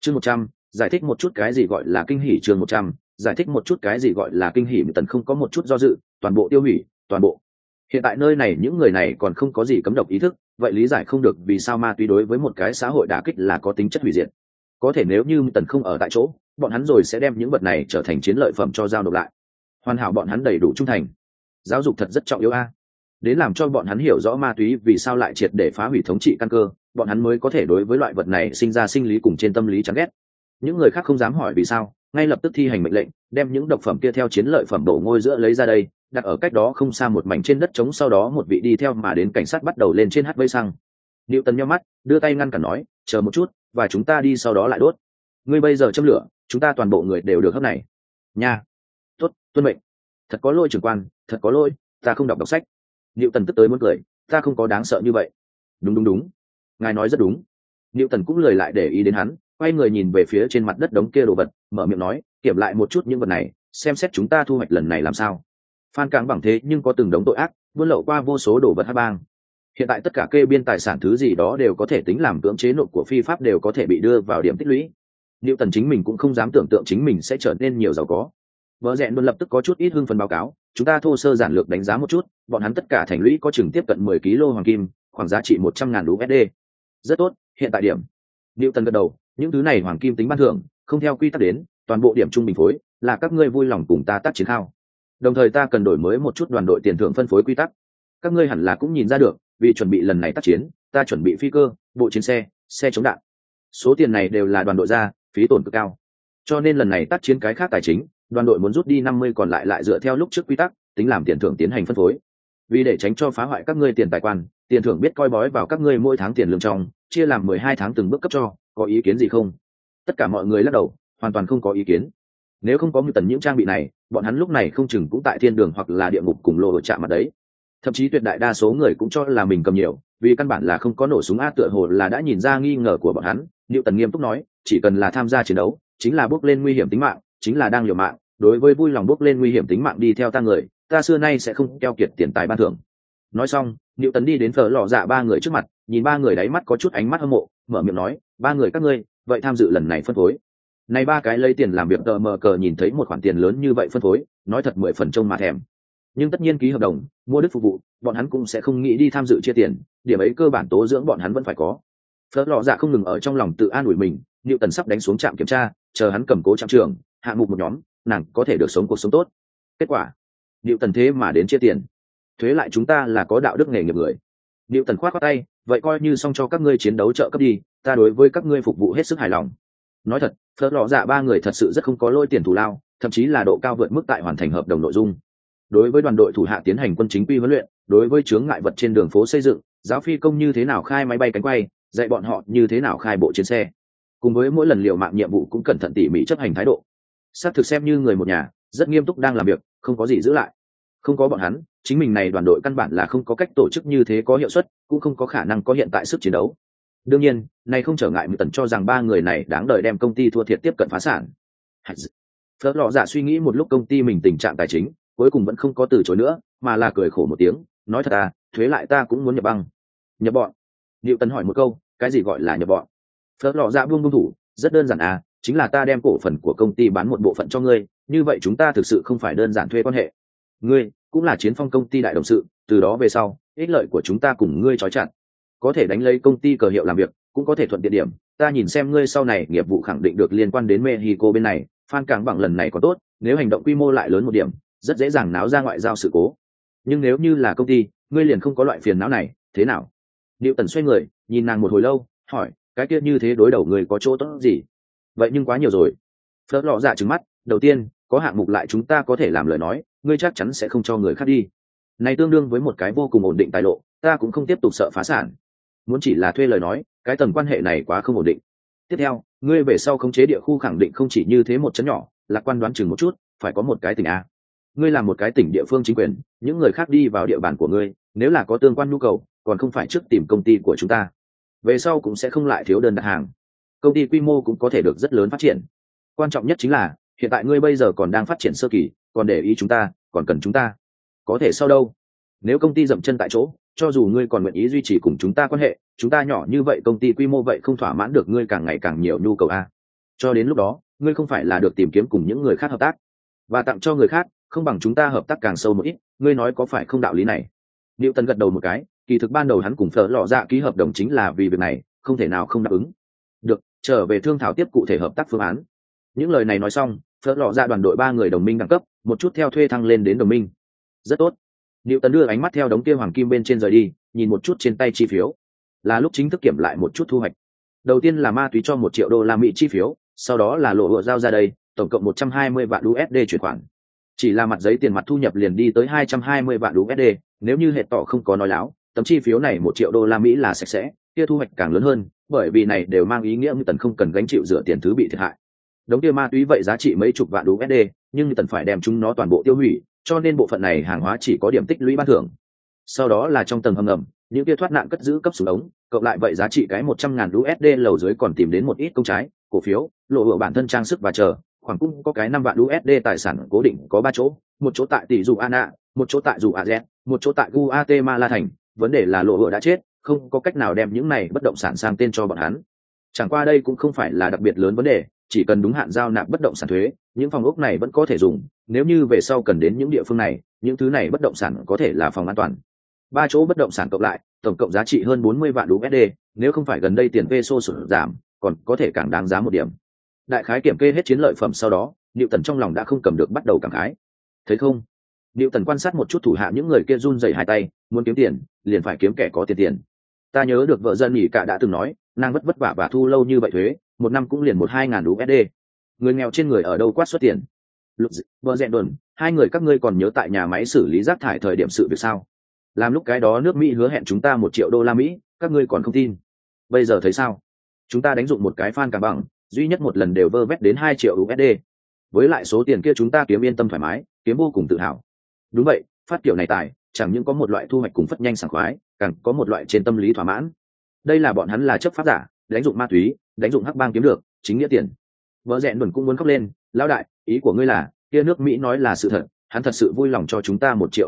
Chương 100, giải thích một chút cái gì gọi là kinh hỉ. Chương 100, giải thích một chút cái gì gọi là kinh hỉ. Tần không có một chút do dự, toàn bộ tiêu hủy, toàn bộ. Hiện tại nơi này những người này còn không có gì cấm độc ý thức, vậy lý giải không được vì sao ma túy đối với một cái xã hội đả kích là có tính chất hủy diệt. Có thể nếu như Tần không ở tại chỗ, bọn hắn rồi sẽ đem những vật này trở thành chiến lợi phẩm cho giao nộp lại. Hoàn hảo bọn hắn đầy đủ trung thành. Giáo dục thật rất trọng yếu a. Đến làm cho bọn hắn hiểu rõ ma túy vì sao lại triệt để phá hủy thống trị căn cơ, bọn hắn mới có thể đối với loại vật này sinh ra sinh lý cùng trên tâm lý chán ghét. Những người khác không dám hỏi vì sao, ngay lập tức thi hành mệnh lệnh, đem những độc phẩm kia theo chiến lợi phẩm đổ ngôi giữa lấy ra đây, đặt ở cách đó không xa một mảnh trên đất trống. Sau đó một vị đi theo mà đến cảnh sát bắt đầu lên trên hát vây xăng. Newton nhíu mắt, đưa tay ngăn cản nói, chờ một chút, và chúng ta đi sau đó lại đốt. Ngươi bây giờ châm lửa, chúng ta toàn bộ người đều được hấp này. Nha. Tốt, tuân mệnh. Thật có lỗi trưởng quan, thật có lỗi, ta không đọc sách. Newton tức tới muốn cười, ta không có đáng sợ như vậy. Đúng, ngài nói rất đúng. Newton cũng lười lại để ý đến hắn, quay người nhìn về phía trên mặt đất đống kia đồ vật, mở miệng nói, kiểm lại một chút những vật này, xem xét chúng ta thu hoạch lần này làm sao. Phan Cảng bằng thế nhưng có từng đống tội ác, buôn lậu qua vô số đồ vật hắc bang. Hiện tại tất cả kê biên tài sản thứ gì đó đều có thể tính làm cưỡng chế nộp của phi pháp, đều có thể bị đưa vào điểm tích lũy. Newton chính mình cũng không dám tưởng tượng chính mình sẽ trở nên nhiều giàu có. Vợ rẽn luôn lập tức có chút ít hưng phấn báo cáo, chúng ta thô sơ giản lược đánh giá một chút, bọn hắn tất cả thành lũy có chừng tiếp cận 10 kg hoàng kim, khoảng giá trị 100.000 USD. Rất tốt, hiện tại điểm. Newton gật đầu, những thứ này hoàng kim tính ban thưởng, không theo quy tắc đến, toàn bộ điểm trung bình phối, là các ngươi vui lòng cùng ta tác chiến khao. Đồng thời ta cần đổi mới một chút đoàn đội tiền thưởng phân phối quy tắc. Các ngươi hẳn là cũng nhìn ra được, vì chuẩn bị lần này tác chiến, ta chuẩn bị phi cơ, bộ chiến xe, xe chống đạn. Số tiền này đều là đoàn đội ra, phí tổn cực cao. Cho nên lần này tác chiến cái khác tài chính, đoàn đội muốn rút đi 50 còn lại dựa theo lúc trước quy tắc, tính làm tiền thưởng tiến hành phân phối. Vì để tránh cho phá hoại các ngươi tiền tài quan, tiền thưởng biết coi bói vào các ngươi mỗi tháng tiền lương trong, chia làm 12 tháng từng bước cấp cho, có ý kiến gì không? Tất cả mọi người lắc đầu, hoàn toàn không có ý kiến. Nếu không có Tần những trang bị này, bọn hắn lúc này không chừng cũng tại thiên đường hoặc là địa ngục cùng lô chạm mặt đấy. Thậm chí tuyệt đại đa số người cũng cho là mình cầm nhiều, vì căn bản là không có nổ súng a. Tựa hồ là đã nhìn ra nghi ngờ của bọn hắn, Tần nghiêm túc nói, chỉ cần là tham gia chiến đấu, chính là bước lên nguy hiểm tính mạng, chính là đang liều mạng. Đối với vui lòng bước lên nguy hiểm tính mạng đi theo ta người, ta xưa nay sẽ không keo kiệt tiền tài ban thưởng. Nói xong, Tần đi đến Phở Lò Dạ ba người trước mặt, nhìn ba người đáy mắt có chút ánh mắt hâm mộ, mở miệng nói, ba người các ngươi, vậy tham dự lần này phân phối. Này ba cái lấy tiền làm việc tờ mờ cờ nhìn thấy một khoản tiền lớn như vậy phân phối, nói thật 10 phần trông mà thèm. Nhưng tất nhiên ký hợp đồng, mua đức phục vụ, bọn hắn cũng sẽ không nghĩ đi tham dự chia tiền, điểm ấy cơ bản tố dưỡng bọn hắn vẫn phải có. Phở Lò Dạ không ngừng ở trong lòng tự an ủi mình, Tần sắp đánh xuống trạm kiểm tra, chờ hắn cầm cố trạm trường, hạng mục một nhóm, nàng có thể được sống cuộc sống tốt. Kết quả, Tần thế mà đến chia tiền. Thuế lại chúng ta là có đạo đức nghề nghiệp người. Tần khoát tay, vậy coi như xong cho các ngươi chiến đấu trợ cấp đi, ta đối với các ngươi phục vụ hết sức hài lòng. Nói thật, Phở Lò Dạ ba người thật sự rất không có lôi tiền thù lao, thậm chí là độ cao vượt mức tại hoàn thành hợp đồng nội dung. Đối với đoàn đội thủ hạ tiến hành quân chính quy huấn luyện, đối với chướng ngại vật trên đường phố xây dựng, giáo phi công như thế nào khai máy bay cánh quay, dạy bọn họ như thế nào khai bộ chiến xe, cùng với mỗi lần liều mạng nhiệm vụ cũng cẩn thận tỉ mỉ chấp hành thái độ. Xác thực xem như người một nhà, rất nghiêm túc đang làm việc, không có gì giữ lại. Không có bọn hắn, chính mình này đoàn đội căn bản là không có cách tổ chức như thế có hiệu suất, cũng không có khả năng có hiện tại sức chiến đấu. Đương nhiên, này không trở ngại Tần cho rằng ba người này đáng đời đem công ty thua thiệt tiếp cận phá sản. Phở Lò Dạ suy nghĩ một lúc công ty mình tình trạng tài chính, cuối cùng vẫn không có từ chối nữa, mà là cười khổ một tiếng, nói thật à, thuế lại ta cũng muốn nhập băng. Nhập bọn? Tần hỏi một câu, cái gì gọi là nhập bọn? Phở Lò Dạ buông thủ, rất đơn giản à, chính là ta đem cổ phần của công ty bán một bộ phận cho ngươi, như vậy chúng ta thực sự không phải đơn giản thuê quan hệ. Ngươi cũng là Chiến Phong công ty đại đồng sự, từ đó về sau, ích lợi của chúng ta cùng ngươi trói chặt. Có thể đánh lấy công ty cờ hiệu làm việc, cũng có thể thuận tiện điểm, ta nhìn xem ngươi sau này nghiệp vụ khẳng định được liên quan đến Mexico bên này, Phan Cảng bằng lần này có tốt, nếu hành động quy mô lại lớn một điểm, rất dễ dàng náo ra ngoại giao sự cố. Nhưng nếu như là công ty, ngươi liền không có loại phiền não này, thế nào? Tần xoay người, nhìn nàng một hồi lâu, hỏi, cái kia như thế đối đầu người có chỗ tốt gì? Vậy nhưng quá nhiều rồi. Phở Lò Dạ trừng mắt, đầu tiên, có hạng mục lại chúng ta có thể làm lời nói, ngươi chắc chắn sẽ không cho người khác đi. Này tương đương với một cái vô cùng ổn định tài lộ, ta cũng không tiếp tục sợ phá sản. Muốn chỉ là thuê lời nói, cái tầng quan hệ này quá không ổn định. Tiếp theo, ngươi về sau khống chế địa khu khẳng định không chỉ như thế một chấn nhỏ, lạc quan đoán chừng một chút, phải có một cái tỉnh a. Ngươi làm một cái tỉnh địa phương chính quyền, những người khác đi vào địa bàn của ngươi, nếu là có tương quan nhu cầu, còn không phải trước tìm công ty của chúng ta. Về sau cũng sẽ không lại thiếu đơn đặt hàng. Công ty quy mô cũng có thể được rất lớn phát triển. Quan trọng nhất chính là, hiện tại ngươi bây giờ còn đang phát triển sơ kỳ, còn để ý chúng ta, còn cần chúng ta. Có thể sau đâu? Nếu công ty dậm chân tại chỗ, cho dù ngươi còn nguyện ý duy trì cùng chúng ta quan hệ, chúng ta nhỏ như vậy công ty quy mô vậy không thỏa mãn được ngươi càng ngày càng nhiều nhu cầu a. cho đến lúc đó ngươi không phải là được tìm kiếm cùng những người khác hợp tác và tặng cho người khác, không bằng chúng ta hợp tác càng sâu một ít, ngươi nói có phải không đạo lý này? Newton gật đầu một cái, kỳ thực ban đầu hắn cùng Phở Lọ Dạ ký hợp đồng chính là vì việc này, không thể nào không đáp ứng. Được, trở về thương thảo tiếp cụ thể hợp tác phương án. Những lời này nói xong, Phở Lọ Dạ đoàn đội 3 người đồng minh đẳng cấp, một chút theo thuê thăng lên đến đồng minh. Rất tốt. Newton đưa ánh mắt theo đống kia hoàng kim bên trên rời đi, nhìn một chút trên tay chi phiếu. Là lúc chính thức kiểm lại một chút thu hoạch. Đầu tiên là ma túy cho $1 triệu chi phiếu, sau đó là lộ hựa giao ra đây, tổng cộng 120 vạn USD chuyển khoản. Chỉ là mặt giấy tiền mặt thu nhập liền đi tới 220 vạn USD, nếu như hệ tỏ không có nói láo, tấm chi phiếu này $1 triệu là sạch sẽ, kia thu hoạch càng lớn hơn, bởi vì này đều mang ý nghĩa Newton không cần gánh chịu rửa tiền thứ bị thiệt hại. Đống kia ma túy vậy giá trị mấy chục vạn USD, nhưng Newton phải đem chúng nó toàn bộ tiêu hủy, cho nên bộ phận này hàng hóa chỉ có điểm tích lũy ban thưởng. Sau đó là trong tầng hầm ngầm, những kia thoát nạn cất giữ cấp súng ống, cộng lại vậy giá trị cái 100.000 USD, lầu dưới còn tìm đến một ít công trái, cổ phiếu, lộ hựa bản thân trang sức và chờ, khoảng cũng có cái 5 vạn USD tài sản cố định có 3 chỗ, một chỗ tại tỷ dụ Ana, một chỗ tại dụ AZ, một chỗ tại Guatemala thành, vấn đề là lộ hựa đã chết, không có cách nào đem những này bất động sản sang tên cho bọn hắn. Chẳng qua đây cũng không phải là đặc biệt lớn vấn đề, chỉ cần đúng hạn giao nạp bất động sản thuế, những phòng ốc này vẫn có thể dùng, nếu như về sau cần đến những địa phương này, những thứ này bất động sản có thể là phòng an toàn. 3 chỗ bất động sản cộng lại, tổng cộng giá trị hơn 40 vạn USD, nếu không phải gần đây tiền peso sụt giảm, còn có thể càng đáng giá một điểm. Đại khái kiểm kê hết chiến lợi phẩm sau đó, Newton trong lòng đã không cầm được bắt đầu cảm khái. Thấy không? Newton quan sát một chút thủ hạ những người kia run rẩy hai tay, muốn kiếm tiền, liền phải kiếm kẻ có tiền. Ta nhớ được vợ dân nhỉ cả đã từng nói, nàng vất vả và thu lâu như vậy thuế, một năm cũng liền 1-2 ngàn USD. Người nghèo trên người ở đâu quát xuất tiền? Vợ dẹn đồn, hai người các ngươi còn nhớ tại nhà máy xử lý rác thải thời điểm sự việc sao? Làm lúc cái đó nước Mỹ hứa hẹn chúng ta $1 triệu, các ngươi còn không tin. Bây giờ thấy sao? Chúng ta đánh dụng một cái fan cả bằng, duy nhất một lần đều vơ vét đến 2 triệu USD. Với lại số tiền kia chúng ta kiếm yên tâm thoải mái, kiếm vô cùng tự hào. Đúng vậy, phát kiểu này tài, chẳng những có một loại thu hoạch cùng phất nhanh sảng khoái, càng có một loại trên tâm lý thỏa mãn. Đây là bọn hắn là chấp pháp giả, đánh dụng ma túy, đánh dụng hắc bang kiếm được, chính nghĩa tiền. Vợ rẹn đồn cũng muốn khóc lên, lão đại, ý của ngươi là, kia nước Mỹ nói là sự thật, hắn thật sự vui lòng cho chúng ta $1 triệu.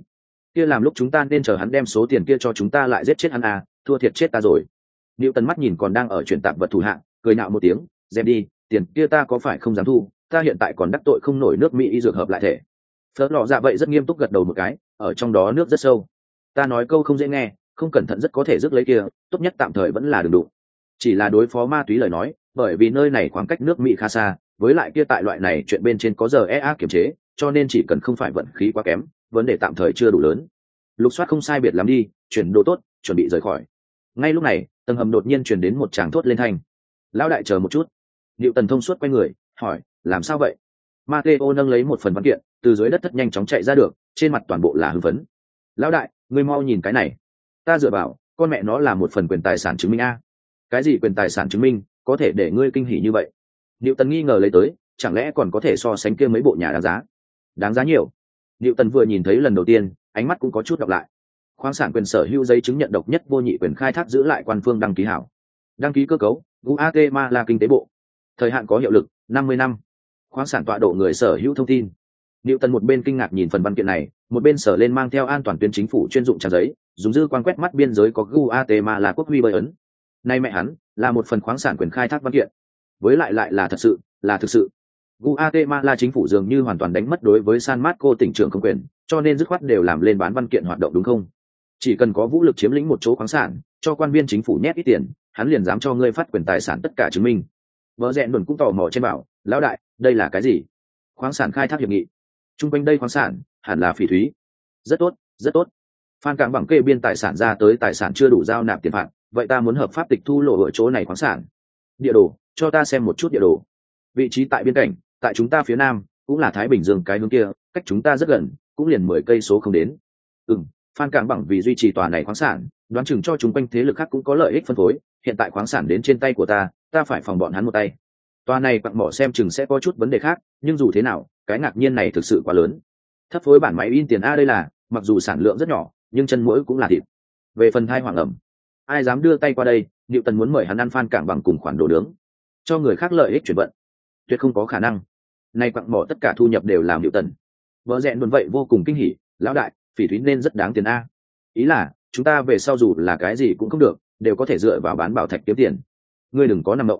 Kia làm lúc chúng ta nên chờ hắn đem số tiền kia cho chúng ta lại giết chết hắn à, thua thiệt chết ta rồi. Newton mắt nhìn còn đang ở chuyển tạp vật thủ hạng, cười nạo một tiếng, dẹp đi, tiền kia ta có phải không dám thu, ta hiện tại còn đắc tội không nổi nước Mỹ y dược hợp lại thể. Phớt lọ dạ vậy rất nghiêm túc gật đầu một cái, ở trong đó nước rất sâu. Ta nói câu không dễ nghe, không cẩn thận rất có thể rước lấy kia, tốt nhất tạm thời vẫn là đừng đụng. Chỉ là đối phó ma túy lời nói, bởi vì nơi này khoảng cách nước Mỹ khá xa, với lại kia tại loại này chuyện bên trên có giờ EA kiểm chế, cho nên chỉ cần không phải vận khí quá kém, vấn đề tạm thời chưa đủ lớn. Lục soát không sai biệt lắm đi, chuyển đồ tốt, chuẩn bị rời khỏi. Ngay lúc này, tầng hầm đột nhiên truyền đến một tràng thốt lên thanh. Lão đại chờ một chút. Newton thông suốt quay người, hỏi, làm sao vậy? Mateo nâng lấy một phần văn kiện, từ dưới đất thất nhanh chóng chạy ra được, trên mặt toàn bộ là hưng phấn. Lão đại, ngươi mau nhìn cái này. Ta dựa vào, con mẹ nó là một phần quyền tài sản chứng minh a. Cái gì quyền tài sản chứng minh, có thể để ngươi kinh hỉ như vậy? Newton nghi ngờ lấy tới, chẳng lẽ còn có thể so sánh kia mấy bộ nhà đáng giá? Đáng giá nhiều. Newton vừa nhìn thấy lần đầu tiên, ánh mắt cũng có chút đọc lại. Khoáng sản quyền sở hữu giấy chứng nhận độc nhất vô nhị quyền khai thác giữ lại quan phương đăng ký hảo. Đăng ký cơ cấu, Guatemala kinh tế bộ. Thời hạn có hiệu lực, 50 năm. Khoáng sản tọa độ người sở hữu thông tin. Newton một bên kinh ngạc nhìn phần văn kiện này, một bên sở lên mang theo an toàn tuyến chính phủ chuyên dụng trang giấy, dùng dư quan quét mắt biên giới có Guatemala quốc huy bơi ấn. Nay mẹ hắn, là một phần khoáng sản quyền khai thác văn kiện. Với lại là thật sự, là thực sự. Guatemala chính phủ dường như hoàn toàn đánh mất đối với San Marcos tỉnh trưởng không quyền, cho nên dứt khoát đều làm lên bán văn kiện hoạt động đúng không? Chỉ cần có vũ lực chiếm lĩnh một chỗ khoáng sản, cho quan viên chính phủ nhét ít tiền, hắn liền dám cho ngươi phát quyền tài sản tất cả chứng minh. Vợ rẹn đồn cũng tò mò trên bảo, lão đại, đây là cái gì? Khoáng sản khai thác hiệp nghị. Trung quanh đây khoáng sản, hẳn là phỉ thúy. Rất tốt, rất tốt. Phan Cảng bằng kê biên tài sản ra tới tài sản chưa đủ giao nạp tiền phạt, vậy ta muốn hợp pháp tịch thu lộ ở chỗ này khoáng sản. Địa đồ, cho ta xem một chút địa đồ. Vị trí tại biên cảnh, tại chúng ta phía nam, cũng là Thái Bình Dương cái hướng kia, cách chúng ta rất gần, cũng liền 10 cây số không đến. Phan Cảng bằng vì duy trì tòa này khoáng sản, đoán chừng cho chúng quanh thế lực khác cũng có lợi ích phân phối, hiện tại khoáng sản đến trên tay của ta phải phòng bọn hắn một tay. Tòa này quặng mỏ xem chừng sẽ có chút vấn đề khác, nhưng dù thế nào, cái ngạc nhiên này thực sự quá lớn. Thấp phối bản máy in tiền A đây là, mặc dù sản lượng rất nhỏ, nhưng chân mũi cũng là thịt. Về phần thai hoàng ẩm, ai dám đưa tay qua đây, Newton muốn mời hắn ăn Phan Cảng bằng cùng khoản đồ nướng, cho người khác lợi ích chuyển vận, tuyệt không có khả năng. Nay quặng mỏ tất cả thu nhập đều làm Newton. Vợ rẹn luôn vậy vô cùng kinh hỉ, lão đại, phỉ thúy nên rất đáng tiền A. Ý là, chúng ta về sau dù là cái gì cũng không được, đều có thể dựa vào bán bảo thạch kiếm tiền. Ngươi đừng có nằm mộng.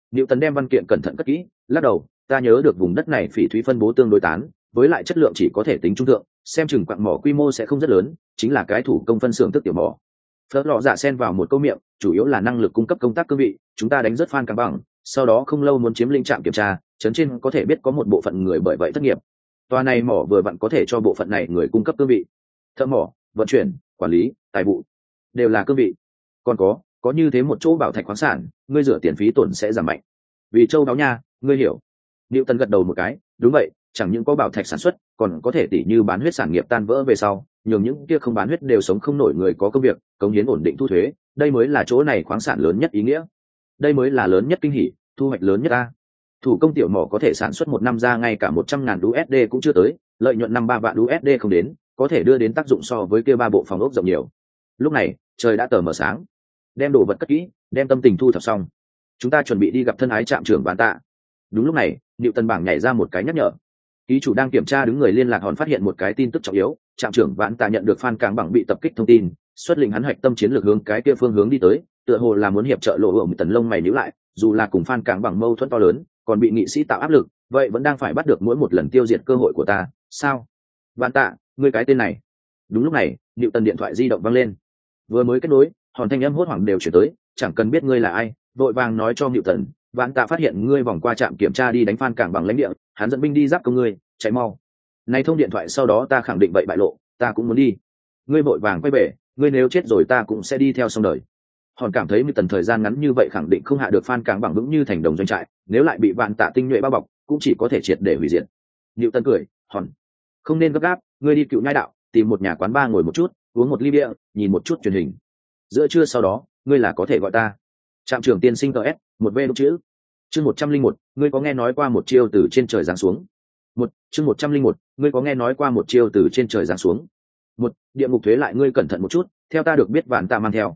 Newton đem văn kiện cẩn thận cất kỹ, lắc đầu, ta nhớ được vùng đất này phỉ thúy phân bố tương đối tán, với lại chất lượng chỉ có thể tính trung thượng, xem chừng quặng mỏ quy mô sẽ không rất lớn, chính là cái thủ công phân xưởng tức tiểu mỏ. Phớt lọ dạ xen vào một câu miệng, chủ yếu là năng lực cung cấp công tác cương vị, chúng ta đánh rất Phan Cang Bằng, sau đó không lâu muốn chiếm lĩnh trạm kiểm tra, trấn trên có thể biết có một bộ phận người bởi vậy thất nghiệp. Tòa này mỏ vừa vặn có thể cho bộ phận này người cung cấp cương vị. Thợ mỏ, vận chuyển, quản lý, tài vụ, đều là cương vị. Còn có như thế một chỗ bảo thạch khoáng sản, ngươi rửa tiền phí tổn sẽ giảm mạnh. Vì châu đáo nha, ngươi hiểu. Newton gật đầu một cái, đúng vậy, chẳng những có bảo thạch sản xuất, còn có thể tỉ như bán huyết sản nghiệp tan vỡ về sau, nhường những kia không bán huyết đều sống không nổi người có công việc, cống hiến ổn định thu thuế, đây mới là chỗ này khoáng sản lớn nhất ý nghĩa. Đây mới là lớn nhất kinh hỉ, thu hoạch lớn nhất a. Thủ công tiểu mỏ có thể sản xuất một năm ra ngay cả 100.000 USD cũng chưa tới, lợi nhuận 3 vạn USD không đến, có thể đưa đến tác dụng so với kia 3 bộ phòng ốc rộng nhiều. Lúc này, trời đã tờ mờ sáng. Đem đồ vật cất kỹ, đem tâm tình thu thập xong. Chúng ta chuẩn bị đi gặp thân ái trạm trưởng Vạn Tạ. Đúng lúc này, Newton bảng nhảy ra một cái nhắc nhở. Ký chủ đang kiểm tra đứng người liên lạc hòn phát hiện một cái tin tức trọng yếu, trạm trưởng Vạn Tạ nhận được Phan Cang Bằng bị tập kích thông tin, xuất lĩnh hắn hoạch tâm chiến lược hướng cái kia phương hướng đi tới, tựa hồ là muốn hiệp trợ lộ một tần lông mày nhíu lại, dù là cùng Phan Cang Bằng mâu thuẫn to lớn, còn bị nghị sĩ tạo áp lực, vậy vẫn đang phải bắt được mỗi một lần tiêu diệt cơ hội của ta, sao? Vạn Tạ, ngươi cái tên này. Đúng lúc này, Newton điện thoại di động vang lên. Vừa mới kết nối, hòn thanh âm hốt hoảng đều chuyển tới, chẳng cần biết ngươi là ai, vội vàng nói cho Newton, Vạn Tạ phát hiện ngươi vòng qua trạm kiểm tra đi đánh Phan Cang Bằng lãnh địa, hắn dẫn binh đi giáp công ngươi, chạy mau. Này thông điện thoại sau đó ta khẳng định vậy bại lộ, ta cũng muốn đi. Ngươi vội vàng quay về, ngươi nếu chết rồi ta cũng sẽ đi theo xong đời. Hòn cảm thấy Newton thời gian ngắn như vậy khẳng định không hạ được Phan Cang Bằng vững như thành đồng doanh trại, nếu lại bị Vạn Tạ tinh nhuệ bao bọc, cũng chỉ có thể triệt để hủy diệt. Newton cười, hòn, không nên gấp gáp, ngươi đi Cựu Nhai đạo, tìm một nhà quán bar ngồi một chút, uống một ly bia, nhìn một chút truyền hình. Giữa trưa sau đó, ngươi là có thể gọi ta trạm trưởng tiên sinh ts một v đúc chữ chương 101, ngươi có nghe nói qua một chiêu từ trên trời giáng xuống. Chương 101, ngươi có nghe nói qua một chiêu từ trên trời giáng xuống. Địa ngục thuế lại ngươi cẩn thận một chút, theo ta được biết Vạn Tạ mang theo.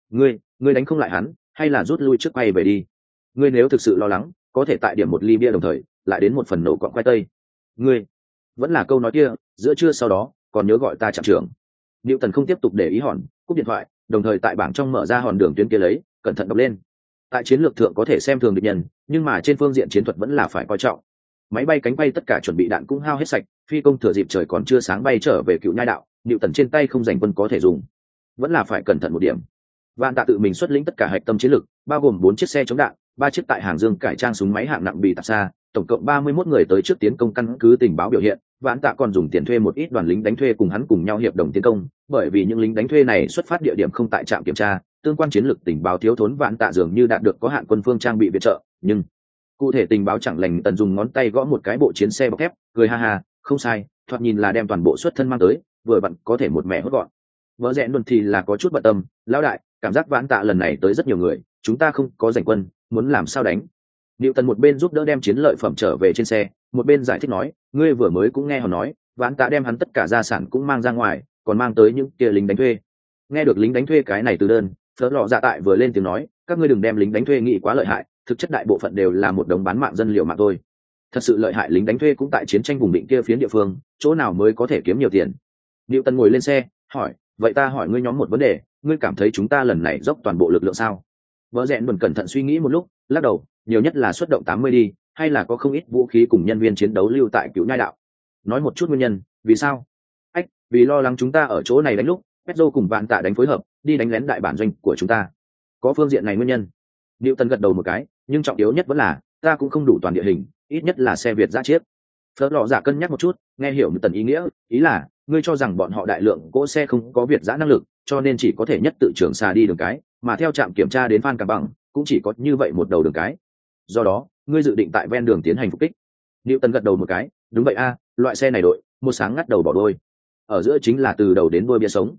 Ngươi đánh không lại hắn, hay là rút lui trước quay về đi. Ngươi nếu thực sự lo lắng, có thể tại điểm một ly bia đồng thời, lại đến một phần nổ cọng khoai tây. Ngươi, vẫn là câu nói kia, giữa trưa sau đó, còn nhớ gọi ta trạm trưởng. Newton không tiếp tục để ý hòn, cúp điện thoại, đồng thời tại bảng trong mở ra hòn đường tuyến kia lấy, cẩn thận đọc lên. Tại chiến lược thượng có thể xem thường địch nhân, nhưng mà trên phương diện chiến thuật vẫn là phải coi trọng. Máy bay cánh bay tất cả chuẩn bị đạn cũng hao hết sạch, phi công thừa dịp trời còn chưa sáng bay trở về Cựu Nhai đạo, Newton trên tay không dành quân có thể dùng, vẫn là phải cẩn thận một điểm. Vạn Tạ tự mình xuất lĩnh tất cả hạch tâm chiến lược, bao gồm 4 chiếc xe chống đạn, 3 chiếc tại Hàng Dương cải trang súng máy hạng nặng bị tạp xa, tổng cộng 31 người tới trước tiến công căn cứ tình báo biểu hiện. Vạn Tạ còn dùng tiền thuê một ít đoàn lính đánh thuê cùng hắn cùng nhau hiệp đồng tiến công, bởi vì những lính đánh thuê này xuất phát địa điểm không tại trạm kiểm tra, tương quan chiến lược tình báo thiếu thốn. Vạn Tạ dường như đạt được có hạn quân phương trang bị viện trợ, nhưng cụ thể tình báo chẳng lành. Tần dùng ngón tay gõ một cái bộ chiến xe bọc thép, cười ha ha, không sai, thoạt nhìn là đem toàn bộ xuất thân mang tới, vừa vặn có thể một mẻ hốt gọn. Vợ rẽ luôn thì là có chút bận tâm, lão đại, cảm giác Vạn Tạ lần này tới rất nhiều người, chúng ta không có giành quân, muốn làm sao đánh. Newton một bên giúp đỡ đem chiến lợi phẩm trở về trên xe, một bên giải thích nói, ngươi vừa mới cũng nghe họ nói, Vạn Tạ đem hắn tất cả gia sản cũng mang ra ngoài, còn mang tới những kia lính đánh thuê. Nghe được lính đánh thuê cái này từ đơn, Phớt lọ dạ tại vừa lên tiếng nói, các ngươi đừng đem lính đánh thuê nghĩ quá lợi hại, thực chất đại bộ phận đều là một đống bán mạng dân liều mạng thôi. Thật sự lợi hại lính đánh thuê cũng tại chiến tranh vùng định kia phiến địa phương, chỗ nào mới có thể kiếm nhiều tiền. Newton ngồi lên xe, hỏi, vậy ta hỏi ngươi nhóm một vấn đề, ngươi cảm thấy chúng ta lần này dốc toàn bộ lực lượng sao? Vợ rẽn buồn cẩn thận suy nghĩ một lúc, lắc đầu, nhiều nhất là xuất động 80 đi, hay là có không ít vũ khí cùng nhân viên chiến đấu lưu tại Cựu Nhai đạo. Nói một chút nguyên nhân, vì sao? Vì lo lắng chúng ta ở chỗ này đánh lúc, Pedro cùng Vạn Tạ đánh phối hợp, đi đánh lén đại bản doanh của chúng ta. Có phương diện này nguyên nhân. Newton gật đầu một cái, nhưng trọng yếu nhất vẫn là, ta cũng không đủ toàn địa hình, ít nhất là xe Việt giã chiếc. Phớt lọ giả cân nhắc một chút, nghe hiểu Newton ý nghĩa, ý là, ngươi cho rằng bọn họ đại lượng cỗ xe không có Việt giã năng lực, cho nên chỉ có thể nhất tự trưởng xà đi đường cái, mà theo trạm kiểm tra đến Phan Cang Bằng, cũng chỉ có như vậy một đầu đường cái. Do đó, ngươi dự định tại ven đường tiến hành phục kích. Newton gật đầu một cái, đúng vậy a, loại xe này đội, một sáng ngắt đầu bỏ đôi. Ở giữa chính là từ đầu đến đuôi bia sống.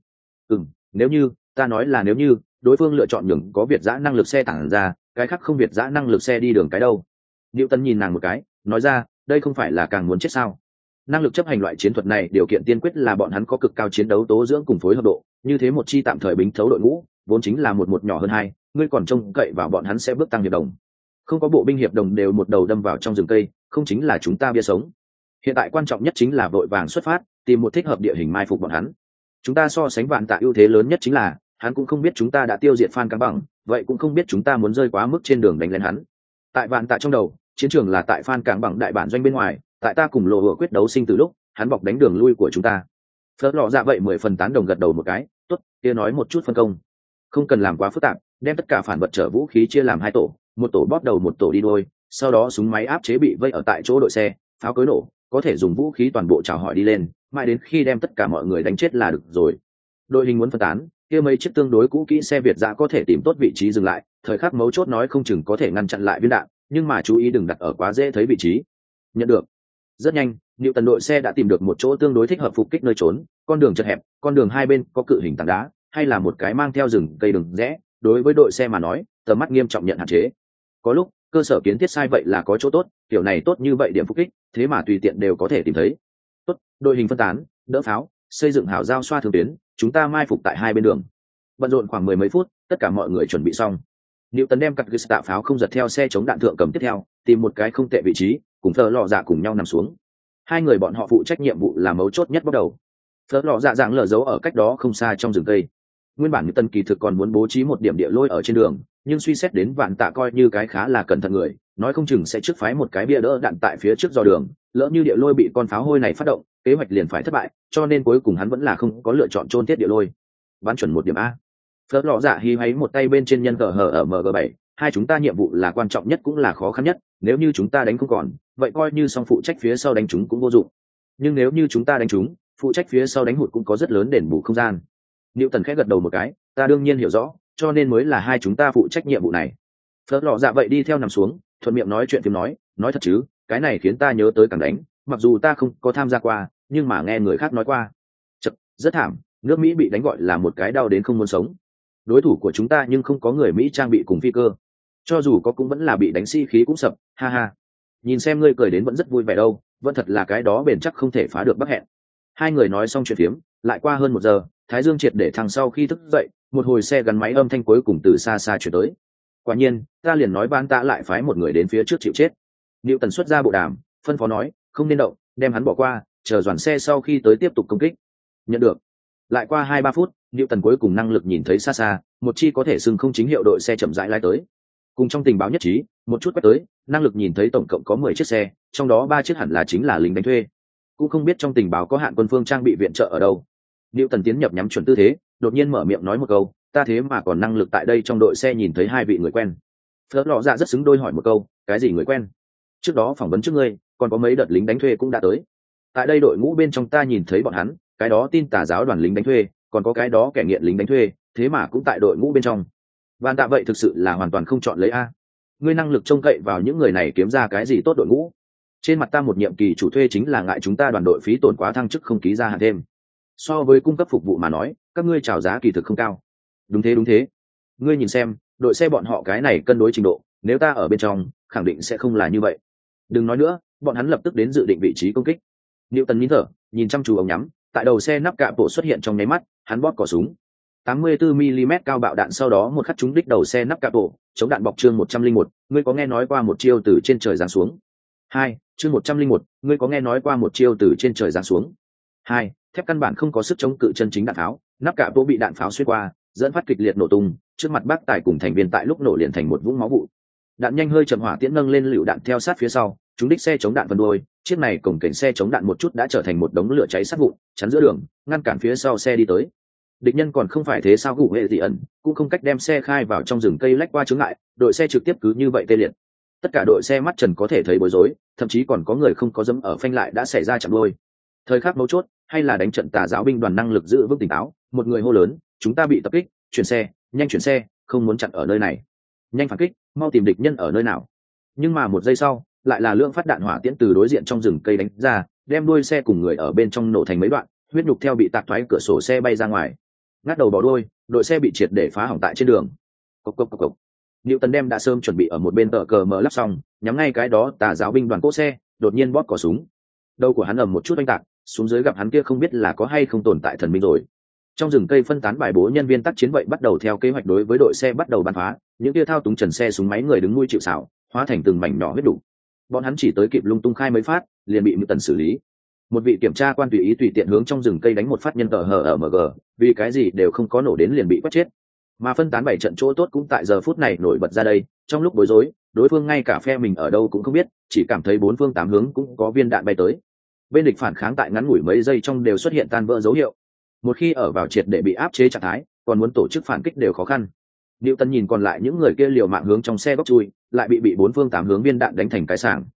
Nếu như, ta nói là nếu như, đối phương lựa chọn nhường có Việt giã năng lực xe tản ra, cái khác không Việt giã năng lực xe đi đường cái đâu. Newton nhìn nàng một cái, nói ra, đây không phải là càng muốn chết sao? Năng lực chấp hành loại chiến thuật này điều kiện tiên quyết là bọn hắn có cực cao chiến đấu tố dưỡng cùng phối hợp độ, như thế một chi tạm thời bính thấu đội ngũ, vốn chính là một nhỏ hơn hai, ngươi còn trông cậy vào bọn hắn sẽ bước tăng hiệp đồng. Không có bộ binh hiệp đồng đều một đầu đâm vào trong rừng cây, không chính là chúng ta bia sống. Hiện tại quan trọng nhất chính là vội vàng xuất phát, tìm một thích hợp địa hình mai phục bọn hắn. Chúng ta so sánh Vạn Tạ ưu thế lớn nhất chính là, hắn cũng không biết chúng ta đã tiêu diệt Phan Cang Bằng, vậy cũng không biết chúng ta muốn rơi quá mức trên đường đánh lên hắn. Tại vạn tạ trong đầu, chiến trường là tại Phan Cảng bằng đại bản doanh bên ngoài, tại ta cùng lộ hựa quyết đấu sinh từ lúc, hắn bọc đánh đường lui của chúng ta. Phớt lọ dạ vậy 10 phần tán đồng gật đầu một cái, tốt, kia nói một chút phân công. Không cần làm quá phức tạp, đem tất cả phản vật trở vũ khí chia làm 2 tổ, một tổ bóp đầu một tổ đi đôi, sau đó súng máy áp chế bị vây ở tại chỗ đội xe, pháo cối nổ, có thể dùng vũ khí toàn bộ chào hỏi đi lên, mãi đến khi đem tất cả mọi người đánh chết là được rồi. Đội hình muốn phân tán, kia mấy chiếc tương đối cũ kỹ xe Việt dã có thể tìm tốt vị trí dừng lại, thời khắc mấu chốt nói không chừng có thể ngăn chặn lại viên đạn, nhưng mà chú ý đừng đặt ở quá dễ thấy vị trí. Nhận được. Rất nhanh, Newton đội xe đã tìm được một chỗ tương đối thích hợp phục kích nơi trốn, con đường chật hẹp, con đường hai bên có cự hình tảng đá, hay là một cái mang theo rừng cây đường rẽ, đối với đội xe mà nói, tầm mắt nghiêm trọng nhận hạn chế. Có lúc, cơ sở kiến thiết sai vậy là có chỗ tốt, kiểu này tốt như vậy điểm phục kích, thế mà tùy tiện đều có thể tìm thấy. Tốt, đội hình phân tán, đỡ pháo, xây dựng hảo giao xoa thường tuyến, chúng ta mai phục tại hai bên đường. Bận rộn khoảng 10 mấy phút, tất cả mọi người chuẩn bị xong. Newton đem cặp tạ pháo không giật theo xe chống đạn thượng cầm tiếp theo, tìm một cái không tệ vị trí, cùng Phở lọ dạ cùng nhau nằm xuống. Hai người bọn họ phụ trách nhiệm vụ là mấu chốt nhất bắt đầu. Phở lọ dạ dạng lờ giấu ở cách đó không xa trong rừng cây. Nguyên bản Newton kỳ thực còn muốn bố trí một điểm địa lôi ở trên đường, nhưng suy xét đến vạn tạ coi như cái khá là cẩn thận người, nói không chừng sẽ trước phái một cái bia đỡ đạn tại phía trước dò đường, lỡ như địa lôi bị con pháo hôi này phát động, kế hoạch liền phải thất bại, cho nên cuối cùng hắn vẫn là không có lựa chọn chôn tiết địa lôi. Bắn chuẩn một điểm a. Phớt lọ dạ hí háy một tay bên trên nhân cờ hở ở MG7, hai chúng ta nhiệm vụ là quan trọng nhất cũng là khó khăn nhất, nếu như chúng ta đánh không còn, vậy coi như song phụ trách phía sau đánh chúng cũng vô dụng. Nhưng nếu như chúng ta đánh chúng, phụ trách phía sau đánh hụt cũng có rất lớn đền bù không gian. Newton khẽ gật đầu một cái, ta đương nhiên hiểu rõ, cho nên mới là hai chúng ta phụ trách nhiệm vụ này. Phớt lọ dạ vậy đi theo nằm xuống, thuận miệng nói chuyện phím nói thật chứ, cái này khiến ta nhớ tới càng đánh, mặc dù ta không có tham gia qua, nhưng mà nghe người khác nói qua. Chật, rất thảm, nước Mỹ bị đánh gọi là một cái đau đến không muốn sống. Đối thủ của chúng ta nhưng không có người Mỹ trang bị cùng phi cơ, cho dù có cũng vẫn là bị đánh khí cũng sập, ha ha. Nhìn xem ngươi cười đến vẫn rất vui vẻ đâu, vẫn thật là cái đó bền chắc không thể phá được bắc hẹn. Hai người nói xong chuyện phiếm, lại qua hơn 1 giờ, Thái Dương triệt để thằng sau khi thức dậy, một hồi xe gắn máy âm thanh cuối cùng từ xa xa chuyển tới. Quả nhiên, ta liền nói ban ta lại phái một người đến phía trước chịu chết. Newton xuất ra bộ đàm, phân phó nói, không nên động, đem hắn bỏ qua, chờ dàn xe sau khi tới tiếp tục công kích. Nhận được. Lại qua 2-3 phút, Newton cuối cùng năng lực nhìn thấy xa xa, một chi có thể xưng không chính hiệu đội xe chậm rãi lái tới. Cùng trong tình báo nhất trí, một chút quét tới, năng lực nhìn thấy tổng cộng có 10 chiếc xe, trong đó 3 chiếc hẳn là chính là lính đánh thuê. Cũng không biết trong tình báo có hạn quân phương trang bị viện trợ ở đâu. Newton tiến nhập nhắm chuẩn tư thế, đột nhiên mở miệng nói một câu, ta thế mà còn năng lực tại đây trong đội xe nhìn thấy 2 vị người quen. Phớt lọ dạ rất xứng đôi hỏi một câu, cái gì người quen? Trước đó phỏng vấn trước ngươi, còn có mấy đợt lính đánh thuê cũng đã tới. Tại đây đội ngũ bên trong ta nhìn thấy bọn hắn, cái đó tin tà giáo đoàn lính đánh thuê, còn có cái đó kẻ nghiện lính đánh thuê, thế mà cũng tại đội ngũ bên trong. Van tạ vậy thực sự là hoàn toàn không chọn lấy a. Ngươi năng lực trông cậy vào những người này kiếm ra cái gì tốt đội ngũ? Trên mặt ta một nhiệm kỳ chủ thuê chính là ngại chúng ta đoàn đội phí tổn quá thăng chức không ký ra hạn thêm. So với cung cấp phục vụ mà nói, các ngươi chào giá kỳ thực không cao. Đúng thế. Ngươi nhìn xem, đội xe bọn họ cái này cân đối trình độ, nếu ta ở bên trong, khẳng định sẽ không là như vậy. Đừng nói nữa, bọn hắn lập tức đến dự định vị trí công kích. Newton nín thở, nhìn chăm chú ống nhắm, tại đầu xe nắp cạ bộ xuất hiện trong nháy mắt, hắn bóp cò súng. 84mm cao bạo đạn sau đó một khắc trúng đích đầu xe nắp cạ bộ, chống đạn bọc chương 101, ngươi có nghe nói qua một chiêu từ trên trời giáng xuống. 2, chương 101, ngươi có nghe nói qua một chiêu từ trên trời giáng xuống. 2, thép căn bản không có sức chống cự chân chính đạn pháo, nắp cạ bộ bị đạn pháo xuyên qua, dẫn phát kịch liệt nổ tung, trước mặt bác tài cùng thành viên tại lúc nổ liền thành một vũng máu vụ. Đạn nhanh hơi chậm hỏa tiễn nâng lên lựu đạn theo sát phía sau, chúng đích xe chống đạn phần đuôi, chiếc này cổng cảnh xe chống đạn một chút đã trở thành một đống lửa cháy sát vụn, chắn giữa đường, ngăn cản phía sau xe đi tới. Địch nhân còn không phải thế sao gù hệ dị ẩn, cũng không cách đem xe khai vào trong rừng cây lách qua chướng ngại, đội xe trực tiếp cứ như vậy tê liệt. Tất cả đội xe mắt trần có thể thấy bối rối, thậm chí còn có người không có dẫm ở phanh lại đã xảy ra chạm đuôi. Thời khắc mấu chốt, hay là đánh trận tà giáo binh đoàn năng lực giữ vững tỉnh táo, một người hô lớn, chúng ta bị tập kích, chuyển xe, nhanh chuyển xe, không muốn chặn ở nơi này. Nhanh phản kích, mau tìm địch nhân ở nơi nào. Nhưng mà 1 giây sau, lại là lượng phát đạn hỏa tiễn từ đối diện trong rừng cây đánh ra, đem đuôi xe cùng người ở bên trong nổ thành mấy đoạn, huyết nhục theo bị tạc thoái cửa sổ xe bay ra ngoài. Ngắt đầu bỏ đuôi, đội xe bị triệt để phá hỏng tại trên đường. Cộc. Newton đem đã sớm chuẩn bị ở một bên tờ cờ mở lắp xong, nhắm ngay cái đó tà giáo binh đoàn cỗ xe, đột nhiên bóp cò súng. Đầu của hắn ầm một chút oanh tạc, xuống dưới gặp hắn kia không biết là có hay không tồn tại thần minh rồi. Trong rừng cây phân tán bài bố nhân viên tác chiến vậy bắt đầu theo kế hoạch đối với đội xe bắt đầu bắn phá, những kia thao túng trần xe súng máy người đứng nuôi chịu xảo, hóa thành từng mảnh nhỏ huyết đủ. Bọn hắn chỉ tới kịp lung tung khai mấy phát, liền bị Newton xử lý. Một vị kiểm tra quan tùy tiện hướng trong rừng cây đánh một phát nhân tờ hở ở MG, vì cái gì đều không có nổ đến liền bị quét chết. Mà phân tán 7 trận chỗ tốt cũng tại giờ phút này nổi bật ra đây, trong lúc bối rối, đối phương ngay cả phe mình ở đâu cũng không biết, chỉ cảm thấy bốn phương tám hướng cũng có viên đạn bay tới. Bên địch phản kháng tại ngắn ngủi mấy giây trong đều xuất hiện tan vỡ dấu hiệu. Một khi ở vào triệt để bị áp chế trạng thái, còn muốn tổ chức phản kích đều khó khăn. Newton nhìn còn lại những người kia liều mạng hướng trong xe góc chui, lại bị bốn phương tám hướng viên đạn đánh thành cái sảng.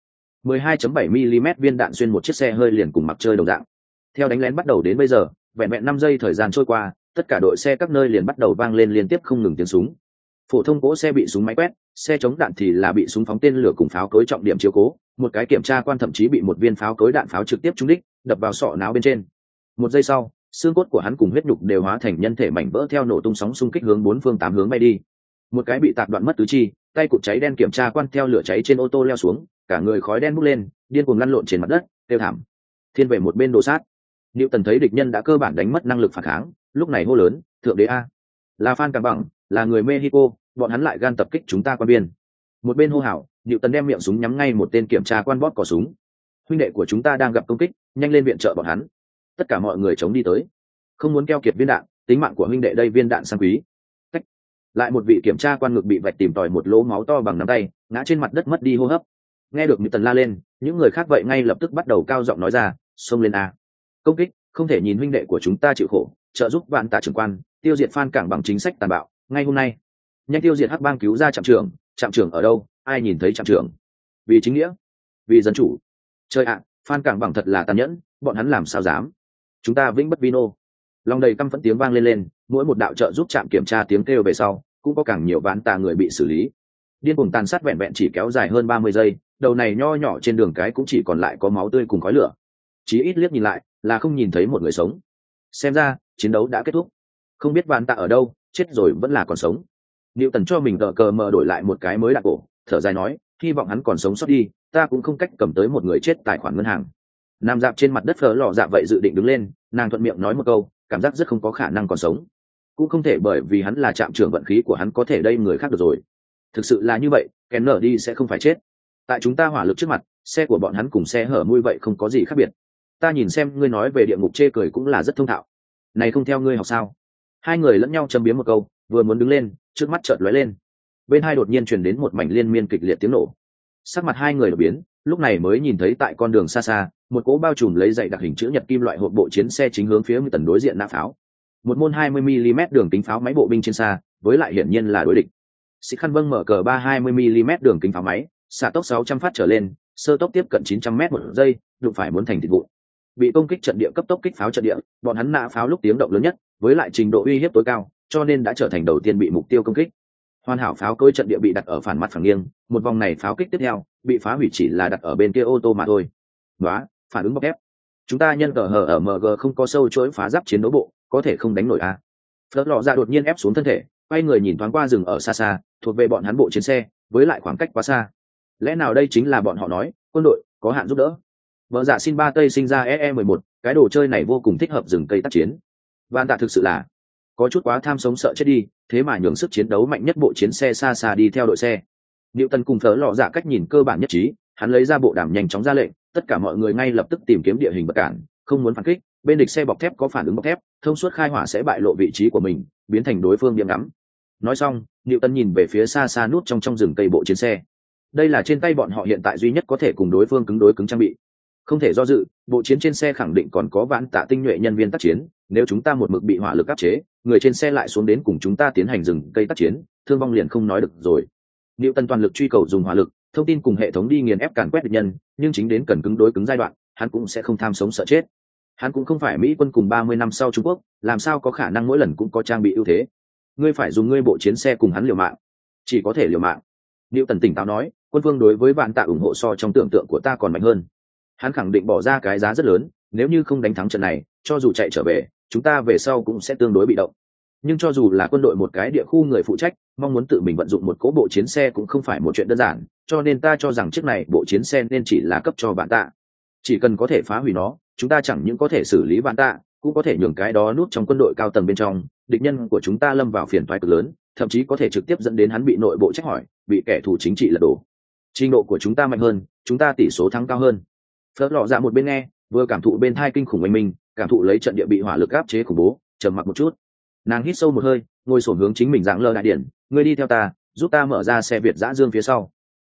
12.7 mm viên đạn xuyên một chiếc xe hơi liền cùng mặc chơi đồng dạng. Theo đánh lén bắt đầu đến bây giờ, vẹn vẹn 5 giây thời gian trôi qua, tất cả đội xe các nơi liền bắt đầu vang lên liên tiếp không ngừng tiếng súng. Phổ thông cỗ xe bị súng máy quét, xe chống đạn thì là bị súng phóng tên lửa cùng pháo cối trọng điểm chiếu cố, một cái kiểm tra quan thậm chí bị một viên pháo cối đạn pháo trực tiếp trúng đích, đập vào sọ não bên trên. Một giây sau, xương cốt của hắn cùng huyết nhục đều hóa thành nhân thể mảnh vỡ theo nổ tung sóng xung kích hướng bốn phương tám hướng bay đi. Một cái bị tạc đoạn mất tứ chi, tay cụt cháy đen kiểm tra quan theo lửa cháy trên ô tô leo xuống, cả người khói đen bốc lên, điên cuồng lăn lộn trên mặt đất, kêu thảm. Thiên về một bên đồ sát. Newton thấy địch nhân đã cơ bản đánh mất năng lực phản kháng, lúc này hô lớn, thượng đế a, là Phan Cảng Bằng, là người Mexico, bọn hắn lại gan tập kích chúng ta quan biên. Một bên hô hào, Newton đem miệng súng nhắm ngay một tên kiểm tra quan bóp cò súng. Huynh đệ của chúng ta đang gặp công kích, nhanh lên viện trợ bọn hắn. Tất cả mọi người chống đi tới, không muốn keo kiệt viên đạn, tính mạng của huynh đệ đây viên đạn sang quý. Cách. Lại một vị kiểm tra quan ngực bị vạch tìm tòi một lỗ máu to bằng nắm tay, ngã trên mặt đất mất đi hô hấp. Nghe được Newton la lên, những người khác vậy ngay lập tức bắt đầu cao giọng nói ra, xông lên a, công kích, không thể nhìn huynh đệ của chúng ta chịu khổ, trợ giúp vạn tạ trưởng quan tiêu diệt Phan Cảng Bằng chính sách tàn bạo, ngay hôm nay nhanh tiêu diệt hắc bang, cứu ra trạm trưởng ở đâu, ai nhìn thấy trạm trưởng, vì chính nghĩa, vì dân chủ. Trời ạ, Phan Cảng Bằng thật là tàn nhẫn, bọn hắn làm sao dám, chúng ta vĩnh bất vino. Lòng đầy căm phẫn tiếng vang lên, mỗi một đạo trợ giúp trạm kiểm tra tiếng kêu về sau cũng có càng nhiều ván tà người bị xử lý. Điên cuồng tàn sát vẹn vẹn chỉ kéo dài hơn 30 giây, đầu này nho nhỏ trên đường cái cũng chỉ còn lại có máu tươi cùng khói lửa, chí ít liếc nhìn lại là không nhìn thấy một người sống. Xem ra chiến đấu đã kết thúc, không biết ván tạ ở đâu, chết rồi vẫn là còn sống. Newton cho mình tờ cờ mờ đổi lại một cái mới đạn cổ, thở dài nói, hy vọng hắn còn sống sót đi, ta cũng không cách cầm tới một người chết tài khoản ngân hàng. Nằm dạp trên mặt đất Phở Lò Dạ vậy dự định đứng lên, nàng thuận miệng nói một câu, cảm giác rất không có khả năng còn sống, cũng không thể bởi vì hắn là trạm trưởng vận khí của hắn có thể đây người khác được rồi. Thực sự là như vậy, kèn nở đi sẽ không phải chết. Tại chúng ta hỏa lực trước mặt, xe của bọn hắn cùng xe hở mui vậy không có gì khác biệt. Ta nhìn xem ngươi nói về địa ngục chê cười cũng là rất thông thạo. Này không theo ngươi học sao? Hai người lẫn nhau châm biếm một câu, vừa muốn đứng lên, trước mắt chợt lóe lên. Bên hai đột nhiên truyền đến một mảnh liên miên kịch liệt tiếng nổ. Sắc mặt hai người đổi biến, lúc này mới nhìn thấy tại con đường xa xa, một cỗ bao trùm lấy dày đặc hình chữ nhật kim loại hộp bộ chiến xe chính hướng phía tần đối diện nã pháo. Một môn 20 mm đường kính pháo máy bộ binh trên xa, với lại hiển nhiên là đối địch. Xích Khăn Vâng mở cờ 320 mm đường kính pháo máy, xạ tốc 600 phát trở lên, sơ tốc tiếp cận 900 m một giây, đụng phải muốn thành thịt vụn. Bị công kích trận địa cấp tốc kích pháo trận địa, bọn hắn nã pháo lúc tiếng động lớn nhất, với lại trình độ uy hiếp tối cao, cho nên đã trở thành đầu tiên bị mục tiêu công kích. Hoàn hảo pháo cối trận địa bị đặt ở phản mặt phẳng nghiêng, một vòng này pháo kích tiếp theo bị phá hủy chỉ là đặt ở bên kia ô tô mà thôi. Đó, phản ứng bọc ép. Chúng ta nhân cờ hở ở MG không có sâu chuỗi phá giáp chiến đấu bộ, có thể không đánh nổi à? Phớt lọ ra đột nhiên ép xuống thân thể, quay người nhìn thoáng qua rừng ở xa xa, thuộc về bọn hắn bộ chiến xe, với lại khoảng cách quá xa. Lẽ nào đây chính là bọn họ nói, quân đội có hạn giúp đỡ? Vợ dạ xin ba tây sinh ra EE11, cái đồ chơi này vô cùng thích hợp rừng cây tác chiến. Van Tạ thực sự là có chút quá tham sống sợ chết đi, thế mà nhường sức chiến đấu mạnh nhất bộ chiến xe xa xa đi theo đội xe. Newton cùng Phở Lọ Dạ cách nhìn cơ bản nhất trí, hắn lấy ra bộ đàm nhanh chóng ra lệnh, tất cả mọi người ngay lập tức tìm kiếm địa hình bất cản, không muốn phản kích, bên địch xe bọc thép có phản ứng bọc thép, thông suốt khai hỏa sẽ bại lộ vị trí của mình, biến thành đối phương điểm ngắm. Nói xong, Newton nhìn về phía xa xa nút trong rừng cây bộ chiến xe. Đây là trên tay bọn họ hiện tại duy nhất có thể cùng đối phương cứng đối cứng trang bị. Không thể do dự, bộ chiến trên xe khẳng định còn có vạn tạ tinh nhuệ nhân viên tác chiến, nếu chúng ta một mực bị hỏa lực áp chế, người trên xe lại xuống đến cùng chúng ta tiến hành rừng cây tác chiến, thương vong liền không nói được rồi. Newton toàn lực truy cầu dùng hỏa lực, thông tin cùng hệ thống đi nghiền ép càn quét địch nhân, nhưng chính đến cần cứng đối cứng giai đoạn, hắn cũng sẽ không tham sống sợ chết. Hắn cũng không phải Mỹ quân cùng 30 năm sau Trung Quốc, làm sao có khả năng mỗi lần cũng có trang bị ưu thế. Ngươi phải dùng ngươi bộ chiến xe cùng hắn liều mạng, chỉ có thể liều mạng. Newton tỉnh táo nói, quân vương đối với vạn tạ ủng hộ so trong tưởng tượng của ta còn mạnh hơn. Hắn khẳng định bỏ ra cái giá rất lớn, nếu như không đánh thắng trận này, cho dù chạy trở về, chúng ta về sau cũng sẽ tương đối bị động. Nhưng cho dù là quân đội một cái địa khu người phụ trách, mong muốn tự mình vận dụng một cỗ bộ chiến xe cũng không phải một chuyện đơn giản, cho nên ta cho rằng chiếc này bộ chiến xe nên chỉ là cấp cho vạn tạ. Chỉ cần có thể phá hủy nó, chúng ta chẳng những có thể xử lý vạn tạ, cũng có thể nhường cái đó nút trong quân đội cao tầng bên trong, địch nhân của chúng ta lâm vào phiền toái cực lớn, thậm chí có thể trực tiếp dẫn đến hắn bị nội bộ trách hỏi, bị kẻ thù chính trị lật đổ. Trình độ của chúng ta mạnh hơn, chúng ta tỷ số thắng cao hơn. Phớt Lọ Dạ một bên nghe, vừa cảm thụ bên thai kinh khủng oanh minh, cảm thụ lấy trận địa bị hỏa lực áp chế khủng bố, trầm mặc một chút. Nàng hít sâu một hơi, ngồi xổm hướng chính mình dạng lơ đại điển, ngươi đi theo ta, giúp ta mở ra xe Việt dã dương phía sau.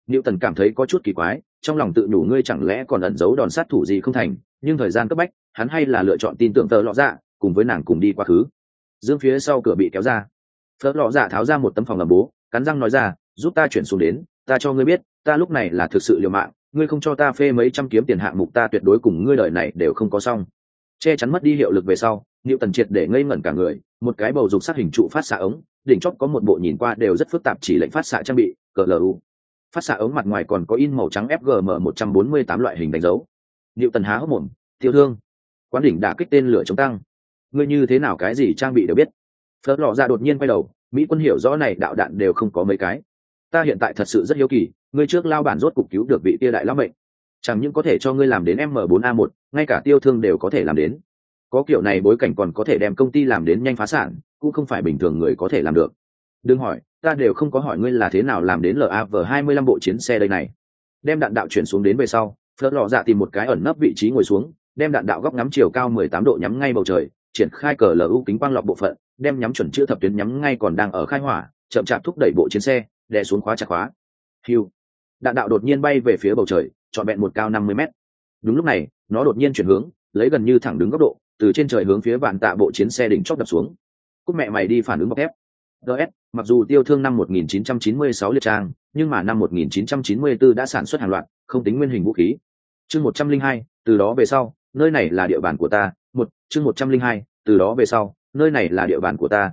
Newton cảm thấy có chút kỳ quái, trong lòng tự nhủ ngươi chẳng lẽ còn ẩn giấu đòn sát thủ gì không thành, nhưng thời gian cấp bách, hắn hay là lựa chọn tin tưởng Tợ Lọ Dạ, cùng với nàng cùng đi quá khứ. Dương phía sau cửa bị kéo ra. Tợ Lọ Dạ tháo ra một tấm phòng ẩm bố, cắn răng nói ra, giúp ta chuyển xuống đến, ta cho ngươi biết, ta lúc này là thực sự liều mạng, ngươi không cho ta phê mấy trăm kiếm tiền hạng mục ta tuyệt đối cùng ngươi đời này đều không có xong. Che chắn mất đi hiệu lực về sau, Newton triệt để ngây ngẩn cả người, một cái bầu dục sát hình trụ phát xạ ống, đỉnh chóp có một bộ nhìn qua đều rất phức tạp chỉ lệnh phát xạ trang bị, CLU. Phát xạ ống mặt ngoài còn có in màu trắng FGM 148 loại hình đánh dấu. Newton há hốc mồm, tiêu thương. Quán đỉnh đả kích tên lửa chống tăng. Ngươi như thế nào cái gì trang bị đều biết. Phớt lọ ra đột nhiên quay đầu, Mỹ quân hiểu rõ này đạo đạn đều không có mấy cái. Ta hiện tại thật sự rất hiếu kỳ, ngươi trước lao bản rốt cục cứu được vị tia đại lão mệnh. Chẳng những có thể cho ngươi làm đến M4A1, ngay cả tiêu thương đều có thể làm đến. Có kiểu này bối cảnh còn có thể đem công ty làm đến nhanh phá sản, cũng không phải bình thường người có thể làm được. Đừng hỏi, ta đều không có hỏi ngươi là thế nào làm đến LAV-25 bộ chiến xe đây này. Đem đạn đạo chuyển xuống đến về sau, Phớt lọ dạ tìm một cái ẩn nấp vị trí ngồi xuống, đem đạn đạo góc ngắm chiều cao 18 độ nhắm ngay bầu trời, triển khai cờ LU kính quang lọc bộ phận, đem nhắm chuẩn chữ thập tuyến nhắm ngay còn đang ở khai hỏa, chậm chạp thúc đẩy bộ chiến xe, đè xuống khóa chặt khóa. Hưu. Đạn đạo đột nhiên bay về phía bầu trời, trọn vẹn một cao 50 mét. Đúng lúc này, nó đột nhiên chuyển hướng, lấy gần như thẳng đứng góc độ, từ trên trời hướng phía vạn tạ bộ chiến xe đỉnh chót đập xuống. Cút mẹ mày đi phản ứng bọc thép. DS, mặc dù tiêu thương năm 1996 liệt trang, nhưng mà năm 1994 đã sản xuất hàng loạt, không tính nguyên hình vũ khí. Chương 102, từ đó về sau, nơi này là địa bàn của ta. Chương 102, từ đó về sau, nơi này là địa bàn của ta.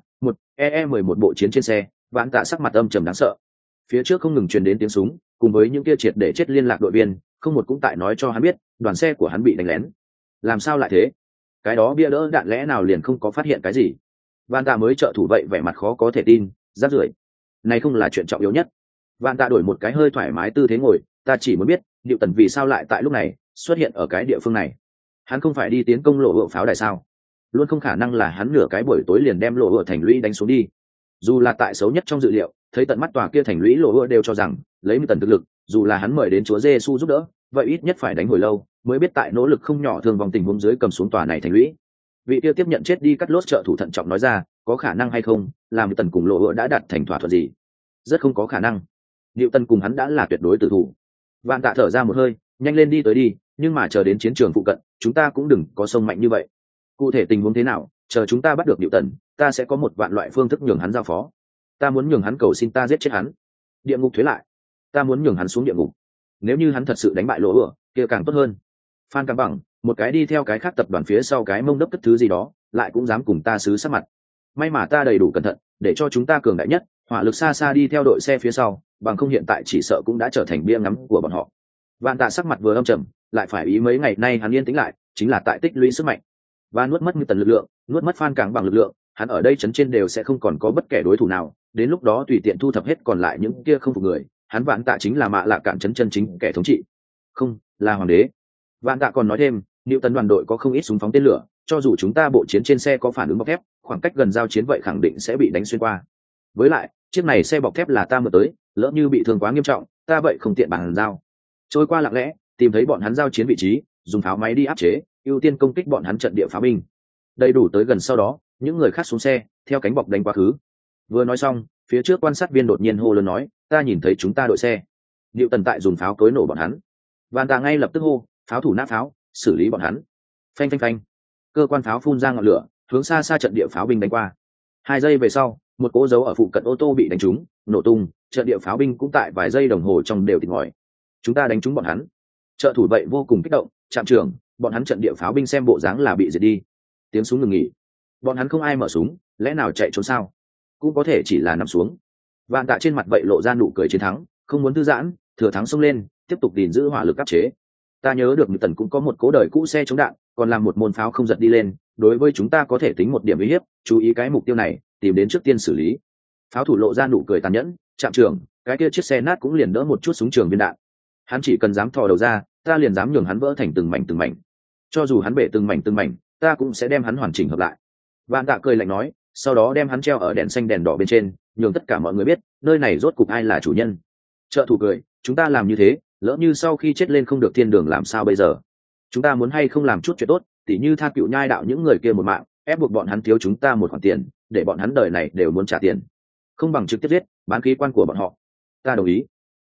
EE11 bộ chiến trên xe, vạn tạ sắc mặt âm trầm đáng sợ. Phía trước không ngừng truyền đến tiếng súng, cùng với những kia triệt để chết liên lạc đội viên, không một cũng tại nói cho hắn biết, đoàn xe của hắn bị đánh lén. Làm sao lại thế? Cái đó bia đỡ đạn lẽ nào liền không có phát hiện cái gì? Vạn tạ mới trợ thủ vậy vẻ mặt khó có thể tin, rát rưởi. Này không là chuyện trọng yếu nhất. Vạn tạ đổi một cái hơi thoải mái tư thế ngồi, ta chỉ muốn biết, Diệu Tần vì sao lại tại lúc này xuất hiện ở cái địa phương này. Hắn không phải đi tiến công lộ hựa pháo đài sao? Luôn không khả năng là hắn nửa cái buổi tối liền đem lộ hựa thành lũy đánh xuống đi. Dù là tại xấu nhất trong dự liệu, thấy tận mắt tòa kia thành lũy lộ hựa đều cho rằng, lấy Tần thực lực, dù là hắn mời đến Chúa Giêsu giúp đỡ, vậy ít nhất phải đánh hồi lâu, mới biết tại nỗ lực không nhỏ thương vong tình huống dưới cầm xuống tòa này thành lũy. Vị kia tiếp nhận chết đi cắt lốt trợ thủ thận trọng nói ra, có khả năng hay không, làm Tần cùng lộ hựa đã đạt thành thỏa thuận gì? Rất không có khả năng. Diệu Tần cùng hắn đã là tuyệt đối tử thủ. Vạn Tạ thở ra một hơi, nhanh lên đi tới đi, nhưng mà chờ đến chiến trường phụ cận, chúng ta cũng đừng có sông mạnh như vậy. Cụ thể tình huống thế nào, chờ chúng ta bắt được Diệu Tần, ta sẽ có một vạn loại phương thức nhường hắn giao phó. Ta muốn nhường hắn cầu xin ta giết chết hắn. Địa ngục thuế lại. Ta muốn nhường hắn xuống địa ngục. Nếu như hắn thật sự đánh bại lộ hựa, kia càng tốt hơn. Phan Cam Bằng, một cái đi theo cái khác tập đoàn phía sau cái mông đốc cất thứ gì đó, lại cũng dám cùng ta xứ sát mặt. May mà ta đầy đủ cẩn thận, để cho chúng ta cường đại nhất, hỏa lực xa xa đi theo đội xe phía sau, bằng không hiện tại chỉ sợ cũng đã trở thành bia ngắm của bọn họ. Vạn Tạ sắc mặt vừa âm trầm, lại phải ý mấy ngày nay hắn yên tĩnh lại, chính là tại tích lũy sức mạnh. Và nuốt mất Như Tần lực lượng, nuốt mất Phan Cảng Bằng lực lượng, hắn ở đây chấn trên đều sẽ không còn có bất kể đối thủ nào, đến lúc đó tùy tiện thu thập hết còn lại những kia không phục người, hắn Vạn Tạ chính là Mạ Lạ Cạn chấn chân chính kẻ thống trị. Không, là hoàng đế. Vạn Tạ còn nói thêm, New Tần đoàn đội có không ít súng phóng tên lửa, cho dù chúng ta bộ chiến trên xe có phản ứng bọc thép, khoảng cách gần giao chiến vậy khẳng định sẽ bị đánh xuyên qua. Với lại, chiếc này xe bọc thép là ta mượn tới, lỡ như bị thương quá nghiêm trọng, ta vậy không tiện bàn giao. Trôi qua lặng lẽ, tìm thấy bọn hắn giao chiến vị trí, dùng pháo máy đi áp chế, ưu tiên công kích bọn hắn trận địa pháo binh. Đầy đủ tới gần sau đó, những người khác xuống xe, theo cánh bọc đánh quá khứ. Vừa nói xong, phía trước quan sát viên đột nhiên hô lớn nói, ta nhìn thấy chúng ta đội xe. Diệu Tần tại dùng pháo cối nổ bọn hắn. Vạn Tạ ngay lập tức hô, pháo thủ nã pháo, xử lý bọn hắn. Phanh phanh phanh. Cơ quan pháo phun ra ngọn lửa, hướng xa xa trận địa pháo binh đánh qua. 2 giây về sau, một cỗ dấu ở phụ cận ô tô bị đánh trúng, nổ tung, trận địa pháo binh cũng tại vài giây đồng hồ trong đều tịt ngòi. Chúng ta đánh trúng bọn hắn. Trợ thủ vậy vô cùng kích động, trạm trưởng, bọn hắn trận địa pháo binh xem bộ dáng là bị diệt đi. Tiếng súng ngừng nghỉ. Bọn hắn không ai mở súng, lẽ nào chạy trốn sao? Cũng có thể chỉ là nằm xuống. Vạn Tạ trên mặt vậy lộ ra nụ cười chiến thắng, không muốn thư giãn, thừa thắng xông lên, tiếp tục gìn giữ hỏa lực áp chế. Ta nhớ được Như Tần cũng có một cố đời cũ xe chống đạn, còn làm một môn pháo không giật đi lên, đối với chúng ta có thể tính một điểm uy hiếp, chú ý cái mục tiêu này, tìm đến trước tiên xử lý. Pháo thủ lộ ra nụ cười tàn nhẫn, trạm trưởng, cái kia chiếc xe nát cũng liền đỡ một chút súng trường viên đạn. Hắn chỉ cần dám thò đầu ra, ta liền dám nhường hắn vỡ thành từng mảnh từng mảnh. Cho dù hắn bể từng mảnh, ta cũng sẽ đem hắn hoàn chỉnh hợp lại. Vạn Tạ cười lạnh nói, sau đó đem hắn treo ở đèn xanh đèn đỏ bên trên, nhường tất cả mọi người biết, nơi này rốt cục ai là chủ nhân. Trợ thủ cười, chúng ta làm như thế, lỡ như sau khi chết lên không được thiên đường làm sao bây giờ? Chúng ta muốn hay không làm chút chuyện tốt, tỉ như tha cựu nhai đạo những người kia một mạng, ép buộc bọn hắn thiếu chúng ta một khoản tiền, để bọn hắn đời này đều muốn trả tiền. Không bằng trực tiếp giết, bán khí quan của bọn họ. Ta đồng ý.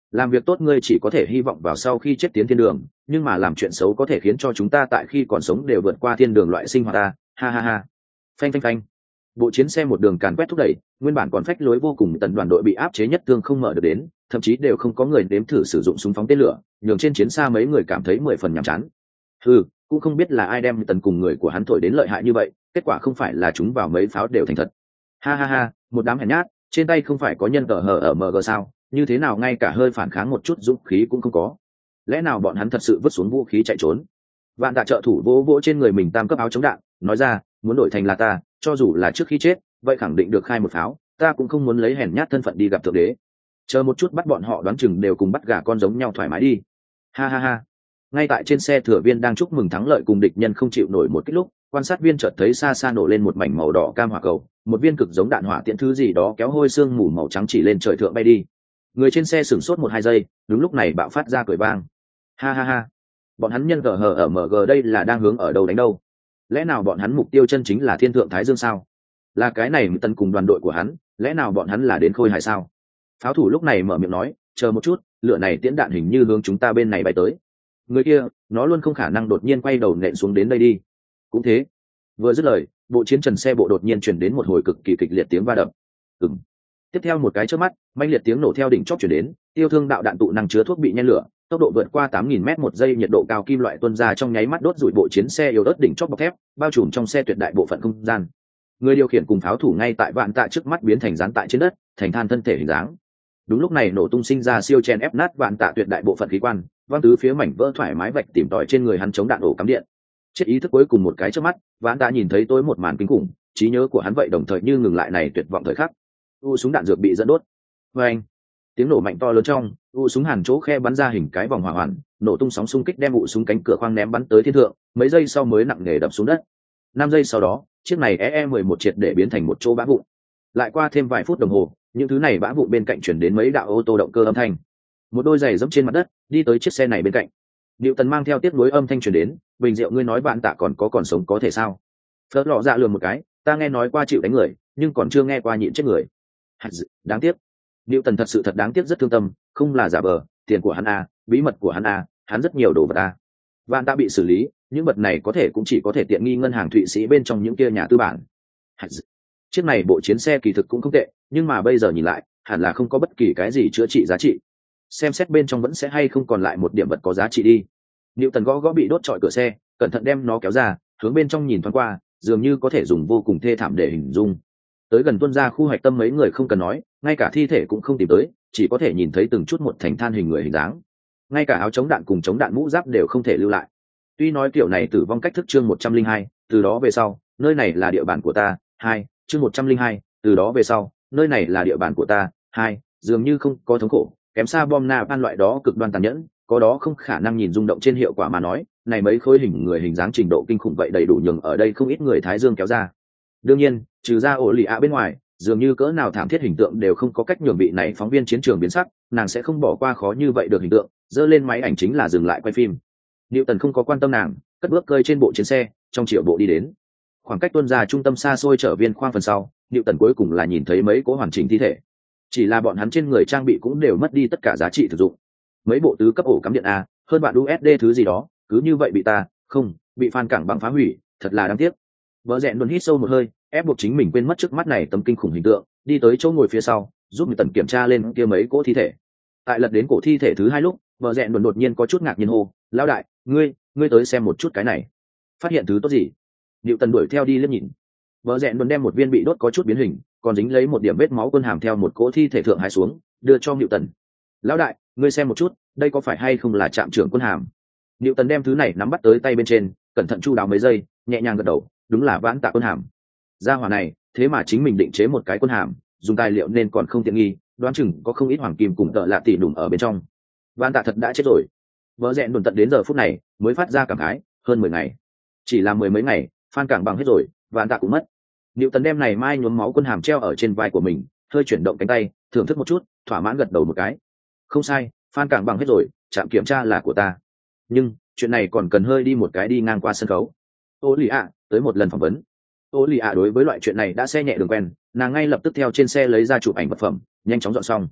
làm việc tốt ngươi chỉ có thể hy vọng vào sau khi chết tiến thiên đường, nhưng mà làm chuyện xấu có thể khiến cho chúng ta tại khi còn sống đều vượt qua thiên đường loại sinh hoạt ta, ha ha ha. Phanh phanh phanh. Bộ chiến xe một đường càn quét thúc đẩy, nguyên bản còn phách lối vô cùng tần đoàn đội bị áp chế nhất thương không mở được đến, thậm chí đều không có người đếm thử sử dụng súng phóng tên lửa, nhường trên chiến xa mấy người cảm thấy 10 phần nhàm chán. Cũng không biết là ai đem tần cùng người của hắn thổi đến lợi hại như vậy, kết quả không phải là chúng vào mấy pháo đều thành thật. Ha ha ha, một đám hèn nhát, trên tay không phải có nhân tờ hờ ở MG sao, như thế nào ngay cả hơi phản kháng một chút dũng khí cũng không có. Lẽ nào bọn hắn thật sự vứt xuống vũ khí chạy trốn? Vạn Tạ trợ thủ vỗ vỗ trên người mình tam cấp áo chống đạn, nói ra, muốn đổi thành là ta, cho dù là trước khi chết, vậy khẳng định được khai một pháo, ta cũng không muốn lấy hèn nhát thân phận đi gặp thượng đế. Chờ một chút bắt bọn họ đoán chừng đều cùng bắt gà con giống nhau thoải mái đi. Ha ha ha. Ngay tại trên xe thừa viên đang chúc mừng thắng lợi cùng địch nhân không chịu nổi một kích lúc, quan sát viên chợt thấy xa xa nổ lên một mảnh màu đỏ cam hỏa cầu, một viên cực giống đạn hỏa tiễn thứ gì đó kéo hôi sương mù màu trắng chỉ lên trời thượng bay đi. Người trên xe sửng sốt 1-2 giây, đúng lúc này bạo phát ra cười vang. Ha ha ha. Bọn hắn nhân hờ ở MG đây là đang hướng ở đâu đánh đâu? Lẽ nào bọn hắn mục tiêu chân chính là thiên thượng thái dương sao? Là cái này tần cùng đoàn đội của hắn, lẽ nào bọn hắn là đến khôi hài sao? Pháo thủ lúc này mở miệng nói, chờ một chút, lửa này tiễn đạn hình như hướng chúng ta bên này bay tới. Người kia, nó luôn không khả năng đột nhiên quay đầu nện xuống đến đây đi. Cũng thế. Vừa dứt lời, bộ chiến trần xe bộ đột nhiên truyền đến một hồi cực kỳ kịch liệt tiếng va đập. Tiếp theo một cái chớp mắt, manh liệt tiếng nổ theo đỉnh chóp truyền đến, tiêu thương đạo đạn tụ năng chứa thuốc bị nhen lửa, tốc độ vượt qua 8.000 mét một giây, nhiệt độ cao kim loại tuôn ra trong nháy mắt đốt rụi bộ chiến xe yếu ớt đỉnh chóp bọc thép, bao trùm trong xe tuyệt đại bộ phận không gian. Người điều khiển cùng pháo thủ ngay tại Vạn Tạ trước mắt biến thành dán tại trên đất, thành than thân thể hình dáng. Đúng lúc này nổ tung sinh ra siêu chen ép nát Vạn Tạ tuyệt đại bộ phận khí quan, văng tứ phía mảnh vỡ thoải mái vạch tìm tòi trên người hắn chống đạn ổ cắm điện. Chết ý thức cuối cùng một cái trước mắt, Vạn Tạ nhìn thấy tối một màn kinh khủng, trí nhớ của hắn vậy đồng thời như ngừng lại này tuyệt vọng thời khắc. Súng đạn dược bị dẫn đốt. Vâng. Tiếng nổ mạnh to lớn trong, súng hàn chỗ khe bắn ra hình cái vòng hỏa hoàn, nổ tung sóng xung kích đem súng cánh cửa khoang ném bắn tới thiên thượng, mấy giây sau mới nặng nề đập xuống đất. 5 giây sau đó, chiếc này EE-11 triệt để biến thành một chỗ bã vụn. Lại qua thêm vài phút đồng hồ, những thứ này bã vụn bên cạnh chuyển đến mấy đạo ô tô động cơ âm thanh. Một đôi giày dẫm trên mặt đất, đi tới chiếc xe này bên cạnh. Diệu Tần mang theo tiếp nối âm thanh truyền đến, "Bình Diệu ngươi nói bạn Tạ còn sống có thể sao?" Phớt lọ dạ lườm một cái, "Ta nghe nói qua chịu đánh người, nhưng còn chưa nghe qua nhịn chết người." Đáng tiếc. Diệu Tần thật sự thật đáng tiếc, rất thương tâm, không là giả vờ, tiền của hắn a, bí mật của hắn a, hắn rất nhiều đồ vật a. Bạn Tạ bị xử lý, những vật này có thể cũng chỉ có thể tiện nghi ngân hàng Thụy Sĩ bên trong những kia nhà tư bản. Chiếc này bộ chiến xe kỳ thực cũng không tệ, nhưng mà bây giờ nhìn lại, hẳn là không có bất kỳ cái gì chữa trị giá trị. Xem xét bên trong vẫn sẽ hay không còn lại một điểm vật có giá trị đi. Diệu Tần gõ bị đốt trọi cửa xe, cẩn thận đem nó kéo ra, hướng bên trong nhìn thoáng qua, dường như có thể dùng vô cùng thê thảm để hình dung. Tới gần tuân ra khu hạch tâm mấy người không cần nói, ngay cả thi thể cũng không tìm tới, chỉ có thể nhìn thấy từng chút một thành than hình người hình dáng. Ngay cả áo chống đạn cùng chống đạn mũ giáp đều không thể lưu lại. Tuy nói kiểu này tử vong cách thức chương 102, từ đó về sau, nơi này là địa bàn của ta, 2, chương 102, từ đó về sau, nơi này là địa bàn của ta, 2, dường như không có thống khổ, kém xa bom napalm loại đó cực đoan tàn nhẫn, có đó không khả năng nhìn rung động trên hiệu quả mà nói, này mấy khối hình người hình dáng trình độ kinh khủng vậy đầy đủ nhường ở đây không ít người thái dương kéo ra. Đương nhiên, trừ ra ổ lì ạ bên ngoài, dường như cỡ nào thảm thiết hình tượng đều không có cách nhường vị này phóng viên chiến trường biến sắc, nàng sẽ không bỏ qua khó như vậy được hình tượng, dơ lên máy ảnh chính là dừng lại quay phim. Diệu Tần không có quan tâm nàng, cất bước cơi trên bộ chiến xe, trong triệu bộ đi đến. Khoảng cách tuân ra trung tâm xa xôi trở viên khoang phần sau, Diệu Tần cuối cùng là nhìn thấy mấy cố hoàn chỉnh thi thể. Chỉ là bọn hắn trên người trang bị cũng đều mất đi tất cả giá trị thực dụng. Mấy bộ tứ cấp ổ cắm điện a, hơn bạn USD thứ gì đó, cứ như vậy bị bị Phan Cảng Bằng phá hủy, thật là đáng tiếc. Bờ rẽn luôn hít sâu một hơi, ép buộc chính mình quên mất trước mắt này tấm kinh khủng hình tượng, đi tới chỗ ngồi phía sau, giúp Diệu Tần kiểm tra lên kia mấy cỗ thi thể. Tại lật đến cổ thi thể thứ 2 lúc, bờ rẽn đột nhiên có chút ngạc nhiên hô, "Lão đại, ngươi tới xem một chút cái này." Phát hiện thứ tốt gì? Diệu Tần đuổi theo đi liếc nhìn. Bờ rẽn đột đem một viên bị đốt có chút biến hình, còn dính lấy một điểm vết máu quân hàm theo một cỗ thi thể thượng hái xuống, đưa cho Diệu Tần. "Lão đại, ngươi xem một chút, đây có phải hay không là trạm trưởng quân hàm?" Diệu Tần đem thứ này nắm bắt tới tay bên trên, cẩn thận chu đáo mấy giây, nhẹ nhàng gật đầu, đúng là Vãn Tạ quân hàm. Gia hỏa này, thế mà chính mình định chế một cái quân hàm, dùng tài liệu nên còn không tiện nghi, đoán chừng có không ít hoàng kim cùng tợ lạ tỷ đủng ở bên trong. Vãn Tạ thật đã chết rồi. Bờ rẽn đồn tận đến giờ phút này mới phát ra cảm khái, hơn 10 ngày, chỉ là 10 mấy ngày, Phan Cảng Bằng hết rồi, Vãn Tạ cũng mất. Diệu Tần đem này mai nhuốm máu quân hàm treo ở trên vai của mình, hơi chuyển động cánh tay, thưởng thức một chút, thỏa mãn gật đầu một cái. Không sai, Phan Cảng Bằng hết rồi, trạm kiểm tra là của ta. Nhưng chuyện này còn cần hơi đi một cái đi ngang qua sân khấu. Ô lì ạ, tới một lần phỏng vấn. Ô lì ạ đối với loại chuyện này đã xe nhẹ đường quen, nàng ngay lập tức theo trên xe lấy ra chụp ảnh vật phẩm, nhanh chóng dọn xong.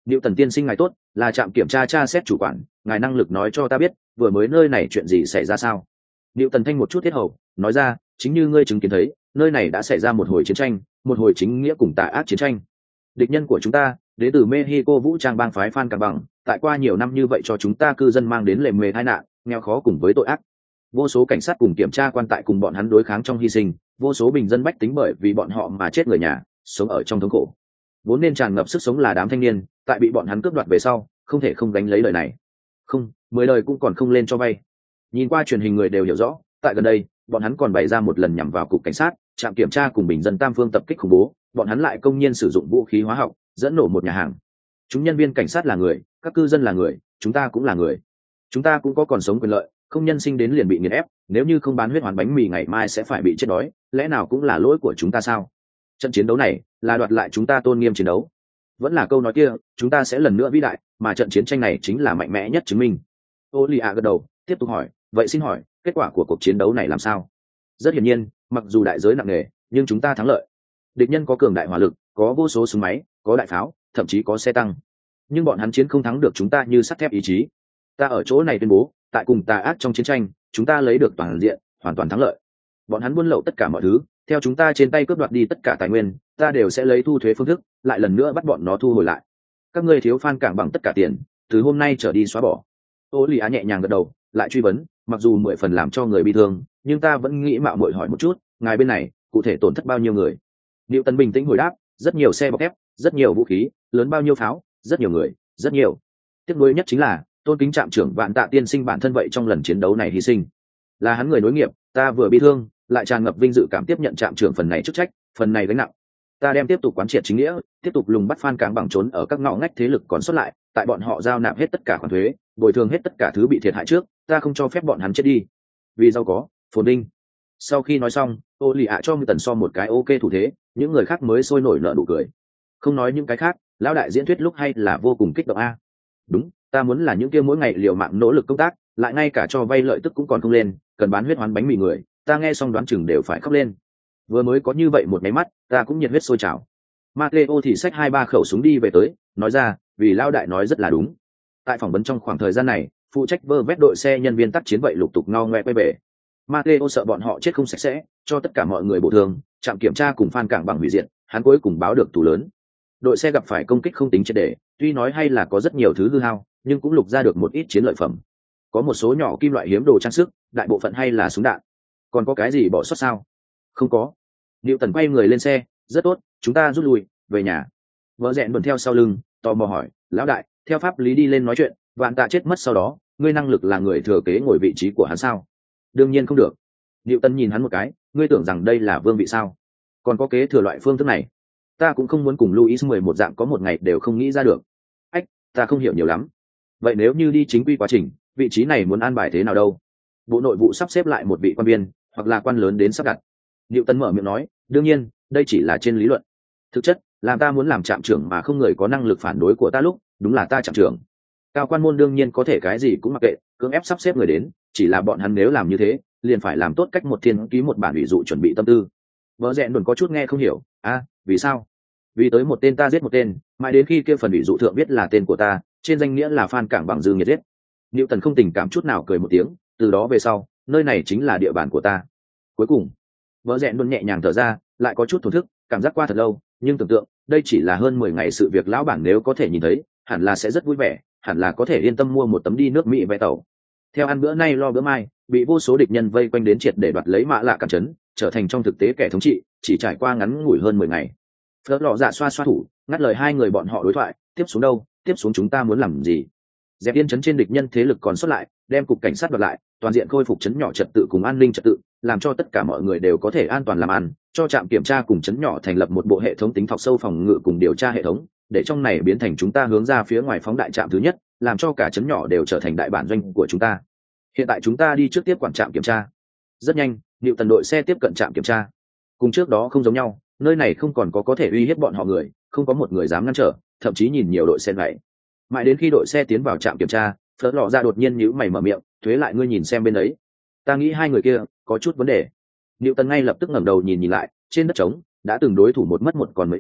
Diệu Tần tiên sinh ngài tốt, là trạm kiểm tra tra xét chủ quản, ngài năng lực nói cho ta biết vừa mới nơi này chuyện gì xảy ra sao? Diệu Tần thanh một chút tiết hầu nói ra, chính như ngươi chứng kiến thấy, nơi này đã xảy ra một hồi chiến tranh, một hồi chính nghĩa cùng tà ác chiến tranh. Địch nhân của chúng ta đến từ Mexico vũ trang bang phái Phan Cảng Bằng, tại qua nhiều năm như vậy cho chúng ta cư dân mang đến lề mề tai nạn, nghèo khó cùng với tội ác. Vô số cảnh sát cùng kiểm tra quan tại cùng bọn hắn đối kháng trong hy sinh, vô số bình dân bách tính bởi vì bọn họ mà chết người nhà, sống ở trong thống khổ. Vốn nên tràn ngập sức sống là đám thanh niên, tại bị bọn hắn cướp đoạt về sau, không thể không đánh lấy lời này. Không, 10 lời cũng còn không lên cho vay. Nhìn qua truyền hình người đều hiểu rõ, tại gần đây, bọn hắn còn bày ra một lần nhằm vào cục cảnh sát, trạm kiểm tra cùng bình dân tam phương tập kích khủng bố, bọn hắn lại công nhiên sử dụng vũ khí hóa học, dẫn nổ một nhà hàng. Chúng nhân viên cảnh sát là người, các cư dân là người, chúng ta cũng là người. Chúng ta cũng có còn sống quyền lợi, không nhân sinh đến liền bị nghiền ép, nếu như không bán huyết hoàn bánh mì ngày mai sẽ phải bị chết đói, lẽ nào cũng là lỗi của chúng ta sao? Trận chiến đấu này là đoạt lại chúng ta tôn nghiêm chiến đấu. Vẫn là câu nói kia, chúng ta sẽ lần nữa vĩ đại, mà trận chiến tranh này chính là mạnh mẽ nhất chứng minh. Ô Lì ạ gật đầu, tiếp tục hỏi, vậy xin hỏi, kết quả của cuộc chiến đấu này làm sao? Rất hiển nhiên, mặc dù đại giới nặng nề, nhưng chúng ta thắng lợi. Địch nhân có cường đại hỏa lực, có vô số súng máy, có đại pháo, thậm chí có xe tăng. Nhưng bọn hắn chiến không thắng được chúng ta như sắt thép ý chí. Ta ở chỗ này tuyên bố, tại cùng tà ác trong chiến tranh, chúng ta lấy được toàn diện, hoàn toàn thắng lợi. Bọn hắn buôn lậu tất cả mọi thứ, theo chúng ta trên tay cướp đoạt đi tất cả tài nguyên, ta đều sẽ lấy thu thuế phương thức, lại lần nữa bắt bọn nó thu hồi lại. Các ngươi thiếu Phan Cảng Bằng tất cả tiền, từ hôm nay trở đi xóa bỏ. Ô Lì Á nhẹ nhàng gật đầu, lại truy vấn, mặc dù 10 phần làm cho người bị thương, nhưng ta vẫn nghĩ mạo muội hỏi một chút, ngài bên này cụ thể tổn thất bao nhiêu người? Diệu Tần bình tĩnh hồi đáp, rất nhiều xe bọc thép, rất nhiều vũ khí, lớn bao nhiêu pháo, rất nhiều người, rất nhiều. Tiếc nuối nhất chính là tôn kính trạm trưởng Vạn Tạ tiên sinh bản thân vậy trong lần chiến đấu này hy sinh. Là hắn người nối nghiệp, ta vừa bị thương, lại tràn ngập vinh dự cảm tiếp nhận trạm trưởng phần này chức trách, phần này gánh nặng. Ta đem tiếp tục quán triệt chính nghĩa, tiếp tục lùng bắt Phan Cảng Bằng trốn ở các ngõ ngách thế lực còn sót lại, tại bọn họ giao nạp hết tất cả khoản thuế, bồi thường hết tất cả thứ bị thiệt hại trước, ta không cho phép bọn hắn chết đi. Vì giàu có, phồn vinh. Sau khi nói xong, Ô Lì ạ cho Ngư Tần so một cái ok thủ thế, những người khác mới sôi nổi nở nụ cười. Không nói những cái khác, lão đại diễn thuyết lúc hay là vô cùng kích động a. Đúng, ta muốn là những kia mỗi ngày liều mạng nỗ lực công tác, lại ngay cả cho vay lợi tức cũng còn không lên, cần bán huyết hoán bánh mì người, ta nghe xong đoán chừng đều phải khóc lên. Vừa mới có như vậy một máy mắt, ta cũng nhiệt huyết sôi trào. Mateo thì xách 2-3 khẩu súng đi về tới, nói ra, vì lão đại nói rất là đúng. Tại phỏng vấn trong khoảng thời gian này, phụ trách vơ vét đội xe nhân viên tác chiến vậy lục tục ngao ngoe quay về. Mateo sợ bọn họ chết không sạch sẽ, cho tất cả mọi người bổ thương, trạm kiểm tra cùng Phan Cảng Bằng hủy diệt, hắn cuối cùng báo được tù lớn. Đội xe gặp phải công kích không tính triệt để, tuy nói hay là có rất nhiều thứ hư hao, nhưng cũng lục ra được một ít chiến lợi phẩm. Có một số nhỏ kim loại hiếm đồ trang sức, đại bộ phận hay là súng đạn. Còn có cái gì bỏ sót sao? Không có. Diệu Tần quay người lên xe, rất tốt, chúng ta rút lui, về nhà. Vợ Rẹn đuổi theo sau lưng, tò mò hỏi, lão đại, theo pháp lý đi lên nói chuyện, Vạn Tạ chết mất sau đó, ngươi năng lực là người thừa kế ngồi vị trí của hắn sao? Đương nhiên không được. Diệu Tần nhìn hắn một cái, ngươi tưởng rằng đây là vương vị sao? Còn có kế thừa loại phương thức này? Ta cũng không muốn cùng Luis 11 dạng có một ngày đều không nghĩ ra được. Ách, ta không hiểu nhiều lắm. Vậy nếu như đi chính quy quá trình, vị trí này muốn an bài thế nào đâu? Bộ nội vụ sắp xếp lại một vị quan viên, hoặc là quan lớn đến sắp đặt. Diệu Tần mở miệng nói, đương nhiên, đây chỉ là trên lý luận. Thực chất, làm ta muốn làm trạm trưởng mà không người có năng lực phản đối của ta lúc, đúng là ta trạm trưởng. Cao quan môn đương nhiên có thể cái gì cũng mặc kệ, cưỡng ép sắp xếp người đến, chỉ là bọn hắn nếu làm như thế, liền phải làm tốt cách một thiên ký một bản ủy dụ chuẩn bị tâm tư. Vợ Rẹn đồn có chút nghe không hiểu, vì sao? Vì tới một tên ta giết một tên, mãi đến khi kia phần ủy dụ thượng biết là tên của ta, trên danh nghĩa là Phan Cảng Bằng dư nghiệt giết. Diệu Tần không tình cảm chút nào cười một tiếng, từ đó về sau, nơi này chính là địa bàn của ta. Cuối cùng, vợ Rẹn đồn nhẹ nhàng thở ra, lại có chút thổn thức, cảm giác qua thật lâu, nhưng tưởng tượng, đây chỉ là hơn 10 ngày sự việc lão bản nếu có thể nhìn thấy, hẳn là sẽ rất vui vẻ, hẳn là có thể yên tâm mua một tấm đi nước Mỹ vé tàu. Theo ăn bữa nay lo bữa mai, bị vô số địch nhân vây quanh đến triệt để đoạt lấy Mạ Lạ cản trấn, trở thành trong thực tế kẻ thống trị, chỉ trải qua ngắn ngủi hơn 10 ngày. Phớt lọ dạ xoa xoa thủ, ngắt lời hai người bọn họ đối thoại, tiếp xuống đâu, tiếp xuống chúng ta muốn làm gì? Dẹp yên trấn trên địch nhân thế lực còn sót lại, đem cục cảnh sát đoạt lại, toàn diện khôi phục trấn nhỏ trật tự cùng an ninh trật tự, làm cho tất cả mọi người đều có thể an toàn làm ăn, cho trạm kiểm tra cùng trấn nhỏ thành lập một bộ hệ thống tính thọc sâu phòng ngự cùng điều tra hệ thống, để trong này biến thành chúng ta hướng ra phía ngoài phóng đại trạm thứ nhất, làm cho cả trấn nhỏ đều trở thành đại bản doanh của chúng ta. Hiện tại chúng ta đi trước tiếp quản trạm kiểm tra. Rất nhanh, Diệu Tần đội xe tiếp cận trạm kiểm tra. Cùng trước đó không giống nhau, nơi này không còn có thể uy hiếp bọn họ người, không có một người dám ngăn trở, thậm chí nhìn nhiều đội xe vậy. Mãi đến khi đội xe tiến vào trạm kiểm tra, Phớt lọ ra đột nhiên nhíu mày mở miệng, thuế lại ngươi nhìn xem bên ấy. Ta nghĩ hai người kia có chút vấn đề. Diệu Tần ngay lập tức ngẩng đầu nhìn lại, trên đất trống đã từng đối thủ một mất một còn mới nạn,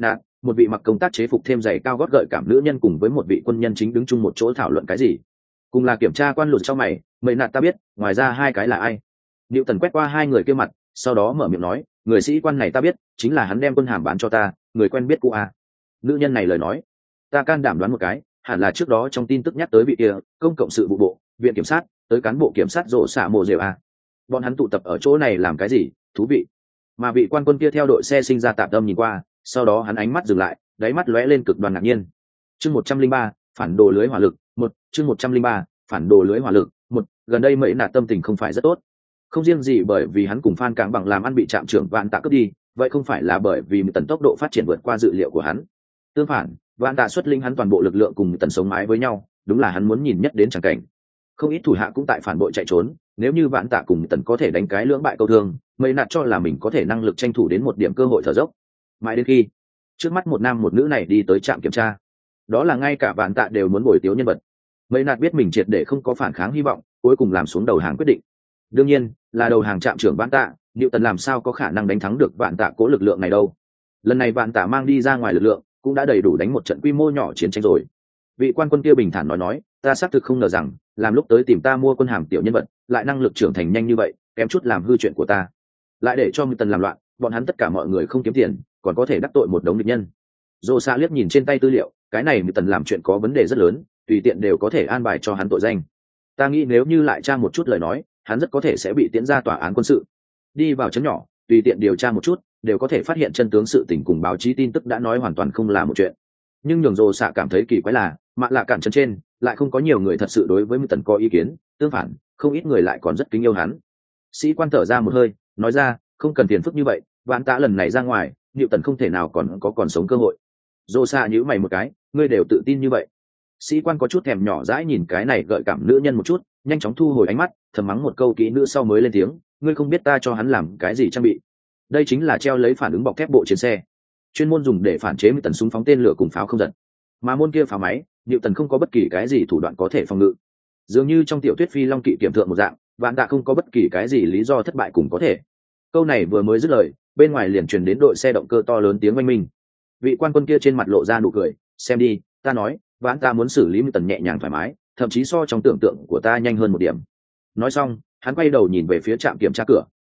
một vị mặc công tác chế phục thêm giày cao gót gợi cảm nữ nhân cùng với một vị quân nhân chính đứng chung một chỗ thảo luận cái gì. Cùng là kiểm tra quan lụt trong mày, mày nạt ta biết, ngoài ra hai cái là ai? Newton quét qua hai người kia mặt, sau đó mở miệng nói, người sĩ quan này ta biết, chính là hắn đem quân hàm bán cho ta, người quen biết cũ à. Nữ nhân này lời nói, ta can đảm đoán một cái, hẳn là trước đó trong tin tức nhắc tới vị kia, công cộng sự vụ bộ, viện kiểm sát, tới cán bộ kiểm sát rổ xạ mồ rều à. Bọn hắn tụ tập ở chỗ này làm cái gì? Thú vị. Mà vị quan quân kia theo đội xe sinh ra tạm tâm nhìn qua, sau đó hắn ánh mắt dừng lại, đáy mắt lóe lên cực đoan ngạc nhiên. Chương 103, phản đồ lưới hỏa lực, chương 103, phản đồ lưới hỏa lực, gần đây mấy nạt tâm tình không phải rất tốt. Không riêng gì bởi vì hắn cùng Phan Cảng Bằng làm ăn bị trạm trưởng Vạn Tạ cướp đi, vậy không phải là bởi vì tần tốc độ phát triển vượt qua dự liệu của hắn. Tương phản, Vạn Tạ xuất linh hắn toàn bộ lực lượng cùng tần sống mái với nhau, đúng là hắn muốn nhìn nhất đến chẳng cảnh. Không ít thủ hạ cũng tại phản bội chạy trốn, nếu như Vạn Tạ cùng tần có thể đánh cái lưỡng bại câu thương, mấy nạt cho là mình có thể năng lực tranh thủ đến một điểm cơ hội thở dốc. Mãi đến khi trước mắt một nam một nữ này đi tới trạm kiểm tra, đó là ngay cả Vạn Tạ đều muốn bồi tiếu nhân vật. Mấy nạt biết mình triệt để không có phản kháng hy vọng, cuối cùng làm xuống đầu hàng quyết định. Đương nhiên là đầu hàng trạm trưởng Vạn Tạ, Newton làm sao có khả năng đánh thắng được Vạn Tạ cố lực lượng này đâu. Lần này Vạn Tạ mang đi ra ngoài lực lượng cũng đã đầy đủ đánh một trận quy mô nhỏ chiến tranh rồi. Vị quan quân kia bình thản nói, ta xác thực không ngờ rằng làm lúc tới tìm ta mua quân hàm tiểu nhân vật lại năng lực trưởng thành nhanh như vậy, kém chút làm hư chuyện của ta, lại để cho Newton làm loạn, bọn hắn tất cả mọi người không kiếm tiền còn có thể đắc tội một đống địch nhân. Dô xa liếc nhìn trên tay tư liệu, cái này Newton làm chuyện có vấn đề rất lớn, tùy tiện đều có thể an bài cho hắn tội danh. Ta nghĩ nếu như lại tra một chút lời nói, hắn rất có thể sẽ bị tiến ra tòa án quân sự, đi vào chấn nhỏ tùy tiện điều tra một chút đều có thể phát hiện chân tướng sự tình, cùng báo chí tin tức đã nói hoàn toàn không là một chuyện. Nhưng nhường Dô xạ cảm thấy kỳ quái là mạ lạ cản chân trên lại không có nhiều người thật sự đối với Newton có ý kiến, tương phản không ít người lại còn rất kính yêu hắn. Sĩ quan thở ra một hơi, nói ra, không cần tiền phức như vậy, Vạn Tạ lần này ra ngoài, Newton không thể nào còn sống cơ hội. Dô xạ nhíu mày một cái, ngươi đều tự tin như vậy? Sĩ quan có chút thèm nhỏ dãi nhìn cái này gợi cảm nữ nhân một chút, nhanh chóng thu hồi ánh mắt, thầm mắng một câu kỹ nữ sau mới lên tiếng, ngươi không biết ta cho hắn làm cái gì trang bị? Đây chính là treo lấy phản ứng bọc thép bộ chiến xe, chuyên môn dùng để phản chế một tần súng phóng tên lửa cùng pháo không giật. Mà môn kia pháo máy, Newton không có bất kỳ cái gì thủ đoạn có thể phòng ngự. Dường như trong tiểu thuyết Phi Long kỵ kiểm thượng một dạng, Vạn Tạ không có bất kỳ cái gì lý do thất bại cùng có thể. Câu này vừa mới dứt lời, bên ngoài liền truyền đến đội xe động cơ to lớn tiếng oanh minh. Vị quan quân kia trên mặt lộ ra nụ cười, xem đi, ta nói, Vạn Tạ muốn xử lý Newton nhẹ nhàng thoải mái, thậm chí so trong tưởng tượng của ta nhanh hơn một điểm. Nói xong, hắn quay đầu nhìn về phía trạm kiểm tra cửa.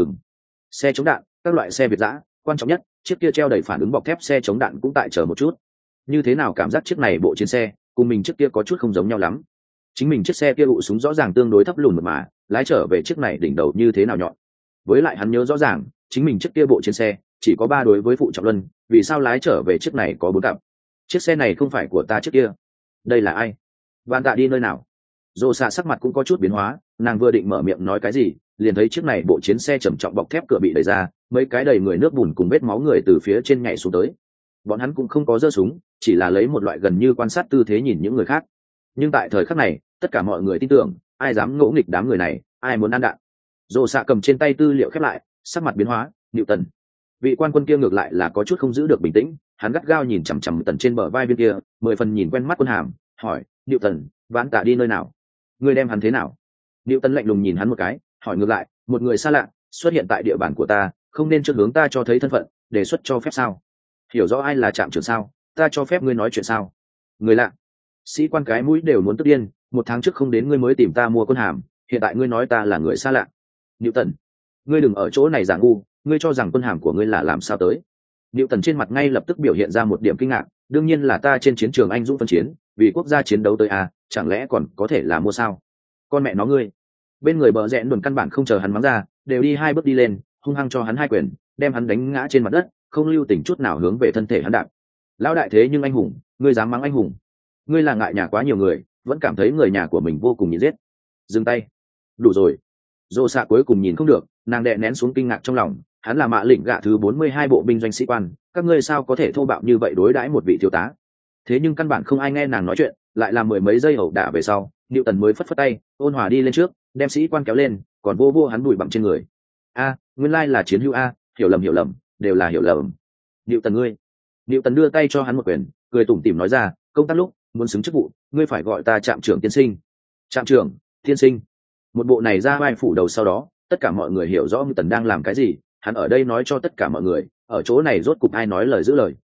Xe chống đạn, các loại xe Việt dã, quan trọng nhất, chiếc kia treo đầy phản ứng bọc thép xe chống đạn cũng tại chờ một chút. Như thế nào cảm giác chiếc này bộ chiến xe cùng mình chiếc kia có chút không giống nhau lắm. Chính mình chiếc xe kia ụ súng rõ ràng tương đối thấp lùn mà lái trở về chiếc này đỉnh đầu như thế nào nhọn. Với lại hắn nhớ rõ ràng, chính mình chiếc kia bộ chiến xe chỉ có 3 đối với phụ trọng luân, vì sao lái trở về chiếc này có 4 cặp? Chiếc xe này không phải của ta chiếc kia. Đây là ai? Vạn Tạ đi nơi nào? Dô xạ sắc mặt cũng có chút biến hóa, nàng vừa định mở miệng nói cái gì, liền thấy chiếc này bộ chiến xe trầm trọng bọc thép cửa bị đẩy ra, mấy cái đầy người nước bùn cùng vết máu người từ phía trên nhảy xuống tới. Bọn hắn cũng không có giơ súng, chỉ là lấy một loại gần như quan sát tư thế nhìn những người khác. Nhưng tại thời khắc này, tất cả mọi người tin tưởng, ai dám ngỗ nghịch đám người này, ai muốn ăn đạn. Dô xạ cầm trên tay tư liệu khép lại, sắc mặt biến hóa, Newton. Vị quan quân kia ngược lại là có chút không giữ được bình tĩnh, hắn gắt gao nhìn chằm chằm Tần trên bờ vai bên kia, 10 phần nhìn quen mắt quân hàm, hỏi, Newton, Vạn Tạ đi nơi nào? Ngươi đem hắn thế nào? Newton lạnh lùng nhìn hắn một cái, hỏi ngược lại, một người xa lạ xuất hiện tại địa bàn của ta, không nên trước hướng ta cho thấy thân phận, đề xuất cho phép sao? Hiểu rõ ai là trạm trưởng sao? Ta cho phép ngươi nói chuyện sao? Người lạ. Sĩ quan cái mũi đều muốn tức điên, 1 tháng trước không đến ngươi mới tìm ta mua quân hàm, hiện tại ngươi nói ta là người xa lạ. Newton, ngươi đừng ở chỗ này giả ngu, ngươi cho rằng quân hàm của ngươi là làm sao tới? Newton trên mặt ngay lập tức biểu hiện ra một điểm kinh ngạc, đương nhiên là ta trên chiến trường anh dũng phân chiến, vì quốc gia chiến đấu tới à, chẳng lẽ còn có thể là mua sao? Con mẹ nó ngươi. Bên người bờ rẽ đồn căn bản không chờ hắn mắng ra, đều đi 2 bước đi lên, hung hăng cho hắn 2 quyền, đem hắn đánh ngã trên mặt đất, không lưu tình chút nào hướng về thân thể hắn đạp. Lão đại thế nhưng anh hùng, ngươi dám mắng anh hùng? Ngươi là ngại nhà quá nhiều người, vẫn cảm thấy người nhà của mình vô cùng nhịn giết. Dừng tay. Đủ rồi. Dô xạ cuối cùng nhìn không được, nàng đè nén xuống kinh ngạc trong lòng, hắn là mạ lĩnh gạ thứ 42 bộ binh doanh sĩ quan, các ngươi sao có thể thô bạo như vậy đối đãi một vị thiếu tá? Thế nhưng căn bản không ai nghe nàng nói chuyện, lại là 10 mấy giây ẩu đả về sau, Newton mới phất phất tay, ôn hòa đi lên trước, đem sĩ quan kéo lên, còn vô vô hắn bụi bặm trên người. Nguyên lai là chiến hữu a, hiểu lầm, đều là hiểu lầm. Newton ngươi. Newton đưa tay cho hắn một quyền, cười tủm tỉm nói ra, công tác lúc muốn xứng chức vụ, ngươi phải gọi ta trạm trưởng tiên sinh. Trạm trưởng, tiên sinh. Một bộ này ra vai phủ đầu sau đó, tất cả mọi người hiểu rõ Newton đang làm cái gì, hắn ở đây nói cho tất cả mọi người, ở chỗ này rốt cục ai nói lời giữ lời.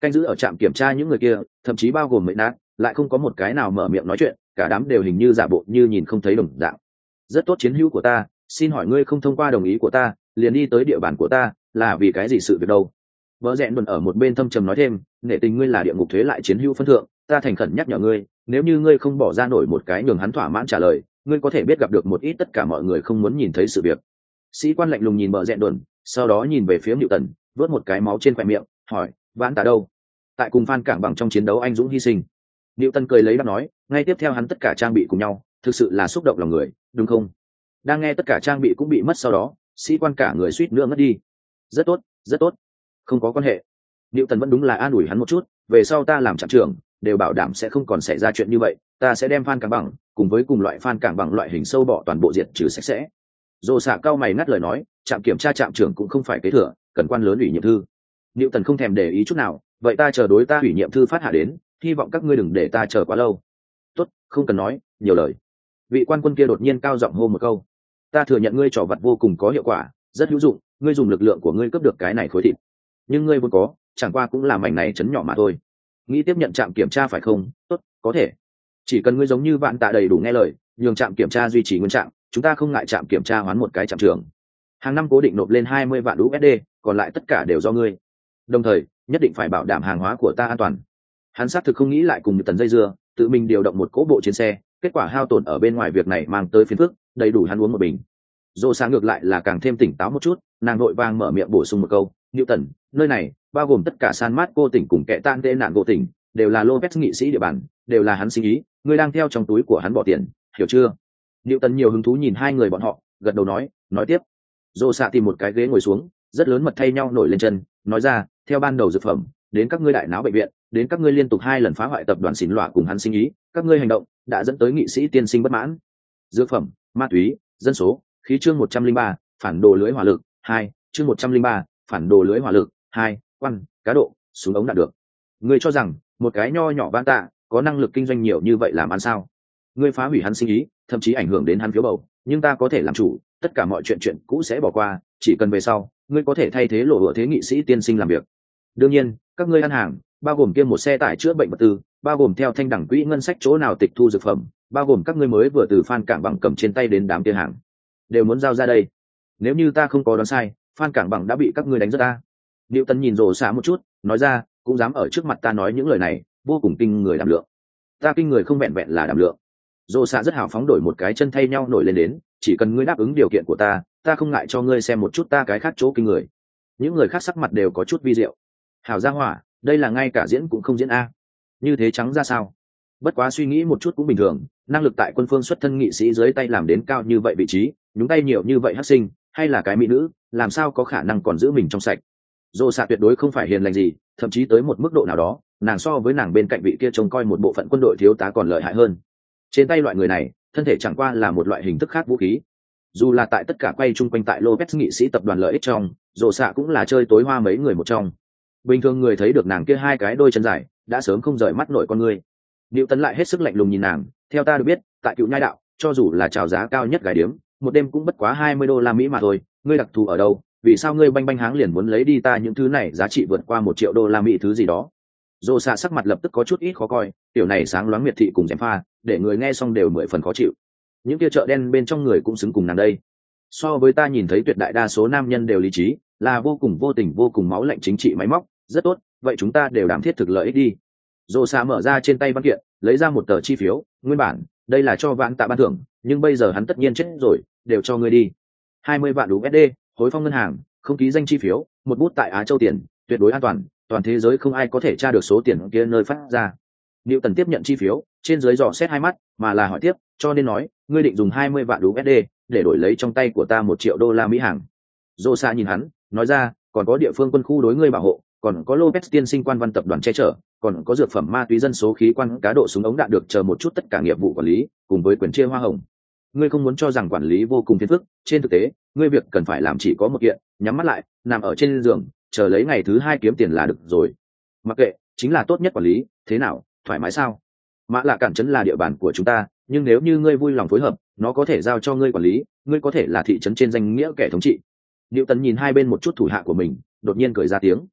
Canh giữ ở trạm kiểm tra những người kia, thậm chí bao gồm mấy nát, lại không có một cái nào mở miệng nói chuyện, cả đám đều hình như giả bộ như nhìn không thấy đồng dạng. Rất tốt, chiến hữu của ta, xin hỏi ngươi không thông qua đồng ý của ta liền đi tới địa bàn của ta là vì cái gì sự việc đâu? Vợ rẽn đồn ở một bên thâm trầm nói thêm, nể tình ngươi là địa ngục thuế lại chiến hữu phân thượng, ta thành khẩn nhắc nhở ngươi, nếu như ngươi không bỏ ra nổi một cái nhường hắn thỏa mãn trả lời, ngươi có thể biết gặp được một ít tất cả mọi người không muốn nhìn thấy sự việc. Sĩ quan lạnh lùng nhìn vợ rẽn đồn, sau đó nhìn về phía Nữu Tần, vớt một cái máu trên khóe miệng, hỏi, vãn tạ đâu? Tại cùng Phan Cảng Bằng trong chiến đấu anh dũng hy sinh. Nữu Tần cười lấy đáp nói, ngay tiếp theo hắn tất cả trang bị cùng nhau, thực sự là xúc động lòng người, đúng không? Đang nghe tất cả trang bị cũng bị mất sau đó, sĩ quan cả người suýt nữa ngất đi. Rất tốt, rất tốt, không có quan hệ. Nữu Tần vẫn đúng là an ủi hắn một chút, về sau ta làm trạm trưởng đều bảo đảm sẽ không còn xảy ra chuyện như vậy, ta sẽ đem Phan Cảng Bằng cùng với cùng loại Phan Cảng Bằng loại hình sâu bọ toàn bộ diệt trừ sạch sẽ. Dồ xạ cao mày ngắt lời nói, trạm kiểm tra trạm trưởng cũng không phải kế thừa, cần quan lớn ủy nhiệm thư. Nữu Tần không thèm để ý chút nào, vậy ta chờ đối ta ủy nhiệm thư phát hạ đến, hy vọng các ngươi đừng để ta chờ quá lâu. Tốt, không cần nói nhiều lời. Vị quan quân kia đột nhiên cao giọng hô một câu, ta thừa nhận ngươi trò vặt vô cùng có hiệu quả, rất hữu dụng, ngươi dùng lực lượng của ngươi cướp được cái này khối thịt, nhưng ngươi vốn có chẳng qua cũng là mảnh này chấn nhỏ mà thôi. Nghĩ tiếp nhận trạm kiểm tra phải không? Tốt, có thể. Chỉ cần ngươi giống như Vạn Tạ đầy đủ nghe lời, nhường trạm kiểm tra duy trì nguyên trạng, chúng ta không ngại trạm kiểm tra hoán một cái trạm trưởng. Hàng năm cố định nộp lên 20 vạn USD, còn lại tất cả đều do ngươi. Đồng thời, nhất định phải bảo đảm hàng hóa của ta an toàn. Hắn xác thực không nghĩ lại cùng Tần dây dưa, tự mình điều động một cỗ bộ chiến xe, kết quả hao tổn ở bên ngoài việc này mang tới phiền phức, đầy đủ hắn uống một bình. Dô sáng ngược lại là càng thêm tỉnh táo một chút, nàng nội vang mở miệng bổ sung một câu, Nữu Tần, nơi này bao gồm tất cả San Marco tỉnh cùng kẻ tan tệ nạn gỗ tỉnh, đều là Lopez nghị sĩ địa bàn, đều là hắn sinh ý, ngươi đang theo trong túi của hắn bỏ tiền, hiểu chưa? Nữu Tần nhiều hứng thú nhìn hai người bọn họ, gật đầu nói tiếp. Dô xạ tìm một cái ghế ngồi xuống, rất lớn mật thay nhau nổi lên chân, nói ra, theo ban đầu dược phẩm, đến các ngươi đại náo bệnh viện, đến các ngươi liên tục 2 lần phá hoại tập đoàn xỉn lọa cùng hắn sinh ý, các ngươi hành động đã dẫn tới nghị sĩ tiên sinh bất mãn. Dược phẩm, ma túy, dân số, khí chương 103, phản đồ lưới hỏa lực 2, chương 103, phản đồ lưới hỏa lực 2, quan, cá độ, súng ống đạt được. Ngươi cho rằng một cái nho nhỏ Vạn Tạ có năng lực kinh doanh nhiều như vậy làm ăn sao? Ngươi phá hủy hắn sinh ý, thậm chí ảnh hưởng đến hắn phiếu bầu, nhưng ta có thể làm chủ, tất cả mọi chuyện cũ sẽ bỏ qua, chỉ cần về sau, ngươi có thể thay thế lộ hựa thế nghị sĩ tiên sinh làm việc. Đương nhiên, các ngươi ăn hàng, bao gồm kia một xe tải chữa bệnh vật tư, bao gồm theo thanh đẳng quỹ ngân sách chỗ nào tịch thu dược phẩm, bao gồm các ngươi mới vừa từ Phan Cảng Bằng cầm trên tay đến đám kia hàng, đều muốn giao ra đây. Nếu như ta không có đoán sai, Phan Cảng Bằng đã bị các ngươi đánh rất ta. Diệu Tần nhìn Rồ xả một chút, nói ra, cũng dám ở trước mặt ta nói những lời này, vô cùng kinh người đảm lượng. Ta kinh người không vẹn vẹn là đảm lượng. Rồ xả rất hào phóng đổi một cái chân thay nhau nổi lên đến, chỉ cần ngươi đáp ứng điều kiện của ta, ta không ngại cho ngươi xem một chút ta cái khác chỗ kinh người. Những người khác sắc mặt đều có chút vi diệu. Hảo gia hỏa, đây là ngay cả diễn cũng không diễn a. Như thế trắng ra sao? Bất quá suy nghĩ một chút cũng bình thường, năng lực tại quân phương xuất thân nghị sĩ dưới tay làm đến cao như vậy vị trí, nhúng tay nhiều như vậy hắc sinh, hay là cái mỹ nữ, làm sao có khả năng còn giữ mình trong sạch. Dô xạ tuyệt đối không phải hiền lành gì, thậm chí tới một mức độ nào đó, nàng so với nàng bên cạnh vị kia trông coi một bộ phận quân đội thiếu tá còn lợi hại hơn. Trên tay loại người này, thân thể chẳng qua là một loại hình thức khác vũ khí. Dù là tại tất cả quay chung quanh tại Lopez nghị sĩ tập đoàn lợi ích trong, Dô xạ cũng là chơi tối hoa mấy người một trong. Bình thường người thấy được nàng kia hai cái đôi chân dài, đã sớm không rời mắt nổi con người. Diệu Tấn lại hết sức lạnh lùng nhìn nàng, theo ta được biết, tại Cựu Nhai đạo, cho dù là chào giá cao nhất gái điếm, một đêm cũng bất quá $20 mà thôi, ngươi đặc thù ở đâu? Vì sao ngươi banh banh háng liền muốn lấy đi ta những thứ này giá trị vượt qua $1 triệu thứ gì đó? Dô xạ sắc mặt lập tức có chút ít khó coi, tiểu này sáng loáng miệt thị cùng gièm pha, để người nghe xong đều 10 phần khó chịu. Những kia chợ đen bên trong người cũng xứng cùng nàng đây. So với ta nhìn thấy tuyệt đại đa số nam nhân đều lý trí, là vô cùng vô tình vô cùng máu lạnh chính trị máy móc, rất tốt, vậy chúng ta đều đảm thiết thực lợi ích đi. Dô xạ mở ra trên tay văn kiện, lấy ra một tờ chi phiếu, nguyên bản, đây là cho Vạn Tạ ban thưởng, nhưng bây giờ hắn tất nhiên chết rồi, đều cho ngươi đi. 20 vạn USD, hối phong ngân hàng, không ký danh chi phiếu, một bút tại Á Châu tiền, tuyệt đối an toàn, toàn thế giới không ai có thể tra được số tiền kia nơi phát ra. Diệu Tần tiếp nhận chi phiếu, trên dưới dò xét hai mắt, mà là hỏi tiếp, cho nên nói, ngươi định dùng 20 vạn USD để đổi lấy trong tay của ta $1 triệu hàng. Dô xạ nhìn hắn, nói ra, còn có địa phương quân khu đối ngươi bảo hộ, còn có Lopez tiên sinh quan văn tập đoàn che chở, còn có dược phẩm ma túy dân số khí quan cá độ súng ống đạn được chờ một chút tất cả nghiệp vụ quản lý, cùng với quyền chia hoa hồng. Ngươi không muốn cho rằng quản lý vô cùng phiền phức, trên thực tế, ngươi việc cần phải làm chỉ có một kiện, nhắm mắt lại, nằm ở trên giường, chờ lấy ngày thứ 2 kiếm tiền là được rồi. Mặc kệ, chính là tốt nhất quản lý, thế nào, thoải mái sao? Mã Lạ Cản trấn là địa bàn của chúng ta, nhưng nếu như ngươi vui lòng phối hợp, nó có thể giao cho ngươi quản lý, ngươi có thể là thị trấn trên danh nghĩa kẻ thống trị. Diệu Tần nhìn hai bên một chút thủ hạ của mình, đột nhiên cười ra tiếng.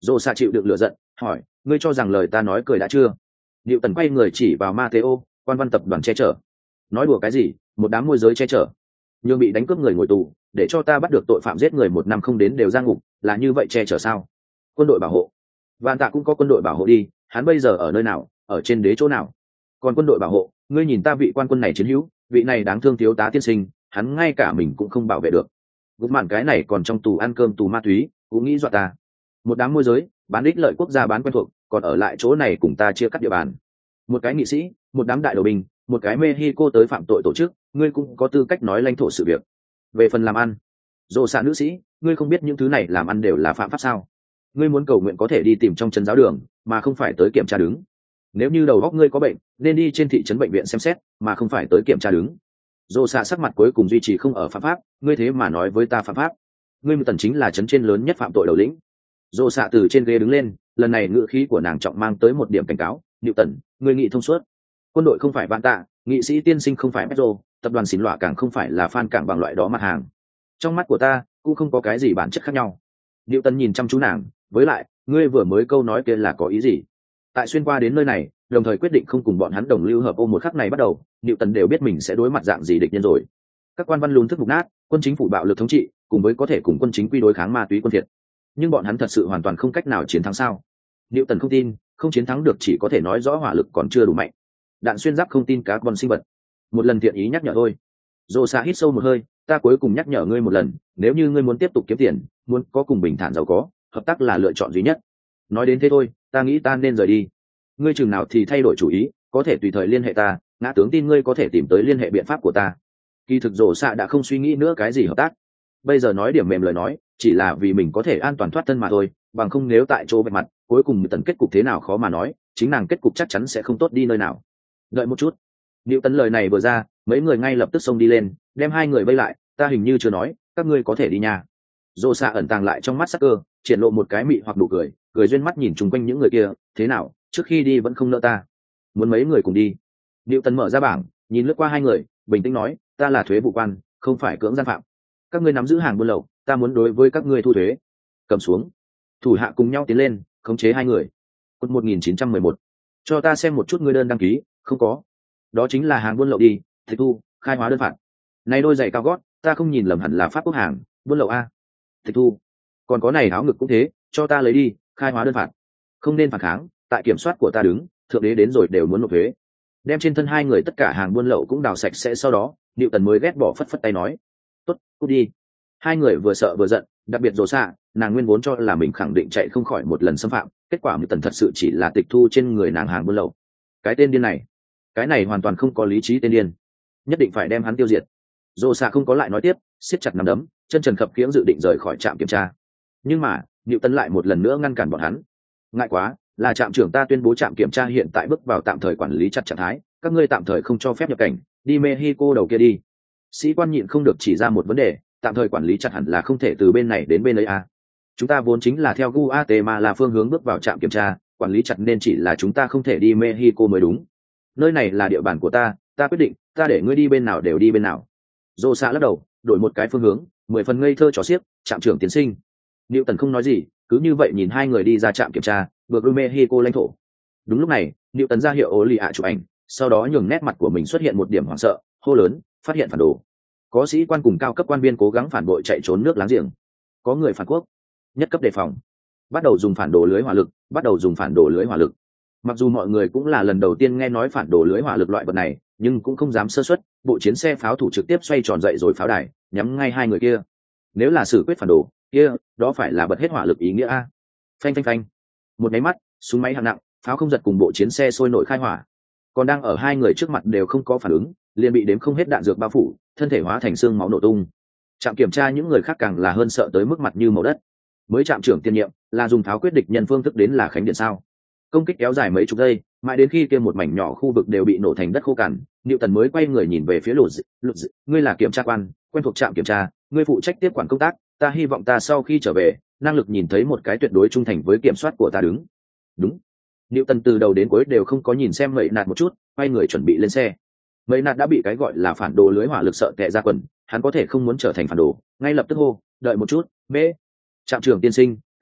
Dô xạ chịu đựng lửa giận hỏi, ngươi cho rằng lời ta nói cười đã chưa? Diệu Tần quay người chỉ vào Mateo, quan văn tập đoàn che chở. Nói đùa cái gì, một đám môi giới che chở. Nhưng bị đánh cướp người ngồi tù, để cho ta bắt được tội phạm giết người 1 năm không đến đều ra ngục, là như vậy che chở sao? Quân đội bảo hộ. Vạn Tạ cũng có quân đội bảo hộ đi, hắn bây giờ ở nơi nào, ở trên đế chỗ nào? Còn quân đội bảo hộ, ngươi nhìn ta vị quan quân này chiến hữu, vị này đáng thương thiếu tá tiên sinh, hắn ngay cả mình cũng không bảo vệ được. Gục mạn cái này còn trong tù ăn cơm tù ma túy, cũng nghĩ dọa ta. Một đám môi giới, bán ích lợi quốc gia bán quen thuộc, còn ở lại chỗ này cùng ta chia cắt địa bàn. Một cái nghị sĩ, một đám đại đầu binh, một cái Mexico tới phạm tội tổ chức, ngươi cũng có tư cách nói lãnh thổ sự việc. Về phần làm ăn, dồ xạ nữ sĩ, ngươi không biết những thứ này làm ăn đều là phạm pháp sao? Ngươi muốn cầu nguyện có thể đi tìm trong chân giáo đường, mà không phải tới kiểm tra đứng. Nếu như đầu óc ngươi có bệnh, nên đi trên thị trấn bệnh viện xem xét, mà không phải tới kiểm tra đứng. Dồ xạ sắc mặt cuối cùng duy trì không ở phạm pháp, ngươi thế mà nói với ta phạm pháp? Ngươi một tần chính là trấn trên lớn nhất phạm tội đầu lĩnh. Dồ xạ từ trên ghế đứng lên, lần này ngữ khí của nàng trọng mang tới một điểm cảnh cáo. Niệu tần, ngươi nghĩ thông suốt. Quân đội không phải Vạn Tạ, nghị sĩ tiên sinh không phải Petro, tập đoàn xỉn lọa càng không phải là fan cảng bằng loại đó mặt hàng. Trong mắt của ta cũng không có cái gì bản chất khác nhau. Niệu tần nhìn chăm chú nàng, với lại ngươi vừa mới câu nói kia là có ý gì? Tại xuyên qua đến nơi này, đồng thời quyết định không cùng bọn hắn đồng lưu hợp ôm một khắc này bắt đầu, Niệu tần đều biết mình sẽ đối mặt dạng gì địch nhân rồi. Các quan văn lún thức mục nát, quân chính phủ bạo lực thống trị, cùng với có thể cùng quân chính quy đối kháng ma túy quân thiệt. Nhưng bọn hắn thật sự hoàn toàn không cách nào chiến thắng sao? Niệu tần không tin, không chiến thắng được chỉ có thể nói rõ hỏa lực còn chưa đủ mạnh. Đạn xuyên giáp không tin carbon sinh vật. Một lần thiện ý nhắc nhở thôi. Dô xạ hít sâu một hơi, ta cuối cùng nhắc nhở ngươi một lần, nếu như ngươi muốn tiếp tục kiếm tiền, muốn có cùng bình thản giàu có, hợp tác là lựa chọn duy nhất. Nói đến thế thôi, ta nghĩ ta nên rời đi. Ngươi chừng nào thì thay đổi chủ ý, có thể tùy thời liên hệ ta, ngã tướng tin ngươi có thể tìm tới liên hệ biện pháp của ta. Kỳ thực Dô xạ đã không suy nghĩ nữa cái gì hợp tác. Bây giờ nói điểm mềm lời nói, chỉ là vì mình có thể an toàn thoát thân mà thôi, bằng không nếu tại chỗ vạch mặt, cuối cùng tần kết cục thế nào khó mà nói, chính nàng kết cục chắc chắn sẽ không tốt đi nơi nào. Đợi một chút. Diệu Tấn lời này vừa ra, mấy người ngay lập tức xông đi lên, đem hai người vây lại, ta hình như chưa nói, các ngươi có thể đi nha. Dô xạ ẩn tàng lại trong mắt sắc cơ, triển lộ một cái mị hoặc nụ cười, cười duyên mắt nhìn chung quanh những người kia, thế nào, trước khi đi vẫn không nợ ta. Muốn mấy người cùng đi. Diệu Tấn mở ra bảng, nhìn lướt qua hai người, bình tĩnh nói, ta là thuế vụ quan, không phải cưỡng gian phạm. Các ngươi nắm giữ hàng buôn lậu, ta muốn đối với các ngươi thu thuế. Cầm xuống. Thủ hạ cùng nhau tiến lên, khống chế hai người. Code 1911. Cho ta xem một chút ngươi đơn đăng ký, không có. Đó chính là hàng buôn lậu đi, tịch thu, khai hóa đơn phạt. Này đôi giày cao gót, ta không nhìn lầm hẳn là pháp quốc hàng, buôn lậu a. Tịch thu. Còn có này áo ngực cũng thế, cho ta lấy đi, khai hóa đơn phạt. Không nên phản kháng, tại kiểm soát của ta đứng, thượng đế đến rồi đều muốn nộp thuế. Đem trên thân hai người tất cả hàng buôn lậu cũng đào sạch sẽ, sau đó, Diệu Tần mới ghét bỏ phất phất tay nói, tốt, cút đi. Hai người vừa sợ vừa giận, đặc biệt Dô xạ, nàng nguyên vốn cho là mình khẳng định chạy không khỏi một lần xâm phạm, kết quả Diệu Tần thật sự chỉ là tịch thu trên người nàng hàng buôn lậu. Cái tên điên này, cái này hoàn toàn không có lý trí tên điên, nhất định phải đem hắn tiêu diệt. Dô xạ không có lại nói tiếp, siết chặt nắm đấm, chân trần khập khiễng dự định rời khỏi trạm kiểm tra. Nhưng mà Diệu Tần lại một lần nữa ngăn cản bọn hắn. Ngại quá, là trạm trưởng ta tuyên bố trạm kiểm tra hiện tại bước vào tạm thời quản lý chặt trạng thái, các ngươi tạm thời không cho phép nhập cảnh, đi Mexico đầu kia đi. Sĩ quan nhịn không được chỉ ra một vấn đề, tạm thời quản lý chặt hẳn là không thể từ bên này đến bên ấy à. Chúng ta vốn chính là theo Guatemala phương hướng bước vào trạm kiểm tra, quản lý chặt nên chỉ là chúng ta không thể đi Mexico mới đúng. Nơi này là địa bàn của ta, ta quyết định, ta để ngươi đi bên nào đều đi bên nào. Dô xạ lắc đầu, đổi một cái phương hướng, 10 phần ngây thơ trò xiếc, trạm trưởng tiến sinh. Diệu Tần không nói gì, cứ như vậy nhìn hai người đi ra trạm kiểm tra, bước lui Mexico lãnh thổ. Đúng lúc này, Diệu Tần ra hiệu ố lì ạ chụp ảnh, sau đó nhường nét mặt của mình xuất hiện một điểm hoảng sợ, hô lớn, phát hiện phản đồ. Có sĩ quan cùng cao cấp quan viên cố gắng phản bội chạy trốn nước láng giềng. Có người phản quốc, nhất cấp đề phòng. Bắt đầu dùng phản đồ lưới hỏa lực, bắt đầu dùng phản đồ lưới hỏa lực. Mặc dù mọi người cũng là lần đầu tiên nghe nói phản đồ lưới hỏa lực loại vật này, nhưng cũng không dám sơ suất, bộ chiến xe pháo thủ trực tiếp xoay tròn dậy rồi pháo đài, nhắm ngay hai người kia. Nếu là xử quyết phản đồ, kia, đó phải là bật hết hỏa lực ý nghĩa a. Phanh phanh phanh. Một máy mắt, súng máy hạng nặng, pháo không giật cùng bộ chiến xe sôi nổi khai hỏa. Còn đang ở hai người trước mặt đều không có phản ứng, liền bị đếm không hết đạn dược bao phủ, thân thể hóa thành xương máu nổ tung. Trạm kiểm tra những người khác càng là hơn sợ tới mức mặt như màu đất. Mới trạm trưởng tiên nhiệm là dùng tháo quyết địch nhân phương thức đến là khánh điện sao? Công kích kéo dài mấy chục giây, mãi đến khi kia một mảnh nhỏ khu vực đều bị nổ thành đất khô cằn, Diệu Tần mới quay người nhìn về phía Lục Dị, ngươi là kiểm tra quan, quen thuộc trạm kiểm tra, ngươi phụ trách tiếp quản công tác, ta hy vọng ta sau khi trở về, năng lực nhìn thấy một cái tuyệt đối trung thành với kiểm soát của ta đứng. Đúng. Diệu Tần từ đầu đến cuối đều không có nhìn xem Mậy Nạt một chút, quay người chuẩn bị lên xe. Mậy Nạt đã bị cái gọi là phản đồ lưới hỏa lực sợ tè ra quần, hắn có thể không muốn trở thành phản đồ, ngay lập tức hô, đợi một chút, mễ. Trạm trưởng tiên sinh, ta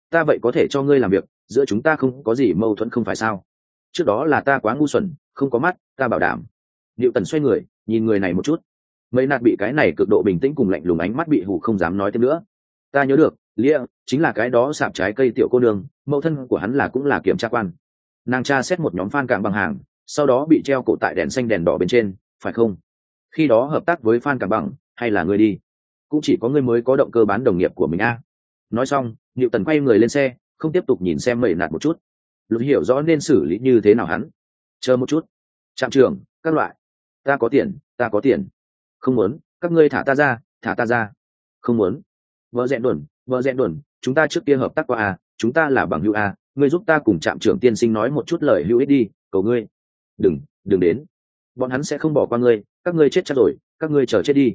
ta vậy có thể cho ngươi làm việc, giữa chúng ta không có gì mâu thuẫn không phải sao? Trước đó là ta quá ngu xuẩn, không có mắt, ta bảo đảm. Diệu Tần xoay người nhìn người này một chút, mấy nạt bị cái này cực độ bình tĩnh cùng lạnh lùng ánh mắt bị hù không dám nói thêm nữa. Ta nhớ được, Lia chính là cái đó sạp trái cây tiểu cô nương, mẫu thân của hắn là cũng là kiểm tra quan. Nàng tra xét một nhóm fan càng bằng hàng, sau đó bị treo cổ tại đèn xanh đèn đỏ bên trên, phải không? Khi đó hợp tác với fan càng bằng, hay là ngươi đi? Cũng chỉ có ngươi mới có động cơ bán đồng nghiệp của mình a. Nói xong, Diệu Tần quay người lên xe, không tiếp tục nhìn xem mẩy nạt một chút. Lục hiểu rõ nên xử lý như thế nào hắn. Chờ một chút. Trạm trưởng, các loại. Ta có tiền, ta có tiền. Không muốn, các ngươi thả ta ra, thả ta ra. Không muốn. Vợ dẹn đuẩn, chúng ta trước kia hợp tác qua à, chúng ta là bằng hữu à, ngươi giúp ta cùng trạm trưởng tiên sinh nói một chút lời hữu ích đi, cầu ngươi. Đừng đến. Bọn hắn sẽ không bỏ qua ngươi, các ngươi chết chắc rồi, các ngươi chờ chết đi.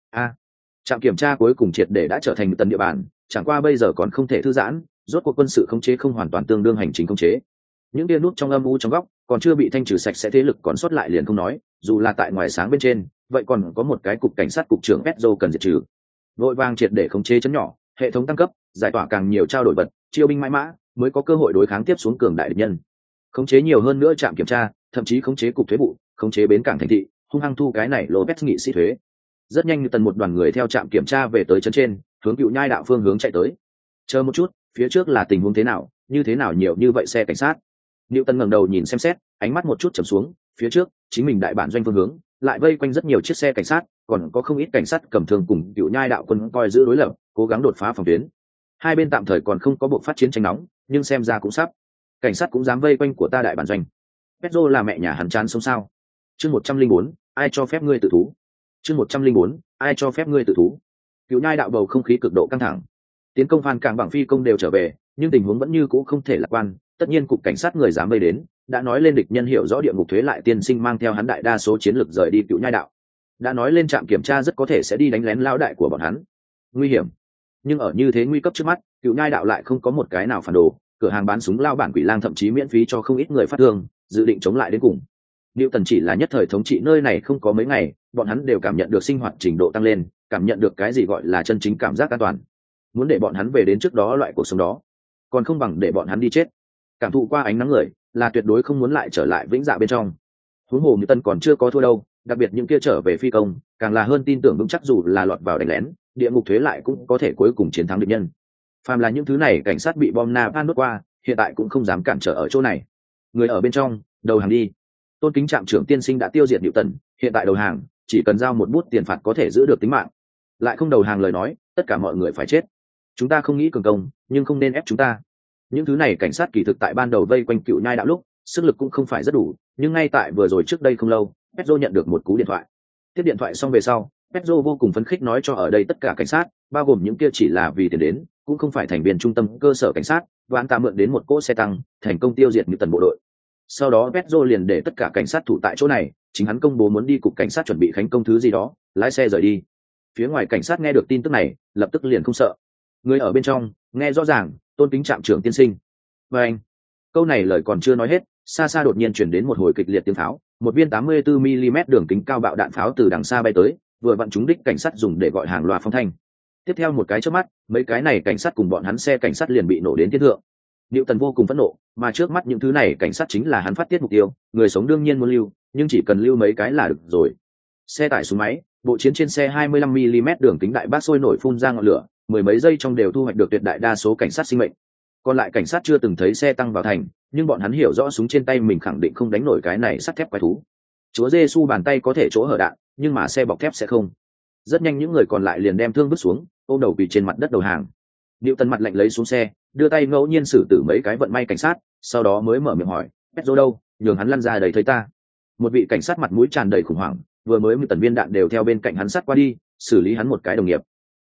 Trạm kiểm tra cuối cùng triệt để đã trở thành một tần địa bàn, chẳng qua bây giờ còn không thể thư giãn, rốt cuộc quân sự khống chế không hoàn toàn tương đương hành chính khống chế. Những tia nút trong âm u trong góc còn chưa bị thanh trừ sạch sẽ thế lực còn sót lại liền không nói, dù là tại ngoài sáng bên trên, vậy còn có một cái cục cảnh sát cục trưởng Petro cần diệt trừ. Vội vàng triệt để khống chế chấn nhỏ, hệ thống tăng cấp, giải tỏa càng nhiều trao đổi vật, chiêu binh mãi mã, mới có cơ hội đối kháng tiếp xuống cường đại địch nhân. Khống chế nhiều hơn nữa trạm kiểm tra, thậm chí khống chế cục thuế vụ, khống chế bến cảng thành thị, hung hăng thu cái này Lopez nghị sĩ thuế. Rất nhanh như tần một đoàn người theo trạm kiểm tra về tới trấn trên, hướng Cựu Nhai đạo phương hướng chạy tới. Chờ một chút, phía trước là tình huống thế nào, như thế nào nhiều như vậy xe cảnh sát? Diệu Tần ngẩng đầu nhìn xem xét, ánh mắt một chút trầm xuống, phía trước, chính mình đại bản doanh phương hướng, lại vây quanh rất nhiều chiếc xe cảnh sát, còn có không ít cảnh sát cầm thương cùng Cựu Nhai đạo quân coi giữ đối lập, cố gắng đột phá phòng tuyến. Hai bên tạm thời còn không có buộc phát chiến tranh nóng, nhưng xem ra cũng sắp. Cảnh sát cũng dám vây quanh của ta đại bản doanh. Petro là mẹ nhà hắn chán sống sao? Chương 104, ai cho phép ngươi tự thú? Chương 104, ai cho phép ngươi tự thú? Cựu Nhai đạo bầu không khí cực độ căng thẳng. Tiến công Phan Càng bằng phi công đều trở về, nhưng tình huống vẫn như cũ không thể lạc quan. Tất nhiên cục cảnh sát người dám vây đến, đã nói lên địch nhân hiểu rõ địa ngục thuế lại tiên sinh mang theo hắn đại đa số chiến lực rời đi Cựu Nhai đạo. Đã nói lên trạm kiểm tra rất có thể sẽ đi đánh lén lão đại của bọn hắn. Nguy hiểm. Nhưng ở như thế nguy cấp trước mắt, Cựu Nhai đạo lại không có một cái nào phản đồ, cửa hàng bán súng lao bản Quỷ Lang thậm chí miễn phí cho không ít người phát thương, dự định chống lại đến cùng. Diệu Tần chỉ là nhất thời thống trị nơi này không có mấy ngày, bọn hắn đều cảm nhận được sinh hoạt trình độ tăng lên, cảm nhận được cái gì gọi là chân chính cảm giác an toàn. Muốn để bọn hắn về đến trước đó loại cuộc sống đó, còn không bằng để bọn hắn đi chết. Cảm thụ qua ánh nắng người, là tuyệt đối không muốn lại trở lại vĩnh dạ bên trong. Huống hồ Diệu Tần còn chưa có thua đâu, đặc biệt những kia trở về phi công, càng là hơn tin tưởng vững chắc dù là lọt vào đánh lén, địa ngục thuế lại cũng có thể cuối cùng chiến thắng địch nhân. Phàm là những thứ này cảnh sát bị bom napalm nuốt qua, hiện tại cũng không dám cản trở ở chỗ này. Người ở bên trong, đầu hàng đi. Tôn kính trạm trưởng tiên sinh đã tiêu diệt Diệu Tần, hiện tại đầu hàng, chỉ cần giao một bút tiền phạt có thể giữ được tính mạng. Lại không đầu hàng lời nói, tất cả mọi người phải chết. Chúng ta không nghĩ cường công, nhưng không nên ép chúng ta. Những thứ này cảnh sát kỳ thực tại ban đầu vây quanh Cựu Nhai đạo lúc, sức lực cũng không phải rất đủ, nhưng ngay tại vừa rồi trước đây không lâu, Petro nhận được một cú điện thoại. Tiếp điện thoại xong về sau, Petro vô cùng phấn khích nói cho ở đây tất cả cảnh sát, bao gồm những kia chỉ là vì tiền đến, cũng không phải thành viên trung tâm cơ sở cảnh sát, và anh ta mượn đến một cỗ xe tăng, thành công tiêu diệt Diệu Tần bộ đội. Sau đó Petro liền để tất cả cảnh sát thủ tại chỗ này, chính hắn công bố muốn đi cục cảnh sát chuẩn bị khánh công thứ gì đó, lái xe rời đi. Phía ngoài cảnh sát nghe được tin tức này, lập tức liền không sợ. Người ở bên trong, nghe rõ ràng, tôn kính trạm trưởng tiên sinh. Và anh, câu này lời còn chưa nói hết, xa xa đột nhiên chuyển đến một hồi kịch liệt tiếng pháo, một viên 84 mm đường kính cao bạo đạn pháo từ đằng xa bay tới, vừa vặn trúng đích cảnh sát dùng để gọi hàng loa phong thanh. Tiếp theo một cái chớp mắt, mấy cái này cảnh sát cùng bọn hắn xe cảnh sát liền bị nổ đến thiên thượng. Diệu Tần vô cùng phẫn nộ, mà trước mắt những thứ này cảnh sát chính là hắn phát tiết mục tiêu, người sống đương nhiên muốn lưu, nhưng chỉ cần lưu mấy cái là được rồi. Xe tải xuống máy, bộ chiến trên xe 25 mm đường kính đại bác sôi nổi phun ra ngọn lửa, mười mấy giây trong đều thu hoạch được tuyệt đại đa số cảnh sát sinh mệnh. Còn lại cảnh sát chưa từng thấy xe tăng vào thành, nhưng bọn hắn hiểu rõ súng trên tay mình khẳng định không đánh nổi cái này sắt thép quái thú. Chúa Giêsu bàn tay có thể chỗ hở đạn, nhưng mà xe bọc thép sẽ không. Rất nhanh những người còn lại liền đem thương vứt xuống, ôm đầu quỳ trên mặt đất đầu hàng. Diệu Tần mặt lạnh lấy xuống xe, đưa tay ngẫu nhiên xử tử mấy cái vận may cảnh sát, sau đó mới mở miệng hỏi, Petro đâu, nhường hắn lăn ra đầy thấy ta. Một vị cảnh sát mặt mũi tràn đầy khủng hoảng, vừa mới một tần viên đạn đều theo bên cạnh hắn sát qua đi, xử lý hắn một cái đồng nghiệp.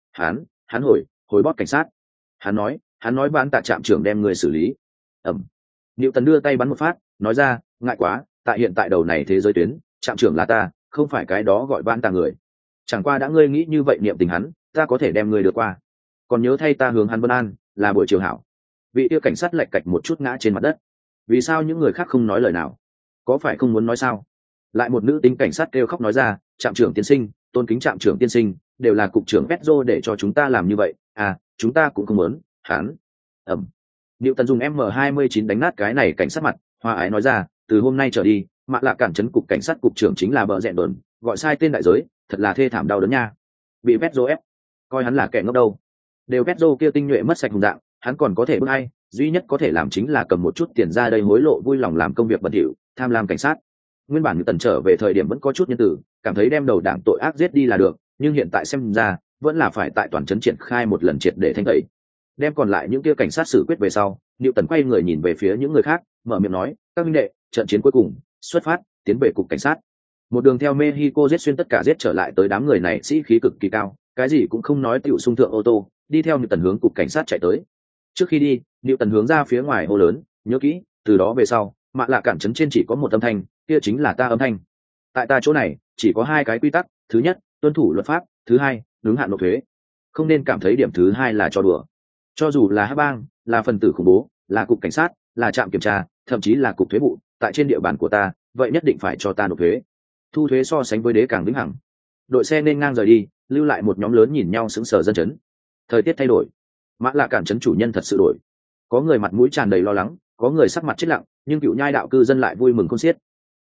Hắn hồi bót cảnh sát. Hắn nói bán tạ trạm trưởng đem người xử lý. Diệu Tần đưa tay bắn một phát, nói ra, ngại quá, tại hiện tại đầu này thế giới tuyến, trạm trưởng là ta, không phải cái đó gọi bán tạ người. Chẳng qua đã ngươi nghĩ như vậy niệm tình hắn, ta có thể đem ngươi đưa qua. Còn nhớ thay ta hướng hắn vân an, là buổi chiều hảo. Vị yêu cảnh sát lạch cạch một chút ngã trên mặt đất. Vì sao những người khác không nói lời nào? Có phải không muốn nói sao? Lại một nữ tính cảnh sát kêu khóc nói ra, trạm trưởng tiên sinh, tôn kính trạm trưởng tiên sinh, đều là cục trưởng Petro để cho chúng ta làm như vậy, chúng ta cũng không muốn. Tần dùng M29 đánh nát cái này cảnh sát mặt, hòa ái nói ra, từ hôm nay trở đi, Mạ Lạ Cản trấn cục cảnh sát cục trưởng chính là bợ rẽn đồn, gọi sai tên đại giới, thật là thê thảm đau đớn nha. Bị Pedro ép, coi hắn là kẻ ngốc đâu. Đều Pedro kia tinh nhuệ mất sạch hùng dạng, hắn còn có thể bước hay, duy nhất có thể làm chính là cầm một chút tiền ra đây hối lộ vui lòng làm công việc bẩn thỉu, tham lam cảnh sát. Nguyên bản Tần trở về thời điểm vẫn có chút nhân từ, cảm thấy đem đầu đảng tội ác giết đi là được, nhưng hiện tại xem ra, vẫn là phải tại toàn trấn triển khai một lần triệt để thanh tẩy. Đem còn lại những kia cảnh sát xử quyết về sau, Tần quay người nhìn về phía những người khác, mở miệng nói, các minh đệ, trận chiến cuối cùng, xuất phát, tiến về cục cảnh sát. Một đường theo Mexico giết xuyên tất cả giết trở lại tới đám người này sĩ khí cực kỳ cao, cái gì cũng không nói tiểu xung thượng ô tô, đi theo Tần hướng cục cảnh sát chạy tới. Trước khi đi, Tần hướng ra phía ngoài hô lớn, nhớ kỹ, từ đó về sau, Mạ Lạ Cản trấn trên chỉ có một âm thanh, kia chính là ta âm thanh. Tại ta chỗ này, chỉ có hai cái quy tắc, thứ nhất, tuân thủ luật pháp, thứ hai, đúng hạn nộp thuế. Không nên cảm thấy điểm thứ hai là trò đùa. Cho dù là hắc bang, là phần tử khủng bố, là cục cảnh sát, là trạm kiểm tra, thậm chí là cục thuế vụ, tại trên địa bàn của ta, vậy nhất định phải cho ta nộp thuế. Thu thuế so sánh với đế càng vĩnh hằng. Đội xe nên ngang rời đi, lưu lại một nhóm lớn nhìn nhau sững sờ dân chấn. Thời tiết thay đổi, Mã Lạ Cản trấn chủ nhân thật sự đổi. Có người mặt mũi tràn đầy lo lắng, có người sắc mặt chết lặng, nhưng cựu nhai đạo cư dân lại vui mừng khôn xiết.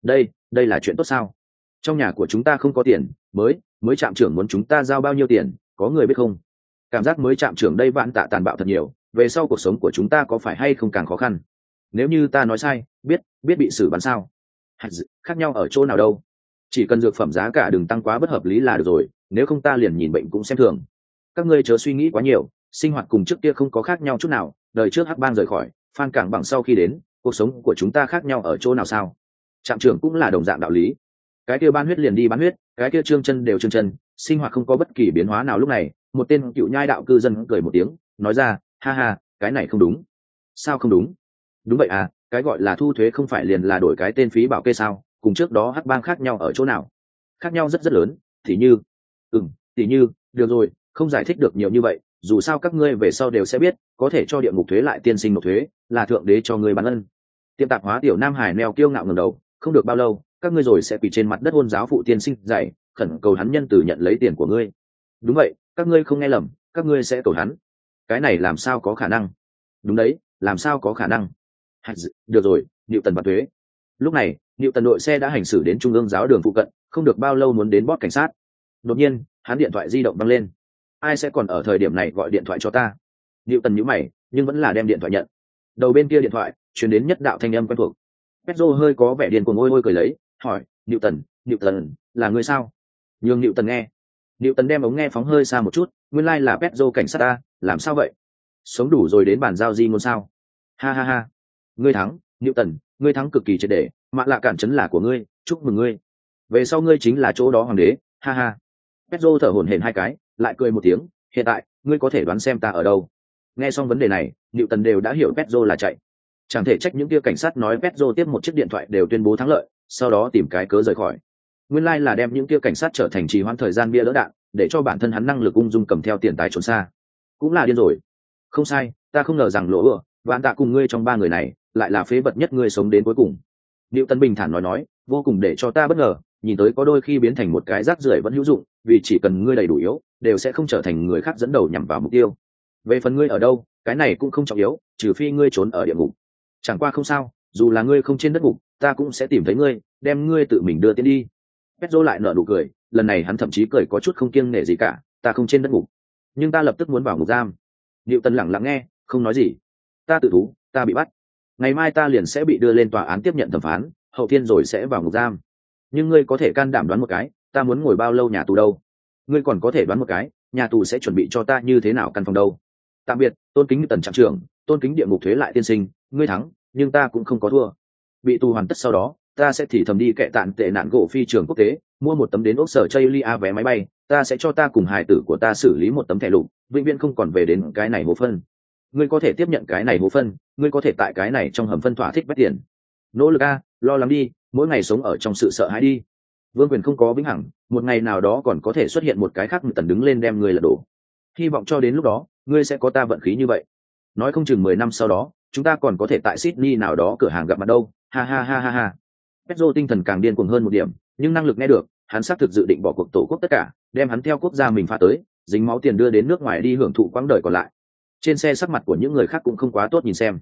Đây là chuyện tốt sao? Trong nhà của chúng ta không có tiền, mới trạm trưởng muốn chúng ta giao bao nhiêu tiền, có người biết không? Cảm giác mới trạm trưởng đây vạn tạ tàn bạo thật nhiều, về sau cuộc sống của chúng ta có phải hay không càng khó khăn? Nếu như ta nói sai, biết bị xử bắn sao? Khác nhau ở chỗ nào đâu? Chỉ cần dược phẩm giá cả đừng tăng quá bất hợp lý là được rồi, nếu không ta liền nhìn bệnh cũng xem thường. Các ngươi chớ suy nghĩ quá nhiều, sinh hoạt cùng trước kia không có khác nhau chút nào, đời trước hắc bang rời khỏi, Phan Cảng Bằng sau khi đến, cuộc sống của chúng ta khác nhau ở chỗ nào sao? Trạm trưởng cũng là đồng dạng đạo lý. Cái kia ban huyết liền đi bán huyết, cái kia trương chân đều trương chân, sinh hoạt không có bất kỳ biến hóa nào. Lúc này một tên cựu nhai đạo cư dân cười một tiếng, nói ra, ha ha, cái này không đúng. Sao không đúng? Đúng vậy à, cái gọi là thu thuế không phải liền là đổi cái tên phí bảo kê sao? Cùng trước đó hắc bang khác nhau ở chỗ nào? Khác nhau rất lớn, thì như tỉ như, được rồi, không giải thích được nhiều như vậy, dù sao các ngươi về sau đều sẽ biết, có thể cho địa ngục thuế lại tiên sinh nộp thuế, là thượng đế cho ngươi ban ân. Tiệm tạp hóa tiểu Nam Hải neo kiêu ngạo ngẩng đầu, không được bao lâu, các ngươi rồi sẽ quỳ trên mặt đất hôn giáo phụ tiên sinh dạy, khẩn cầu hắn nhân từ nhận lấy tiền của ngươi. Đúng vậy, các ngươi không nghe lầm, các ngươi sẽ cầu hắn. Cái này làm sao có khả năng? Đúng đấy, làm sao có khả năng? Được rồi, Tần bạt thuế. Lúc này, Tần đội xe đã hành xử đến trung ương giáo đường phụ cận, không được bao lâu muốn đến bót cảnh sát. Đột nhiên, hắn điện thoại di động văng lên. Ai sẽ còn ở thời điểm này gọi điện thoại cho ta? Tần nhíu mày, nhưng vẫn là đem điện thoại nhận. Đầu bên kia điện thoại truyền đến nhất đạo thanh âm quen thuộc. Pedro hơi có vẻ điên cuồng ôi cười lấy, hỏi, Tần, là người sao? Nhưng Tần nghe. Tần đem ống nghe phóng hơi xa một chút, nguyên lai là Pedro cảnh sát ta, làm sao vậy? Sống đủ rồi đến bàn giao di ngôn sao? Ha ha ha. Ngươi thắng, Tần, ngươi thắng cực kỳ triệt để, Mạ Lạ Cản trấn là của ngươi, chúc mừng ngươi. Về sau ngươi chính là chỗ đó hoàng đế, ha ha. Pedro thở hổn hển hai cái, lại cười một tiếng, hiện tại, ngươi có thể đoán xem ta ở đâu. Nghe xong vấn đề này, Tần đều đã hiểu Pedro là chạy. Chẳng thể trách những kia cảnh sát nói Pedro tiếp một chiếc điện thoại đều tuyên bố thắng lợi, sau đó tìm cái cớ rời khỏi. Nguyên lai là đem những kia cảnh sát trở thành trì hoãn thời gian bia đỡ đạn, để cho bản thân hắn năng lực ung dung cầm theo tiền tài trốn xa. Cũng là điên rồi. Không sai, ta không ngờ rằng lỗ vạn tạ cùng ngươi trong ba người này, lại là phế vật nhất ngươi sống đến cuối cùng. Tần bình thản nói, vô cùng để cho ta bất ngờ, nhìn tới có đôi khi biến thành một cái rác rưởi vẫn hữu dụng, vì chỉ cần ngươi đầy đủ yếu, đều sẽ không trở thành người khác dẫn đầu nhằm vào mục tiêu. Về phần ngươi ở đâu, cái này cũng không trọng yếu, trừ phi ngươi trốn ở địa ngục. Chẳng qua không sao, dù là ngươi không trên đất ngục, ta cũng sẽ tìm thấy ngươi, đem ngươi tự mình đưa tiến đi. Pedro lại nở nụ cười, lần này hắn thậm chí cười có chút không kiêng nể gì cả, ta không trên đất ngục, nhưng ta lập tức muốn vào ngục giam. Tần lặng lặng nghe, không nói gì. Ta tự thú, ta bị bắt. Ngày mai ta liền sẽ bị đưa lên tòa án tiếp nhận thẩm phán, hậu thiên rồi sẽ vào ngục giam. Nhưng ngươi có thể can đảm đoán một cái, ta muốn ngồi bao lâu nhà tù đâu? Ngươi còn có thể đoán một cái, nhà tù sẽ chuẩn bị cho ta như thế nào căn phòng đâu? Tạm biệt, tôn kính Tần trạm trưởng, tôn kính địa ngục thuế lại tiên sinh, ngươi thắng, nhưng ta cũng không có thua. Bị tù hoàn tất sau đó, ta sẽ thì thầm đi kệ tạn tệ nạn gỗ phi trường quốc tế, mua một tấm đến ốc sở Chaylia vé máy bay, ta sẽ cho ta cùng hài tử của ta xử lý một tấm thẻ lục, vĩnh viễn không còn về đến cái này hố phân. Ngươi có thể tiếp nhận cái này hố phân, ngươi có thể tại cái này trong hầm phân thỏa thích vét tiền. Nỗ lực a, lo lắng đi, mỗi ngày sống ở trong sự sợ hãi đi. Vương quyền không có vĩnh hằng, một ngày nào đó còn có thể xuất hiện một cái khác Tần đứng lên đem ngươi lật đổ. Hy vọng cho đến lúc đó, ngươi sẽ có ta vận khí như vậy. Nói không chừng 10 năm sau đó, chúng ta còn có thể tại Sydney nào đó cửa hàng gặp mặt đâu. Ha ha ha ha ha. Pedro tinh thần càng điên cuồng hơn một điểm, nhưng năng lực nghe được, hắn xác thực dự định bỏ cuộc tổ quốc tất cả, đem hắn theo quốc gia mình pha tới, dính máu tiền đưa đến nước ngoài đi hưởng thụ quãng đời còn lại. Trên xe sắc mặt của những người khác cũng không quá tốt nhìn xem.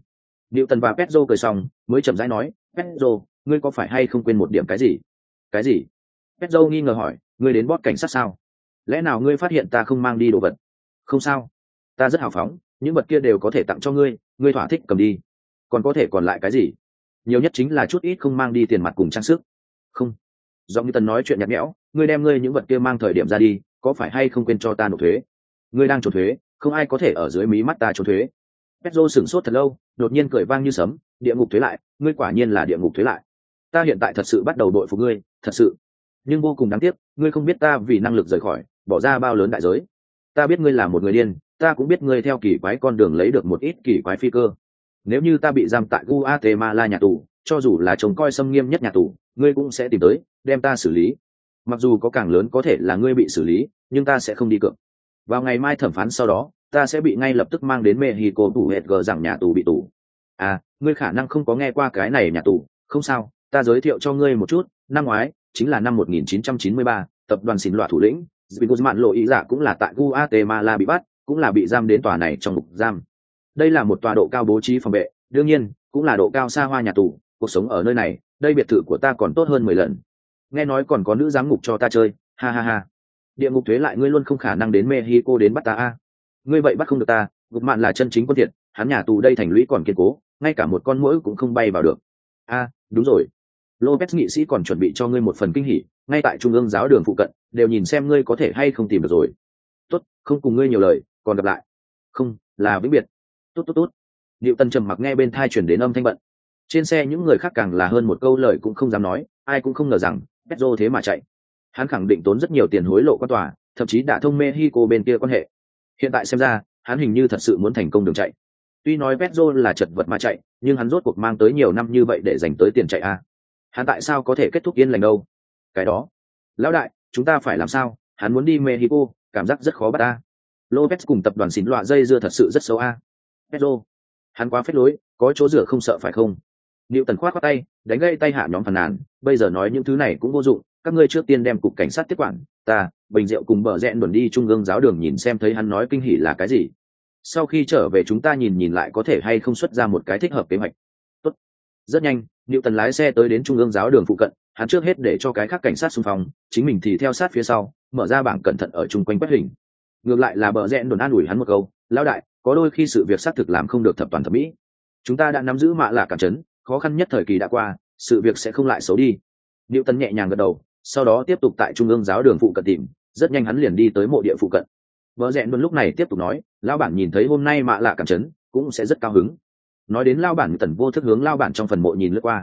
Newton và Pedro cười xong mới chậm rãi nói, Pedro, ngươi có phải hay không quên một điểm cái gì? Cái gì? Pedro nghi ngờ hỏi, ngươi đến bót cảnh sát sao? Lẽ nào ngươi phát hiện ta không mang đi đồ vật? Không sao, ta rất hào phóng, những vật kia đều có thể tặng cho ngươi, ngươi thỏa thích cầm đi. Còn có thể còn lại cái gì? Nhiều nhất chính là chút ít không mang đi tiền mặt cùng trang sức. Không. Giọng Newton nói chuyện nhạt nhẽo, ngươi đem ngươi những vật kia mang thời điểm ra đi, có phải hay không quên cho ta nộp thuế? Ngươi đang trốn thuế, không ai có thể ở dưới mí mắt ta trốn thuế. Pedro sửng sốt thật lâu, đột nhiên cười vang như sấm, địa ngục thuế lại, ngươi quả nhiên là địa ngục thuế lại. Ta hiện tại thật sự bắt đầu đội phục ngươi, thật sự. Nhưng vô cùng đáng tiếc, ngươi không biết ta vì năng lực rời khỏi, bỏ ra bao lớn đại giới. Ta biết ngươi là một người điên, ta cũng biết ngươi theo kỳ quái con đường lấy được một ít kỳ quái phi cơ. Nếu như ta bị giam tại Guatemala nhà tù, cho dù là trông coi xâm nghiêm nhất nhà tù, ngươi cũng sẽ tìm tới, đem ta xử lý. Mặc dù có càng lớn có thể là ngươi bị xử lý, nhưng ta sẽ không đi cược. Vào ngày mai thẩm phán sau đó, ta sẽ bị ngay lập tức mang đến Mexico tù hệt gờ rằng nhà tù bị tù. À, ngươi khả năng không có nghe qua cái này nhà tù, không sao, ta giới thiệu cho ngươi một chút, năm ngoái, chính là năm 1993, tập đoàn xỉn loạ thủ lĩnh, Guzman lộ ý giả cũng là tại Guatemala bị bắt, cũng là bị giam đến tòa này trong ngục giam. Đây là một tòa độ cao bố trí phòng vệ, đương nhiên, cũng là độ cao xa hoa nhà tù, cuộc sống ở nơi này, đây biệt thự của ta còn tốt hơn 10 lần. Nghe nói còn có nữ giám ngục cho ta chơi, ha ha ha. Địa ngục thuế lại ngươi luôn không khả năng đến Mexico đến bắt ta a. Ngươi vậy bắt không được ta, Gục Mạn là chân chính quân thiện, hắn nhà tù đây thành lũy còn kiên cố, ngay cả một con muỗi cũng không bay vào được. A, đúng rồi. Lopez nghị sĩ còn chuẩn bị cho ngươi một phần kinh hỉ, ngay tại trung ương giáo đường phụ cận, đều nhìn xem ngươi có thể hay không tìm được rồi. Tốt, không cùng ngươi nhiều lời, còn gặp lại. Không, là vĩnh biệt. Tốt tốt tốt. Diệu Tân trầm mặc nghe bên thai truyền đến âm thanh bận. Trên xe những người khác càng là hơn một câu lời cũng không dám nói, ai cũng không ngờ rằng Pedro thế mà chạy. Hắn khẳng định tốn rất nhiều tiền hối lộ quan tòa, thậm chí đã thông Mexico bên kia quan hệ. Hiện tại xem ra, hắn hình như thật sự muốn thành công đường chạy. Tuy nói Pedro là chật vật mà chạy, nhưng hắn rốt cuộc mang tới nhiều năm như vậy để dành tới tiền chạy a. Hắn tại sao có thể kết thúc yên lành đâu? Cái đó, lão đại, chúng ta phải làm sao? Hắn muốn đi Mexico, cảm giác rất khó bắt a. Lopez cùng tập đoàn xỉn loạ dây dưa thật sự rất xấu a. Pedro, hắn quá phết lối, có chỗ rửa không sợ phải không? Newton khoát qua tay, đánh gây tay hạ nhóm phàn nàn, bây giờ nói những thứ này cũng vô dụng, các ngươi trước tiên đem cục cảnh sát tiếp quản, ta, Bình Diệu cùng bờ rẽn đuổi đi trung ương giáo đường nhìn xem thấy hắn nói kinh hỉ là cái gì. Sau khi trở về chúng ta nhìn lại có thể hay không xuất ra một cái thích hợp kế hoạch. Tốt. Rất nhanh, Newton lái xe tới đến trung ương giáo đường phụ cận, hắn trước hết để cho cái khác cảnh sát xung phong, chính mình thì theo sát phía sau, mở ra bảng cẩn thận ở chung quanh quét hình. Ngược lại là bờ rẽn đuổi an ủi hắn một câu, lão đại, có đôi khi sự việc xác thực làm không được thập toàn thập mỹ. Chúng ta đã nắm giữ mạ lạ cản trấn, khó khăn nhất thời kỳ đã qua, sự việc sẽ không lại xấu đi. Newton nhẹ nhàng gật đầu, sau đó tiếp tục tại trung ương giáo đường phụ cận tìm, rất nhanh hắn liền đi tới mộ địa phụ cận. Bờ rẽn đuổi lúc này tiếp tục nói, lão bản nhìn thấy hôm nay mạ lạ cản trấn, cũng sẽ rất cao hứng. Nói đến lão bản, Tần vô thức hướng lão bản trong phần mộ nhìn lướt qua.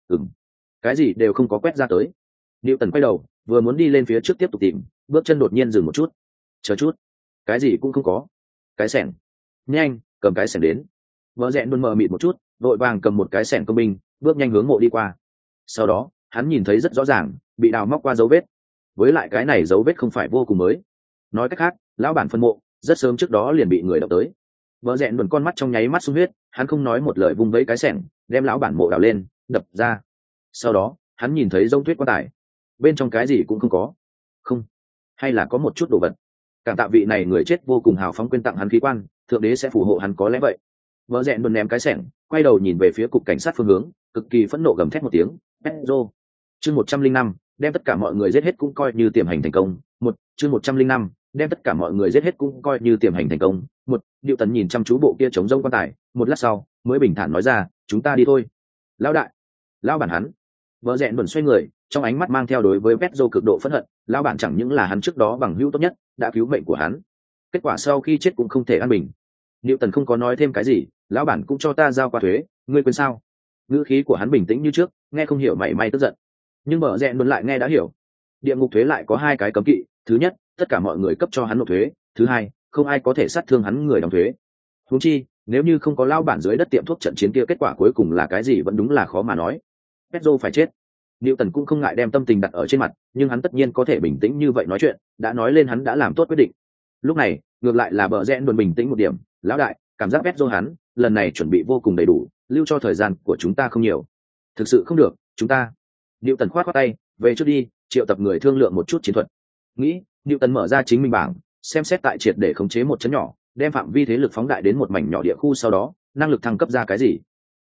Cái gì đều không có quét ra tới. Newton quay đầu, vừa muốn đi lên phía trước tiếp tục tìm, bước chân đột nhiên dừng một chút. Chờ chút, cái gì cũng không có. Cái xẻng, nhanh, cầm cái xẻng đến. Vợ rẽn luôn mờ mịt một chút, vội vàng cầm một cái xẻng công binh, bước nhanh hướng mộ đi qua. Sau đó, hắn nhìn thấy rất rõ ràng, bị đào móc qua dấu vết. Với lại cái này dấu vết không phải vô cùng mới. Nói cách khác, lão bản phân mộ, rất sớm trước đó liền bị người đọc tới. Vợ rẽn luồn con mắt trong nháy mắt sung huyết, hắn không nói một lời vung vẫy cái xẻng, đem lão bản mộ đào lên, đập ra. Sau đó, hắn nhìn thấy rông tuyết quan tài. Bên trong cái gì cũng không có. Không, hay là có một chút đồ vật. Cảm tạ vị này người chết vô cùng hào phóng quyên tặng hắn khí quan, thượng đế sẽ phù hộ hắn có lẽ vậy. Vợ rẽn luôn ném cái xẻng, quay đầu nhìn về phía cục cảnh sát phương hướng, cực kỳ phẫn nộ gầm thét một tiếng, Pedro. Chương 105, đem tất cả mọi người giết hết cũng coi như tiềm hành thành công. Chương 105, đem tất cả mọi người giết hết cũng coi như tiềm hành thành công. Diệu Tấn nhìn chăm chú bộ kia trống rông quan tài, một lát sau, mới bình thản nói ra, chúng ta đi thôi. Lão đại, lão bản hắn. Vợ rẽn buồn xoay người, trong ánh mắt mang theo đối với Pedro cực độ phẫn hận, lão bản chẳng những là hắn trước đó bằng hữu tốt nhất, đã cứu mệnh của hắn. Kết quả sau khi chết cũng không thể an bình. Newton không có nói thêm cái gì, lão bản cũng cho ta giao qua thuế, ngươi quên sao? Ngữ khí của hắn bình tĩnh như trước, nghe không hiểu mảy may tức giận. Nhưng bờ rẽn luôn lại nghe đã hiểu. Địa ngục thuế lại có hai cái cấm kỵ, thứ nhất, tất cả mọi người cấp cho hắn nộp thuế, thứ hai, không ai có thể sát thương hắn người đóng thuế. Huống chi, nếu như không có lão bản dưới đất tiệm thuốc trận chiến kia kết quả cuối cùng là cái gì vẫn đúng là khó mà nói. Pedro phải chết. Newton cũng không ngại đem tâm tình đặt ở trên mặt, nhưng hắn tất nhiên có thể bình tĩnh như vậy nói chuyện, đã nói lên hắn đã làm tốt quyết định. Lúc này, ngược lại là bờ rẽn luôn bình tĩnh một điểm, lão đại, cảm giác Pedro hắn, lần này chuẩn bị vô cùng đầy đủ, lưu cho thời gian của chúng ta không nhiều. Thực sự không được, chúng ta. Newton khoát tay, về trước đi, triệu tập người thương lượng một chút chiến thuật. Nghĩ, Newton mở ra chính mình bảng, xem xét tại triệt để khống chế một chấn nhỏ, đem phạm vi thế lực phóng đại đến một mảnh nhỏ địa khu sau đó, năng lực thăng cấp ra cái gì?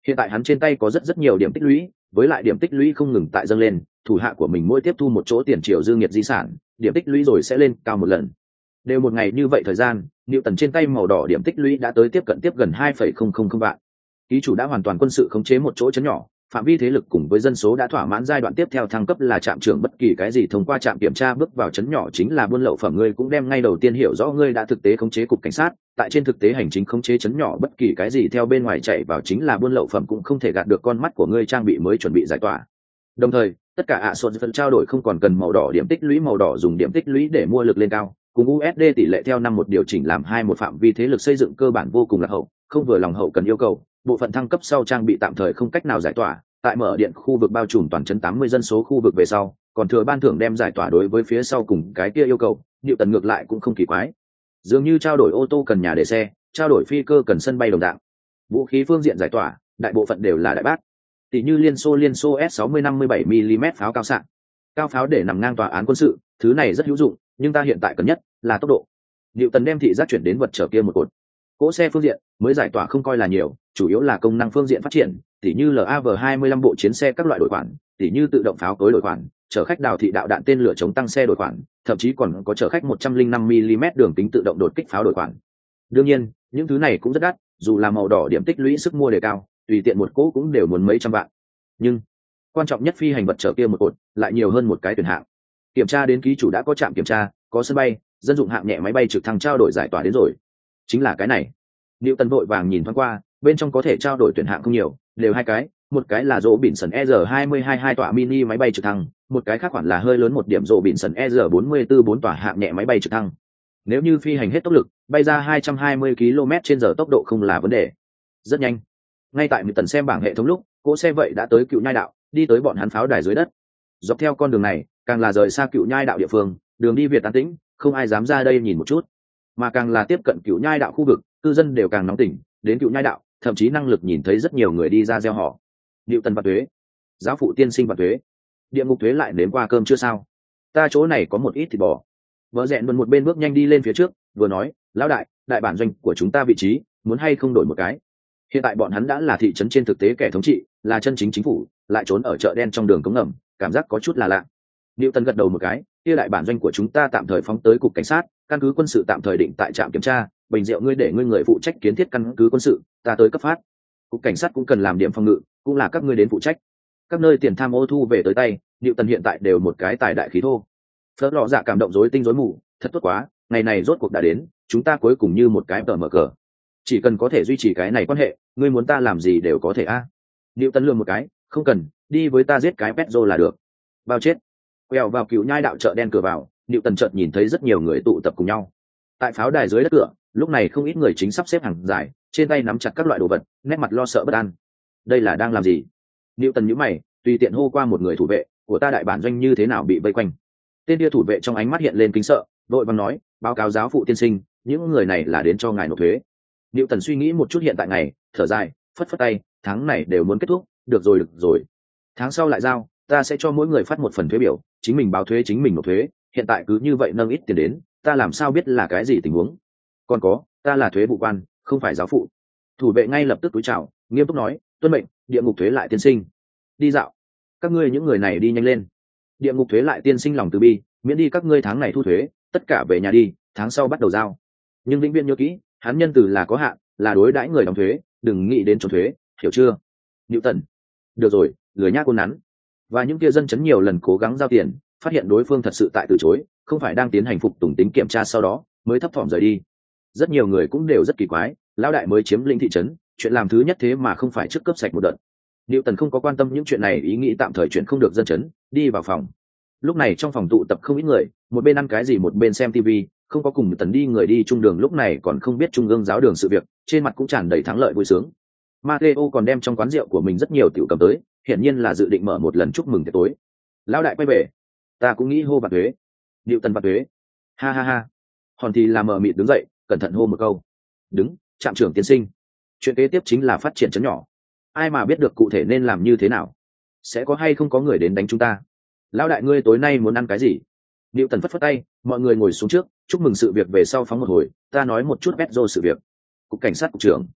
Hiện tại hắn trên tay có rất nhiều điểm tích lũy, với lại điểm tích lũy không ngừng tại dâng lên, thủ hạ của mình mỗi tiếp thu một chỗ tiền triệu dư nghiệt di sản, điểm tích lũy rồi sẽ lên cao một lần. Đều một ngày như vậy thời gian, Newton trên tay màu đỏ điểm tích lũy đã tới tiếp gần 2,000 vạn. Ký chủ đã hoàn toàn quân sự khống chế một chỗ trấn nhỏ, phạm vi thế lực cùng với dân số đã thỏa mãn, giai đoạn tiếp theo thăng cấp là trạm trưởng, bất kỳ cái gì thông qua trạm kiểm tra bước vào trấn nhỏ chính là buôn lậu phẩm. Ngươi cũng đem ngay đầu tiên hiểu rõ ngươi đã thực tế khống chế cục cảnh sát, tại trên thực tế hành chính khống chế trấn nhỏ, bất kỳ cái gì theo bên ngoài chạy vào chính là buôn lậu phẩm, cũng không thể gạt được con mắt của ngươi. Trang bị mới chuẩn bị giải tỏa, đồng thời tất cả xuân phần trao đổi không còn cần màu đỏ điểm tích lũy, màu đỏ dùng điểm tích lũy để mua lực lên cao, cùng USD tỷ lệ theo năm một điều chỉnh làm hai một, phạm vi thế lực xây dựng cơ bản vô cùng là hậu, không vừa lòng hậu cần yêu cầu, bộ phận thăng cấp sau trang bị tạm thời không cách nào giải tỏa. Tại mở điện khu vực bao trùm toàn trấn 80 dân số khu vực về sau, còn thừa ban thưởng đem giải tỏa đối với phía sau cùng cái kia yêu cầu, Newton ngược lại cũng không kỳ quái. Dường như trao đổi ô tô cần nhà để xe, trao đổi phi cơ cần sân bay đồng dạng. Vũ khí phương diện giải tỏa, đại bộ phận đều là đại bác. Tỷ như Liên Xô S60-57 mm pháo cao xạ. Cao pháo để nằm ngang tòa án quân sự, thứ này rất hữu dụng, nhưng ta hiện tại cần nhất là tốc độ. Newton đem thị giác chuyển đến vật trở kia một cột. Cỗ xe phương diện mới giải tỏa không coi là nhiều, chủ yếu là công năng phương diện phát triển, tỉ như LAV-25 bộ chiến xe các loại đổi khoản, tỉ như tự động pháo cối đổi khoản, chở khách đào thị đạo đạn tên lửa chống tăng xe đổi khoản, thậm chí còn có chở khách 105 mm đường kính tự động đột kích pháo đổi khoản. Đương nhiên, những thứ này cũng rất đắt, dù là màu đỏ điểm tích lũy sức mua đề cao, tùy tiện một cỗ cũng đều muốn mấy trăm vạn. Nhưng quan trọng nhất phi hành vật chở kia một cột lại nhiều hơn một cái tuyển hạng. Kiểm tra đến ký chủ đã có trạm kiểm tra, có sân bay, dân dụng hạng nhẹ máy bay trực thăng trao đổi giải tỏa đến rồi. Chính là cái này. Newton vội vàng nhìn thoáng qua, bên trong có thể trao đổi tuyển hạng không nhiều, đều hai cái, một cái là Robinson ER-2022 tọa mini máy bay trực thăng, một cái khác khoản là hơi lớn một điểm Robinson ER-44 4 tọa hạng nhẹ máy bay trực thăng. Nếu như phi hành hết tốc lực, bay ra 220 km/h tốc độ không là vấn đề. Rất nhanh. Ngay tại Newton xem bảng hệ thống lúc, cỗ xe vậy đã tới Cựu Nhai đạo, đi tới bọn hắn pháo đài dưới đất. Dọc theo con đường này, càng là rời xa Cựu Nhai đạo địa phương, đường đi Việt an tĩnh, không ai dám ra đây nhìn một chút. Mà càng là tiếp cận Cựu Nhai đạo khu vực, cư dân đều càng nóng tỉnh, đến Cựu Nhai đạo, thậm chí năng lực nhìn thấy rất nhiều người đi ra gieo họ. Newton vạn thuế, giáo phụ tiên sinh vạn thuế, địa ngục thuế lại nếm qua cơm chưa sao? Ta chỗ này có một ít thịt bò. Vợ rẹn một bên bước nhanh đi lên phía trước, vừa nói, lão đại, đại bản doanh của chúng ta vị trí, muốn hay không đổi một cái? Hiện tại bọn hắn đã là thị trấn trên thực tế kẻ thống trị, là chân chính chính phủ, lại trốn ở chợ đen trong đường cống ngầm, cảm giác có chút là lạ. Newton gật đầu một cái, kia đại bản doanh của chúng ta tạm thời phóng tới cục cảnh sát, căn cứ quân sự tạm thời định tại trạm kiểm tra, bình rượu ngươi để ngươi người phụ trách kiến thiết căn cứ quân sự, ta tới cấp phát. Cục cảnh sát cũng cần làm điểm phòng ngự, cũng là các ngươi đến phụ trách. Các nơi tiền tham ô thu về tới tay, Newton hiện tại đều một cái tài đại khí thô. Phớt lọ dạ cảm động rối tinh rối mù, thật tốt quá, ngày này rốt cuộc đã đến, chúng ta cuối cùng như một cái tờ mở cờ. Chỉ cần có thể duy trì cái này quan hệ, ngươi muốn ta làm gì đều có thể a. Newton lườm một cái, không cần, đi với ta giết cái Petro là được. Bao chết. Quẹo vào Cựu Nhai đạo chợ đen cửa vào, Newton chợt nhìn thấy rất nhiều người tụ tập cùng nhau. Tại pháo đài dưới đất cửa, lúc này không ít người chính sắp xếp hàng dài, trên tay nắm chặt các loại đồ vật, nét mặt lo sợ bất an. Đây là đang làm gì? Newton nhíu mày, tùy tiện hô qua một người thủ vệ, của ta đại bản doanh như thế nào bị vây quanh? Tên kia thủ vệ trong ánh mắt hiện lên kính sợ, vội vàng nói, báo cáo giáo phụ tiên sinh, những người này là đến cho ngài nộp thuế. Newton suy nghĩ một chút hiện tại ngày, thở dài, phất phất tay, tháng này đều muốn kết thúc, được rồi. Tháng sau lại giao, ta sẽ cho mỗi người phát một phần thuế biểu, chính mình báo thuế chính mình nộp thuế, hiện tại cứ như vậy nâng ít tiền đến, ta làm sao biết là cái gì tình huống? Còn có, ta là thuế vụ quan, không phải giáo phụ. Thủ vệ ngay lập tức cúi chào, nghiêm túc nói, tuân mệnh, địa ngục thuế lại tiên sinh. Đi dạo. Các ngươi những người này đi nhanh lên. Địa ngục thuế lại tiên sinh lòng từ bi, miễn đi các ngươi tháng này thu thuế, tất cả về nhà đi, tháng sau bắt đầu giao. Nhưng vĩnh viễn nhớ kỹ, hắn nhân từ là có hạn, là đối đãi người đóng thuế, đừng nghĩ đến trốn thuế, hiểu chưa? Newton. Được rồi, lười nhác côn nắn. Và những kia dân chấn nhiều lần cố gắng giao tiền, phát hiện đối phương thật sự tại từ chối, không phải đang tiến hành phục tùng tính kiểm tra sau đó mới thấp thỏm rời đi. Rất nhiều người cũng đều rất kỳ quái, lão đại mới chiếm lĩnh thị trấn, chuyện làm thứ nhất thế mà không phải trước cấp sạch một đợt. Newton không có quan tâm những chuyện này, ý nghĩ tạm thời chuyện không được dân chấn, đi vào phòng. Lúc này trong phòng tụ tập không ít người, một bên ăn cái gì một bên xem tivi, không có cùng Newton đi người đi chung đường lúc này còn không biết trung ương giáo đường sự việc, trên mặt cũng tràn đầy thắng lợi vui sướng. Matteo còn đem trong quán rượu của mình rất nhiều tiểu cầm tới, hiển nhiên là dự định mở một lần chúc mừng tiệc tối. Lão đại quay về, ta cũng nghĩ hô bạc thuế. Newton bạc thuế. Ha ha ha. Hòn thì làm mờ mịt đứng dậy, cẩn thận hô một câu. Đứng, trạm trưởng tiên sinh. Chuyện kế tiếp chính là phát triển chấn nhỏ. Ai mà biết được cụ thể nên làm như thế nào? Sẽ có hay không có người đến đánh chúng ta? Lão đại ngươi tối nay muốn ăn cái gì? Newton phất phất tay, mọi người ngồi xuống trước, chúc mừng sự việc về sau phóng một hồi, ta nói một chút Petro sự việc. Cục cảnh sát cục trưởng.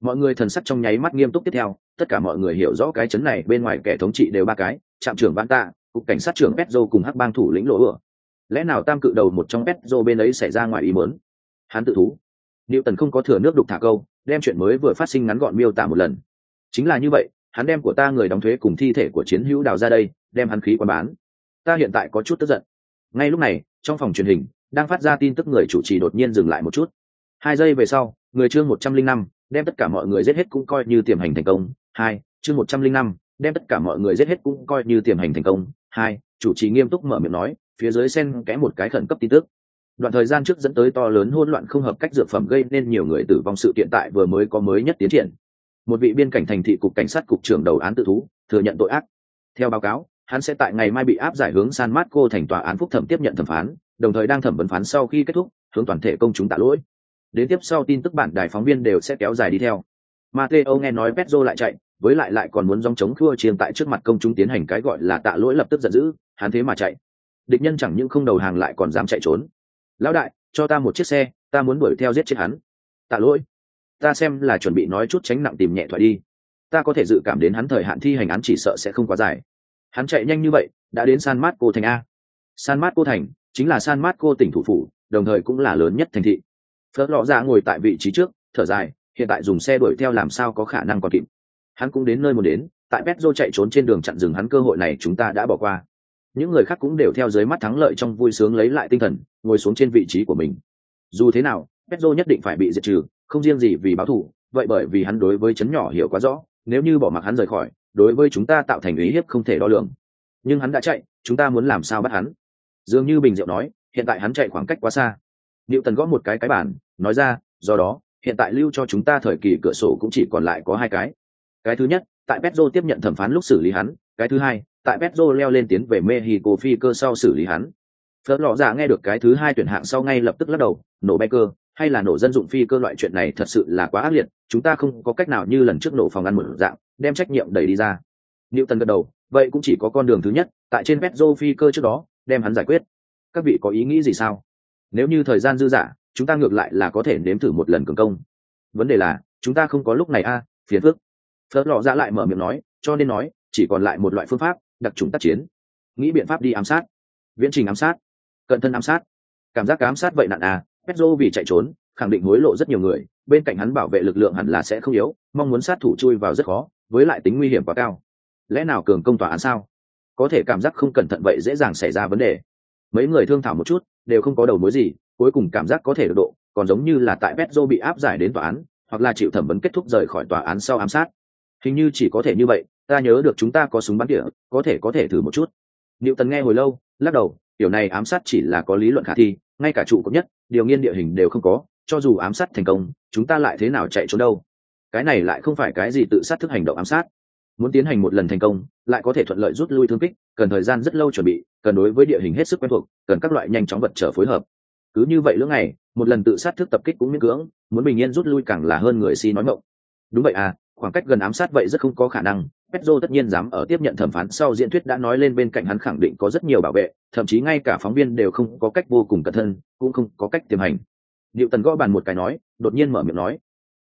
Mọi người thần sắc trong nháy mắt nghiêm túc. Tiếp theo tất cả mọi người hiểu rõ cái chấn này bên ngoài kẻ thống trị đều ba cái: trạm trưởng Vạn Tạ, cục cảnh sát trưởng Petro cùng hắc bang thủ lĩnh Lỗ Ửa. Lẽ nào tam cự đầu một trong Petro bên ấy xảy ra ngoài ý muốn? Hắn tự thú. Newton không có thừa nước đục thả câu, đem chuyện mới vừa phát sinh ngắn gọn miêu tả một lần. Chính là như vậy, hắn đem của ta người đóng thuế cùng thi thể của chiến hữu đào ra đây, đem hắn khí quán bán. Ta hiện tại có chút tức giận. Ngay lúc này, trong phòng truyền hình đang phát ra tin tức, người chủ trì đột nhiên dừng lại một chút. 2 giây về sau, người chương 105, đem tất cả mọi người giết hết cũng coi như tiềm hành thành công. 2, chương 105, đem tất cả mọi người giết hết cũng coi như tiềm hành thành công. 2, chủ trì nghiêm túc mở miệng nói, phía dưới xen kẽ một cái khẩn cấp tin tức. Đoạn thời gian trước dẫn tới to lớn hỗn loạn không hợp cách dược phẩm gây nên nhiều người tử vong sự kiện tại vừa mới có mới nhất tiến triển. Một vị biên cảnh thành thị cục cảnh sát cục trưởng đầu án tự thú, thừa nhận tội ác. Theo báo cáo, hắn sẽ tại ngày mai bị áp giải hướng San Marco thành tòa án phúc thẩm tiếp nhận thẩm phán, đồng thời đang thẩm vấn phán sau khi kết thúc, hướng toàn thể công chúng tạ lỗi. Đến tiếp sau tin tức bản đài phóng viên đều sẽ kéo dài đi theo. Matteo nghe nói Pedro lại chạy, với lại còn muốn gióng chống khua chiêng tại trước mặt công chúng tiến hành cái gọi là tạ lỗi, lập tức giận dữ, hắn thế mà chạy. Địch nhân chẳng những không đầu hàng lại còn dám chạy trốn. Lão đại, cho ta một chiếc xe, ta muốn đuổi theo giết chết hắn. Tạ lỗi. Ta xem là chuẩn bị nói chút tránh nặng tìm nhẹ thoại đi. Ta có thể dự cảm đến hắn thời hạn thi hành án chỉ sợ sẽ không quá dài. Hắn chạy nhanh như vậy, đã đến San Marco thành a. San Marco thành chính là San Marco tỉnh thủ phủ, đồng thời cũng là lớn nhất thành thị. Phớt lọ ra ngồi tại vị trí trước, thở dài, hiện tại dùng xe đuổi theo làm sao có khả năng còn kịp. Hắn cũng đến nơi muốn đến, tại Pedro chạy trốn trên đường chặn dừng hắn, cơ hội này chúng ta đã bỏ qua. Những người khác cũng đều theo dưới mắt thắng lợi trong vui sướng lấy lại tinh thần, ngồi xuống trên vị trí của mình. Dù thế nào, Pedro nhất định phải bị diệt trừ, không riêng gì vì báo thù, vậy bởi vì hắn đối với trấn nhỏ hiểu quá rõ, nếu như bỏ mặc hắn rời khỏi, đối với chúng ta tạo thành uy hiếp không thể đo lường. Nhưng hắn đã chạy, chúng ta muốn làm sao bắt hắn? Dường như bình diệu nói, hiện tại hắn chạy khoảng cách quá xa. Newton gõ một cái bàn, nói ra, do đó, hiện tại lưu cho chúng ta thời kỳ cửa sổ cũng chỉ còn lại có 2 cái. Cái thứ nhất, tại Pedro tiếp nhận thẩm phán lúc xử lý hắn, cái thứ hai, tại Pedro leo lên tiến về Mexico phi cơ sau xử lý hắn. Phớt lọ giả nghe được cái thứ hai tuyển hạng sau ngay lập tức lắc đầu, nổ bay cơ hay là nổ dân dụng phi cơ, loại chuyện này thật sự là quá ác liệt, chúng ta không có cách nào như lần trước nổ phòng ăn một dạng đem trách nhiệm đẩy đi ra. Newton gật đầu, vậy cũng chỉ có con đường thứ nhất, tại trên Pedro phi cơ trước đó đem hắn giải quyết. Các vị có ý nghĩ gì sao? Nếu như thời gian dư dả, chúng ta ngược lại là có thể nếm thử một lần cường công. Vấn đề là chúng ta không có lúc này a, phiền phức. Phớt lọ giả lại mở miệng nói, cho nên nói chỉ còn lại một loại phương pháp, đặc trùng tác chiến. Nghĩ biện pháp đi ám sát, viễn trình ám sát, cận thân ám sát. Cảm giác ám sát vậy nặng à? Pedro vì chạy trốn khẳng định hối lộ rất nhiều người, bên cạnh hắn bảo vệ lực lượng hẳn là sẽ không yếu, mong muốn sát thủ chui vào rất khó, với lại tính nguy hiểm quá cao. Lẽ nào cường công tòa án sao? Có thể cảm giác không cẩn thận vậy dễ dàng xảy ra vấn đề. Mấy người thương thảo một chút, đều không có đầu mối gì, cuối cùng cảm giác có thể được độ, còn giống như là tại Pedro bị áp giải đến tòa án, hoặc là chịu thẩm vấn kết thúc rời khỏi tòa án sau ám sát. Hình như chỉ có thể như vậy, ta nhớ được chúng ta có súng bắn tỉa, có thể thử một chút. Newton nghe hồi lâu, lắc đầu, điều này ám sát chỉ là có lý luận khả thi, ngay cả trụ cấp nhất điều nghiên địa hình đều không có, cho dù ám sát thành công, chúng ta lại thế nào chạy trốn đâu? Cái này lại không phải cái gì tự sát thức hành động ám sát. Muốn tiến hành một lần thành công, lại có thể thuận lợi rút lui thương kích, cần thời gian rất lâu chuẩn bị, cần đối với địa hình hết sức quen thuộc, cần các loại nhanh chóng vật trở phối hợp. Cứ như vậy lưỡng ngày, một lần tự sát thức tập kích cũng miễn cưỡng, muốn bình yên rút lui càng là hơn người si nói mộng. Đúng vậy à, khoảng cách gần ám sát vậy rất không có khả năng. Pedro tất nhiên dám ở tiếp nhận thẩm phán sau diễn thuyết đã nói lên bên cạnh hắn khẳng định có rất nhiều bảo vệ, thậm chí ngay cả phóng viên đều không có cách vô cùng cẩn thận, cũng không có cách tiềm hành. Newton gõ bàn một cái nói, đột nhiên mở miệng nói,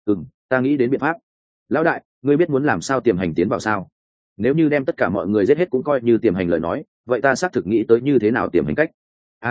ta nghĩ đến biện pháp. Lão đại, ngươi biết muốn làm sao tiềm hành tiến vào sao? Nếu như đem tất cả mọi người giết hết cũng coi như tiềm hành lời nói, vậy ta xác thực nghĩ tới như thế nào tiềm hành cách.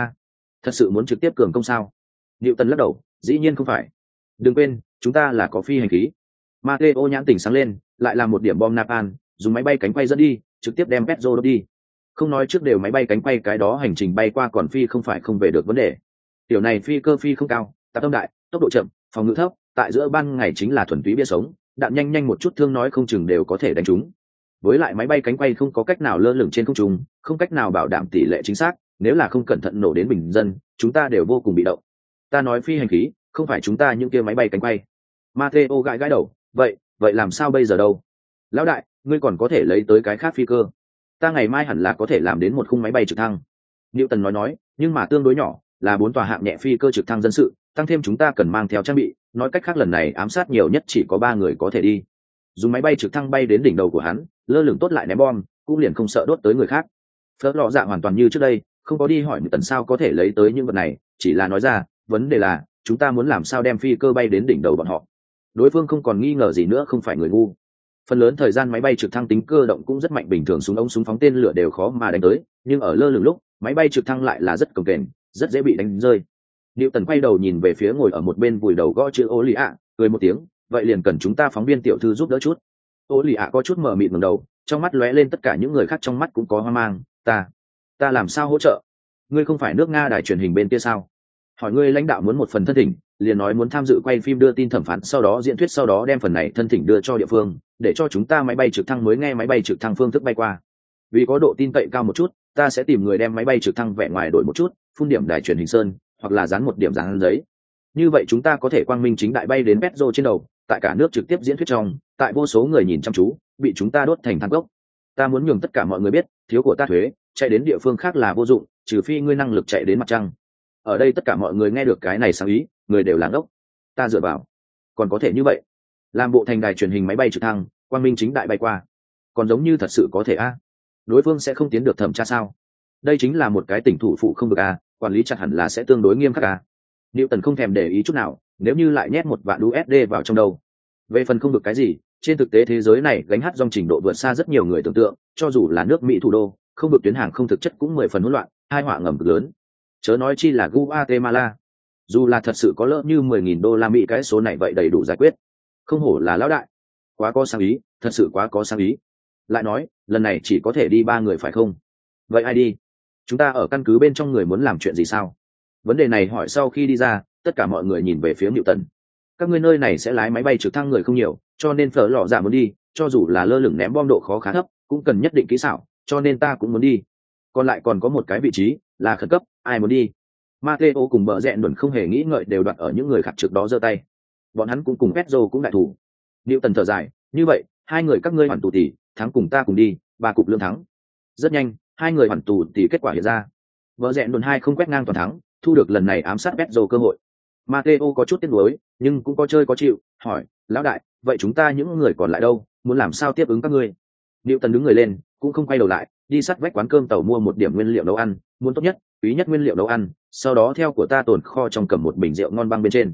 Thật sự muốn trực tiếp cường công sao? Newton lắc đầu, dĩ nhiên không phải. Đừng quên, chúng ta là có phi hành khí. Matteo nhãn tỉnh sáng lên, lại làm một điểm bom napalm, dùng máy bay cánh quay dẫn đi, trực tiếp đem Pedro đốt đi. Không nói trước đều máy bay cánh quay cái đó hành trình bay qua còn phi không phải không về được vấn đề. Tiểu này phi cơ phi không cao, tạp tâm đại, tốc độ chậm, phòng ngự thấp, tại giữa ban ngày chính là thuần túy bia sống, đạn nhanh một chút thương nói không chừng đều có thể đánh trúng. Với lại máy bay cánh quay không có cách nào lơ lửng trên không trung, không cách nào bảo đảm tỷ lệ chính xác, nếu là không cẩn thận nổ đến bình dân, chúng ta đều vô cùng bị động. Ta nói phi hành khí, không phải chúng ta những kia máy bay cánh quay. Matteo gãi đầu, vậy làm sao bây giờ đâu? Lão đại, ngươi còn có thể lấy tới cái khác phi cơ. Ta ngày mai hẳn là có thể làm đến một khung máy bay trực thăng. Newton nói, nhưng mà tương đối nhỏ, là 4 tòa hạng nhẹ phi cơ trực thăng dân sự, tăng thêm chúng ta cần mang theo trang bị, nói cách khác lần này ám sát nhiều nhất chỉ có 3 người có thể đi. Dùng máy bay trực thăng bay đến đỉnh đầu của hắn, lơ lửng tốt lại ném bom, cũng liền không sợ đốt tới người khác. Phớt lọ dạ hoàn toàn như trước đây, không có đi hỏi Newton sao có thể lấy tới những vật này, chỉ là nói ra, vấn đề là chúng ta muốn làm sao đem phi cơ bay đến đỉnh đầu bọn họ. đối phương không còn nghi ngờ gì nữa không phải người ngu. Phần lớn thời gian máy bay trực thăng tính cơ động cũng rất mạnh, bình thường súng ống súng phóng tên lửa đều khó mà đánh tới, nhưng ở lơ lửng lúc máy bay trực thăng lại là rất cồng kềnh, rất dễ bị đánh rơi. Newton quay đầu nhìn về phía ngồi ở một bên vùi đầu gõ chữ ô lì ạ, cười một tiếng, vậy liền cần chúng ta phóng viên tiểu thư giúp đỡ chút. Ô lì ạ có chút mờ mịt ngẩng đầu, trong mắt lóe lên tất cả những người khác trong mắt cũng có hoang mang. Ta làm sao hỗ trợ? Ngươi không phải nước Nga đài truyền hình bên kia sao? Hỏi ngươi lãnh đạo muốn một phần thân thỉnh, liền nói muốn tham dự quay phim đưa tin thẩm phán, sau đó diễn thuyết, sau đó đem phần này thân thỉnh đưa cho địa phương, để cho chúng ta máy bay trực thăng mới nghe máy bay trực thăng phương thức bay qua. Vì có độ tin cậy cao một chút, ta sẽ tìm người đem máy bay trực thăng vẽ ngoài đổi một chút, phun điểm đài truyền hình sơn, hoặc là dán một điểm dán giấy. Như vậy chúng ta có thể quang minh chính đại bay đến Petro trên đầu, tại cả nước trực tiếp diễn thuyết trong, tại vô số người nhìn chăm chú, bị chúng ta đốt thành than gốc. Ta muốn nhường tất cả mọi người biết, thiếu của ta thuế, chạy đến địa phương khác là vô dụng, trừ phi ngươi năng lực chạy đến mặt trăng. Ở đây tất cả mọi người nghe được cái này sáng ý, người đều lắng ốc. Ta dựa vào, còn có thể như vậy, làm bộ thành đài truyền hình máy bay trực thăng, quang minh chính đại bay qua, còn giống như thật sự có thể a? Đối phương sẽ không tiến được thẩm tra sao? Đây chính là một cái tỉnh thủ phụ không được a, quản lý chặt hẳn là sẽ tương đối nghiêm khắc a. Newton không thèm để ý chút nào, nếu như lại nhét 1 vạn USD vào trong đầu. Về phần không được cái gì, trên thực tế thế giới này gánh hát dòng trình độ vượt xa rất nhiều người tưởng tượng, cho dù là nước Mỹ thủ đô, không được tuyến hàng không thực chất cũng 10 phần hỗn loạn, hai họa ngầm cực lớn. Chớ nói chi là Guatemala. Dù là thật sự có lỡ như 10.000 đô la Mỹ, cái số này vậy đầy đủ giải quyết. Không hổ là lão đại, quá có sáng ý, thật sự quá có sáng ý. Lại nói, lần này chỉ có thể đi 3 người phải không? Vậy ai đi? Chúng ta ở căn cứ bên trong người muốn làm chuyện gì sao? Vấn đề này hỏi sau khi đi ra, tất cả mọi người nhìn về phía Newton. Các ngươi nơi này sẽ lái máy bay trực thăng người không nhiều, cho nên Phở Lọ Dạ muốn đi, cho dù là lơ lửng ném bom độ khó khá thấp, cũng cần nhất định kỹ xảo, cho nên ta cũng muốn đi. Còn lại còn có một cái vị trí là khẩn cấp, ai muốn đi? Matteo cùng Bờ Rẽ Đuẩn không hề nghĩ ngợi đều đoạt ở những người khác trước đó giơ tay. Bọn hắn cũng cùng Pedro cũng đại thủ. Newton thở dài, như vậy, 2 người các ngươi hoàn tù tỷ, thắng cùng ta cùng đi, 3 cục lương thắng. Rất nhanh, 2 người hoàn tù tỷ kết quả hiện ra. Bờ Rẽ Đuẩn 2 không quét ngang toàn thắng, thu được lần này ám sát Pedro cơ hội. Matteo có chút tiếc nuối, nhưng cũng có chơi có chịu, hỏi, lão đại, vậy chúng ta những người còn lại đâu, muốn làm sao tiếp ứng các ngươi? Newton đứng người lên, cũng không quay đầu lại, đi sát vách quán cơm tàu mua một điểm nguyên liệu nấu ăn, muốn tốt nhất, quý nhất nguyên liệu nấu ăn, sau đó theo của ta tồn kho trong cầm một bình rượu ngon băng bên trên.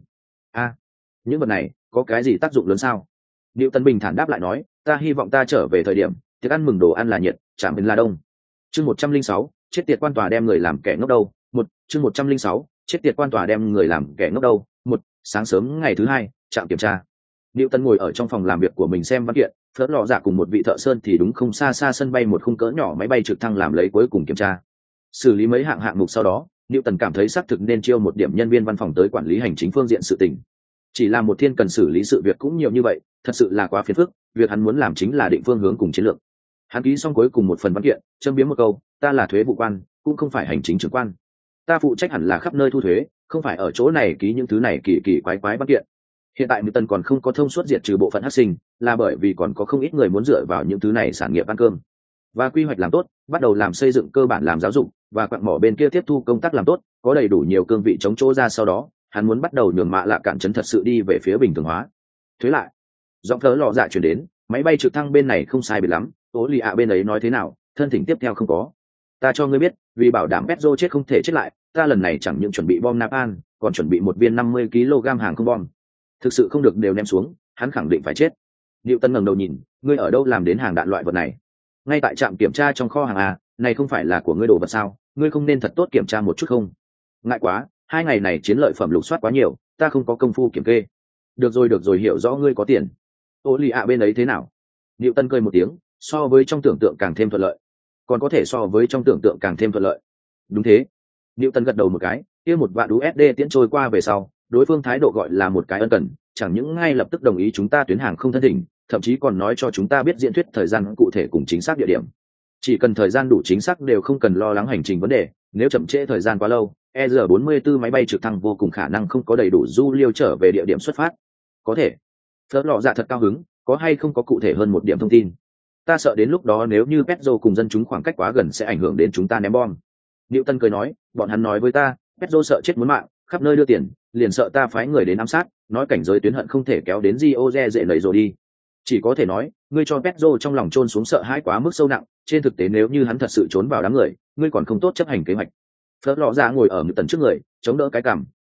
Những vật này có cái gì tác dụng lớn sao? Newton bình thản đáp lại nói, ta hy vọng ta trở về thời điểm tiệc ăn mừng đồ ăn là nhiệt, chả mình là đông. Chương 106, chết tiệt quan tòa đem người làm kẻ ngốc đâu. Chương 106, chết tiệt quan tòa đem người làm kẻ ngốc đâu. Sáng sớm ngày thứ 2, trạm kiểm tra. Newton ngồi ở trong phòng làm việc của mình xem văn kiện, Phớt Lọ Dạ cùng một vị thợ sơn thì đúng không xa xa sân bay một khung cỡ nhỏ máy bay trực thăng làm lấy cuối cùng kiểm tra. Xử lý mấy hạng mục sau đó, Newton cảm thấy xác thực nên chiêu một điểm nhân viên văn phòng tới quản lý hành chính phương diện sự tình. Chỉ là một thiên cần xử lý sự việc cũng nhiều như vậy, thật sự là quá phiền phức, việc hắn muốn làm chính là định phương hướng cùng chiến lược. Hắn ký xong cuối cùng một phần văn kiện, châm biếm một câu, ta là thuế vụ quan, cũng không phải hành chính trưởng quan. Ta phụ trách hẳn là khắp nơi thu thuế, không phải ở chỗ này ký những thứ này kỳ kỳ quái quái văn kiện. Hiện tại Newton còn không có thông suốt diệt trừ bộ phận hắc sinh, là bởi vì còn có không ít người muốn dựa vào những thứ này sản nghiệp ăn cơm. Và quy hoạch làm tốt, bắt đầu làm xây dựng cơ bản làm giáo dục, và quặng mỏ bên kia tiếp thu công tác làm tốt, có đầy đủ nhiều cương vị chống chỗ ra, sau đó hắn muốn bắt đầu nhường mạ lạ cạn trấn thật sự đi về phía bình thường hóa. Thuế lại, giọng Phở Lọ Dạ chuyển đến, máy bay trực thăng bên này không sai biệt lắm, Tố Lì ạ bên ấy nói thế nào, thân thỉnh tiếp theo không có. Ta cho ngươi biết, vì bảo đảm Pedro chết không thể chết lại, ta lần này chẳng những chuẩn bị bom napalm, còn chuẩn bị một viên 50 kg hàng không bom. Thực sự không được đều ném xuống, hắn khẳng định phải chết. Newton ngẩng đầu nhìn, ngươi ở đâu làm đến hàng đạn loại vật này? Ngay tại trạm kiểm tra trong kho hàng à, này không phải là của ngươi đồ vật sao, ngươi không nên thật tốt kiểm tra một chút không? Ngại quá, 2 ngày này chiến lợi phẩm lục soát quá nhiều, ta không có công phu kiểm kê. Được rồi, hiểu rõ ngươi có tiền. Ô lì ạ bên ấy thế nào? Newton cười một tiếng, so với trong tưởng tượng càng thêm thuận lợi. Còn có thể so với trong tưởng tượng càng thêm thuận lợi. Đúng thế. Newton gật đầu một cái, kia 1 vạn USD tiễn trôi qua về sau, đối phương thái độ gọi là một cái ân cần, chẳng những ngay lập tức đồng ý chúng ta tuyến hàng không thân thỉnh, thậm chí còn nói cho chúng ta biết diễn thuyết thời gian cụ thể cùng chính xác địa điểm. Chỉ cần thời gian đủ chính xác đều không cần lo lắng hành trình vấn đề, nếu chậm trễ thời gian quá lâu, ER-44 máy bay trực thăng vô cùng khả năng không có đầy đủ du liêu trở về địa điểm xuất phát. Có thể. Phớt Lọ Dạ thật cao hứng, có hay không có cụ thể hơn một điểm thông tin? Ta sợ đến lúc đó nếu như Pedro cùng dân chúng khoảng cách quá gần sẽ ảnh hưởng đến chúng ta ném bom. Newton cười nói, bọn hắn nói với ta, Pedro sợ chết muốn mạng, khắp nơi đưa tiền, liền sợ ta phái người đến ám sát, nói cảnh giới tuyến hận không thể kéo đến Rio dễ nảy rồi đi. Chỉ có thể nói, ngươi cho Pedro trong lòng chôn xuống sợ hãi quá mức sâu nặng, trên thực tế nếu như hắn thật sự trốn vào đám người, ngươi còn không tốt chấp hành kế hoạch. Phớt Lọ Dạ ngồi ở Newton trước người, chống đỡ cái cằm,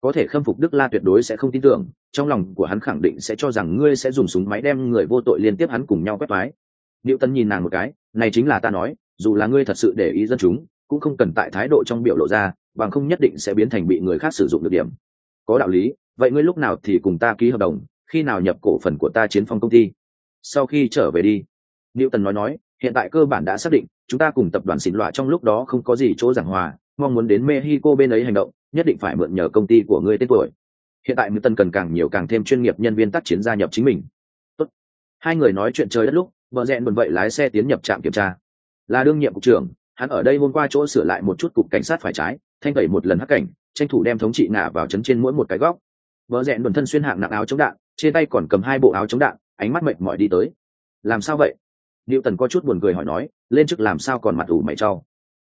có thể khâm phục Đức La tuyệt đối sẽ không tin tưởng, trong lòng của hắn khẳng định sẽ cho rằng ngươi sẽ dùng súng máy đem người vô tội liên tiếp hắn cùng nhau quét toái. Diệu Tân nhìn nàng một cái, này chính là ta nói, dù là ngươi thật sự để ý dân chúng, cũng không cần tại thái độ trong biểu lộ ra, bằng không nhất định sẽ biến thành bị người khác sử dụng được điểm. Có đạo lý, vậy ngươi lúc nào thì cùng ta ký hợp đồng, khi nào nhập cổ phần của ta Chiến Phong công ty? Sau khi trở về đi. Diệu Tân nói, hiện tại cơ bản đã xác định, chúng ta cùng tập đoàn xỉn loại trong lúc đó không có gì chỗ giảng hòa, mong muốn đến Mexico bên ấy hành động, nhất định phải mượn nhờ công ty của ngươi tên tuổi. Hiện tại Diệu cần càng nhiều càng thêm chuyên nghiệp nhân viên tác chiến gia nhập chính mình. Tốt. Hai người nói chuyện trời đất lúc, vợ rẽn buồn vậy lái xe tiến nhập trạm kiểm tra. Là đương nhiệm cục trưởng, hắn ở đây hôm qua chỗ sửa lại một chút cục cảnh sát phải trái, thanh tẩy một lần hắc cảnh, tranh thủ đem thống trị ngả vào chấn trên mỗi một cái góc. Vợ rẽn buồn thân xuyên hạng nặng áo chống đạn, trên tay còn cầm 2 bộ áo chống đạn, ánh mắt mệt mỏi đi tới. Làm sao vậy? Diệu Tần có chút buồn cười hỏi nói, lên chức làm sao còn mặt ủ mày trao?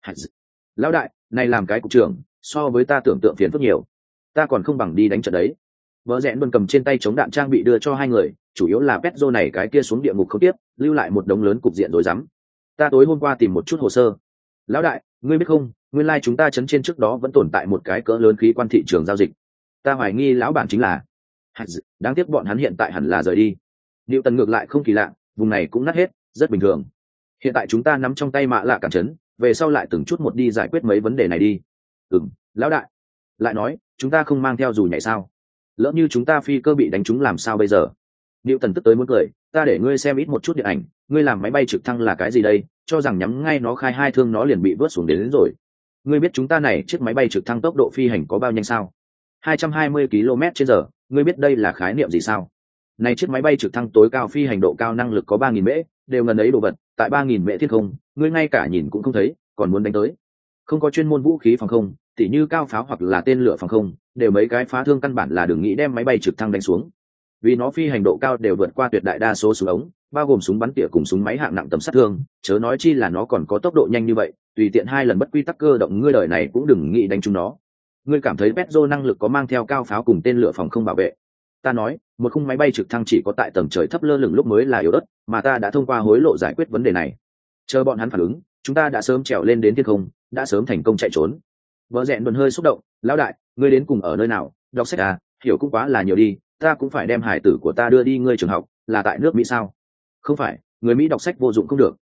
Lão đại, này làm cái cục trưởng, so với ta tưởng tượng phiền phức nhiều, ta còn không bằng đi đánh trận đấy. Vợ rẽn buồn cầm trên tay chống đạn trang bị đưa cho hai người, chủ yếu là Petro này cái kia xuống địa ngục không tiếp, lưu lại một đống lớn cục diện rối rắm. Ta tối hôm qua tìm một chút hồ sơ. Lão đại, ngươi biết không, nguyên lai chúng ta chấn trên trước đó vẫn tồn tại một cái cỡ lớn khí quan thị trường giao dịch. Ta hoài nghi lão bản chính là. Đáng tiếc bọn hắn hiện tại hẳn là rời đi. Diệu Tần ngược lại không kỳ lạ, vùng này cũng nát hết, rất bình thường. Hiện tại chúng ta nắm trong tay mạ lạ cản chấn, về sau lại từng chút một đi giải quyết mấy vấn đề này đi. Lão đại. Lại nói, chúng ta không mang theo dù nhảy sao? Lỡ như chúng ta phi cơ bị đánh trúng làm sao bây giờ? Diệu Tần tức tới muốn cười, ta để ngươi xem ít một chút điện ảnh, ngươi làm máy bay trực thăng là cái gì đây, cho rằng nhắm ngay nó khai 2 thương nó liền bị vớt xuống đến rồi. Ngươi biết chúng ta này chiếc máy bay trực thăng tốc độ phi hành có bao nhanh sao? 220 km/h, ngươi biết đây là khái niệm gì sao? Này chiếc máy bay trực thăng tối cao phi hành độ cao năng lực có 3.000 mễ, đều ngần ấy đồ vật, tại 3.000 mễ thiên không, ngươi ngay cả nhìn cũng không thấy, còn muốn đánh tới. Không có chuyên môn vũ khí phòng không, tỉ như cao pháo hoặc là tên lửa phòng không, đều mấy cái phá thương căn bản là đừng nghĩ đem máy bay trực thăng đánh xuống. Vì nó phi hành độ cao đều vượt qua tuyệt đại đa số súng ống, bao gồm súng bắn tỉa cùng súng máy hạng nặng tầm sát thương, chớ nói chi là nó còn có tốc độ nhanh như vậy, tùy tiện 2 lần bất quy tắc cơ động ngươi đời này cũng đừng nghĩ đánh chúng nó. Ngươi cảm thấy Petro năng lực có mang theo cao pháo cùng tên lửa phòng không bảo vệ? Ta nói, một khung máy bay trực thăng chỉ có tại tầng trời thấp lơ lửng lúc mới là yếu đất, mà ta đã thông qua hối lộ giải quyết vấn đề này. Chờ bọn hắn phản ứng, chúng ta đã sớm trèo lên đến thiên không, đã sớm thành công chạy trốn. Vợ rẽn buồn hơi xúc động, lão đại, ngươi đến cùng ở nơi nào? Đọc sách à, hiểu cũng quá là nhiều đi, ta cũng phải đem hải tử của ta đưa đi ngươi trường học, là tại nước Mỹ sao? Không phải, người Mỹ đọc sách vô dụng không được.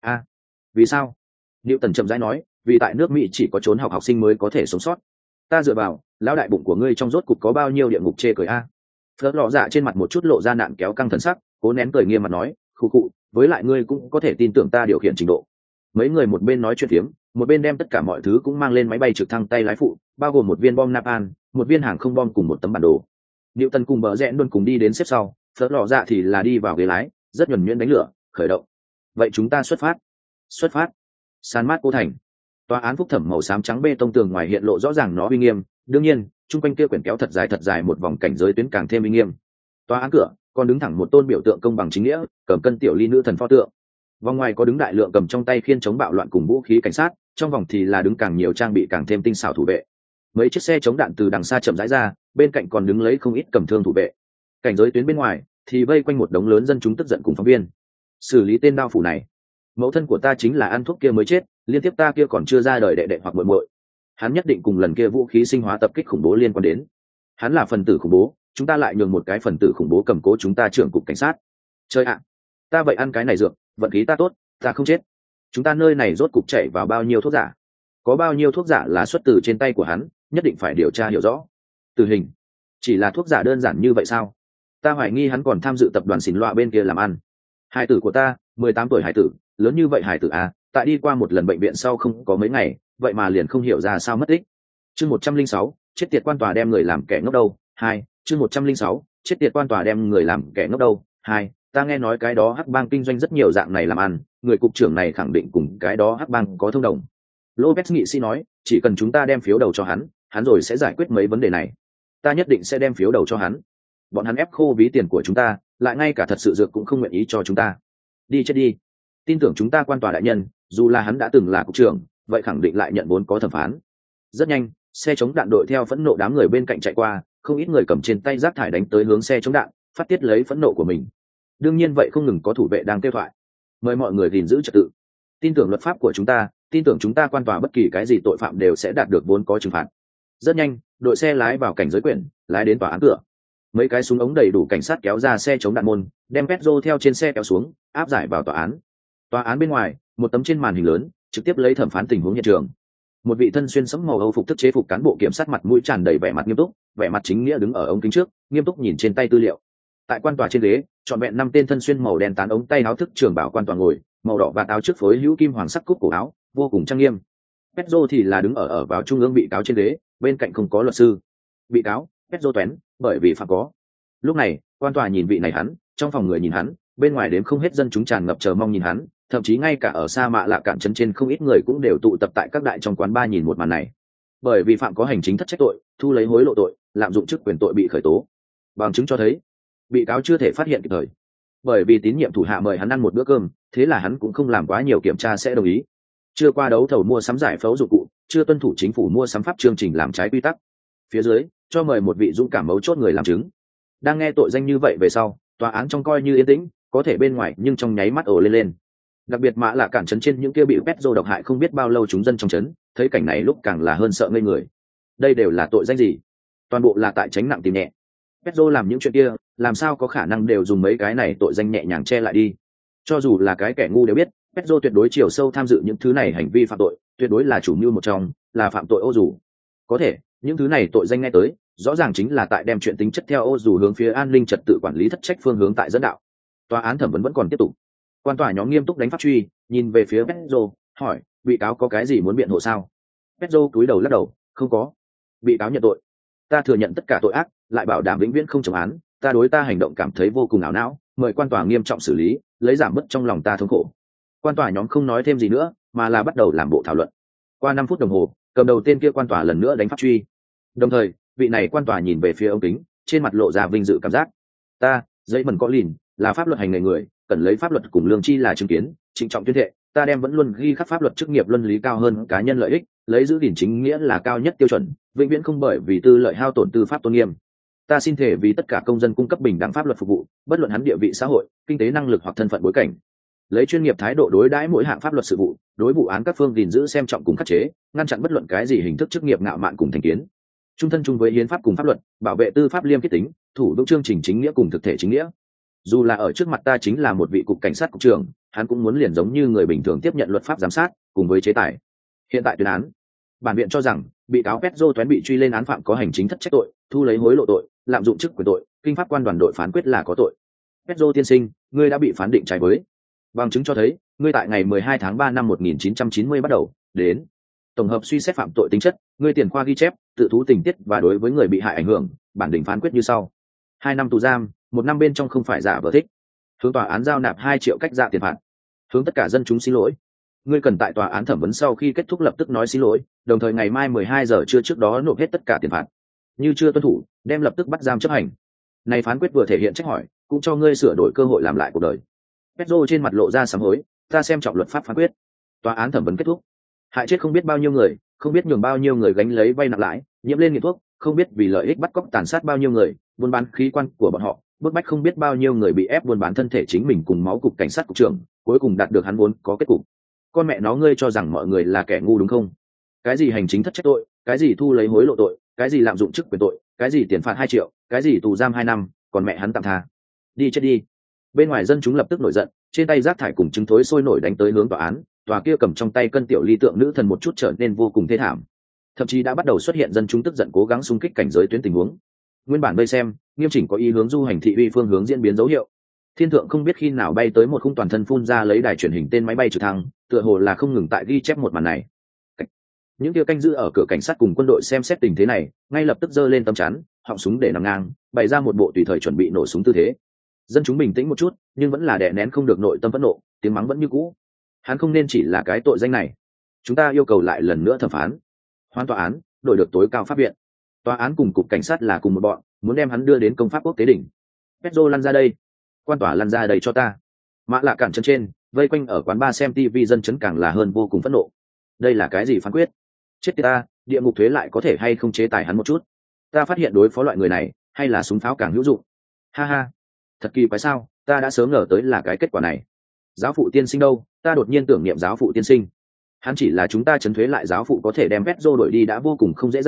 Vì sao? Diệu Tần chậm rãi nói, vì tại nước Mỹ chỉ có trốn học học sinh mới có thể sống sót. Ta dựa vào, lão đại bụng của ngươi trong rốt cục có bao nhiêu địa ngục chê cười a? Phớt lọ dạ trên mặt một chút lộ ra nạn kéo căng thần sắc, cố nén cười nghiêm mặt nói, khụ khụ, với lại ngươi cũng có thể tin tưởng ta điều khiển trình độ. Mấy người một bên nói chuyện phiếm, một bên đem tất cả mọi thứ cũng mang lên máy bay trực thăng tay lái phụ, bao gồm một viên bom napalm, một viên hàng không bom cùng một tấm bản đồ. Diệu Tần cùng bờ rẽn luôn cùng đi đến xếp sau, Phớt lọ dạ thì là đi vào ghế lái, rất nhuần nhuyễn đánh lửa, khởi động. Vậy chúng ta xuất phát. Xuất phát. San Marco thành. Tòa án phúc thẩm màu xám trắng bê tông tường ngoài hiện lộ rõ ràng nó uy nghiêm, đương nhiên, chung quanh kia quyển kéo thật dài một vòng cảnh giới tuyến càng thêm uy nghiêm. Tòa án cửa còn đứng thẳng một tôn biểu tượng công bằng chính nghĩa, cầm cân tiểu ly nữ thần pho tượng. Vòng ngoài có đứng đại lượng cầm trong tay khiên chống bạo loạn cùng vũ khí cảnh sát, trong vòng thì là đứng càng nhiều trang bị càng thêm tinh xảo thủ vệ. Mấy chiếc xe chống đạn từ đằng xa chậm rãi ra, bên cạnh còn đứng lấy không ít cầm thương thủ vệ. Cảnh giới tuyến bên ngoài thì vây quanh một đống lớn dân chúng tức giận cùng phóng viên. Xử lý tên đao phủ này. Mẫu thân của ta chính là ăn thuốc kia mới chết, liên tiếp ta kia còn chưa ra đời đệ đệ hoặc muội muội. Hắn nhất định cùng lần kia vũ khí sinh hóa tập kích khủng bố liên quan đến. Hắn là phần tử khủng bố, chúng ta lại nhường một cái phần tử khủng bố cầm cố chúng ta trưởng cục cảnh sát. Chơi ạ, ta vậy ăn cái này dược, vận khí ta tốt, ta không chết. Chúng ta nơi này rốt cục chạy vào bao nhiêu thuốc giả? Có bao nhiêu thuốc giả là xuất từ trên tay của hắn, nhất định phải điều tra hiểu rõ. Tử hình, chỉ là thuốc giả đơn giản như vậy sao? Ta hoài nghi hắn còn tham dự tập đoàn xỉn loa bên kia làm ăn. Hải tử của ta, 18 tuổi hải tử, lớn như vậy hải tử à, tại đi qua một lần bệnh viện sau không có mấy ngày, vậy mà liền không hiểu ra sao mất tích. Chương 106, chết tiệt quan tòa đem người làm kẻ ngốc đâu. 2, chương 106, chết tiệt quan tòa đem người làm kẻ ngốc đâu. 2, ta nghe nói cái đó hắc bang kinh doanh rất nhiều dạng này làm ăn, người cục trưởng này khẳng định cùng cái đó hắc bang có thông đồng. Lopez nghị sĩ nói, chỉ cần chúng ta đem phiếu đầu cho hắn rồi sẽ giải quyết mấy vấn đề này. Ta nhất định sẽ đem phiếu đầu cho hắn. Bọn hắn ép khô ví tiền của chúng ta, lại ngay cả thật sự dược cũng không nguyện ý cho chúng ta. Đi chết đi. Tin tưởng chúng ta quan tòa đại nhân, dù là hắn đã từng là cục trưởng, vậy khẳng định lại nhận vốn có thẩm phán. Rất nhanh, xe chống đạn đội theo phẫn nộ đám người bên cạnh chạy qua, không ít người cầm trên tay rác thải đánh tới hướng xe chống đạn, phát tiết lấy phẫn nộ của mình. Đương nhiên vậy không ngừng có thủ vệ đang kêu thoại. Mời mọi người gìn giữ trật tự. Tin tưởng luật pháp của chúng ta, tin tưởng chúng ta quan tòa bất kỳ cái gì tội phạm đều sẽ đạt được vốn có trừng phạt. Rất nhanh, đội xe lái vào cảnh giới quyển, lái đến tòa án cửa. Mấy cái súng ống đầy đủ cảnh sát kéo ra xe chống đạn môn, đem Pedro theo trên xe kéo xuống, áp giải vào tòa án. Tòa án bên ngoài, một tấm trên màn hình lớn trực tiếp lấy thẩm phán tình huống hiện trường. Một vị thân xuyên sẫm màu Âu phục thức chế phục cán bộ kiểm sát mặt mũi tràn đầy vẻ mặt nghiêm túc, vẻ mặt chính nghĩa đứng ở ống kính trước, nghiêm túc nhìn trên tay tư liệu. Tại quan tòa trên ghế, trọn vẹn 5 tên thân xuyên màu đen tán ống tay áo thức trường bảo quan tòa ngồi, màu đỏ và áo trước phối hữu kim hoàng sắc cúc cổ áo, vô cùng trang nghiêm. Pedro thì là đứng ở vào trung ương bị cáo trên ghế, bên cạnh không có luật sư. Bị cáo Pedro toén, bởi vì phạm có. Lúc này, quan tòa nhìn vị này hắn, trong phòng người nhìn hắn, bên ngoài đếm không hết dân chúng tràn ngập chờ mong nhìn hắn, thậm chí ngay cả ở Sa Mạ Lạ Cạn trấn trên không ít người cũng đều tụ tập tại các đại trong quán bar nhìn một màn này. Bởi vì phạm có hành chính thất trách tội, thu lấy hối lộ tội, lạm dụng chức quyền tội bị khởi tố. Bằng chứng cho thấy, bị cáo chưa thể phát hiện kịp thời. Bởi vì tín nhiệm thủ hạ mời hắn ăn một bữa cơm, thế là hắn cũng không làm quá nhiều kiểm tra sẽ đồng ý. Chưa qua đấu thầu mua sắm giải phẫu dụng cụ, chưa tuân thủ chính phủ mua sắm pháp chương trình làm trái quy tắc. Phía dưới, cho mời một vị dũng cảm mấu chốt người làm chứng. Đang nghe tội danh như vậy về sau, tòa án trong coi như yên tĩnh, có thể bên ngoài nhưng trong nháy mắt ồ lên. Đặc biệt Mạ Lạ Cạn trấn trên những kia bị Pedro độc hại không biết bao lâu chúng dân trong trấn, thấy cảnh này lúc càng là hơn sợ ngây người. Đây đều là tội danh gì? Toàn bộ là tại tránh nặng tìm nhẹ. Pedro làm những chuyện kia, làm sao có khả năng đều dùng mấy cái này tội danh nhẹ nhàng che lại đi? Cho dù là cái kẻ ngu đều biết, Pedro tuyệt đối chiều sâu tham dự những thứ này hành vi phạm tội, tuyệt đối là chủ mưu một trong, là phạm tội ô dù. Có thể, những thứ này tội danh nghe tới, rõ ràng chính là tại đem chuyện tính chất theo ô dù hướng phía an ninh trật tự quản lý thất trách phương hướng tại dẫn đạo. Tòa án thẩm vấn vẫn còn tiếp tục. Quan tòa nhóm nghiêm túc đánh pháp truy, nhìn về phía Pedro, hỏi, bị cáo có cái gì muốn biện hộ sao? Pedro cúi đầu lắc đầu, không có. Bị cáo nhận tội. Ta thừa nhận tất cả tội ác, lại bảo đảm vĩnh viễn không chống án, ta đối ta hành động cảm thấy vô cùng ảo não, mời quan tòa nghiêm trọng xử lý, lấy giảm bớt trong lòng ta thống khổ. Quan tòa nhóm không nói thêm gì nữa, mà là bắt đầu làm bộ thảo luận. Qua 5 phút đồng hồ, cầm đầu tên kia quan tòa lần nữa đánh pháp truy. Đồng thời, vị này quan tòa nhìn về phía ống kính, trên mặt lộ ra vinh dự cảm giác. Ta, giấy mần có lìn, là pháp luật hành nghề người, cần lấy pháp luật cùng lương chi là chứng kiến, trịnh trọng tuyên thệ, ta đem vẫn luôn ghi khắc pháp luật chức nghiệp luân lý cao hơn cá nhân lợi ích, lấy giữ gìn chính nghĩa là cao nhất tiêu chuẩn, vĩnh viễn không bởi vì tư lợi hao tổn tư pháp tôn nghiêm. Ta xin thể vì tất cả công dân cung cấp bình đẳng pháp luật phục vụ, bất luận hắn địa vị xã hội, kinh tế năng lực hoặc thân phận bối cảnh. Lấy chuyên nghiệp thái độ đối đãi mỗi hạng pháp luật sự vụ, đối vụ án các phương gìn giữ xem trọng cùng khắc chế, ngăn chặn bất luận cái gì hình thức chức nghiệp ngạo mạn cùng thành kiến. Trung thân chung với hiến pháp cùng pháp luật, bảo vệ tư pháp liêm khiết tính, thủ vững chương trình chính nghĩa cùng thực thể chính nghĩa. Dù là ở trước mặt ta chính là một vị cục cảnh sát cục trưởng, hắn cũng muốn liền giống như người bình thường tiếp nhận luật pháp giám sát cùng với chế tài. Hiện tại tuyên án, bản viện cho rằng bị cáo Pedro toán bị truy lên án phạm có hành chính thất trách tội, thu lấy hối lộ tội, lạm dụng chức quyền tội, kinh pháp quan đoàn đội phán quyết là có tội. Pedro tiên sinh, ngươi đã bị phán định trái với. Bằng chứng cho thấy, ngươi tại ngày 12 tháng 3 năm 1990 bắt đầu đến tổng hợp suy xét phạm tội tính chất, ngươi tiền khoa ghi chép, tự thú tình tiết và đối với người bị hại ảnh hưởng, bản định phán quyết như sau: 2 năm tù giam, 1 năm bên trong không phải giả vờ thích. Hướng tòa án giao nạp 2 triệu cách dạ tiền phạt. Hướng tất cả dân chúng xin lỗi. Ngươi cần tại tòa án thẩm vấn sau khi kết thúc lập tức nói xin lỗi, đồng thời ngày mai 12 giờ trưa trước đó nộp hết tất cả tiền phạt. Như chưa tuân thủ, đem lập tức bắt giam chấp hành. Này phán quyết vừa thể hiện trách hỏi, cũng cho ngươi sửa đổi cơ hội làm lại cuộc đời. Pedro trên mặt lộ ra sám hối, ta xem trọng luật pháp phán quyết. Tòa án thẩm vấn kết thúc. Hại chết không biết bao nhiêu người, không biết nhường bao nhiêu người gánh lấy vay nặng lãi, nhiễm lên nghiện thuốc, không biết vì lợi ích bắt cóc tàn sát bao nhiêu người, buôn bán khí quan của bọn họ, bức bách không biết bao nhiêu người bị ép buôn bán thân thể chính mình cùng máu cục cảnh sát cục trưởng, cuối cùng đạt được hắn muốn có kết cục. Con mẹ nó, ngươi cho rằng mọi người là kẻ ngu đúng không? Cái gì hành chính thất trách tội, cái gì thu lấy hối lộ tội, cái gì lạm dụng chức quyền tội, cái gì tiền phạt 2 triệu, cái gì tù giam 2 năm, còn mẹ hắn tạm tha. Đi chết đi. Bên ngoài dân chúng lập tức nổi giận, trên tay rác thải cùng chứng thối sôi nổi đánh tới hướng tòa án. Tòa kia cầm trong tay cân tiểu ly tượng nữ thần một chút trở nên vô cùng thê thảm, thậm chí đã bắt đầu xuất hiện dân chúng tức giận cố gắng xung kích cảnh giới tuyến tình huống. Nguyên bản vây xem nghiêm chỉnh có ý hướng du hành thị uy phương hướng diễn biến dấu hiệu. Thiên thượng không biết khi nào bay tới một khung toàn thân phun ra lấy đài truyền hình tên máy bay trực thăng, tựa hồ là không ngừng tại ghi chép một màn này. Những kia canh giữ ở cửa cảnh sát cùng quân đội xem xét tình thế này, ngay lập tức giơ lên tấm chắn, họng súng để nằm ngang, bày ra một bộ tùy thời chuẩn bị nổ súng tư thế. Dân chúng bình tĩnh một chút, nhưng vẫn là đè nén không được nội tâm phẫn nộ, tiếng mắng vẫn như cũ. Hắn không nên chỉ là cái tội danh này. Chúng ta yêu cầu lại lần nữa thẩm phán, hoãn tòa án, đổi được tối cao pháp viện. Tòa án cùng cục cảnh sát là cùng một bọn, muốn đem hắn đưa đến công pháp quốc tế đỉnh. Pedro lăn ra đây, quan tòa lăn ra đây cho ta. Mạ Lạ Cạn chân trên vây quanh ở quán bar xem TV dân chấn càng là hơn vô cùng phẫn nộ. Đây là cái gì phán quyết? Chết tiệt ta, địa ngục thuế lại có thể hay không chế tài hắn một chút? Ta phát hiện đối phó loại người này, hay là súng pháo càng hữu dụng. Ha ha, thật kỳ quái sao, ta đã sớm ngờ tới là cái kết quả này. Giáo phụ tiên sinh đâu? Ta đột nhiên tưởng niệm giáo phụ tiên sinh. Hắn chỉ là chúng ta chấn thuế lại giáo phụ có thể đem Pedro đổi đi đã vô cùng không dễ dàng,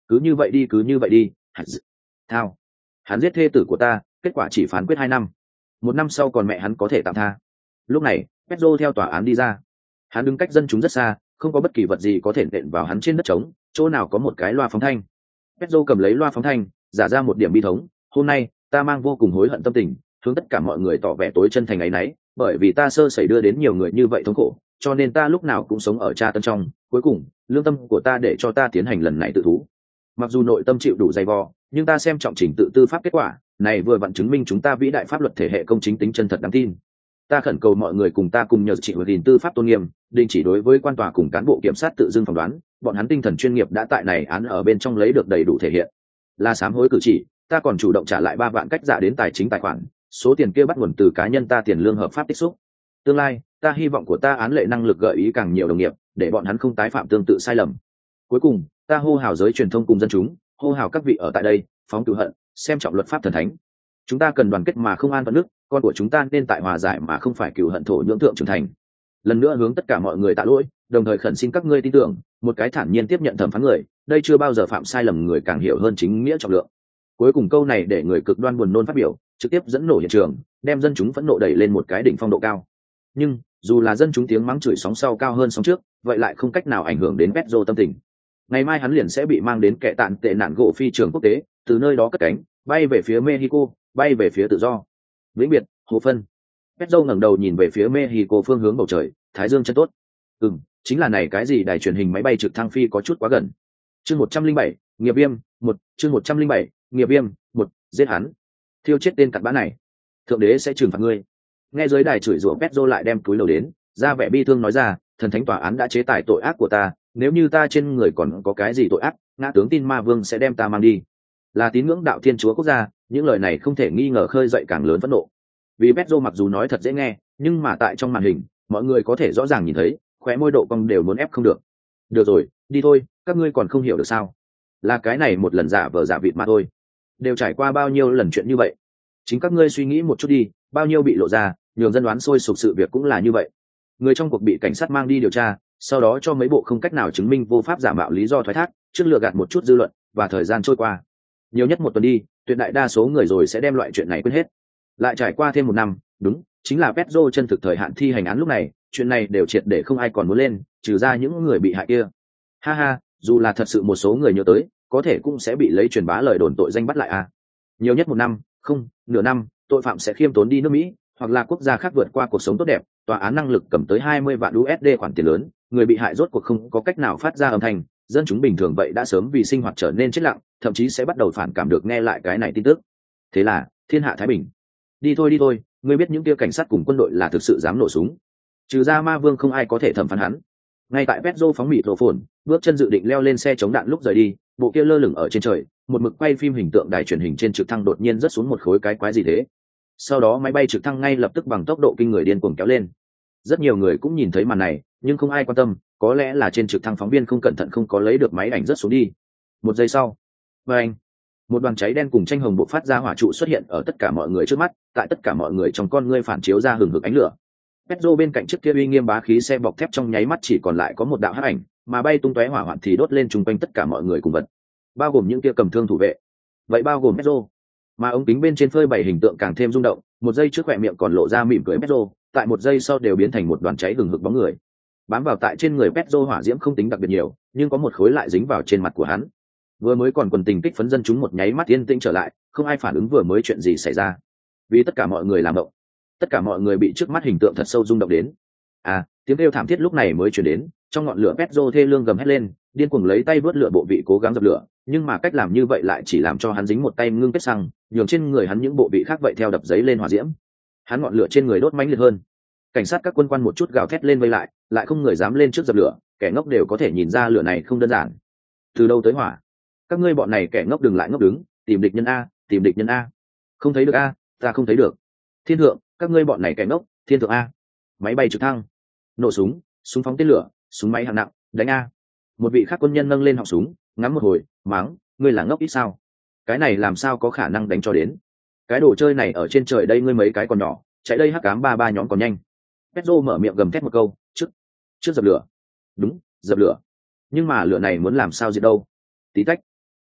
cứ như vậy đi, cứ như vậy đi. Thao, hắn giết thê tử của ta, kết quả chỉ phán quyết 2 năm, 1 năm sau còn mẹ hắn có thể tạm tha. Lúc này Pedro theo tòa án đi ra, hắn đứng cách dân chúng rất xa, không có bất kỳ vật gì có thể nện vào hắn trên đất trống, chỗ nào có một cái loa phóng thanh. Pedro cầm lấy loa phóng thanh, giả ra một điểm bi thống: hôm nay ta mang vô cùng hối hận tâm tình, hướng tất cả mọi người tỏ vẻ tối chân thành áy náy, bởi vì ta sơ sẩy đưa đến nhiều người như vậy thống khổ, cho nên ta lúc nào cũng sống ở tra tấn trong. Cuối cùng lương tâm của ta để cho ta tiến hành lần này tự thú. Mặc dù nội tâm chịu đủ dày vò, nhưng ta xem trọng trình tự tư pháp kết quả này vừa vặn chứng minh chúng ta vĩ đại pháp luật thể hệ công chính tính chân thật đáng tin. Ta khẩn cầu mọi người cùng ta cùng nhờ chị gìn tư pháp tôn nghiêm, đình chỉ đối với quan tòa cùng cán bộ kiểm sát tự dưng phỏng đoán, bọn hắn tinh thần chuyên nghiệp đã tại này án ở bên trong lấy được đầy đủ thể hiện. Là sám hối cử chỉ, ta còn chủ động trả lại 3 vạn cách giả đến tài chính tài khoản, số tiền kia bắt nguồn từ cá nhân ta tiền lương hợp pháp tích xúc. Tương lai ta hy vọng của ta án lệ năng lực gợi ý càng nhiều đồng nghiệp, để bọn hắn không tái phạm tương tự sai lầm. Cuối cùng ta hô hào giới truyền thông cùng dân chúng, hô hào các vị ở tại đây, phóng cửu hận, xem trọng luật pháp thần thánh. Chúng ta cần đoàn kết mà không an phận nước, con của chúng ta nên tại hòa giải mà không phải cửu hận thổ nhưỡng thượng trưởng thành. Lần nữa hướng tất cả mọi người tạ lỗi, đồng thời khẩn xin các ngươi tin tưởng, một cái thản nhiên tiếp nhận thẩm phán người, đây chưa bao giờ phạm sai lầm người càng hiểu hơn chính nghĩa trọng lượng. Cuối cùng câu này để người cực đoan buồn nôn phát biểu, trực tiếp dẫn nổ hiện trường, đem dân chúng phẫn nộ đẩy lên một cái đỉnh phong độ cao. Nhưng dù là dân chúng tiếng mắng chửi sóng sau cao hơn sóng trước, vậy lại không cách nào ảnh hưởng đến Pedro tâm tình. Ngày mai hắn liền sẽ bị mang đến kẻ tạn tệ nạn gỗ phi trường quốc tế, từ nơi đó cất cánh bay về phía Mexico, bay về phía tự do vĩnh biệt. Hồ phân. Pedro ngẩng đầu nhìn về phía Mexico phương hướng bầu trời, thái dương chân tốt. Chính là này cái gì đài truyền hình máy bay trực thăng phi có chút quá gần. Chương 107, nghiệp viêm 1, chương 107, nghiệp viêm 1, giết hắn, thiêu chết tên cặn bã này, thượng đế sẽ trừng phạt ngươi. Nghe dưới đài chửi rủa, Pedro lại đem túi đầu đến, ra vẻ bi thương nói ra: thần thánh tòa án đã chế tài tội ác của ta, nếu như ta trên người còn có cái gì tội ác, ngã tướng tin ma vương sẽ đem ta mang đi. Là tín ngưỡng đạo thiên chúa quốc gia, những lời này không thể nghi ngờ khơi dậy càng lớn phẫn nộ. Vì Pedro mặc dù nói thật dễ nghe, nhưng mà tại trong màn hình mọi người có thể rõ ràng nhìn thấy khóe môi độ cong đều muốn ép không được. Được rồi, đi thôi, các ngươi còn không hiểu được sao? Là cái này một lần giả vờ giả vịt mà thôi. Đều trải qua bao nhiêu lần chuyện như vậy, chính các ngươi suy nghĩ một chút đi, bao nhiêu bị lộ ra, nhường dân đoán sôi sục sự việc cũng là như vậy. Người trong cuộc bị cảnh sát mang đi điều tra, sau đó cho mấy bộ không cách nào chứng minh vô pháp giả mạo lý do thoái thác, trước lừa gạt một chút dư luận, và thời gian trôi qua nhiều nhất 1 tuần đi, tuyệt đại đa số người rồi sẽ đem loại chuyện này quên hết. Lại trải qua thêm 1 năm, đúng, chính là Pedro chân thực thời hạn thi hành án lúc này, chuyện này đều triệt để không ai còn muốn lên, trừ ra những người bị hại kia. Ha ha, dù là thật sự một số người nhớ tới, có thể cũng sẽ bị lấy truyền bá lời đồn tội danh bắt lại à. Nhiều nhất 1 năm, không, nửa năm, tội phạm sẽ khiêm tốn đi nước Mỹ, hoặc là quốc gia khác vượt qua cuộc sống tốt đẹp, tòa án năng lực cầm tới 20 vạn USD khoản tiền lớn, người bị hại rốt cuộc không có cách nào phát ra âm thanh, dân chúng bình thường vậy đã sớm vì sinh hoạt trở nên chết lặng, thậm chí sẽ bắt đầu phản cảm được nghe lại cái này tin tức. Thế là thiên hạ thái bình. Đi thôi, ngươi biết những kia cảnh sát cùng quân đội là thực sự dám nổ súng, trừ ra ma vương không ai có thể thẩm phán hắn. Ngay tại Pedro phóng mịt rổ phồn, bước chân dự định leo lên xe chống đạn lúc rời đi, bộ kia lơ lửng ở trên trời, một mực quay phim hình tượng đài truyền hình trên trực thăng đột nhiên rớt xuống một khối cái quái gì thế. Sau đó máy bay trực thăng ngay lập tức bằng tốc độ kinh người điên cuồng kéo lên. Rất nhiều người cũng nhìn thấy màn này, nhưng không ai quan tâm, có lẽ là trên trực thăng phóng viên không cẩn thận không có lấy được máy ảnh rớt xuống đi. 1 giây sau, bang, một đoàn cháy đen cùng tranh hồng bộc phát ra hỏa trụ xuất hiện ở tất cả mọi người trước mắt, tại tất cả mọi người trong con ngươi phản chiếu ra hừng hực ánh lửa. Pedro bên cạnh chiếc kia uy nghiêm bá khí xe bọc thép trong nháy mắt chỉ còn lại có một đạo hắc ảnh, mà bay tung tóe hỏa hoạn thì đốt lên chung quanh tất cả mọi người cùng vật, bao gồm những kia cầm thương thủ vệ, vậy bao gồm Pedro. Mà ống kính bên trên phơi bày hình tượng càng thêm rung động, 1 giây trước khỏe miệng còn lộ ra mỉm cười Pedro, tại 1 giây sau đều biến thành một đoàn cháy hừng hực bóng người. Bám vào tại trên người Pedro hỏa diễm không tính đặc biệt nhiều, nhưng có một khối lại dính vào trên mặt của hắn. Vừa mới còn quần tình kích phấn dân chúng một nháy mắt yên tĩnh trở lại, không ai phản ứng vừa mới chuyện gì xảy ra. Vì tất cả mọi người làm động, tất cả mọi người bị trước mắt hình tượng thật sâu rung động đến. Tiếng kêu thảm thiết lúc này mới truyền đến, trong ngọn lửa Pedro thê lương gầm hét lên, điên cuồng lấy tay vớt lửa bộ vị cố gắng dập lửa, nhưng mà cách làm như vậy lại chỉ làm cho hắn dính một tay ngưng kết xăng, nhường trên người hắn những bộ vị khác vậy theo đập giấy lên hỏa diễm. Hắn ngọn lửa trên người đốt mãnh liệt hơn. Cảnh sát các quân quan một chút gào thét lên vây lại không người dám lên trước dập lửa, kẻ ngốc đều có thể nhìn ra lửa này không đơn giản. Từ đâu tới hỏa? Các ngươi bọn này kẻ ngốc đừng lại ngốc đứng, tìm địch nhân a, tìm địch nhân a. Không thấy được a, ta không thấy được. Thiên thượng, các ngươi bọn này kẻ ngốc, thiên thượng a. Máy bay trực thăng, nổ súng, súng phóng tên lửa, súng máy hạng nặng, đánh a. Một vị khác quân nhân nâng lên họng súng, ngắm một hồi, mắng, ngươi là ngốc ít sao? Cái này làm sao có khả năng đánh cho đến? Cái đồ chơi này ở trên trời đây ngươi mấy cái còn nhỏ, chạy đây hắc cám ba nhóm còn nhanh. Pedro mở miệng gầm thét một câu, trước dập lửa. Đúng, dập lửa. Nhưng mà lửa này muốn làm sao diệt đâu? Tí tách.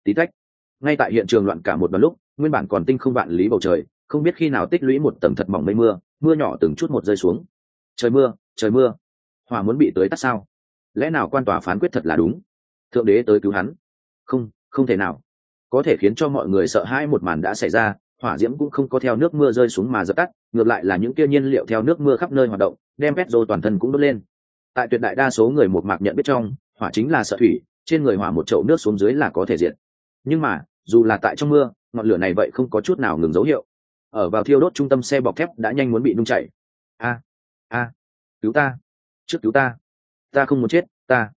tí tách. Ngay tại hiện trường loạn cả một đoạn lúc, nguyên bản còn tinh không vạn lý bầu trời không biết khi nào tích lũy một tầng thật mỏng mây mưa, mưa nhỏ từng chút một rơi xuống. Trời mưa, trời mưa, hỏa muốn bị tới tắt sao? Lẽ nào quan tòa phán quyết thật là đúng? Thượng đế tới cứu hắn? Không, không thể nào. Có thể khiến cho mọi người sợ hãi một màn đã xảy ra, hỏa diễm cũng không có theo nước mưa rơi xuống mà dập tắt, ngược lại là những kia nhiên liệu theo nước mưa khắp nơi hoạt động, đem Petro toàn thân cũng đốt lên. Tại tuyệt đại đa số người một mạc nhận biết trong, hỏa chính là sợ thủy, trên người hỏa một chậu nước xuống dưới là có thể diệt. Nhưng mà, dù là tại trong mưa, ngọn lửa này vậy không có chút nào ngừng dấu hiệu. Ở vào thiêu đốt trung tâm xe bọc thép đã nhanh muốn bị nung chảy. A, cứu ta, trước cứu ta, ta không muốn chết, ta.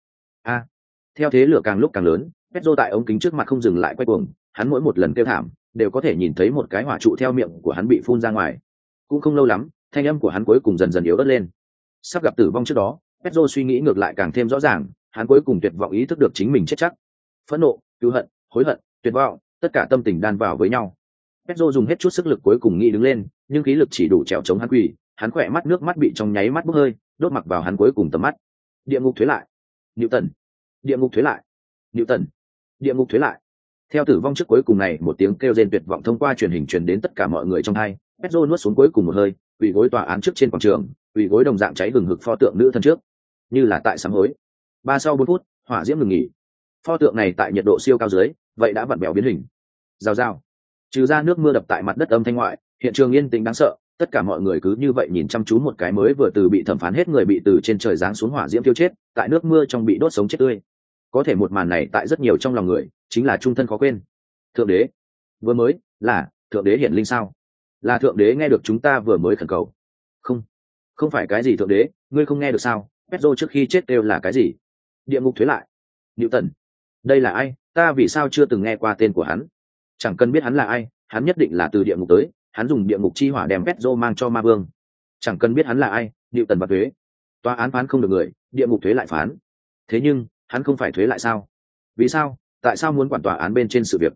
Theo thế lửa càng lúc càng lớn, Petro tại ống kính trước mặt không dừng lại quay cuồng, hắn mỗi một lần kêu thảm, đều có thể nhìn thấy một cái hỏa trụ theo miệng của hắn bị phun ra ngoài. Cũng không lâu lắm, thanh âm của hắn cuối cùng dần dần yếu ớt lên. Sắp gặp tử vong trước đó, Petro suy nghĩ ngược lại càng thêm rõ ràng, hắn cuối cùng tuyệt vọng ý thức được chính mình chết chắc. Phẫn nộ, cứu hận, hối hận, tuyệt vọng, tất cả tâm tình đan vào với nhau. Petro dùng hết chút sức lực cuối cùng nghĩ đứng lên, nhưng khí lực chỉ đủ trèo chống hắn quỳ, hắn khỏe mắt nước mắt bị trong nháy mắt bốc hơi, đốt mặc vào hắn cuối cùng tầm mắt. Địa ngục thuế lại. Newton. Địa ngục thuế lại. Newton. Địa ngục thuế lại. Theo tử vong trước cuối cùng này, một tiếng kêu rên tuyệt vọng thông qua truyền hình truyền đến tất cả mọi người trong hai. Petro nuốt xuống cuối cùng một hơi, quỳ gối tòa án trước trên quảng trường, quỳ gối đồng dạng cháy hừng hực pho tượng nữ thân trước, như là tại sám hối. Sau 4 phút, hỏa diễm ngừng nghỉ. Pho tượng này tại nhiệt độ siêu cao dưới, vậy đã vặn bèo biến hình. Rào rào. Trừ ra nước mưa đập tại mặt đất âm thanh ngoại, hiện trường yên tĩnh đáng sợ, tất cả mọi người cứ như vậy nhìn chăm chú một cái mới vừa từ bị thẩm phán hết người bị từ trên trời giáng xuống hỏa diễm tiêu chết, tại nước mưa trong bị đốt sống chết tươi. Có thể một màn này tại rất nhiều trong lòng người, chính là trung thân khó quên. Thượng đế, vừa mới là thượng đế hiển linh sao? Là thượng đế nghe được chúng ta vừa mới khẩn cầu? Không, không phải cái gì thượng đế, ngươi không nghe được sao? Petro trước khi chết đều là cái gì? Địa ngục thuế lại. Newton, đây là ai? Ta vì sao chưa từng nghe qua tên của hắn? Chẳng cần biết hắn là ai, hắn nhất định là từ địa ngục tới, hắn dùng địa ngục chi hỏa đem Petro mang cho ma vương. Chẳng cần biết hắn là ai, Newton và thuế. Tòa án phán không được người, địa ngục thuế lại phán. Thế nhưng, hắn không phải thuế lại sao? Vì sao? Tại sao muốn quản tòa án bên trên sự việc?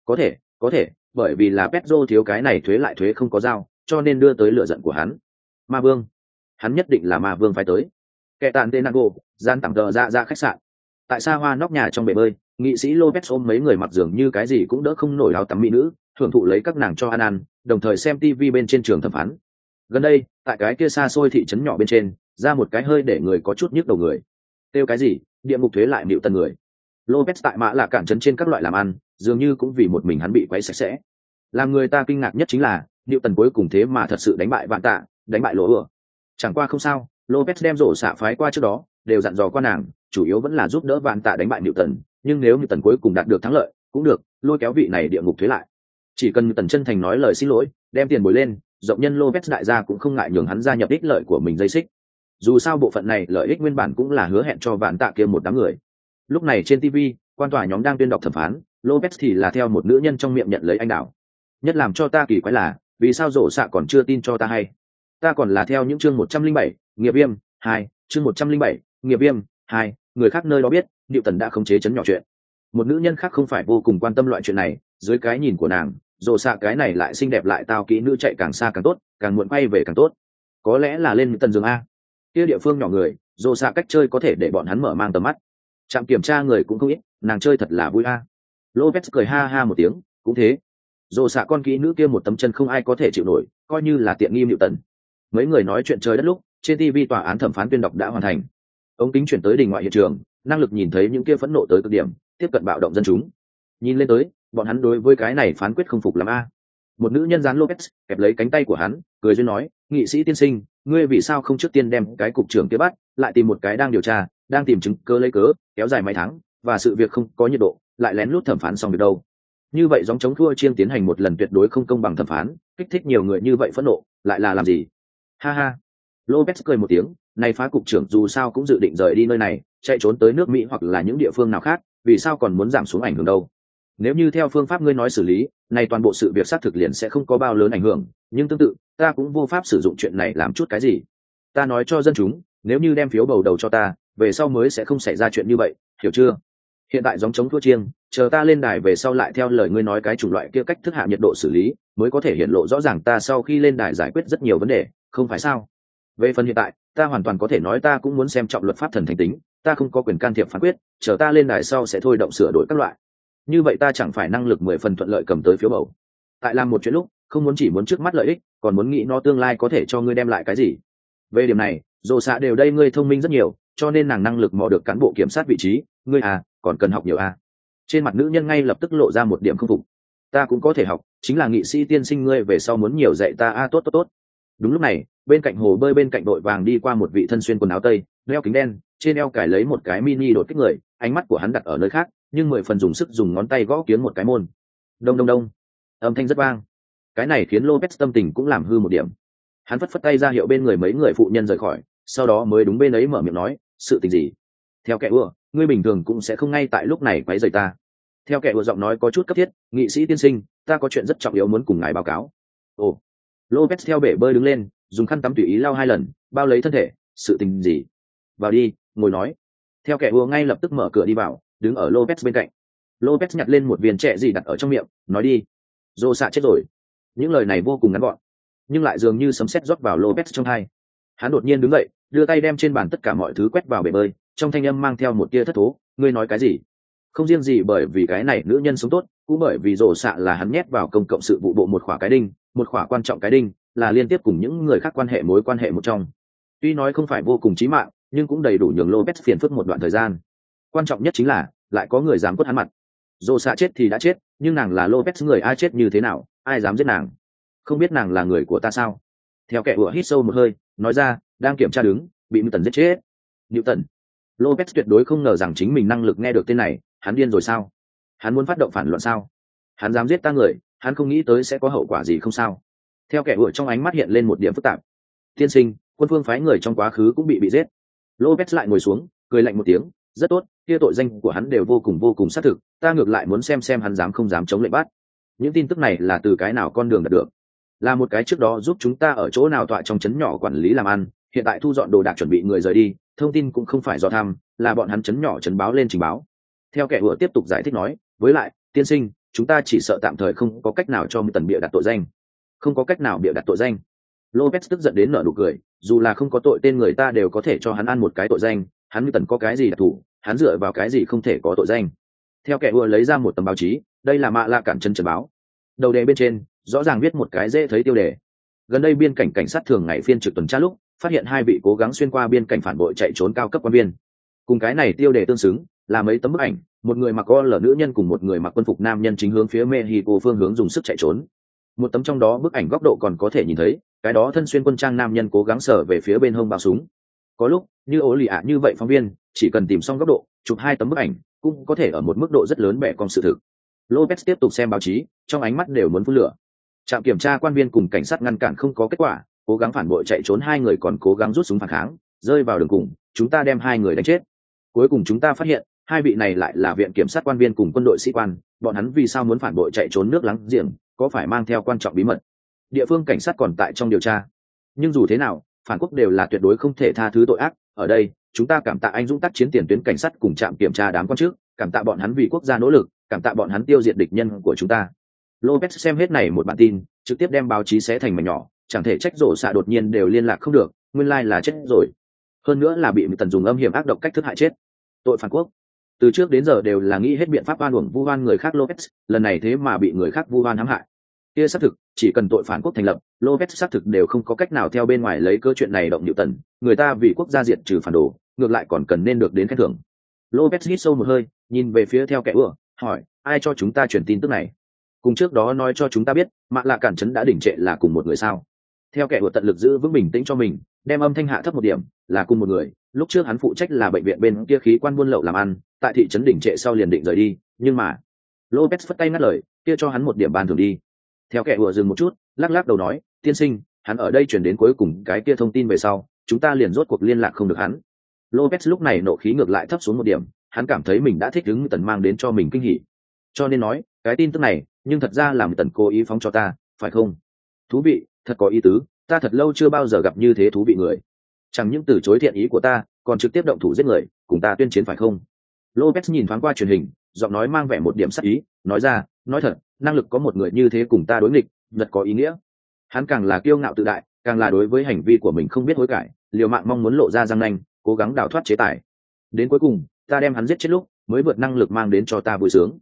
Có thể, bởi vì là Petro thiếu cái này thuế lại thuế không có giao, cho nên đưa tới lửa giận của hắn. Ma vương, hắn nhất định là ma vương phải tới. Kẻ tàn tên Nago, gian tặng tờ ra khách sạn. Tại sao hoa nóc nhà trong bể bơi, nghị sĩ Lopez ôm mấy người mặc dường như cái gì cũng đỡ không nổi áo tắm mỹ nữ, hưởng thụ lấy các nàng cho ăn, đồng thời xem TV bên trên trường thẩm phán. Gần đây, tại cái kia xa xôi thị trấn nhỏ bên trên, ra một cái hơi để người có chút nhức đầu người. Tiêu cái gì? Địa ngục thuế lại Newton người. Lopez tại mã là cản trấn trên các loại làm ăn, dường như cũng vì một mình hắn bị quấy sạch sẽ. Làm người ta kinh ngạc nhất chính là, Newton cuối cùng thế mà thật sự đánh bại vạn tạ, đánh bại lỗ ừa. Chẳng qua không sao, Lopez đem rổ xạ phái qua trước đó, đều dặn dò qua nàng, chủ yếu vẫn là giúp đỡ vạn tạ đánh bại Newton, nhưng nếu Newton cuối cùng đạt được thắng lợi, cũng được, lôi kéo vị này địa ngục thuế lại. Chỉ cần Newton chân thành nói lời xin lỗi, đem tiền bồi lên, rộng nhân Lopez đại gia cũng không ngại nhường hắn gia nhập ích lợi của mình dây xích. Dù sao bộ phận này lợi ích nguyên bản cũng là hứa hẹn cho vạn tạ kia một đám người. Lúc này trên TV, quan tòa nhóm đang tuyên đọc thẩm phán, Lopez thì là theo một nữ nhân trong miệng nhận lấy anh đảo. Nhất làm cho ta kỳ quái là, vì sao rổ xạ còn chưa tin cho ta hay? Ta còn là theo những chương 107, nghiệp viêm 2, chương 107, nghiệp viêm 2, người khác nơi đó biết, Newton đã khống chế chấn nhỏ chuyện. Một nữ nhân khác không phải vô cùng quan tâm loại chuyện này, dưới cái nhìn của nàng, rổ xạ cái này lại xinh đẹp lại tao kỹ nữ chạy càng xa càng tốt, càng muộn quay về càng tốt. Có lẽ là lên tầng giường a. Kia địa phương nhỏ người, rổ xạ cách chơi có thể để bọn hắn mở mang tầm mắt. Trạm kiểm tra người cũng không ít, nàng chơi thật là vui a. Lopez cười ha ha một tiếng, cũng thế. Rổ xạ con kỹ nữ kia một tấm chân không ai có thể chịu nổi, coi như là tiện nghi Newton. Mấy người nói chuyện trời đất lúc, trên TV tòa án thẩm phán tuyên đọc đã hoàn thành. Ống kính chuyển tới đình ngoại hiện trường, năng lực nhìn thấy những kia phẫn nộ tới cực điểm, tiếp cận bạo động dân chúng. Nhìn lên tới, bọn hắn đối với cái này phán quyết không phục lắm a. Một nữ nhân dán Lopez kẹp lấy cánh tay của hắn, cười duyên nói, nghị sĩ tiên sinh, ngươi vì sao không trước tiên đem cái cục trưởng kia bắt, lại tìm một cái đang điều tra, đang tìm chứng cơ lấy cớ, kéo dài mấy tháng, và sự việc không có nhiệt độ, lại lén lút thẩm phán xong được đâu. Như vậy giống chống thua chiêng tiến hành một lần tuyệt đối không công bằng thẩm phán, kích thích nhiều người như vậy phẫn nộ, lại là làm gì? Ha ha. Lopez cười một tiếng, này phá cục trưởng dù sao cũng dự định rời đi nơi này, chạy trốn tới nước Mỹ hoặc là những địa phương nào khác, vì sao còn muốn giảm xuống ảnh hưởng đâu? Nếu như theo phương pháp ngươi nói xử lý, này toàn bộ sự việc xác thực liền sẽ không có bao lớn ảnh hưởng, nhưng tương tự, ta cũng vô pháp sử dụng chuyện này làm chút cái gì. Ta nói cho dân chúng, nếu như đem phiếu bầu đầu cho ta, về sau mới sẽ không xảy ra chuyện như vậy, hiểu chưa? Hiện tại giống chống thua chiêng, chờ ta lên đài về sau lại theo lời ngươi nói cái chủng loại kia cách thức hạ nhiệt độ xử lý, mới có thể hiện lộ rõ ràng ta sau khi lên đài giải quyết rất nhiều vấn đề, không phải sao? Về phần hiện tại, ta hoàn toàn có thể nói ta cũng muốn xem trọng luật pháp thần thánh tính, ta không có quyền can thiệp phán quyết, chờ ta lên đài sau sẽ thôi động sửa đổi các loại. như vậy ta chẳng phải năng lực 10 phần thuận lợi cầm tới phiếu bầu. Tại làm một chuyện lúc không muốn chỉ muốn trước mắt lợi ích, còn muốn nghĩ nó tương lai có thể cho ngươi đem lại cái gì. Về điểm này dồ xạ đều đây ngươi thông minh rất nhiều, cho nên nàng năng lực mò được cán bộ kiểm sát vị trí, ngươi còn cần học nhiều Trên mặt nữ nhân ngay lập tức lộ ra một điểm không phục. Ta cũng có thể học, chính là nghị sĩ tiên sinh ngươi về sau muốn nhiều dạy ta tốt. Đúng lúc này bên cạnh hồ bơi bên cạnh đội vàng đi qua một vị thân xuyên quần áo tây, đeo kính đen, trên eo cài lấy một cái mini đột kích người, ánh mắt của hắn đặt ở nơi khác, nhưng 10 phần dùng sức dùng ngón tay gõ kiếng một cái môn. Đông đông đông, âm thanh rất vang. Cái này khiến Lopez tâm tình cũng làm hư một điểm. Hắn phất tay ra hiệu bên người mấy người phụ nhân rời khỏi, sau đó mới đúng bên ấy mở miệng nói, sự tình gì? Theo kẻ ưa, ngươi bình thường cũng sẽ không ngay tại lúc này quấy rầy ta. Theo kẻ ưa giọng nói có chút cấp thiết, nghị sĩ tiên sinh, ta có chuyện rất trọng yếu muốn cùng ngài báo cáo. Ồ. Lopez theo bể bơi đứng lên, dùng khăn tắm tùy ý lau 2 lần, bao lấy thân thể. Sự tình gì? Vào đi, ngồi nói. Theo kẻ ưa ngay lập tức mở cửa đi vào, đứng ở Lopez bên cạnh. Lopez nhặt lên một viên trẻ gì đặt ở trong miệng, nói đi. Rô xạ chết rồi. Những lời này vô cùng ngắn gọn, nhưng lại dường như sấm sét rót vào Lopez trong tai. Hắn đột nhiên đứng dậy, đưa tay đem trên bàn tất cả mọi thứ quét vào bể bơi, trong thanh âm mang theo một tia thất thố. Ngươi nói cái gì? Không riêng gì bởi vì cái này nữ nhân sống tốt, cũng bởi vì rổ xạ là hắn nhét vào công cộng sự vụ bộ một khỏa cái đinh, một khỏa quan trọng cái đinh, là liên tiếp cùng những người khác quan hệ mối quan hệ một trong. Tuy nói không phải vô cùng chí mạng, nhưng cũng đầy đủ nhường Lopez phiền phức một đoạn thời gian. Quan trọng nhất chính là lại có người dám quất hắn mặt. Rổ xạ chết thì đã chết, nhưng nàng là Lopez người, ai chết như thế nào, ai dám giết nàng? Không biết nàng là người của ta sao? Theo kẻ ủa hít sâu một hơi, nói ra, đang kiểm tra đứng, bị Newton giết chết. Newton. Lopez tuyệt đối không ngờ rằng chính mình năng lực nghe được tên này, hắn điên rồi sao? Hắn muốn phát động phản loạn sao? Hắn dám giết ta người, hắn không nghĩ tới sẽ có hậu quả gì không sao? Theo kẻ ủa trong ánh mắt hiện lên một điểm phức tạp. Tiên sinh, quân phương phái người trong quá khứ cũng bị giết. Lopez lại ngồi xuống, cười lạnh một tiếng, rất tốt, kia tội danh của hắn đều vô cùng xác thực, ta ngược lại muốn xem hắn dám không dám chống lệnh bắt. Những tin tức này là từ cái nào con đường đạt được? Là một cái trước đó giúp chúng ta ở chỗ nào tọa trong trấn nhỏ quản lý làm ăn, hiện tại thu dọn đồ đạc chuẩn bị người rời đi, thông tin cũng không phải do tham, là bọn hắn trấn nhỏ trấn báo lên trình báo. Theo kẻ ủa tiếp tục giải thích nói, với lại tiên sinh, chúng ta chỉ sợ tạm thời không có cách nào cho Tần bịa đặt tội danh. Không có cách nào bịa đặt tội danh? Lopez tức giận đến nở nụ cười, dù là không có tội tên người ta đều có thể cho hắn ăn một cái tội danh, hắn Tần có cái gì đặc thù, hắn dựa vào cái gì không thể có tội danh? Theo kẻ ủa lấy ra một tấm báo chí, đây là mạ lạ cản chân trấn báo. Đầu đề bên trên rõ ràng viết một cái dễ thấy tiêu đề. Gần đây biên cảnh cảnh sát thường ngày phiên trực tuần tra lúc phát hiện 2 vị cố gắng xuyên qua biên cảnh phản bội chạy trốn cao cấp quan viên. Cùng cái này tiêu đề tương xứng là mấy tấm bức ảnh, một người mặc lờ nữ nhân cùng một người mặc quân phục nam nhân chính hướng phía Mexico phương hướng dùng sức chạy trốn. Một tấm trong đó bức ảnh góc độ còn có thể nhìn thấy cái đó thân xuyên quân trang nam nhân cố gắng sở về phía bên hông bao súng. Có lúc như ố lì ạ như vậy phóng viên chỉ cần tìm xong góc độ chụp 2 tấm bức ảnh cũng có thể ở một mức độ rất lớn bẻ cong sự thực. Lopez tiếp tục xem báo chí, trong ánh mắt đều muốn phun lửa. Trạm kiểm tra quan viên cùng cảnh sát ngăn cản không có kết quả, cố gắng phản bội chạy trốn 2 người còn cố gắng rút súng phản kháng, rơi vào đường cùng, chúng ta đem 2 người đánh chết. Cuối cùng chúng ta phát hiện 2 vị này lại là viện kiểm sát quan viên cùng quân đội sĩ quan, bọn hắn vì sao muốn phản bội chạy trốn nước láng giềng, có phải mang theo quan trọng bí mật? Địa phương cảnh sát còn tại trong điều tra. Nhưng dù thế nào, phản quốc đều là tuyệt đối không thể tha thứ tội ác, ở đây, chúng ta cảm tạ anh dũng tác chiến tiền tuyến cảnh sát cùng trạm kiểm tra đám quan chức, cảm tạ bọn hắn vì quốc gia nỗ lực, cảm tạ bọn hắn tiêu diệt địch nhân của chúng ta. Lopez xem hết này một bản tin, trực tiếp đem báo chí xé thành mảnh nhỏ, chẳng thể trách rổ xạ đột nhiên đều liên lạc không được, nguyên lai là chết rồi. Hơn nữa là bị Tần dùng âm hiểm ác độc cách thức hại chết. Tội phản quốc. Từ trước đến giờ đều là nghĩ hết biện pháp oan uổng vu oan người khác Lopez, lần này thế mà bị người khác vu oan hãm hại. Kia xác thực, chỉ cần tội phản quốc thành lập, Lopez xác thực đều không có cách nào theo bên ngoài lấy cơ chuyện này động Tần, người ta vì quốc gia diệt trừ phản đồ, ngược lại còn cần nên được đến khen thưởng. Lopez hít sâu một hơi, nhìn về phía theo kẻ ủa, hỏi, ai cho chúng ta truyền tin tức này? Cùng trước đó nói cho chúng ta biết mạ lạ cản trấn đã đỉnh trệ là cùng một người sao? Theo kẻ ủa tận lực giữ vững bình tĩnh cho mình, đem âm thanh hạ thấp một điểm, là cùng một người. Lúc trước hắn phụ trách là bệnh viện bên kia khí quan buôn lậu làm ăn, tại thị trấn đỉnh trệ sau liền định rời đi, nhưng mà Lopez phất tay ngắt lời, kia cho hắn một điểm ban thưởng đi. Theo kẻ ủa dừng một chút, lắc lắc đầu nói, tiên sinh, hắn ở đây chuyển đến cuối cùng cái kia thông tin về sau, chúng ta liền rốt cuộc liên lạc không được hắn. Lopez lúc này nộ khí ngược lại thấp xuống một điểm, hắn cảm thấy mình đã thích ứng Tần mang đến cho mình kinh hỉ, cho nên nói cái tin tức này nhưng thật ra làm Tần cố ý phóng cho ta, phải không? Thú vị, thật có ý tứ, ta thật lâu chưa bao giờ gặp như thế thú vị người, chẳng những từ chối thiện ý của ta còn trực tiếp động thủ giết người cùng ta tuyên chiến, phải không? Lopez nhìn thoáng qua truyền hình, giọng nói mang vẻ một điểm sắc ý, nói ra, nói thật, năng lực có một người như thế cùng ta đối nghịch thật có ý nghĩa. Hắn càng là kiêu ngạo tự đại, càng là đối với hành vi của mình không biết hối cải, liều mạng mong muốn lộ ra răng nanh, cố gắng đào thoát chế tài. Đến cuối cùng ta đem hắn giết chết lúc mới vượt năng lực mang đến cho ta vui sướng.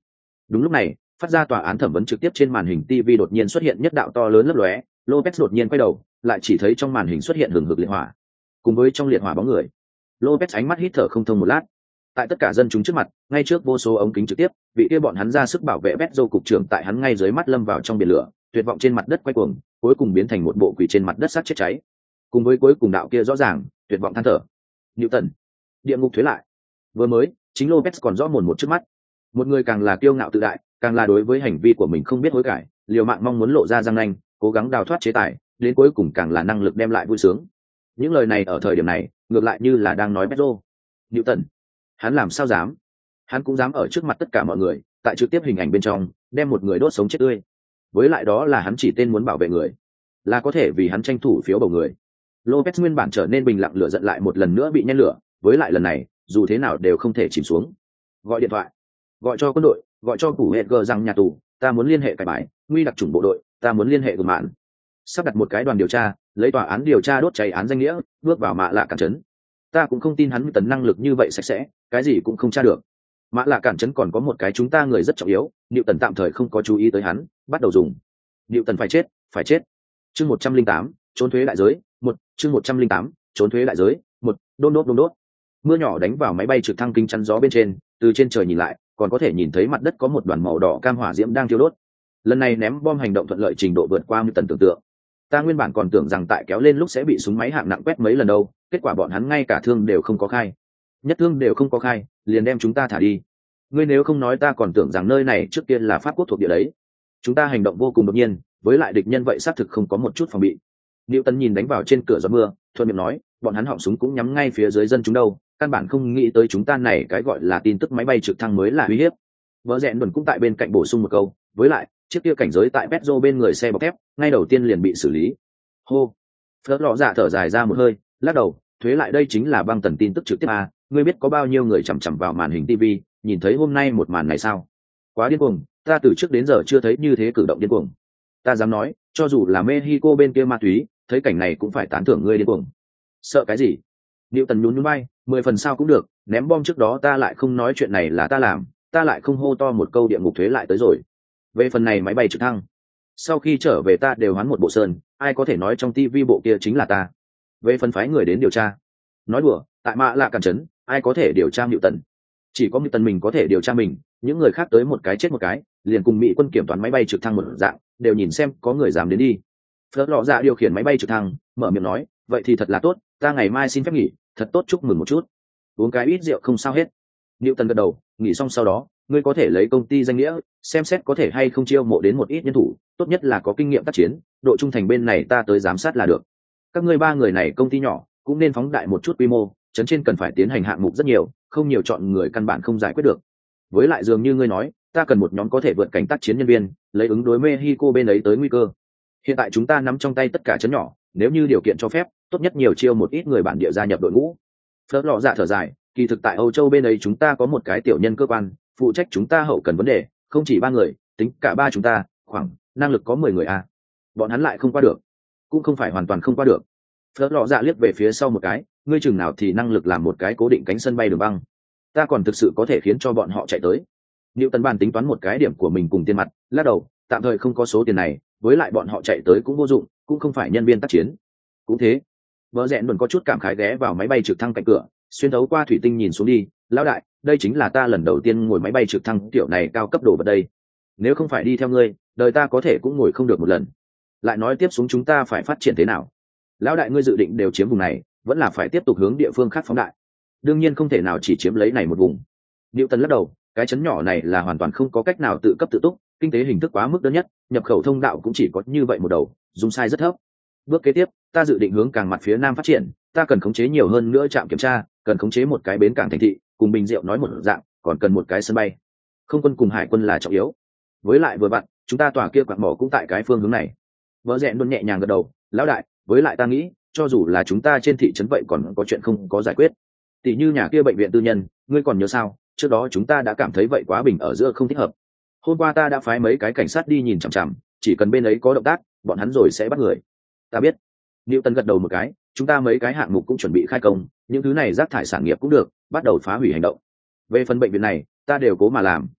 Đúng lúc này, phát ra tòa án thẩm vấn trực tiếp trên màn hình TV đột nhiên xuất hiện nhất đạo to lớn lấp lóe, Lopez đột nhiên quay đầu, lại chỉ thấy trong màn hình xuất hiện hừng hực liệt hỏa. Cùng với trong liệt hỏa bóng người, Lopez ánh mắt hít thở không thông một lát. Tại tất cả dân chúng trước mặt, ngay trước vô số ống kính trực tiếp, vị kia bọn hắn ra sức bảo vệ Petro cục trưởng tại hắn ngay dưới mắt lâm vào trong biển lửa, tuyệt vọng trên mặt đất quay cuồng, cuối cùng biến thành một bộ quỷ trên mặt đất sát chết cháy. Cùng với cuối cùng đạo kia rõ ràng, tuyệt vọng than thở. Newton, địa ngục thuế lại. Vừa mới, chính Lopez còn rõ mồn một trước mắt. Một người càng là kiêu ngạo tự đại, càng là đối với hành vi của mình không biết hối cải, liều mạng mong muốn lộ ra răng nanh, cố gắng đào thoát chế tài, đến cuối cùng càng là năng lực đem lại vui sướng. Những lời này ở thời điểm này, ngược lại như là đang nói Petro. Newton, hắn làm sao dám? Hắn cũng dám ở trước mặt tất cả mọi người, tại trực tiếp hình ảnh bên trong, đem một người đốt sống chết tươi. Với lại đó là hắn chỉ tên muốn bảo vệ người, là có thể vì hắn tranh thủ phiếu bầu người. Lopez nguyên bản trở nên bình lặng, lửa giận lại một lần nữa bị nhen lửa, với lại lần này, dù thế nào đều không thể chìm xuống. Gọi điện thoại, gọi cho quân đội, gọi cho củ hệ gờ rằng nhà tù, ta muốn liên hệ cải bãi, nguy đặc chủng bộ đội, ta muốn liên hệ gửi mạn. Sắp đặt một cái đoàn điều tra, lấy tòa án điều tra đốt cháy án danh nghĩa, bước vào Mạ Lạ Cản Trấn. Ta cũng không tin hắn tấn năng lực như vậy sạch sẽ, cái gì cũng không tra được. Mạ Lạ Cản Trấn còn có một cái chúng ta người rất trọng yếu, Niệu Tần tạm thời không có chú ý tới hắn, bắt đầu dùng. Niệu Tần phải chết, phải chết. Chương 108, trốn thuế đại giới, chương 108, trốn thuế đại giới, đôn đốt. Mưa nhỏ đánh vào máy bay trực thăng kính chắn gió bên trên, từ trên trời nhìn lại, còn có thể nhìn thấy mặt đất có một đoàn màu đỏ cam hỏa diễm đang thiêu đốt. Lần này ném bom hành động thuận lợi trình độ vượt qua Niệu Tần tưởng tượng. Ta nguyên bản còn tưởng rằng tại kéo lên lúc sẽ bị súng máy hạng nặng quét mấy lần đâu, kết quả bọn hắn ngay cả thương đều không có khai. Nhất thương đều không có khai, liền đem chúng ta thả đi. Ngươi nếu không nói ta còn tưởng rằng nơi này trước kia là Pháp quốc thuộc địa đấy. Chúng ta hành động vô cùng đột nhiên, với lại địch nhân vậy xác thực không có một chút phòng bị. Niệu Tần nhìn đánh vào trên cửa gió mưa, thuận miệng nói, bọn hắn họng súng cũng nhắm ngay phía dưới dân chúng đâu, căn bản không nghĩ tới chúng ta này cái gọi là tin tức máy bay trực thăng mới là uy hiếp. Vợ rẽn đồn cũng tại bên cạnh bổ sung một câu, với lại chiếc kia cảnh giới tại Petro bên người xe bọc thép, ngay đầu tiên liền bị xử lý. Hô, Phớt lọ dạ thở dài ra một hơi, lắc đầu, thuế lại đây chính là băng tần tin tức trực tiếp à, ngươi biết có bao nhiêu người chằm chằm vào màn hình TV, nhìn thấy hôm nay một màn này sao? Quá điên cuồng, ta từ trước đến giờ chưa thấy như thế cử động điên cuồng. Ta dám nói, cho dù là Mexico bên kia ma túy, thấy cảnh này cũng phải tán thưởng ngươi điên cuồng. Sợ cái gì? Niệu Tần nhún nhún vai, 10 phần sao cũng được, ném bom trước đó ta lại không nói chuyện này là ta làm, ta lại không hô to một câu địa ngục thuế lại tới rồi. Về phần này máy bay trực thăng, sau khi trở về ta đều hoán một bộ sơn, ai có thể nói trong TV bộ kia chính là ta. Về phần phái người đến điều tra, nói đùa, tại Mạ Lạ Cản Trấn, ai có thể điều tra Niệu Tần? Chỉ có Niệu Tần mình có thể điều tra mình, những người khác tới một cái chết một cái, liền cùng Mỹ quân kiểm toán máy bay trực thăng một dạng, đều nhìn xem có người dám đến đi. Phớt lọ dạ điều khiển máy bay trực thăng, mở miệng nói, vậy thì thật là tốt, ta ngày mai xin phép nghỉ, thật tốt chúc mừng một chút. Uống cái ít rượu không sao hết. Niệu Tần gật đầu, nghỉ xong sau đó, ngươi có thể lấy công ty danh nghĩa, xem xét có thể hay không chiêu mộ đến một ít nhân thủ, tốt nhất là có kinh nghiệm tác chiến, độ trung thành bên này ta tới giám sát là được. Các ngươi ba người này công ty nhỏ, cũng nên phóng đại một chút quy mô, trấn trên cần phải tiến hành hạng mục rất nhiều, không nhiều chọn người căn bản không giải quyết được. Với lại dường như ngươi nói, ta cần một nhóm có thể vượt cảnh tác chiến nhân viên, lấy ứng đối Mexico bên ấy tới nguy cơ. Hiện tại chúng ta nắm trong tay tất cả trấn nhỏ, nếu như điều kiện cho phép, tốt nhất nhiều chiêu một ít người bản địa gia nhập đội ngũ. Phớt lọ dạ thở dài, kỳ thực tại Âu Châu bên ấy chúng ta có một cái tiểu nhân cơ quan, phụ trách chúng ta hậu cần vấn đề, không chỉ 3 người, tính cả ba chúng ta, khoảng năng lực có 10 người à. Bọn hắn lại không qua được, cũng không phải hoàn toàn không qua được. Phớt lọ dạ liếc về phía sau một cái, ngươi chừng nào thì năng lực làm một cái cố định cánh sân bay đường băng, ta còn thực sự có thể khiến cho bọn họ chạy tới. Niệu Tần bàn tính toán một cái điểm của mình cùng tiền mặt, lắc đầu, tạm thời không có số tiền này, với lại bọn họ chạy tới cũng vô dụng, cũng không phải nhân viên tác chiến. Cũng thế. Vợ rẽn luôn có chút cảm khái ghé vào máy bay trực thăng cạnh cửa, xuyên thấu qua thủy tinh nhìn xuống đi, lão đại, đây chính là ta lần đầu tiên ngồi máy bay trực thăng kiểu này cao cấp đồ vật đây. Nếu không phải đi theo ngươi, đời ta có thể cũng ngồi không được một lần. Lại nói tiếp xuống chúng ta phải phát triển thế nào? Lão đại ngươi dự định đều chiếm vùng này, vẫn là phải tiếp tục hướng địa phương khác phóng đại. Đương nhiên không thể nào chỉ chiếm lấy này một vùng. Niệu Tần lắc đầu, cái chấn nhỏ này là hoàn toàn không có cách nào tự cấp tự túc, kinh tế hình thức quá mức đơn nhất, nhập khẩu thông đạo cũng chỉ có như vậy một đầu, dùng sai rất thấp. Bước kế tiếp, ta dự định hướng càng mặt phía nam phát triển, ta cần khống chế nhiều hơn nữa trạm kiểm tra, cần khống chế một cái bến cảng thành thị, cùng Bình Diệu nói một dạng, còn cần một cái sân bay. Không quân cùng hải quân là trọng yếu. Với lại vừa vặn, chúng ta tòa kia quặng mỏ cũng tại cái phương hướng này. Vợ rẽn luôn nhẹ nhàng gật đầu, lão đại, với lại ta nghĩ, cho dù là chúng ta trên thị trấn vậy còn có chuyện không có giải quyết. Tỷ như nhà kia bệnh viện tư nhân, ngươi còn nhớ sao? Trước đó chúng ta đã cảm thấy vậy quá bình ở giữa không thích hợp. Hôm qua ta đã phái mấy cái cảnh sát đi nhìn chằm chằm, chỉ cần bên ấy có động tác, bọn hắn rồi sẽ bắt người. Ta biết. Niệu Tần gật đầu một cái, chúng ta mấy cái hạng mục cũng chuẩn bị khai công, những thứ này rác thải sản nghiệp cũng được, bắt đầu phá hủy hành động. Về phần bệnh viện này, ta đều cố mà làm,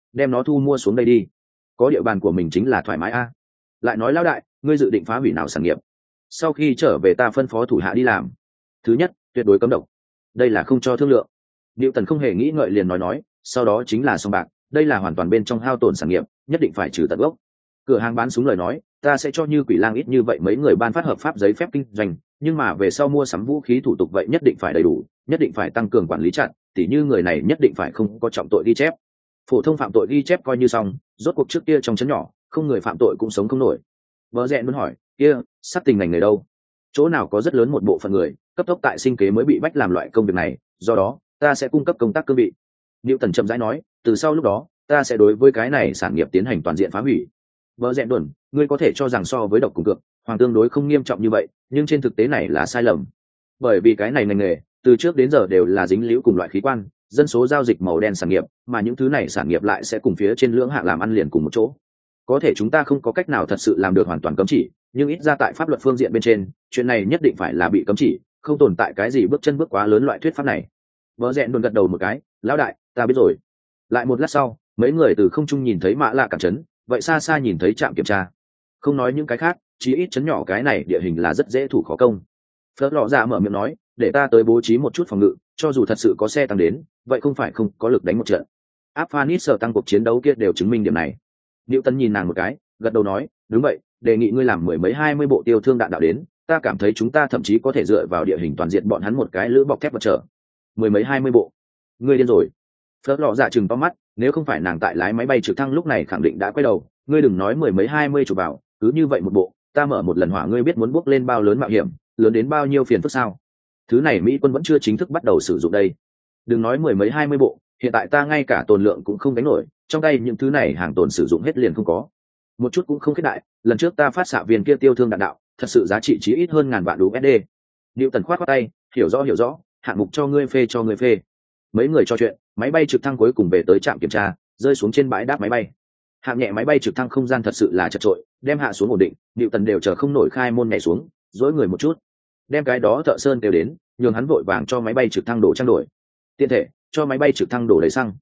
đem nó thu mua xuống đây đi, có địa bàn của mình chính là thoải mái a. Lại nói lão đại, ngươi dự định phá hủy nào sản nghiệp? Sau khi trở về ta phân phó thủ hạ đi làm. Thứ nhất, tuyệt đối cấm độc, đây là không cho thương lượng. Diệu Tần không hề nghĩ ngợi liền nói, sau đó chính là sòng bạc, đây là hoàn toàn bên trong hao tổn sản nghiệp, nhất định phải trừ tận gốc. Cửa hàng bán súng lời nói, ta sẽ cho Như Quỷ Lang ít như vậy mấy người ban phát hợp pháp giấy phép kinh doanh, nhưng mà về sau mua sắm vũ khí thủ tục vậy nhất định phải đầy đủ, nhất định phải tăng cường quản lý chặt, tỉ như người này nhất định phải không có trọng tội ghi chép. Phổ thông phạm tội ghi chép coi như xong, rốt cuộc trước kia trong trấn nhỏ, không người phạm tội cũng sống không nổi. Vợ Rẹn muốn hỏi, kia, sát tình ngành người đâu? Chỗ nào có rất lớn một bộ phận người, cấp tốc tại sinh kế mới bị bách làm loại công việc này, do đó, ta sẽ cung cấp công tác cương vị. Diệu Tần chậm rãi nói, từ sau lúc đó, ta sẽ đối với cái này sản nghiệp tiến hành toàn diện phá hủy. Vợ Rẹn đuẩn, ngươi có thể cho rằng so với độc cùng cược, hoàng tương đối không nghiêm trọng như vậy, nhưng trên thực tế này là sai lầm. Bởi vì cái này ngành nghề, từ trước đến giờ đều là dính líu cùng loại khí quan, dân số giao dịch màu đen sản nghiệp, mà những thứ này sản nghiệp lại sẽ cùng phía trên lưỡng hạng làm ăn liền cùng một chỗ. Có thể chúng ta không có cách nào thật sự làm được hoàn toàn cấm chỉ, nhưng ít ra tại pháp luật phương diện bên trên, chuyện này nhất định phải là bị cấm chỉ, không tồn tại cái gì bước chân bước quá lớn loại thuyết pháp này. Vợ Rẹn đồn gật đầu một cái, lão đại, ta biết rồi. Lại một lát sau, mấy người từ không trung nhìn thấy Mã Lạ cản trấn, vậy xa xa nhìn thấy trạm kiểm tra. Không nói những cái khác, chí ít trấn nhỏ cái này địa hình là rất dễ thủ khó công. Phớt lọ dạ mở miệng nói, để ta tới bố trí một chút phòng ngự, cho dù thật sự có xe tăng đến, vậy không phải không có lực đánh một trận. Áp Phanis sở tăng cuộc chiến đấu kia đều chứng minh điểm này. Diệu Tân nhìn nàng một cái, gật đầu nói, đúng vậy, đề nghị ngươi làm 10 mấy 20 bộ tiêu thương đạn đạo đến, ta cảm thấy chúng ta thậm chí có thể dựa vào địa hình toàn diện bọn hắn một cái lưỡi bọc thép vật trở. 10 mấy 20 bộ, ngươi điên rồi. Phớt lọ dạ chừng to mắt, nếu không phải nàng tại lái máy bay trực thăng lúc này khẳng định đã quay đầu, ngươi đừng nói 10 mấy 20 chụp vào, cứ như vậy một bộ, ta mở một lần hỏa ngươi biết muốn bước lên bao lớn mạo hiểm, lớn đến bao nhiêu phiền phức sao? Thứ này Mỹ quân vẫn chưa chính thức bắt đầu sử dụng đây. Đừng nói 10 mấy 20 bộ, hiện tại ta ngay cả tồn lượng cũng không gánh nổi, trong tay những thứ này hàng tồn sử dụng hết liền không có. Một chút cũng không khuyết đại, lần trước ta phát xạ viên kia tiêu thương đạn đạo, thật sự giá trị chí ít hơn ngàn vạn USD. Newton khoát tay, hiểu rõ, hạng mục cho ngươi phê. Mấy người trò chuyện, máy bay trực thăng cuối cùng về tới trạm kiểm tra, rơi xuống trên bãi đáp máy bay. Hạng nhẹ máy bay trực thăng không gian thật sự là chật trội, đem hạ xuống ổn định, Newton đều chờ không nổi khai môn nhảy xuống, dỗi người một chút, đem cái đó thợ sơn kêu đến, nhường hắn vội vàng cho máy bay trực thăng đổ trang đổi. Tiện thể cho máy bay trực thăng đổ đầy xăng.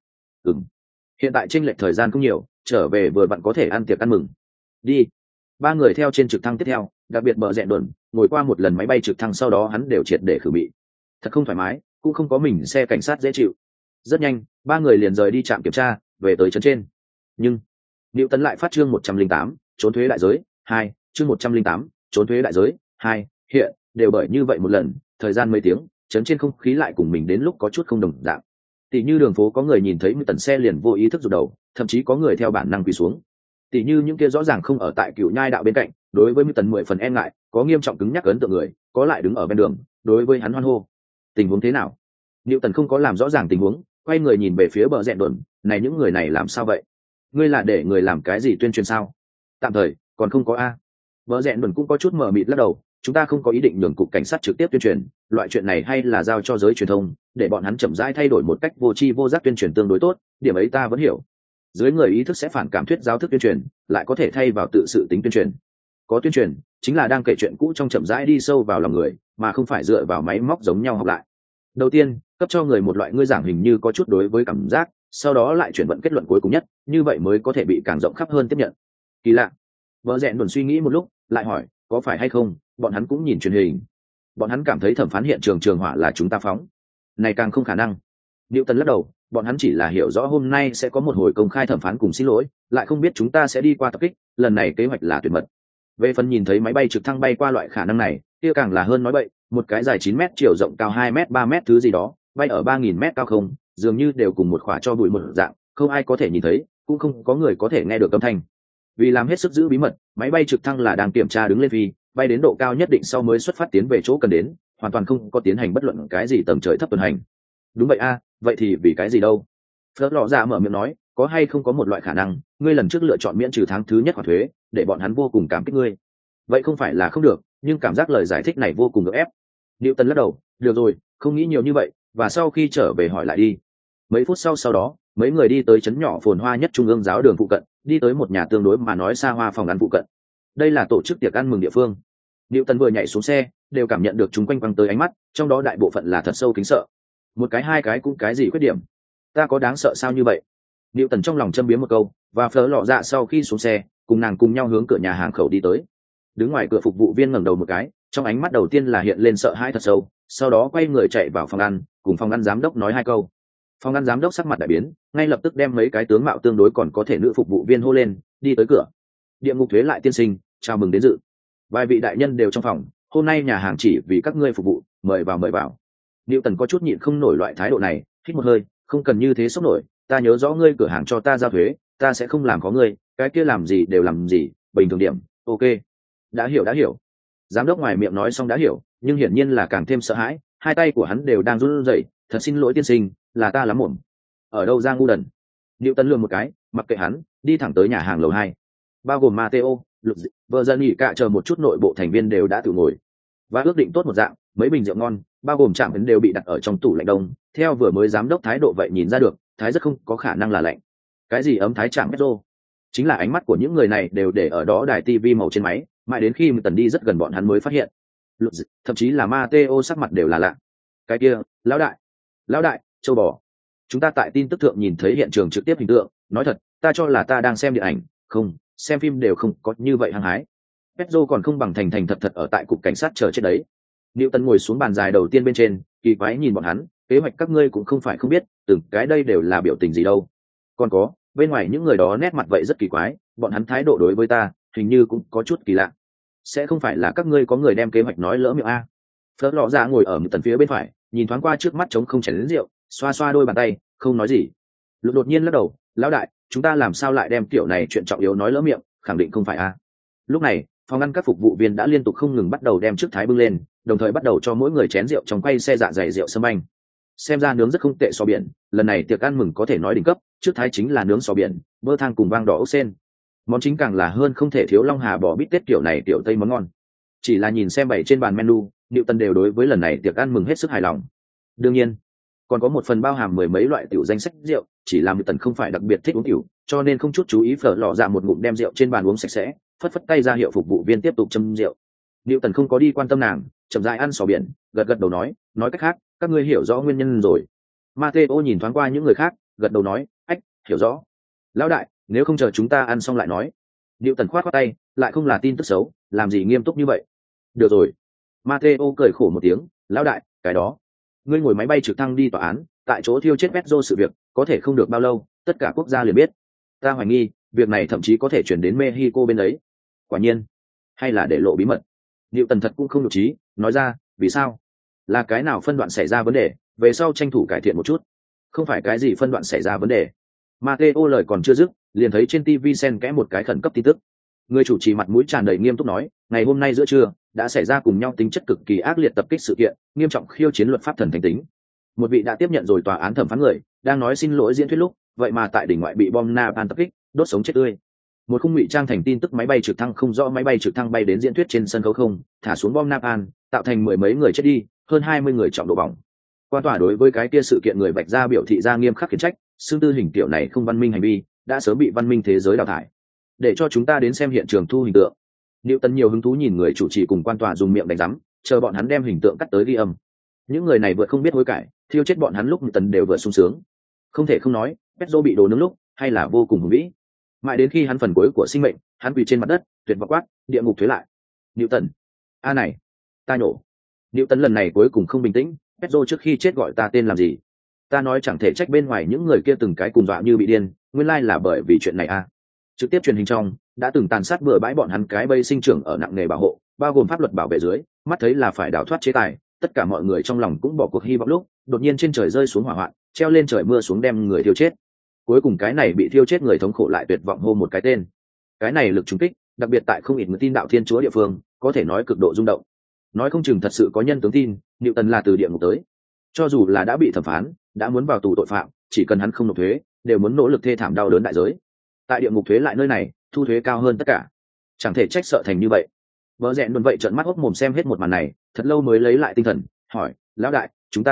Hiện tại chênh lệch thời gian không nhiều, trở về vừa vặn có thể ăn tiệc ăn mừng. Đi. Ba người theo trên trực thăng tiếp theo, đặc biệt Bờ Rẹn đồn, ngồi qua một lần máy bay trực thăng sau đó hắn đều triệt để khử bị. Thật không thoải mái, cũng không có mình xe cảnh sát dễ chịu. Rất nhanh, ba người liền rời đi trạm kiểm tra, về tới trấn trên. Nhưng Diệu Tấn lại phát chương 108, trốn thuế đại giới 2, chương 108, trốn thuế đại giới 2, hiện đều bởi như vậy một lần, thời gian mấy tiếng, trấn trên không khí lại cùng mình đến lúc có chút không đồng dạng. Tỷ như đường phố có người nhìn thấy một tần xe liền vô ý thức rụt đầu, thậm chí có người theo bản năng quỳ xuống. Tỷ như những kia rõ ràng không ở tại Cựu Nhai đạo bên cạnh, đối với một tần 10 phần e ngại, có nghiêm trọng cứng nhắc ấn tượng người, có lại đứng ở bên đường, đối với hắn hoan hô. Tình huống thế nào? Diệu Tần không có làm rõ ràng tình huống, quay người nhìn về phía Bờ Rẹn đồn, này những người này làm sao vậy? Ngươi là để người làm cái gì tuyên truyền sao? Tạm thời còn không có a. Bờ Rẹn đồn cũng có chút mờ mịt lắc đầu, chúng ta không có ý định nhường cục cảnh sát trực tiếp tuyên truyền, loại chuyện này hay là giao cho giới truyền thông, để bọn hắn chậm rãi thay đổi một cách vô tri vô giác tuyên truyền tương đối tốt, điểm ấy ta vẫn hiểu. Dưới người ý thức sẽ phản cảm thuyết giáo thức tuyên truyền, lại có thể thay vào tự sự tính tuyên truyền. Có tuyên truyền, chính là đang kể chuyện cũ trong chậm rãi đi sâu vào lòng người, mà không phải dựa vào máy móc giống nhau học lại. Đầu tiên, cấp cho người một loại ngươi giảng hình như có chút đối với cảm giác, sau đó lại chuyển vận kết luận cuối cùng nhất, như vậy mới có thể bị càng rộng khắp hơn tiếp nhận. Kỳ lạ. Vợ Rẹn đồn suy nghĩ một lúc, lại hỏi, có phải hay không, bọn hắn cũng nhìn truyền hình. Bọn hắn cảm thấy thẩm phán hiện trường hỏa là chúng ta phóng. Này càng không khả năng. Diệu Tần lắc đầu, bọn hắn chỉ là hiểu rõ hôm nay sẽ có một hồi công khai thẩm phán cùng xin lỗi, lại không biết chúng ta sẽ đi qua tập kích, lần này kế hoạch là tuyệt mật. Về phần nhìn thấy máy bay trực thăng bay qua loại khả năng này, kia càng là hơn nói bậy, một cái dài 9 mét chiều rộng cao 2 mét 3 mét thứ gì đó, bay ở 3000 mét cao không, dường như đều cùng một khỏa cho bụi một dạng, không ai có thể nhìn thấy, cũng không có người có thể nghe được âm thanh. Vì làm hết sức giữ bí mật, máy bay trực thăng là đang kiểm tra đứng lên phi, bay đến độ cao nhất định sau mới xuất phát tiến về chỗ cần đến, hoàn toàn không có tiến hành bất luận cái gì tầng trời thấp tuần hành. Đúng vậy a, vậy thì vì cái gì đâu? Phớt lọ dạ mở miệng nói, có hay không có một loại khả năng, ngươi lần trước lựa chọn miễn trừ tháng thứ nhất khoản thuế, để bọn hắn vô cùng cảm kích ngươi. Vậy không phải là không được, nhưng cảm giác lời giải thích này vô cùng gượng ép. Diệu Tần lắc đầu, được rồi, không nghĩ nhiều như vậy, và sau khi trở về hỏi lại đi. Mấy phút sau đó, mấy người đi tới trấn nhỏ phồn hoa nhất trung ương giáo đường phụ cận, đi tới một nhà tương đối mà nói xa hoa phòng ăn phụ cận. Đây là tổ chức tiệc ăn mừng địa phương. Diệu Tần vừa nhảy xuống xe, đều cảm nhận được chúng quanh quăng tới ánh mắt, trong đó đại bộ phận là thật sâu kính sợ. Một cái hai cái cũng cái gì khuyết điểm, ta có đáng sợ sao như vậy? Liệu Tần trong lòng châm biếm một câu, và Phở Lọ Dạ sau khi xuống xe, cùng nàng cùng nhau hướng cửa nhà hàng khẩu đi tới. Đứng ngoài cửa phục vụ viên ngẩng đầu một cái, trong ánh mắt đầu tiên là hiện lên sợ hãi thật sâu, sau đó quay người chạy vào phòng ăn, cùng phòng ăn giám đốc nói hai câu. Phòng ăn giám đốc sắc mặt đại biến, ngay lập tức đem mấy cái tướng mạo tương đối còn có thể nữ phục vụ viên hô lên, đi tới cửa. Địa ngục thuế lại tiên sinh, chào mừng đến dự. Vài vị đại nhân đều trong phòng, hôm nay nhà hàng chỉ vì các ngươi phục vụ, mời vào mời vào. Liệu Tần có chút nhịn không nổi loại thái độ này, hít một hơi, không cần như thế sốc nổi, ta nhớ rõ ngươi cửa hàng cho ta giao thuế, ta sẽ không làm có ngươi, cái kia làm gì đều làm gì, bình thường điểm, ok. Đã hiểu. Giám đốc ngoài miệng nói xong đã hiểu, nhưng hiển nhiên là càng thêm sợ hãi, hai tay của hắn đều đang run rẩy, thật xin lỗi tiên sinh, là ta lắm mồm. Ở đâu ra ngu đần. Liệu Tần lườm một cái, mặc kệ hắn, đi thẳng tới nhà hàng lầu 2. Bao gồm Mateo, Lục Dị, vợ dân nghỉ cả chờ một chút nội bộ thành viên đều đã tự ngồi và ước định tốt một dạng, mấy bình rượu ngon, bao gồm chạm ấn đều bị đặt ở trong tủ lạnh đông. Theo vừa mới giám đốc thái độ vậy nhìn ra được, thái rất không có khả năng là lạnh. Cái gì ấm thái chạm petro? Chính là ánh mắt của những người này đều để ở đó đài tivi màu trên máy, mãi đến khi Tần đi rất gần bọn hắn mới phát hiện. Lục Dị, thậm chí là Mateo sắc mặt đều là lạ. Cái kia, lão đại, châu bò. Chúng ta tại tin tức thượng nhìn thấy hiện trường trực tiếp hình tượng, nói thật, ta cho là ta đang xem điện ảnh, không, xem phim đều không có như vậy hăng hái. Petro còn không bằng thành thật ở tại cục cảnh sát chờ chết đấy. Liệu Tần ngồi xuống bàn dài đầu tiên bên trên, kỳ quái nhìn bọn hắn, kế hoạch các ngươi cũng không phải không biết, từng cái đây đều là biểu tình gì đâu. Còn có, bên ngoài những người đó nét mặt vậy rất kỳ quái, bọn hắn thái độ đối với ta, hình như cũng có chút kỳ lạ. Sẽ không phải là các ngươi có người đem kế hoạch nói lỡ miệng a? Phớt Lọ Dạ ngồi ở một tần phía bên phải, nhìn thoáng qua trước mắt trống không chén lớn rượu, xoa xoa đôi bàn tay, không nói gì. Lục đột nhiên lắc đầu, lão đại, chúng ta làm sao lại đem tiểu này chuyện trọng yếu nói lỡ miệng, khẳng định không phải a. Lúc này, phòng ăn các phục vụ viên đã liên tục không ngừng bắt đầu đem trước thái bưng lên, đồng thời bắt đầu cho mỗi người chén rượu trong quay xe dạ dày rượu sâm anh. Xem ra nướng rất không tệ sò biển, lần này tiệc ăn mừng có thể nói đỉnh cấp, trước thái chính là nướng sò biển, bơ thang cùng vang đỏ ốc sen. Món chính càng là hơn không thể thiếu long hà bò bít tết kiểu này kiểu tây món ngon. Chỉ là nhìn xem bày trên bàn menu, Niệu Tần đều đối với lần này tiệc ăn mừng hết sức hài lòng. Đương nhiên, còn có một phần bao hàm mười mấy loại tiểu danh sách rượu, chỉ là Niệu Tần không phải đặc biệt thích uống tiểu, cho nên không chút chú ý Phở Lọ Dạ một ngụm đem rượu trên bàn uống sạch sẽ, phất phất tay ra hiệu phục vụ viên tiếp tục châm rượu. Niệu Tần không có đi quan tâm nàng, chậm rãi ăn sò biển, gật đầu nói cách khác, các ngươi hiểu rõ nguyên nhân rồi. Mateo nhìn thoáng qua những người khác, gật đầu nói, ách, hiểu rõ. Lão đại, nếu không chờ chúng ta ăn xong lại nói. Niệu Tần khoát tay, lại không là tin tức xấu, làm gì nghiêm túc như vậy. Được rồi. Mateo cười khổ một tiếng, lão đại, cái đó, ngươi ngồi máy bay trực thăng đi tòa án, tại chỗ thiêu chết Pedro sự việc, có thể không được bao lâu, tất cả quốc gia liền biết. Ta hoài nghi, việc này thậm chí có thể chuyển đến Mexico bên ấy. Quả nhiên, hay là để lộ bí mật. Niệu Tần thật cũng không nhục trí, nói ra, vì sao? Là cái nào phân đoạn xảy ra vấn đề, về sau tranh thủ cải thiện một chút. Không phải cái gì phân đoạn xảy ra vấn đề. Mateo lời còn chưa dứt, liền thấy trên TV xen kẽ một cái khẩn cấp tin tức. Người chủ trì mặt mũi tràn đầy nghiêm túc nói, ngày hôm nay giữa trưa đã xảy ra cùng nhau tính chất cực kỳ ác liệt tập kích sự kiện, nghiêm trọng khiêu chiến luật pháp thần thánh tính. Một vị đã tiếp nhận rồi tòa án thẩm phán người, đang nói xin lỗi diễn thuyết lúc, vậy mà tại đỉnh ngoại bị bom napalm tập kích, đốt sống chết tươi. Một khung ngụy trang thành tin tức máy bay trực thăng không rõ máy bay trực thăng bay đến diễn thuyết trên sân khấu không, thả xuống bom napalm, tạo thành mười mấy người chết đi, hơn 20 người trọng độ bỏng. Quan tòa đối với cái kia sự kiện người vạch ra biểu thị ra nghiêm khắc khiển trách, xương tư hình tiểu này không văn minh hành vi, đã sớm bị văn minh thế giới đào thải. Để cho chúng ta đến xem hiện trường thu hình tượng. Niệu Tần nhiều hứng thú nhìn người chủ trì cùng quan tòa dùng miệng đánh rắm, chờ bọn hắn đem hình tượng cắt tới ghi âm. Những người này vượt không biết hối cải, thiêu chết bọn hắn lúc Niệu Tần đều vừa sung sướng. Không thể không nói, Pedro bị đồ nướng lúc, hay là vô cùng hùng vĩ. Mãi đến khi hắn phần cuối của sinh mệnh, hắn quỳ trên mặt đất, tuyệt vọng quát, địa ngục thuế lại. Niệu Tần, a này, ta nhổ. Niệu Tần lần này cuối cùng không bình tĩnh, Pedro trước khi chết gọi ta tên làm gì? Ta nói chẳng thể trách bên ngoài những người kia từng cái cùng dọa như bị điên, nguyên lai là bởi vì chuyện này a. Trực tiếp truyền hình trong đã từng tàn sát bừa bãi bọn hắn cái bây sinh trưởng ở nặng nghề bảo hộ, bao gồm pháp luật bảo vệ dưới, mắt thấy là phải đào thoát chế tài, tất cả mọi người trong lòng cũng bỏ cuộc hy vọng lúc, đột nhiên trên trời rơi xuống hỏa hoạn, treo lên trời mưa xuống đem người thiêu chết. Cuối cùng cái này bị thiêu chết người thống khổ lại tuyệt vọng hô một cái tên. Cái này lực trùng kích, đặc biệt tại không ít người tin đạo Thiên Chúa địa phương, có thể nói cực độ rung động. Nói không chừng thật sự có nhân tướng tin, Niệu Tần là từ địa ngục tới. Cho dù là đã bị thẩm phán, đã muốn vào tù tội phạm, chỉ cần hắn không nộp thuế, đều muốn nỗ lực thê thảm đau đớn đại giới. Tại địa ngục thuế lại nơi này, thu thuế cao hơn tất cả, chẳng thể trách sợ thành như vậy. Vợ rẽn luôn vậy trợn mắt hốc mồm xem hết một màn này, thật lâu mới lấy lại tinh thần, hỏi, lão đại,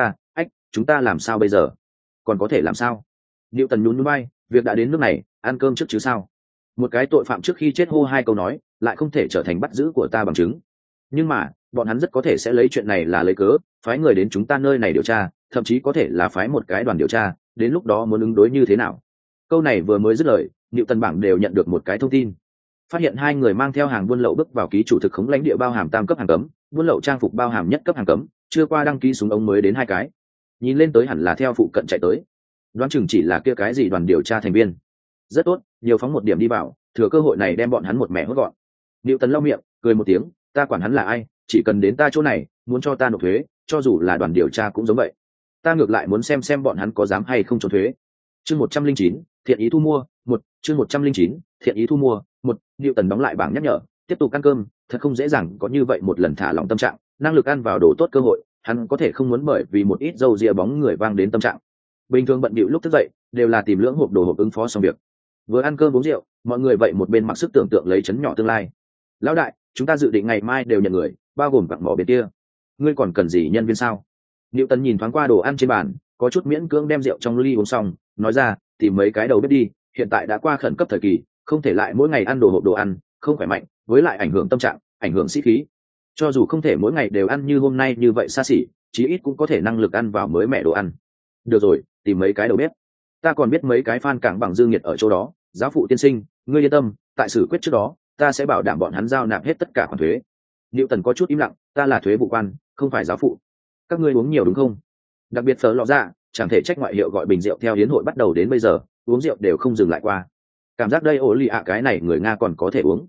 chúng ta làm sao bây giờ? Còn có thể làm sao? Niệu Tần nhún nhún vai, việc đã đến nước này, ăn cơm trước chứ sao? Một cái tội phạm trước khi chết hô hai câu nói, lại không thể trở thành bắt giữ của ta bằng chứng. Nhưng mà, bọn hắn rất có thể sẽ lấy chuyện này là lấy cớ, phái người đến chúng ta nơi này điều tra, thậm chí có thể là phái một cái đoàn điều tra, đến lúc đó muốn ứng đối như thế nào? câu này vừa mới dứt lời, Niệu Tần bảng đều nhận được một cái thông tin, phát hiện hai người mang theo hàng buôn lậu bước vào ký chủ thực khống lãnh địa bao hàm tam cấp hàng cấm, buôn lậu trang phục bao hàm nhất cấp hàng cấm, chưa qua đăng ký súng ống mới đến hai cái, nhìn lên tới hẳn là theo phụ cận chạy tới, đoán chừng chỉ là kia cái gì đoàn điều tra thành viên. Rất tốt, nhiều phóng một điểm đi vào, thừa cơ hội này đem bọn hắn một mẻ hốt gọn. Niệu Tần lau miệng cười một tiếng, ta quản hắn là ai, chỉ cần đến ta chỗ này muốn cho ta nộp thuế, cho dù là đoàn điều tra cũng giống vậy, ta ngược lại muốn xem bọn hắn có dám hay không trốn thuế. Chương 109, thiện ý thu mua một. Chương 109, thiện ý thu mua một. Niệu Tần đóng lại bảng nhắc nhở, tiếp tục ăn cơm, thật không dễ dàng có như vậy một lần thả lỏng tâm trạng, năng lực ăn vào đồ tốt cơ hội, hắn có thể không muốn bởi vì một ít dâu ria bóng người vang đến tâm trạng. Bình thường bận bịu lúc thức dậy đều là tìm lưỡng hộp đồ hộp ứng phó xong việc, vừa ăn cơm uống rượu, mọi người vậy một bên mặc sức tưởng tượng lấy chấn nhỏ tương lai. Lão đại, chúng ta dự định ngày mai đều nhận người, bao gồm vặng mỏ bên kia, ngươi còn cần gì nhân viên sao? Niệu Tần nhìn thoáng qua đồ ăn trên bàn, có chút miễn cưỡng đem rượu trong ly uống xong, nói ra, tìm mấy cái đầu bếp đi, hiện tại đã qua khẩn cấp thời kỳ, không thể lại mỗi ngày ăn đồ hộp đồ ăn, không khỏe mạnh, với lại ảnh hưởng tâm trạng, ảnh hưởng sĩ khí. Cho dù không thể mỗi ngày đều ăn như hôm nay như vậy xa xỉ, chí ít cũng có thể năng lực ăn vào mới mẻ đồ ăn. Được rồi, tìm mấy cái đầu bếp. Ta còn biết mấy cái fan cảng bằng Dương Nhiệt ở chỗ đó, giáo phụ tiên sinh, ngươi yên tâm, tại xử quyết trước đó, ta sẽ bảo đảm bọn hắn giao nạp hết tất cả khoản thuế. Niệu Tần có chút im lặng, ta là thuế vụ quan, không phải giáo phụ. Các ngươi uống nhiều đúng không? Đặc biệt Phở Lọ Dạ, chẳng thể trách ngoại hiệu gọi bình rượu theo hiến hội bắt đầu đến bây giờ, uống rượu đều không dừng lại qua. Cảm giác đây ổ lì ạ cái này người Nga còn có thể uống.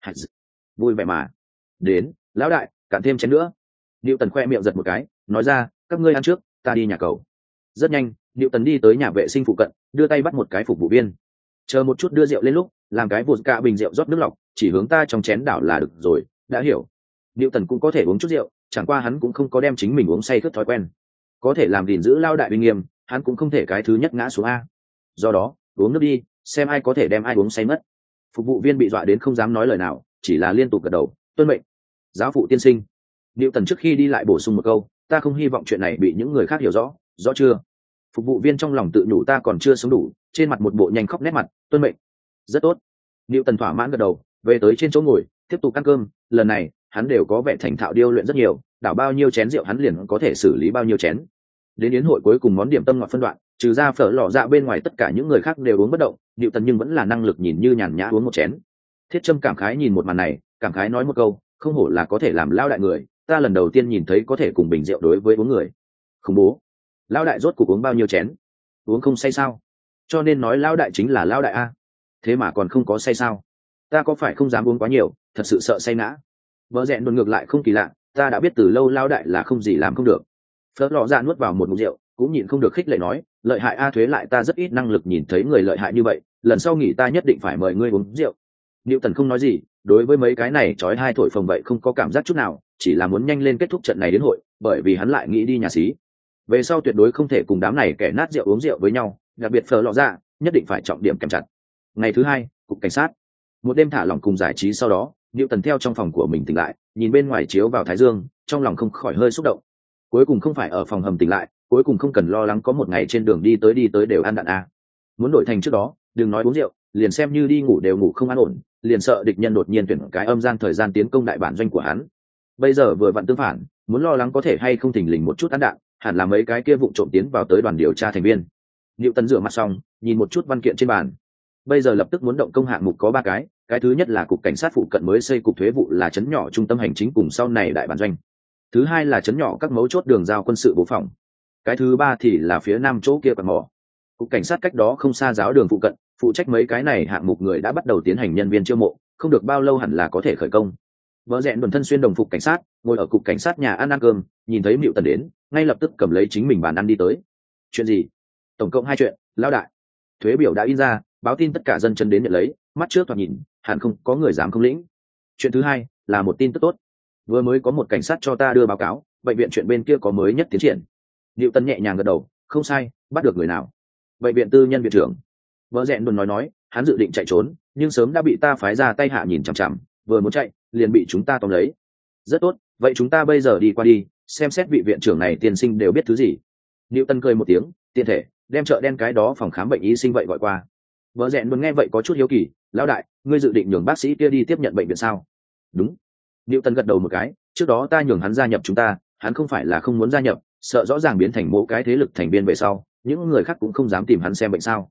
Vui vẻ mà. Đến, lão đại, cạn thêm chén nữa. Niệu Tần khoe miệng giật một cái, nói ra, các ngươi ăn trước, ta đi nhà cầu. Rất nhanh, Niệu Tần đi tới nhà vệ sinh phụ cận, đưa tay bắt một cái phục vụ viên. Chờ một chút đưa rượu lên lúc, làm cái vụt cả bình rượu rót nước lọc, chỉ hướng ta trong chén đảo là được rồi, đã hiểu. Niệu Tần cũng có thể uống chút rượu, chẳng qua hắn cũng không có đem chính mình uống say khướt thói quen. Có thể làm gìn giữ lao đại uy nghiêm, hắn cũng không thể cái thứ nhất ngã xuống a. Do đó, uống nước đi, xem ai có thể đem ai uống say mất. Phục vụ viên bị dọa đến không dám nói lời nào, chỉ là liên tục gật đầu, tuân mệnh. Giáo phụ tiên sinh. Niệu Tần trước khi đi lại bổ sung một câu, ta không hy vọng chuyện này bị những người khác hiểu rõ, rõ chưa? Phục vụ viên trong lòng tự nhủ ta còn chưa sống đủ, trên mặt một bộ nhanh khóc nét mặt, tuân mệnh. Rất tốt. Niệu Tần thỏa mãn gật đầu, về tới trên chỗ ngồi, tiếp tục ăn cơm, lần này, hắn đều có vẻ thành thạo điêu luyện rất nhiều, đảo bao nhiêu chén rượu hắn liền có thể xử lý bao nhiêu chén. Đến yến hội cuối cùng món điểm tâm ngọt phân đoạn, trừ ra Phở Lọ Dạ bên ngoài tất cả những người khác đều uống bất động, Niệu Tần nhưng vẫn là năng lực nhìn như nhàn nhã uống một chén. Thiết Trâm cảm khái nhìn một màn này, cảm khái nói một câu, không hổ là có thể làm lao đại người, ta lần đầu tiên nhìn thấy có thể cùng bình rượu đối với uống người. Khủng bố. Lao đại rốt cuộc uống bao nhiêu chén? Uống không say sao? Cho nên nói lao đại chính là lao đại a. Thế mà còn không có say sao? Ta có phải không dám uống quá nhiều, thật sự sợ say ngã. Vợ rẹn đồn ngược lại không kỳ lạ, ta đã biết từ lâu lao đại là không gì làm không được. Phớt Lọ Dạ nuốt vào một ngụm rượu, cũng nhịn không được khích lệ nói, lợi hại a, thuế lại ta rất ít năng lực nhìn thấy người lợi hại như vậy, lần sau nghỉ ta nhất định phải mời ngươi uống rượu. Niệu Tần không nói gì, đối với mấy cái này trói hai thổi phồng vậy không có cảm giác chút nào, chỉ là muốn nhanh lên kết thúc trận này đến hội, bởi vì hắn lại nghĩ đi nhà xí. Về sau tuyệt đối không thể cùng đám này kẻ nát rượu uống rượu với nhau, đặc biệt Phở Lọ Dạ, nhất định phải trọng điểm kèm chặt. Ngày thứ hai, cục cảnh sát. Một đêm thả lỏng cùng giải trí sau đó, Niệu Tần theo trong phòng của mình tỉnh lại, nhìn bên ngoài chiếu vào thái dương, trong lòng không khỏi hơi xúc động. Cuối cùng không phải ở phòng hầm tỉnh lại, cuối cùng không cần lo lắng có một ngày trên đường đi tới đều ăn đạn a. Muốn đổi thành trước đó, đừng nói uống rượu, liền xem như đi ngủ đều ngủ không an ổn, liền sợ địch nhân đột nhiên tuyển cái âm gian thời gian tiến công đại bản doanh của hắn. Bây giờ vừa vặn tương phản, muốn lo lắng có thể hay không thình lình một chút ăn đạn, hẳn là mấy cái kia vụ trộm tiến vào tới đoàn điều tra thành viên. Niệu Tần rửa mặt xong, nhìn một chút văn kiện trên bàn. Bây giờ lập tức muốn động công hạng mục có 3 cái thứ nhất là cục cảnh sát phụ cận mới xây cục thuế vụ là trấn nhỏ trung tâm hành chính cùng sau này đại bản doanh. Thứ hai là trấn nhỏ các mấu chốt đường giao quân sự bộ phòng. Cái thứ ba thì là phía nam chỗ kia quạt mỏ. Cục cảnh sát cách đó không xa giáo đường phụ cận, phụ trách mấy cái này hạng mục người đã bắt đầu tiến hành nhân viên chiêu mộ, không được bao lâu hẳn là có thể khởi công. Vợ rẹn đồn thân xuyên đồng phục cảnh sát, ngồi ở cục cảnh sát nhà ăn cơm, nhìn thấy Niệu Tần đến, ngay lập tức cầm lấy chính mình bàn ăn đi tới. Chuyện gì? Tổng cộng 2 chuyện, lão đại. Thuế biểu đã in ra, báo tin tất cả dân chân đến nhận lấy, mắt trước thoạt nhìn, hẳn không có người dám không lĩnh. Chuyện thứ hai là một tin tức tốt. Vừa mới có một cảnh sát cho ta đưa báo cáo, bệnh viện chuyện bên kia có mới nhất tiến triển. Niệu Tần nhẹ nhàng gật đầu, không sai, bắt được người nào? Bệnh viện tư nhân viện trưởng. Vợ rẹn đồn nói, hắn dự định chạy trốn, nhưng sớm đã bị ta phái ra tay hạ nhìn chằm chằm, vừa muốn chạy, liền bị chúng ta tóm lấy. Rất tốt, vậy chúng ta bây giờ đi qua đi, xem xét vị viện trưởng này tiên sinh đều biết thứ gì. Niệu Tần cười một tiếng, tiện thể đem chợ đen cái đó phòng khám bệnh y sinh vậy gọi qua. Vợ rẹn đồn nghe vậy có chút hiếu kỳ, lão đại, ngươi dự định nhường bác sĩ kia đi tiếp nhận bệnh viện sao? Đúng. Niệu Tần gật đầu một cái, trước đó ta nhường hắn gia nhập chúng ta, hắn không phải là không muốn gia nhập, sợ rõ ràng biến thành mỗi cái thế lực thành viên về sau, những người khác cũng không dám tìm hắn xem bệnh sao.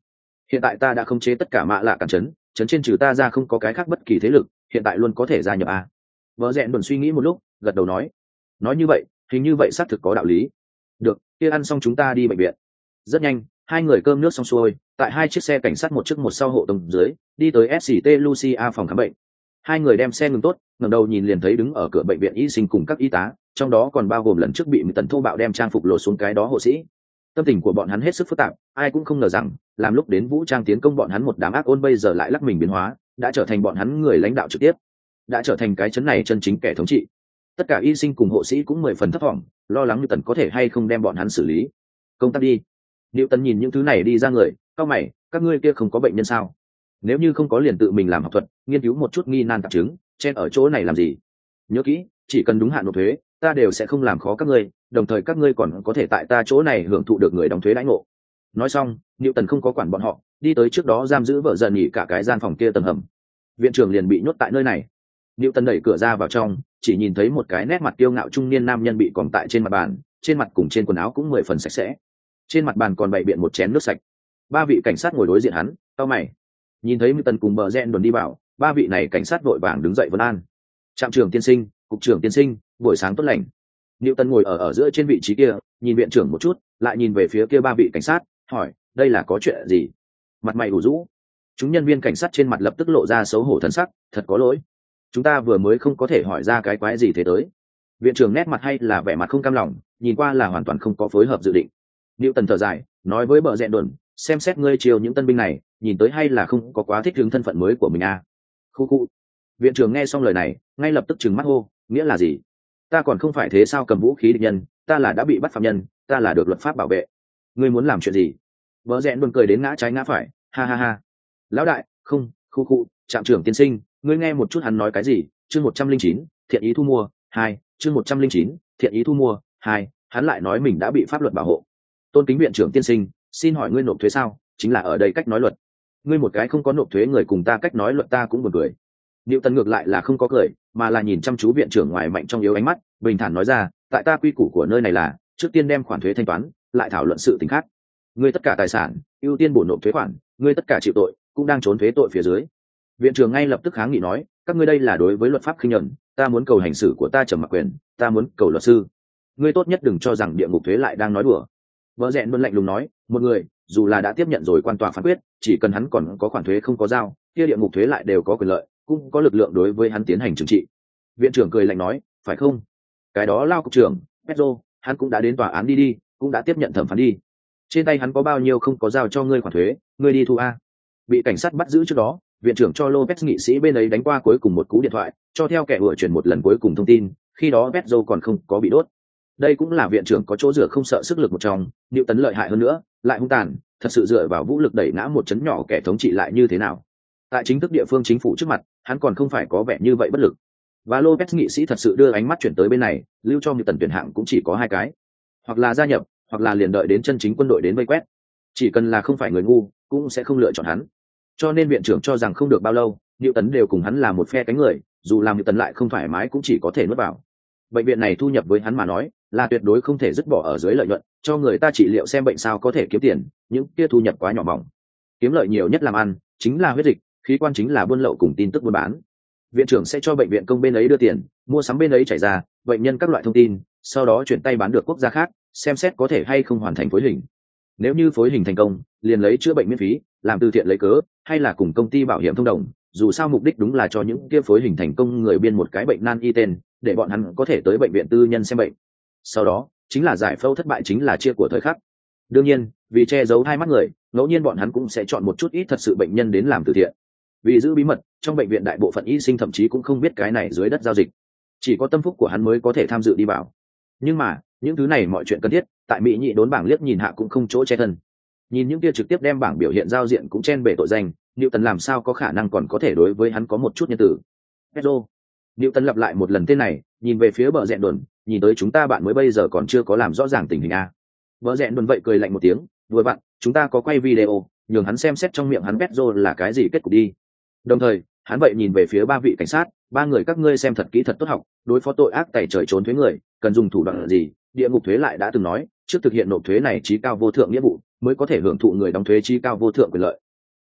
hiện tại ta đã khống chế tất cả mạ lạ cản trấn, trấn trên trừ ta ra không có cái khác bất kỳ thế lực, hiện tại luôn có thể gia nhập a. Vợ rẽn đồn suy nghĩ một lúc, gật đầu nói như vậy, hình như vậy xác thực có đạo lý. Được, kia ăn xong chúng ta đi bệnh viện. Rất nhanh, hai người cơm nước xong xuôi, tại hai chiếc xe cảnh sát một trước một sau hộ tống dưới, đi tới SCT Lucia phòng khám bệnh. Hai người đem xe ngừng tốt, ngẩng đầu nhìn liền thấy đứng ở cửa bệnh viện y sinh cùng các y tá, trong đó còn bao gồm lần trước bị tần thô bạo đem trang phục lột xuống cái đó hộ sĩ. Tâm tình của bọn hắn hết sức phức tạp, ai cũng không ngờ rằng làm lúc đến vũ trang tiến công bọn hắn một đám ác ôn bây giờ lại lắc mình biến hóa, đã trở thành bọn hắn người lãnh đạo trực tiếp, đã trở thành cái chấn này chân chính kẻ thống trị. Tất cả y sinh cùng hộ sĩ cũng 10 phần thấp vọng, lo lắng Newton có thể hay không đem bọn hắn xử lý. Công tác đi. Newton nhìn những thứ này đi ra người, cao mày, các ngươi kia không có bệnh nhân sao? Nếu như không có liền tự mình làm học thuật, nghiên cứu một chút nghi nan tạp chứng, chen ở chỗ này làm gì? Nhớ kỹ, chỉ cần đúng hạn nộp thuế, ta đều sẽ không làm khó các ngươi, đồng thời các ngươi còn có thể tại ta chỗ này hưởng thụ được người đóng thuế đãi ngộ. Nói xong, Newton không có quản bọn họ, đi tới trước đó giam giữ vợ dần nghỉ cả cái gian phòng kia tầng hầm. Viện trưởng liền bị nhốt tại nơi này. Newton đẩy cửa ra vào trong, chỉ nhìn thấy một cái nét mặt kiêu ngạo trung niên nam nhân bị còng tại trên mặt bàn, trên mặt cùng trên quần áo cũng 10 phần sạch sẽ. Trên mặt bàn còn bày biện một chén nước sạch. Ba vị cảnh sát ngồi đối diện hắn, cau mày. Nhìn thấy Newton cùng bờ rẽn đồn đi vào, ba vị này cảnh sát vội vàng đứng dậy vân an. Trạm trưởng tiên sinh, cục trưởng tiên sinh, buổi sáng tốt lành. Newton ngồi ở giữa trên vị trí kia, nhìn viện trưởng một chút, lại nhìn về phía kia ba vị cảnh sát, hỏi, đây là có chuyện gì? Mặt mày ủ rũ. Chúng nhân viên cảnh sát trên mặt lập tức lộ ra xấu hổ thần sắc, thật có lỗi. Chúng ta vừa mới không có thể hỏi ra cái quái gì thế tới. Viện trưởng nét mặt hay là vẻ mặt không cam lòng, nhìn qua là hoàn toàn không có phối hợp dự định. Newton thở dài, nói với bờ rẽn đồn, xem xét ngươi chiều những tân binh này, nhìn tới hay là không có quá thích ứng thân phận mới của mình à. Khu. Viện trưởng nghe xong lời này, ngay lập tức trừng mắt hô, nghĩa là gì? Ta còn không phải thế sao cầm vũ khí địch nhân, ta là đã bị bắt phạm nhân, ta là được luật pháp bảo vệ. Ngươi muốn làm chuyện gì? Bờ rẽn đồn cười đến ngã trái ngã phải, ha ha ha. Lão đại, không, khu, trạm trưởng tiên sinh, ngươi nghe một chút hắn nói cái gì? Chương 109, thiện ý thu mua 2, chương 109, thiện ý thu mua 2, hắn lại nói mình đã bị pháp luật bảo hộ. Tôn kính viện trưởng tiên sinh, xin hỏi ngươi nộp thuế sao? Chính là ở đây cách nói luật. Ngươi một cái không có nộp thuế người cùng ta cách nói luật ta cũng buồn cười. Newton ngược lại là không có cười, mà là nhìn chăm chú viện trưởng ngoài mạnh trong yếu ánh mắt, bình thản nói ra, tại ta quy củ của nơi này là, trước tiên đem khoản thuế thanh toán, lại thảo luận sự tình khác. Ngươi tất cả tài sản, ưu tiên bổ nộp thuế khoản, ngươi tất cả chịu tội, cũng đang trốn thuế tội phía dưới. Viện trưởng ngay lập tức kháng nghị nói, các ngươi đây là đối với luật pháp khinh nhẫn, ta muốn cầu hành xử của ta trầm mặc quyền, ta muốn cầu luật sư. Ngươi tốt nhất đừng cho rằng địa ngục thuế lại đang nói đùa. Vợ rẽn luôn lạnh lùng nói, một người, dù là đã tiếp nhận rồi quan tòa phán quyết, chỉ cần hắn còn có khoản thuế không có giao, kia địa ngục thuế lại đều có quyền lợi, cũng có lực lượng đối với hắn tiến hành trừng trị. Viện trưởng cười lạnh nói, phải không? Cái đó lao cục trưởng, Pedro, hắn cũng đã đến tòa án đi, cũng đã tiếp nhận thẩm phán đi. Trên tay hắn có bao nhiêu không có giao cho ngươi khoản thuế, ngươi đi thu a. Bị cảnh sát bắt giữ trước đó, viện trưởng cho Lopez nghị sĩ bên ấy đánh qua cuối cùng một cú điện thoại, cho theo kẻ vừa chuyển một lần cuối cùng thông tin, khi đó Pedro còn không có bị đốt. Đây cũng là viện trưởng có chỗ dựa không sợ sức lực một trong, Newton lợi hại hơn nữa, lại hung tàn, thật sự dựa vào vũ lực đẩy ngã một chấn nhỏ kẻ thống trị lại như thế nào? Tại chính thức địa phương chính phủ trước mặt, hắn còn không phải có vẻ như vậy bất lực. Và Lopez nghị sĩ thật sự đưa ánh mắt chuyển tới bên này, lưu cho Newton tuyển hạng cũng chỉ có hai cái, hoặc là gia nhập, hoặc là liền đợi đến chân chính quân đội đến vây quét. Chỉ cần là không phải người ngu, cũng sẽ không lựa chọn hắn. Cho nên viện trưởng cho rằng không được bao lâu, Newton đều cùng hắn là một phe cánh người, dù làm Newton lại không thoải mái cũng chỉ có thể nuốt vào. Bệnh viện này thu nhập với hắn mà nói, là tuyệt đối không thể dứt bỏ ở dưới lợi nhuận, cho người ta trị liệu xem bệnh sao có thể kiếm tiền, những kia thu nhập quá nhỏ mỏng. Kiếm lợi nhiều nhất làm ăn, chính là huyết dịch, khí quan chính là buôn lậu cùng tin tức buôn bán. Viện trưởng sẽ cho bệnh viện công bên ấy đưa tiền, mua sắm bên ấy chảy ra, bệnh nhân các loại thông tin, sau đó chuyển tay bán được quốc gia khác, xem xét có thể hay không hoàn thành phối hình. Nếu như phối hình thành công, liền lấy chữa bệnh miễn phí, làm từ thiện lấy cớ, hay là cùng công ty bảo hiểm thông đồng, dù sao mục đích đúng là cho những kia phối hình thành công người biên một cái bệnh nan y tên, để bọn hắn có thể tới bệnh viện tư nhân xem bệnh. Sau đó, chính là giải phẫu thất bại chính là chia của thời khắc. Đương nhiên, vì che giấu hai mắt người, ngẫu nhiên bọn hắn cũng sẽ chọn một chút ít thật sự bệnh nhân đến làm từ thiện. Vì giữ bí mật, trong bệnh viện đại bộ phận y sinh thậm chí cũng không biết cái này dưới đất giao dịch. Chỉ có tâm phúc của hắn mới có thể tham dự đi vào. Nhưng mà, những thứ này mọi chuyện cần thiết, tại Mỹ nhị đốn bảng liếc nhìn hạ cũng không chỗ che thân. Nhìn những kia trực tiếp đem bảng biểu hiện giao diện cũng chen bể tội danh, Newton làm sao có khả năng còn có thể đối với hắn có một chút nhân tử. Pedro. Newton lặp lại một lần tên này, nhìn về phía bờ rẽn đồn, nhìn tới chúng ta bạn mới bây giờ còn chưa có làm rõ ràng tình hình a. Bờ rẽn đồn vậy cười lạnh một tiếng, vừa bạn, chúng ta có quay video, nhường hắn xem xét trong miệng hắn Pedro là cái gì kết cục đi. Đồng thời, hắn vậy nhìn về phía ba vị cảnh sát, ba người các ngươi xem thật kỹ thật tốt học, đối phó tội ác tày trời trốn thuế người, cần dùng thủ đoạn gì? Địa ngục thuế lại đã từng nói, trước thực hiện nộp thuế này chí cao vô thượng nghĩa vụ, mới có thể hưởng thụ người đóng thuế chí cao vô thượng quyền lợi.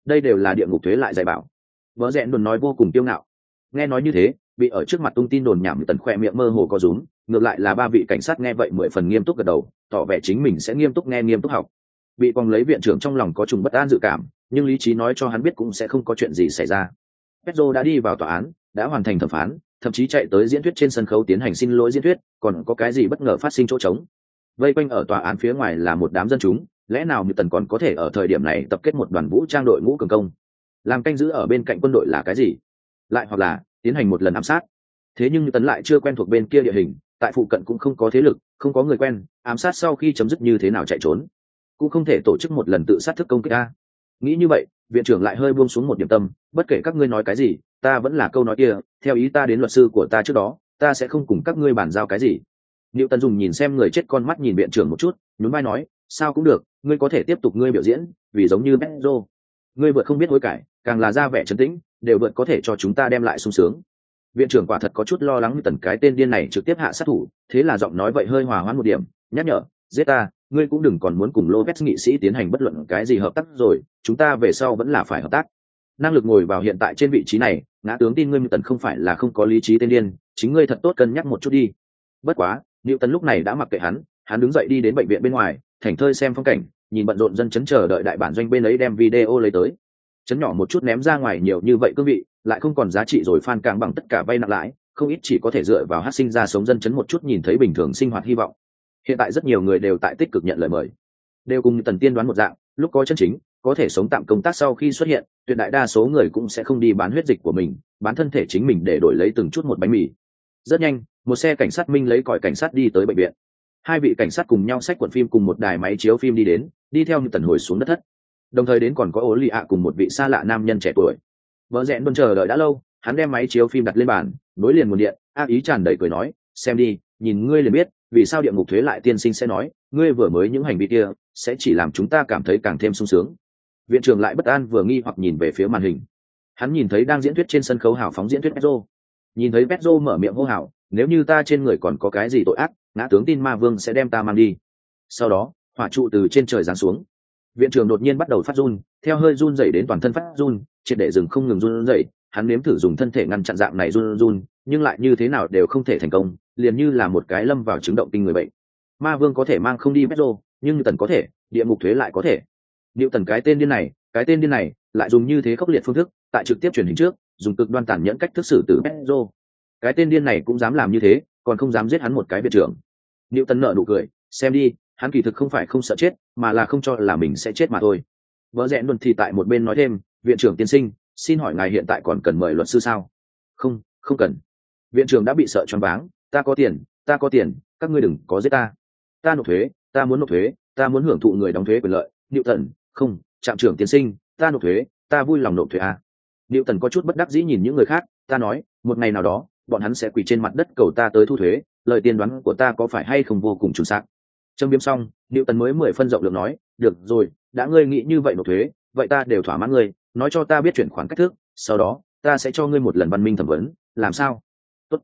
đây đều là địa ngục thuế lại dạy bảo. Vợ rẽn đồn nói vô cùng kiêu ngạo. Nghe nói như thế, bị ở trước mặt tung tin đồn nhảm tần khoe miệng mơ hồ có rúm, ngược lại là ba vị cảnh sát nghe vậy 10 phần nghiêm túc gật đầu, tỏ vẻ chính mình sẽ nghiêm túc nghe nghiêm túc học. Bị quăng lấy viện trưởng trong lòng có trùng bất an dự cảm, nhưng lý trí nói cho hắn biết cũng sẽ không có chuyện gì xảy ra. Pedro đã đi vào tòa án, đã hoàn thành thẩm phán, thậm chí chạy tới diễn thuyết trên sân khấu tiến hành xin lỗi diễn thuyết, còn có cái gì bất ngờ phát sinh chỗ trống. Vây quanh ở tòa án phía ngoài là một đám dân chúng, lẽ nào Newton còn có thể ở thời điểm này tập kết một đoàn vũ trang đội ngũ cường công, làm canh giữ ở bên cạnh quân đội là cái gì? Lại hoặc là tiến hành một lần ám sát? Thế nhưng Newton lại chưa quen thuộc bên kia địa hình, tại phụ cận cũng không có thế lực, không có người quen, ám sát sau khi chấm dứt như thế nào chạy trốn, cũng không thể tổ chức một lần tự sát thức công kích a. Nghĩ như vậy, viện trưởng lại hơi buông xuống một điểm tâm, bất kể các ngươi nói cái gì, ta vẫn là câu nói kia, theo ý ta đến luật sư của ta trước đó, ta sẽ không cùng các ngươi bàn giao cái gì. Newton dùng nhìn xem người chết con mắt nhìn viện trưởng một chút, nhún vai nói, sao cũng được, ngươi có thể tiếp tục ngươi biểu diễn, vì giống như Pedro, ngươi vượt không biết hối cải, càng là ra vẻ trấn tĩnh, đều vượt có thể cho chúng ta đem lại sung sướng. Viện trưởng quả thật có chút lo lắng Newton cái tên điên này trực tiếp hạ sát thủ, thế là giọng nói vậy hơi hòa hoãn một điểm, nhắc nhở, giết ta, ngươi cũng đừng còn muốn cùng Lopez nghị sĩ tiến hành bất luận cái gì hợp tác rồi, chúng ta về sau vẫn là phải hợp tác. Năng lực ngồi vào hiện tại trên vị trí này, ngã tướng tin ngươi Newton không phải là không có lý trí tên điên, chính ngươi thật tốt cân nhắc một chút đi. Bất quá, Newton lúc này đã mặc kệ hắn đứng dậy đi đến bệnh viện bên ngoài, thảnh thơi xem phong cảnh, nhìn bận rộn dân chấn chờ đợi đại bản doanh bên ấy đem video lấy tới. Chấn nhỏ một chút ném ra ngoài nhiều như vậy cương vị, lại không còn giá trị rồi fan càng bằng tất cả vay nặng lãi, không ít chỉ có thể dựa vào hát sinh ra sống dân chấn một chút nhìn thấy bình thường sinh hoạt hy vọng. Hiện tại rất nhiều người đều tại tích cực nhận lời mời, đều cùng Tần Tiên đoán một dạng, lúc có chân chính có thể sống tạm công tác sau khi xuất hiện, tuyệt đại đa số người cũng sẽ không đi bán huyết dịch của mình, bán thân thể chính mình để đổi lấy từng chút một bánh mì. Rất nhanh, một xe cảnh sát minh lấy còi cảnh sát đi tới bệnh viện. Hai vị cảnh sát cùng nhau xách cuộn phim cùng một đài máy chiếu phim đi đến, đi theo như Tần hồi xuống đất thất. Đồng thời đến còn có Ô Lì ạ cùng một vị xa lạ nam nhân trẻ tuổi. Vợ rẽn luôn chờ đợi đã lâu, hắn đem máy chiếu phim đặt lên bàn, nối liền nguồn điện, ác ý tràn đầy cười nói, xem đi, nhìn ngươi liền biết, vì sao địa ngục thuế lại tiên sinh sẽ nói, ngươi vừa mới những hành vi kia sẽ chỉ làm chúng ta cảm thấy càng thêm sung sướng. Viện trưởng lại bất an vừa nghi hoặc nhìn về phía màn hình. Hắn nhìn thấy đang diễn thuyết trên sân khấu hào phóng diễn thuyết Pedro. Nhìn thấy Pedro mở miệng hô hào, nếu như ta trên người còn có cái gì tội ác, ngã tướng tin ma vương sẽ đem ta mang đi. Sau đó, hỏa trụ từ trên trời giáng xuống. Viện trưởng đột nhiên bắt đầu phát run, theo hơi run dậy đến toàn thân phát run, triệt để dừng không ngừng run dậy. Hắn nếm thử dùng thân thể ngăn chặn dạng này run, nhưng lại như thế nào đều không thể thành công, liền như là một cái lâm vào chứng động kinh người bệnh. Ma vương có thể mang không đi Pedro, nhưng Tần có thể, địa ngục thuế lại có thể. Liệu Tần cái tên điên này lại dùng như thế khốc liệt phương thức, tại trực tiếp truyền hình trước, dùng cực đoan tàn nhẫn cách thức xử tử Pedro. Cái tên điên này cũng dám làm như thế, còn không dám giết hắn một cái viện trưởng. Liệu Tần nở nụ cười, xem đi, hắn kỳ thực không phải không sợ chết, mà là không cho là mình sẽ chết mà thôi. Vợ rẽn luôn thì tại một bên nói thêm, viện trưởng tiên sinh, xin hỏi ngài hiện tại còn cần mời luật sư sao? Không cần. Viện trưởng đã bị sợ choáng váng, ta có tiền, các ngươi đừng có giết ta. Ta nộp thuế, ta muốn nộp thuế, ta muốn hưởng thụ người đóng thuế quyền lợi. Newton, không, trạm trưởng tiên sinh, ta nộp thuế, ta vui lòng nộp thuế à. Newton có chút bất đắc dĩ nhìn những người khác, ta nói, một ngày nào đó, bọn hắn sẽ quỳ trên mặt đất cầu ta tới thu thuế, lời tiên đoán của ta có phải hay không vô cùng chuẩn xác. Trong biếm xong, Newton mới 10 phân rộng lượng nói, được rồi, đã ngươi nghĩ như vậy nộp thuế, vậy ta đều thỏa mãn ngươi, nói cho ta biết chuyển khoản cách thức, sau đó, ta sẽ cho ngươi một lần văn minh thẩm vấn, làm sao? Tốt.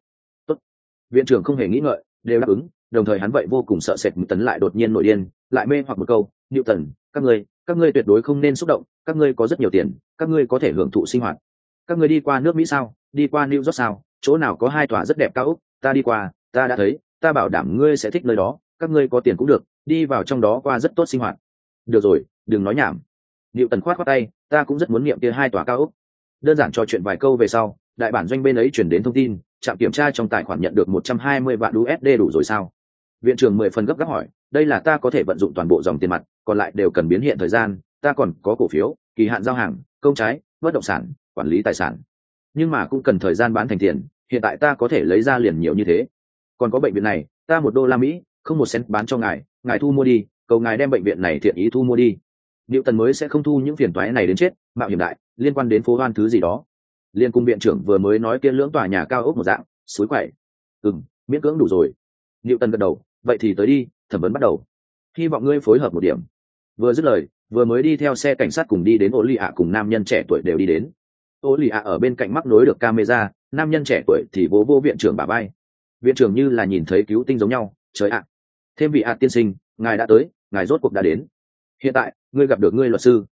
Viện trưởng không hề nghĩ ngợi, đều đáp ứng, đồng thời hắn vậy vô cùng sợ sệt Tấn lại đột nhiên nổi điên, lại mê hoặc một câu, Newton, các ngươi tuyệt đối không nên xúc động, các ngươi có rất nhiều tiền, các ngươi có thể hưởng thụ sinh hoạt. Các ngươi đi qua nước Mỹ sao? Đi qua New York sao? Chỗ nào có 2 tòa rất đẹp cao ốc, ta đi qua, ta đã thấy, ta bảo đảm ngươi sẽ thích nơi đó, các ngươi có tiền cũng được, đi vào trong đó qua rất tốt sinh hoạt. Được rồi, đừng nói nhảm. Newton khoát tay, ta cũng rất muốn niệm kia 2 tòa cao ốc. Đơn giản trò chuyện vài câu về sau, đại bản doanh bên ấy chuyển đến thông tin, trạm kiểm tra trong tài khoản nhận được 120 vạn USD đủ rồi sao? Viện trưởng 10 phần gấp gáp hỏi, đây là ta có thể vận dụng toàn bộ dòng tiền mặt, còn lại đều cần biến hiện thời gian, ta còn có cổ phiếu, kỳ hạn giao hàng, công trái, bất động sản, quản lý tài sản. Nhưng mà cũng cần thời gian bán thành tiền, hiện tại ta có thể lấy ra liền nhiều như thế. Còn có bệnh viện này, ta $1, không 1 cent bán cho ngài thu mua đi, cầu ngài đem bệnh viện này thiện ý thu mua đi. Newton mới sẽ không thu những phiền toái này đến chết, mạo hiểm đại, liên quan đến phố hoan thứ gì đó. Liên cung viện trưởng vừa mới nói kia lưỡng tòa nhà cao ốc một dạng, suối quậy. Miễn cưỡng đủ rồi. Newton gật đầu, vậy thì tới đi, thẩm vấn bắt đầu. Hy vọng ngươi phối hợp một điểm. Vừa dứt lời, vừa mới đi theo xe cảnh sát cùng đi đến Ô Lì ạ cùng nam nhân trẻ tuổi đều đi đến. Ô Lì ạ ở bên cạnh mắc nối được camera, nam nhân trẻ tuổi thì vỗ viện trưởng bả vai. Viện trưởng như là nhìn thấy cứu tinh giống nhau, trời ạ. Thêm vị ạ tiên sinh, ngài đã tới, ngài rốt cuộc đã đến. Hiện tại, ngươi gặp được ngươi luật sư.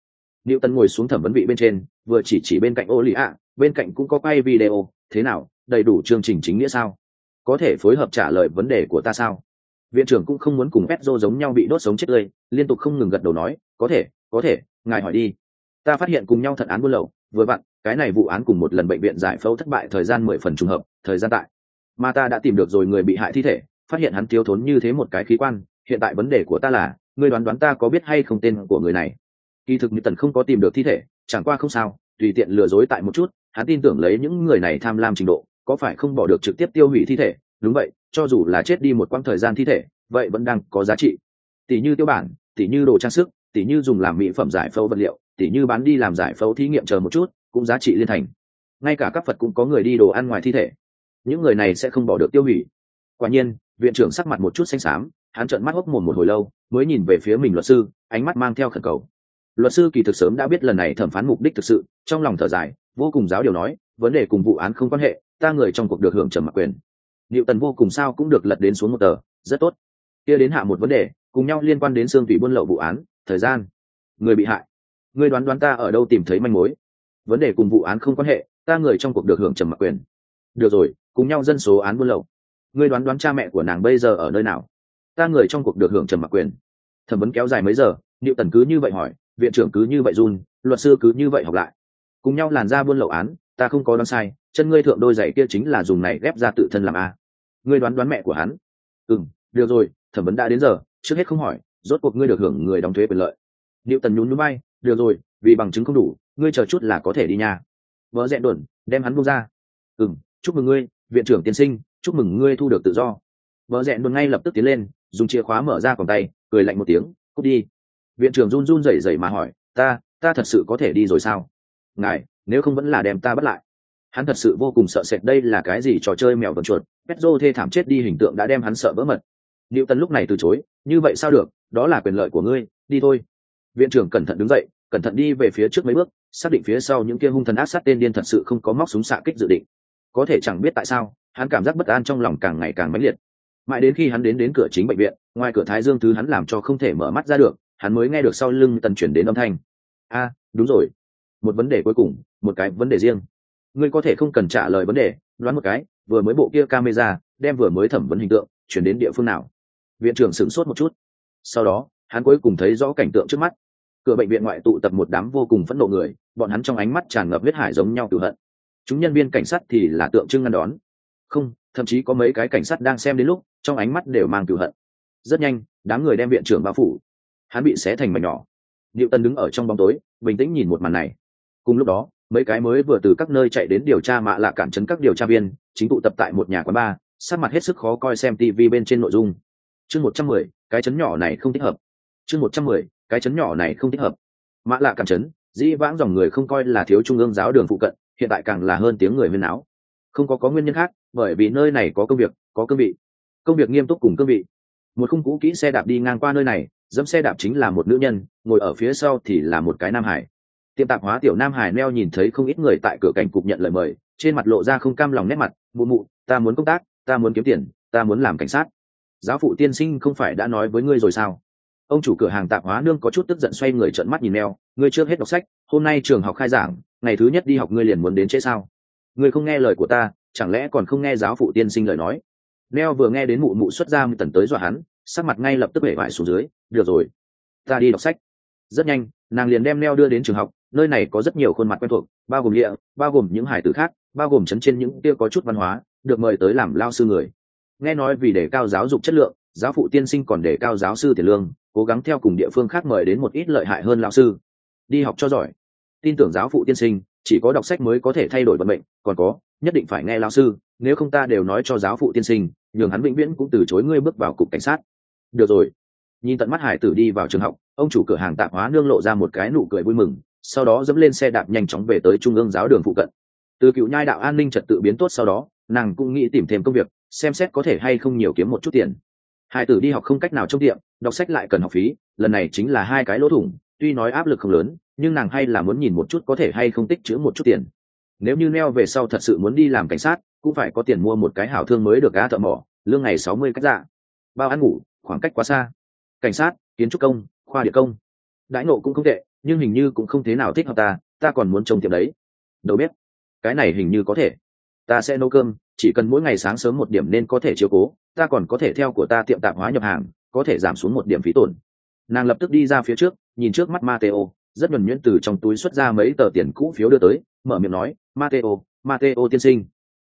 Newton ngồi xuống thẩm vấn vị bên trên, vừa chỉ bên cạnh ô lì ạ, bên cạnh cũng có quay video. Thế nào, đầy đủ chương trình chính nghĩa sao? Có thể phối hợp trả lời vấn đề của ta sao? Viện trưởng cũng không muốn cùng Pedro giống nhau bị đốt sống chết tươi, liên tục không ngừng gật đầu nói, có thể, ngài hỏi đi. Ta phát hiện cùng nhau thận án buôn lậu, vừa vặn, cái này vụ án cùng một lần bệnh viện giải phẫu thất bại thời gian 10 phần trùng hợp, thời gian tại. Mà ta đã tìm được rồi người bị hại thi thể, phát hiện hắn thiếu thốn như thế một cái khí quan, hiện tại vấn đề của ta là, ngươi đoán ta có biết hay không tên của người này? Kỳ thực Newton không có tìm được thi thể, chẳng qua không sao, tùy tiện lừa dối tại một chút, hắn tin tưởng lấy những người này tham lam trình độ, có phải không bỏ được trực tiếp tiêu hủy thi thể? Đúng vậy, cho dù là chết đi một quãng thời gian thi thể, vậy vẫn đang có giá trị. Tỷ như tiêu bản, tỷ như đồ trang sức, tỷ như dùng làm mỹ phẩm giải phẫu vật liệu, tỷ như bán đi làm giải phẫu thí nghiệm chờ một chút, cũng giá trị liên thành. Ngay cả các Phật cũng có người đi đồ ăn ngoài thi thể, những người này sẽ không bỏ được tiêu hủy. Quả nhiên, viện trưởng sắc mặt một chút xanh xám, hắn trợn mắt hốc mồm một hồi lâu, mới nhìn về phía mình luật sư, ánh mắt mang theo khẩn cầu. Luật sư kỳ thực sớm đã biết lần này thẩm phán mục đích thực sự, trong lòng thở dài, vô cùng giáo điều nói, vấn đề cùng vụ án không quan hệ, ta người trong cuộc được hưởng trầm mặc quyền. Newton vô cùng sao cũng được lật đến xuống một tờ, rất tốt. Kia đến hạ một vấn đề, cùng nhau liên quan đến xương tủy buôn lậu vụ án, thời gian, người bị hại. Ngươi đoán ta ở đâu tìm thấy manh mối? Vấn đề cùng vụ án không quan hệ, ta người trong cuộc được hưởng trầm mặc quyền. Được rồi, cùng nhau dân số án buôn lậu. Ngươi đoán cha mẹ của nàng bây giờ ở nơi nào? Ta người trong cuộc được hưởng trầm mặc quyền. Thẩm vấn kéo dài mấy giờ, Newton cứ như vậy hỏi, viện trưởng cứ như vậy run, luật sư cứ như vậy học lại. Cùng nhau làn ra buôn lậu án, ta không có đoán sai, chân ngươi thượng đôi giày kia chính là dùng này ghép ra tự thân làm a. Ngươi đoán mẹ của hắn? Được rồi, thẩm vấn đã đến giờ, trước hết không hỏi, rốt cuộc ngươi được hưởng người đóng thuế quyền lợi. Newton nhún nhún bay, được rồi, vì bằng chứng không đủ, ngươi chờ chút là có thể đi nhà. Vợ dẹn đuẩn, đem hắn buông ra. Chúc mừng ngươi, viện trưởng tiên sinh, chúc mừng ngươi thu được tự do. Vợ dẹn đuẩn ngay lập tức tiến lên, dùng chìa khóa mở ra còng tay, cười lạnh một tiếng, cút đi. Viện trưởng run run rẩy rẩy mà hỏi, ta thật sự có thể đi rồi sao? Ngài, nếu không vẫn là đem ta bắt lại. Hắn thật sự vô cùng sợ sệt, đây là cái gì trò chơi mèo vờn chuột, Pedro thê thảm chết đi hình tượng đã đem hắn sợ vỡ mật. Newton lúc này từ chối, như vậy sao được, đó là quyền lợi của ngươi, đi thôi. Viện trưởng cẩn thận đứng dậy, cẩn thận đi về phía trước mấy bước, xác định phía sau những kia hung thần ác sát tên điên thật sự không có móc súng xạ kích dự định. Có thể chẳng biết tại sao, hắn cảm giác bất an trong lòng càng ngày càng mãnh liệt. Mãi đến khi hắn đến cửa chính bệnh viện, ngoài cửa Thái Dương thứ hắn làm cho không thể mở mắt ra được, hắn mới nghe được sau lưng Tần chuyển đến âm thanh. Đúng rồi, một vấn đề cuối cùng, một cái vấn đề riêng. Ngươi có thể không cần trả lời vấn đề, đoán một cái, vừa mới bộ kia camera đem vừa mới thẩm vấn hình tượng chuyển đến địa phương nào? Viện trưởng sửng sốt một chút, sau đó hắn cuối cùng thấy rõ cảnh tượng trước mắt. Cửa bệnh viện ngoại tụ tập một đám vô cùng phẫn nộ người, bọn hắn trong ánh mắt tràn ngập huyết hải giống nhau cừu hận. Chúng nhân viên cảnh sát thì là tượng trưng ngăn đón, không, thậm chí có mấy cái cảnh sát đang xem đến lúc trong ánh mắt đều mang cừu hận. Rất nhanh, đám người đem viện trưởng bao phủ, hắn bị xé thành mảnh nhỏ. Newton đứng ở trong bóng tối, bình tĩnh nhìn một màn này. Cùng lúc đó, mấy cái mới vừa từ các nơi chạy đến điều tra mạ lạ cản trấn các điều tra viên chính tụ tập tại một nhà quán bar, sắc mặt hết sức khó coi xem TV bên trên nội dung. Chương 110, cái trấn nhỏ này không thích hợp. Chương 110, cái trấn nhỏ này không thích hợp. Mạ lạ cản trấn, dĩ vãng dòng người không coi là thiếu trung ương giáo đường phụ cận, hiện tại càng là hơn tiếng người huyên náo. Không có nguyên nhân khác, bởi vì nơi này có công việc, có cương vị. Công việc nghiêm túc cùng cương vị. Một khung cũ kỹ xe đạp đi ngang qua nơi này, dẫm xe đạp chính là một nữ nhân, ngồi ở phía sau thì là một cái nam hải. Tiệm tạp hóa tiểu nam hải neo nhìn thấy không ít người tại cửa cảnh cục nhận lời mời, trên mặt lộ ra không cam lòng nét mặt, mụ, ta muốn công tác, ta muốn kiếm tiền, ta muốn làm cảnh sát. Giáo phụ tiên sinh không phải đã nói với ngươi rồi sao? Ông chủ cửa hàng tạp hóa nương có chút tức giận xoay người trợn mắt nhìn neo, ngươi trước hết đọc sách, hôm nay trường học khai giảng, ngày thứ nhất đi học ngươi liền muốn đến trễ sao? Ngươi không nghe lời của ta, chẳng lẽ còn không nghe giáo phụ tiên sinh lời nói? Neo vừa nghe đến mụ xuất ra tần tới dọa hắn, sắc mặt ngay lập tức bể vải xuống dưới, được rồi, ta đi đọc sách. Rất nhanh, nàng liền đem Neo đưa đến trường học, nơi này có rất nhiều khuôn mặt quen thuộc, bao gồm địa, bao gồm những hải tử khác, bao gồm chấn trên những kia có chút văn hóa, được mời tới làm lao sư người. Nghe nói vì đề cao giáo dục chất lượng, giáo phụ tiên sinh còn đề cao giáo sư tiền lương, cố gắng theo cùng địa phương khác mời đến một ít lợi hại hơn lao sư. Đi học cho giỏi, tin tưởng giáo phụ tiên sinh, chỉ có đọc sách mới có thể thay đổi vận mệnh, còn có, nhất định phải nghe lao sư, nếu không ta đều nói cho giáo phụ tiên sinh, nhường hắn vĩnh viễn cũng từ chối ngươi bước vào cục cảnh sát. Được rồi. Nhìn tận mắt hải tử đi vào trường học, ông chủ cửa hàng tạp hóa nương lộ ra một cái nụ cười vui mừng, sau đó dẫm lên xe đạp nhanh chóng về tới trung ương giáo đường phụ cận. Từ cựu nhai đạo an ninh trật tự biến tốt sau đó, nàng cũng nghĩ tìm thêm công việc, xem xét có thể hay không nhiều kiếm một chút tiền. Hải tử đi học không cách nào trong tiệm, đọc sách lại cần học phí, lần này chính là hai cái lỗ thủng, tuy nói áp lực không lớn, nhưng nàng hay là muốn nhìn một chút có thể hay không tích trữ một chút tiền. Nếu như Neo về sau thật sự muốn đi làm cảnh sát, cũng phải có tiền mua một cái hảo thương mới được á, thợ mỏ, lương ngày 60 cách dạ, bao ăn ngủ, khoảng cách quá xa. Cảnh sát, kiến trúc công, khoa địa công, đãi ngộ cũng không tệ, nhưng hình như cũng không thế nào thích hợp ta còn muốn trông tiệm đấy. Đầu bếp, cái này hình như có thể. Ta sẽ nấu cơm, chỉ cần mỗi ngày sáng sớm một điểm nên có thể chiếu cố, ta còn có thể theo của ta tiệm tạp hóa nhập hàng, có thể giảm xuống một điểm phí tổn. Nàng lập tức đi ra phía trước, nhìn trước mắt Mateo, rất nhuần nhuyễn từ trong túi xuất ra mấy tờ tiền cũ phiếu đưa tới, mở miệng nói, Mateo tiên sinh,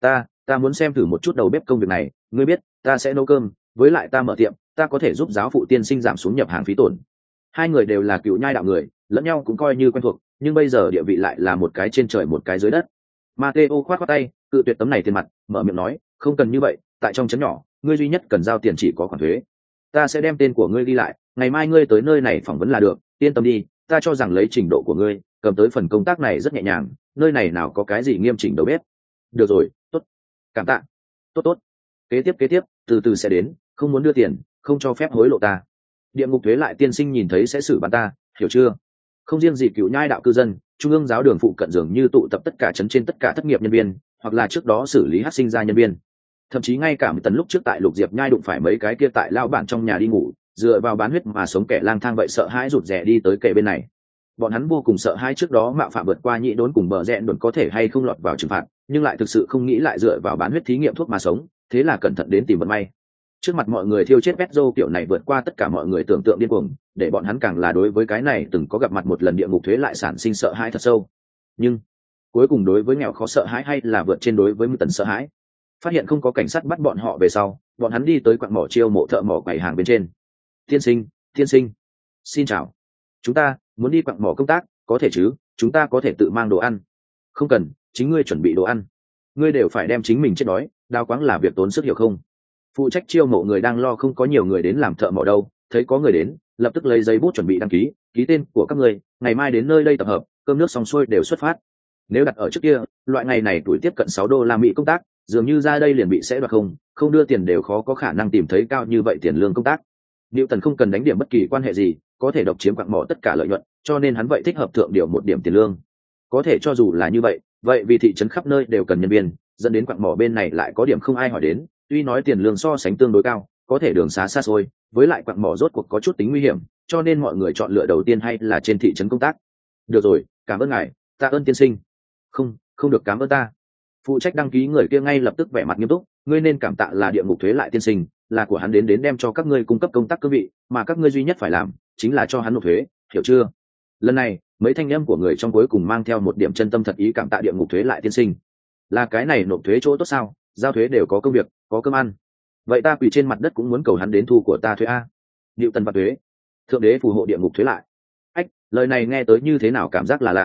ta muốn xem thử một chút đầu bếp công việc này, ngươi biết, ta sẽ nấu cơm, với lại ta mở tiệm, ta có thể giúp giáo phụ tiên sinh giảm xuống nhập hàng phí tổn. Hai người đều là cựu nhai đạo người, lẫn nhau cũng coi như quen thuộc, nhưng bây giờ địa vị lại là một cái trên trời một cái dưới đất. Mateo khoát khoát tay, cự tuyệt tấm này tiền mặt, mở miệng nói, không cần như vậy, tại trong trấn nhỏ, ngươi duy nhất cần giao tiền chỉ có khoản thuế. Ta sẽ đem tên của ngươi ghi lại, ngày mai ngươi tới nơi này phỏng vấn là được, yên tâm đi, ta cho rằng lấy trình độ của ngươi, cầm tới phần công tác này rất nhẹ nhàng, nơi này nào có cái gì nghiêm chỉnh đâu biết. Được rồi, tốt, cảm tạ, tốt. Kế tiếp, từ từ sẽ đến, không muốn đưa tiền, không cho phép hối lộ ta. Địa ngục thuế lại tiên sinh nhìn thấy sẽ xử bắn ta, hiểu chưa? Không riêng gì cựu nhai đạo cư dân, trung ương giáo đường phụ cận dường như tụ tập tất cả trấn trên tất cả thất nghiệp nhân viên, hoặc là trước đó xử lý hát sinh ra nhân viên. Thậm chí ngay cả một tần lúc trước tại Lục Diệp nhai đụng phải mấy cái kia tại lao bản trong nhà đi ngủ, dựa vào bán huyết mà sống kẻ lang thang vậy sợ hãi rụt rè đi tới kệ bên này. Bọn hắn vô cùng sợ hãi trước đó mạo phạm vượt qua nhị đốn cùng bờ rẽ đồn có thể hay không lọt vào trừng phạt, nhưng lại thực sự không nghĩ lại dựa vào bán huyết thí nghiệm thuốc mà sống, thế là cẩn thận đến tìm vận may. Trước mặt mọi người thiêu chết Petro kiểu này vượt qua tất cả mọi người tưởng tượng điên cuồng, để bọn hắn càng là đối với cái này từng có gặp mặt một lần địa ngục thuế lại sản sinh sợ hãi thật sâu. Nhưng cuối cùng đối với nghèo khó sợ hãi hay là vượt trên đối với Mưu Tần sợ hãi. Phát hiện không có cảnh sát bắt bọn họ về sau, bọn hắn đi tới quặng mỏ chiêu mộ thợ mỏ quầy hàng bên trên. Tiên sinh, xin chào, chúng ta muốn đi quặng mỏ công tác, có thể chứ? Chúng ta có thể tự mang đồ ăn. Không cần, chính ngươi chuẩn bị đồ ăn, ngươi đều phải đem chính mình chết đói, đào quáng là việc tốn sức hiểu không? Phụ trách chiêu mộ người đang lo không có nhiều người đến làm thợ mỏ đâu, thấy có người đến, lập tức lấy giấy bút chuẩn bị đăng ký, ký tên của các ngươi, ngày mai đến nơi đây tập hợp, cơm nước xong xuôi đều xuất phát. Nếu đặt ở trước kia, loại ngày này tuổi tiếp cận $6 công tác, dường như ra đây liền bị sẽ đoạt không đưa tiền đều khó có khả năng tìm thấy cao như vậy tiền lương công tác. Newton không cần đánh điểm bất kỳ quan hệ gì, có thể độc chiếm quặng mỏ tất cả lợi nhuận, cho nên hắn vậy thích hợp thượng điều một điểm tiền lương. Có thể cho dù là như vậy, vậy vì thị trấn khắp nơi đều cần nhân viên, dẫn đến quặng mỏ bên này lại có điểm không ai hỏi đến, tuy nói tiền lương so sánh tương đối cao, có thể đường xá xa xôi, với lại quặng mỏ rốt cuộc có chút tính nguy hiểm, cho nên mọi người chọn lựa đầu tiên hay là trên thị trấn công tác. Được rồi, cảm ơn ngài, tạ ơn tiên sinh. Không được cảm ơn ta. Phụ trách đăng ký người kia ngay lập tức vẻ mặt nghiêm túc, ngươi nên cảm tạ là địa ngục thuế lại tiên sinh, là của hắn đến đem cho các ngươi cung cấp công tác cương vị, mà các ngươi duy nhất phải làm chính là cho hắn nộp thuế, hiểu chưa? Lần này mấy thanh âm của người trong cuối cùng mang theo một điểm chân tâm thật ý cảm tạ địa ngục thuế lại tiên sinh. Là cái này nộp thuế chỗ tốt sao? Giao thuế đều có công việc, có cơm ăn. Vậy ta quỳ trên mặt đất cũng muốn cầu hắn đến thu của ta thuế a. Diệu Tần và thuế, thượng đế phù hộ địa ngục thuế lại. Ách, lời này nghe tới như thế nào cảm giác là lạ.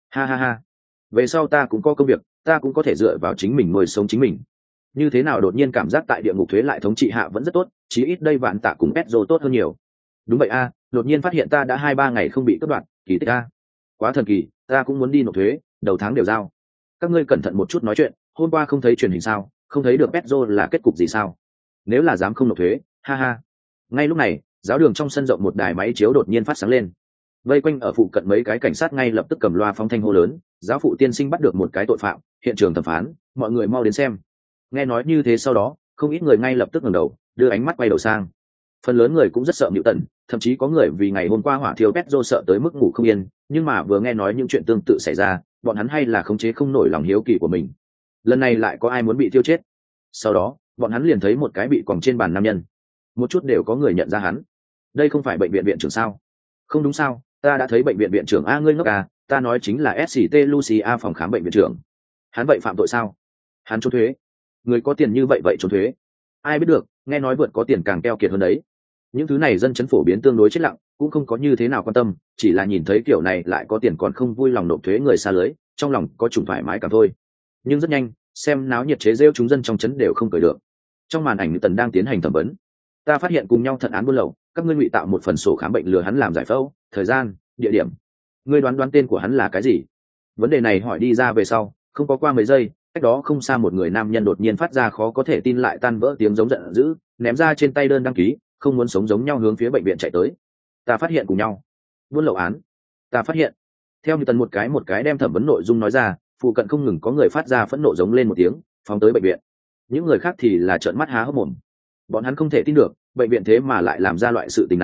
Ha. Về sau ta cũng có công việc, ta cũng có thể dựa vào chính mình nuôi sống chính mình. Như thế nào đột nhiên cảm giác tại địa ngục thuế lại thống trị hạ vẫn rất tốt, chí ít đây vạn tạ cùng Petro tốt hơn nhiều. Đúng vậy a, đột nhiên phát hiện ta đã 2-3 ngày không bị cắt đoạn, kỳ tích a. Quá thần kỳ, ta cũng muốn đi nộp thuế, đầu tháng đều giao. Các ngươi cẩn thận một chút nói chuyện, hôm qua không thấy truyền hình sao, không thấy được Petro là kết cục gì sao? Nếu là dám không nộp thuế, ha. Ngay lúc này, giáo đường trong sân rộng một đài máy chiếu đột nhiên phát sáng lên. Vây quanh ở phụ cận mấy cái cảnh sát ngay lập tức cầm loa phóng thanh hô lớn, giáo phụ tiên sinh bắt được một cái tội phạm, hiện trường thẩm phán, mọi người mau đến xem. Nghe nói như thế sau đó, không ít người ngay lập tức ngẩng đầu, đưa ánh mắt quay đầu sang. Phần lớn người cũng rất sợ Newton, thậm chí có người vì ngày hôm qua hỏa thiêu Petro sợ tới mức ngủ không yên, nhưng mà vừa nghe nói những chuyện tương tự xảy ra, bọn hắn hay là khống chế không nổi lòng hiếu kỳ của mình. Lần này lại có ai muốn bị thiêu chết? Sau đó, bọn hắn liền thấy một cái bị quòng trên bàn nam nhân. Một chút đều có người nhận ra hắn. Đây không phải bệnh viện viện trưởng sao? Không đúng sao, ta đã thấy bệnh viện viện trưởng a, ngươi ngốc à, ta nói chính là SCT Lucia phòng khám bệnh viện trưởng. Hắn vậy phạm tội sao? Hắn trốn thuế. Người có tiền như vậy trốn thuế? Ai biết được, nghe nói vượt có tiền càng keo kiệt hơn đấy. Những thứ này dân chấn phổ biến tương đối chết lặng, cũng không có như thế nào quan tâm, chỉ là nhìn thấy kiểu này lại có tiền còn không vui lòng nộp thuế người xa lưới, trong lòng có chủng thoải mái cả thôi. Nhưng rất nhanh, xem náo nhiệt chế rêu chúng dân trong chấn đều không cười được. Trong màn ảnh Tần đang tiến hành thẩm vấn, ta phát hiện cùng nhau thận án buôn lậu, các ngươi ngụy tạo một phần sổ khám bệnh lừa hắn làm giải phẫu, thời gian, địa điểm. Ngươi đoán tên của hắn là cái gì? Vấn đề này hỏi đi ra về sau, không có qua mấy giây, cách đó không xa một người nam nhân đột nhiên phát ra khó có thể tin lại tan vỡ tiếng giống giận dữ, ném ra trên tay đơn đăng ký, không muốn sống giống nhau hướng phía bệnh viện chạy tới. Ta phát hiện cùng nhau buôn lậu án. Ta phát hiện. Theo như Tần một cái đem thẩm vấn nội dung nói ra, phụ cận không ngừng có người phát ra phẫn nộ giống lên một tiếng, phóng tới bệnh viện. Những người khác thì là trợn mắt há hốc mồm. Bọn hắn không thể tin được, bệnh viện thế mà lại làm ra loại sự tình này,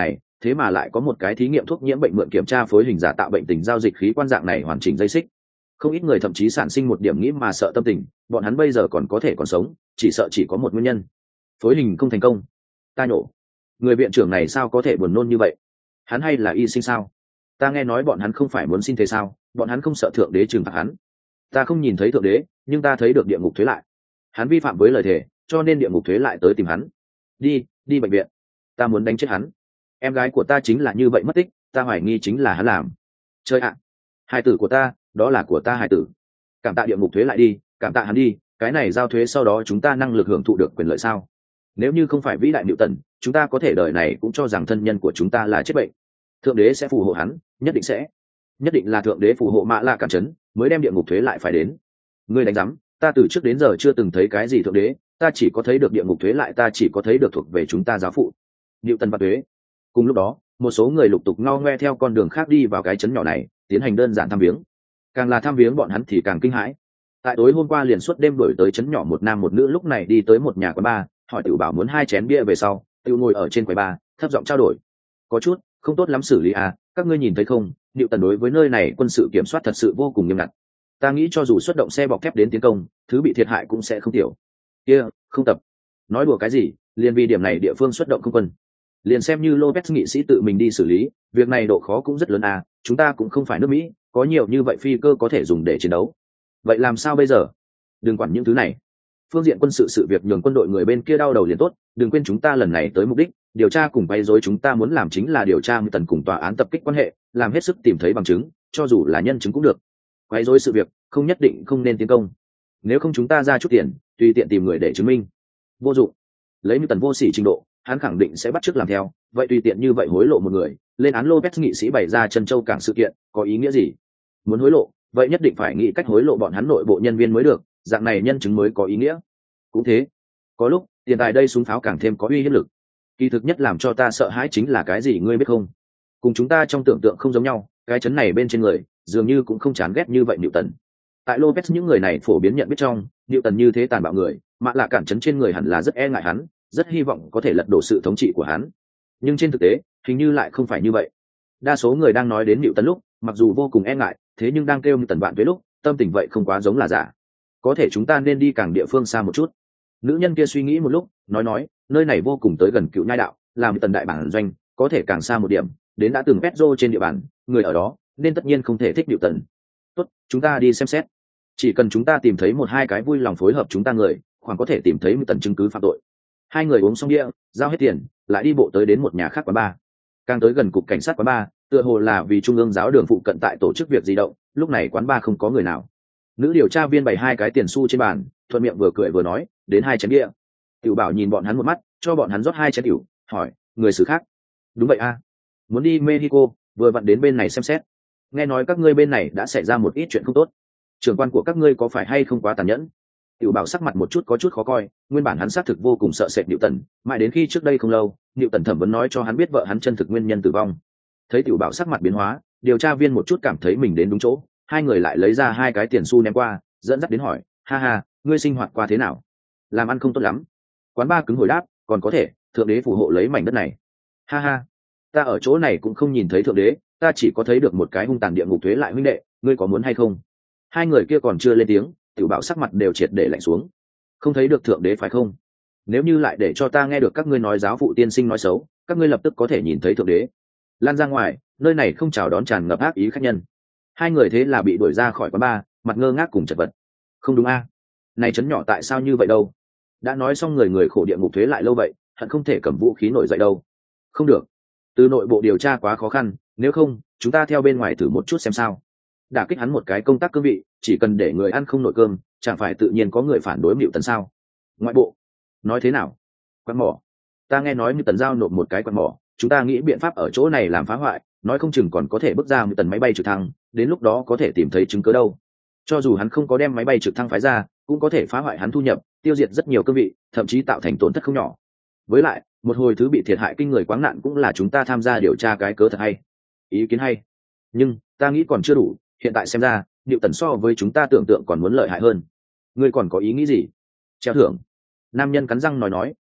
thế mà lại có một cái thí nghiệm thuốc nhiễm bệnh mượn kiểm tra phối hình giả tạo bệnh tình giao dịch khí quan dạng này hoàn chỉnh dây xích. Không ít người thậm chí sản sinh một điểm nghĩ mà sợ tâm tình, bọn hắn bây giờ còn có thể còn sống, chỉ sợ chỉ có một nguyên nhân: phối hình không thành công. Ta nhổ, người viện trưởng này sao có thể buồn nôn như vậy? Hắn hay là y sinh sao? Ta nghe nói bọn hắn không phải muốn xin thế sao? Bọn hắn không sợ thượng đế trừng phạt hắn? Ta không nhìn thấy thượng đế, nhưng ta thấy được địa ngục thuế lại. Hắn vi phạm với lời thề, cho nên địa ngục thuế lại tới tìm hắn. Đi bệnh viện. Ta muốn đánh chết hắn. Em gái của ta chính là như vậy mất tích, ta hoài nghi chính là hắn làm. Chơi ạ, hài tử của ta, đó là của ta hài tử. Cảm tạ địa ngục thuế lại đi, cảm tạ hắn đi, cái này giao thuế sau đó chúng ta năng lực hưởng thụ được quyền lợi sao? Nếu như không phải vĩ đại Newton, chúng ta có thể đời này cũng cho rằng thân nhân của chúng ta là chết bệnh. Thượng đế sẽ phù hộ hắn, nhất định là thượng đế phù hộ Mã Lạ Cản trấn mới đem địa ngục thuế lại phải đến. Ngươi đánh giám, ta từ trước đến giờ chưa từng thấy cái gì thượng đế, ta chỉ có thấy được địa ngục thuế lại, ta chỉ có thấy được thuộc về chúng ta giáo phụ Newton và thuế. Cùng lúc đó, một số người lục tục ngao ngoe theo con đường khác đi vào cái trấn nhỏ này, tiến hành đơn giản thăm viếng. Càng là thăm viếng bọn hắn thì càng kinh hãi. Tại tối hôm qua liền suốt đêm đuổi tới trấn nhỏ một nam một nữ lúc này đi tới một nhà quán bar, hỏi Tiểu Bảo muốn 2 chén bia về sau, Tiểu ngồi ở trên quầy bar, thấp giọng trao đổi. Có chút không tốt lắm xử lý à, các ngươi nhìn thấy không, Newton đối với nơi này quân sự kiểm soát thật sự vô cùng nghiêm ngặt. Ta nghĩ cho dù xuất động xe bọc thép đến tiến công, thứ bị thiệt hại cũng sẽ không tiểu. Không tập. Nói đùa cái gì, liền vì điểm này địa phương xuất động không quân. Liền xem như Lopez nghị sĩ tự mình đi xử lý, việc này độ khó cũng rất lớn à, chúng ta cũng không phải nước Mỹ, có nhiều như vậy phi cơ có thể dùng để chiến đấu. Vậy làm sao bây giờ? Đừng quản những thứ này. Phương diện quân sự sự việc nhường quân đội người bên kia đau đầu liền tốt, đừng quên chúng ta lần này tới mục đích, điều tra cùng quấy rối, chúng ta muốn làm chính là điều tra Tần cùng tòa án tập kích quan hệ, làm hết sức tìm thấy bằng chứng, cho dù là nhân chứng cũng được. Quấy rối sự việc, không nhất định không nên tiến công. Nếu không chúng ta ra chút tiền, tùy tiện tìm người để chứng minh. Vô dụng. Lấy Tần vô sỉ trình độ, hắn khẳng định sẽ bắt chước làm theo, vậy tùy tiện như vậy hối lộ một người, lên án Lopez nghị sĩ bày ra Trân Châu cảng sự kiện, có ý nghĩa gì? Muốn hối lộ, vậy nhất định phải nghĩ cách hối lộ bọn hắn nội bộ nhân viên mới được, dạng này nhân chứng mới có ý nghĩa. Cũng thế, có lúc tiền tài đây súng pháo càng thêm có uy hiếp lực. Kỳ thực nhất làm cho ta sợ hãi chính là cái gì ngươi biết không? Cùng chúng ta trong tưởng tượng không giống nhau, cái chấn này bên trên người dường như cũng không chán ghét như vậy Newton. Tại Lopez những người này phổ biến nhận biết trong, Newton như thế tàn bạo người, Mã Lạ Cản trấn trên người hẳn là rất e ngại hắn, rất hy vọng có thể lật đổ sự thống trị của hắn. Nhưng trên thực tế, hình như lại không phải như vậy. Đa số người đang nói đến Newton lúc, mặc dù vô cùng e ngại, thế nhưng đang kêu Newton bạn với lúc, tâm tình vậy không quá giống là giả. Có thể chúng ta nên đi càng địa phương xa một chút. Nữ nhân kia suy nghĩ một lúc, nói, nơi này vô cùng tới gần Cựu Nhai đạo, làm Tần đại bản doanh, có thể càng xa một điểm, đến đã từng Petro trên địa bàn, người ở đó, nên tất nhiên không thể thích Newton. Tốt, chúng ta đi xem xét. Chỉ cần chúng ta tìm thấy 1-2 cái vui lòng phối hợp chúng ta người, khoảng có thể tìm thấy Newton chứng cứ phạm tội. Hai người uống xong bia, giao hết tiền, lại đi bộ tới đến một nhà khác quán bar. Càng tới gần cục cảnh sát quán bar, tựa hồ là vì trung ương giáo đường phụ cận tại tổ chức việc di động, lúc này quán bar không có người nào. Nữ điều tra viên bày 2 cái tiền xu trên bàn, thuận miệng vừa cười vừa nói, đến 2 chén bia. Tiểu Bảo nhìn bọn hắn một mắt, cho bọn hắn rót 2 chén tiểu, hỏi, người xứ khác? Đúng vậy a, muốn đi Mexico, vừa vặn đến bên này xem xét. Nghe nói các ngươi bên này đã xảy ra một ít chuyện không tốt, trưởng quan của các ngươi có phải hay không quá tàn nhẫn? Tiểu Bảo sắc mặt một chút có chút khó coi, nguyên bản hắn xác thực vô cùng sợ sệt Newton, mãi đến khi trước đây không lâu, Newton thẩm vấn nói cho hắn biết vợ hắn chân thực nguyên nhân tử vong. Thấy Tiểu Bảo sắc mặt biến hóa, điều tra viên một chút cảm thấy mình đến đúng chỗ, hai người lại lấy ra 2 cái tiền xu ném qua, dẫn dắt đến hỏi, ha, ngươi sinh hoạt qua thế nào? Làm ăn không tốt lắm. Quán bar cứng hồi đáp, còn có thể, thượng đế phù hộ lấy mảnh đất này. Ha, ta ở chỗ này cũng không nhìn thấy thượng đế, ta chỉ có thấy được một cái hung tàn địa ngục thuế lại huynh đệ, ngươi có muốn hay không? Hai người kia còn chưa lên tiếng, Tiểu Bảo sắc mặt đều triệt để lạnh xuống. Không thấy được thượng đế phải không? Nếu như lại để cho ta nghe được các ngươi nói giáo phụ tiên sinh nói xấu, các ngươi lập tức có thể nhìn thấy thượng đế. Lan ra ngoài, nơi này không chào đón tràn ngập ác ý khách nhân. Hai người thế là bị đuổi ra khỏi quán bar, mặt ngơ ngác cùng chật vật. Không đúng a, này trấn nhỏ tại sao như vậy đâu? Đã nói xong người khổ địa ngục thuế lại lâu vậy, hận không thể cầm vũ khí nổi dậy đâu. Không được, từ nội bộ điều tra quá khó khăn, nếu không chúng ta theo bên ngoài thử một chút xem sao. Đả kích hắn một cái công tác cương vị, chỉ cần để người ăn không nổi cơm, chẳng phải tự nhiên có người phản đối Newton sao? Ngoại bộ nói thế nào? Quán mỏ, ta nghe nói Newton giao nộp một cái quán mỏ, chúng ta nghĩ biện pháp ở chỗ này làm phá hoại, nói không chừng còn có thể bước ra Newton máy bay trực thăng, đến lúc đó có thể tìm thấy chứng cứ đâu. Cho dù hắn không có đem máy bay trực thăng phái ra, cũng có thể phá hoại hắn thu nhập, tiêu diệt rất nhiều cương vị, thậm chí tạo thành tổn thất không nhỏ. Với lại, một hồi thứ bị thiệt hại kinh người quáng nạn cũng là chúng ta tham gia điều tra cái cớ thật hay. Ý kiến hay, nhưng ta nghĩ còn chưa đủ, hiện tại xem ra, Newton so với chúng ta tưởng tượng còn muốn lợi hại hơn. Ngươi còn có ý nghĩ gì? Treo thưởng. Nam nhân cắn răng nói,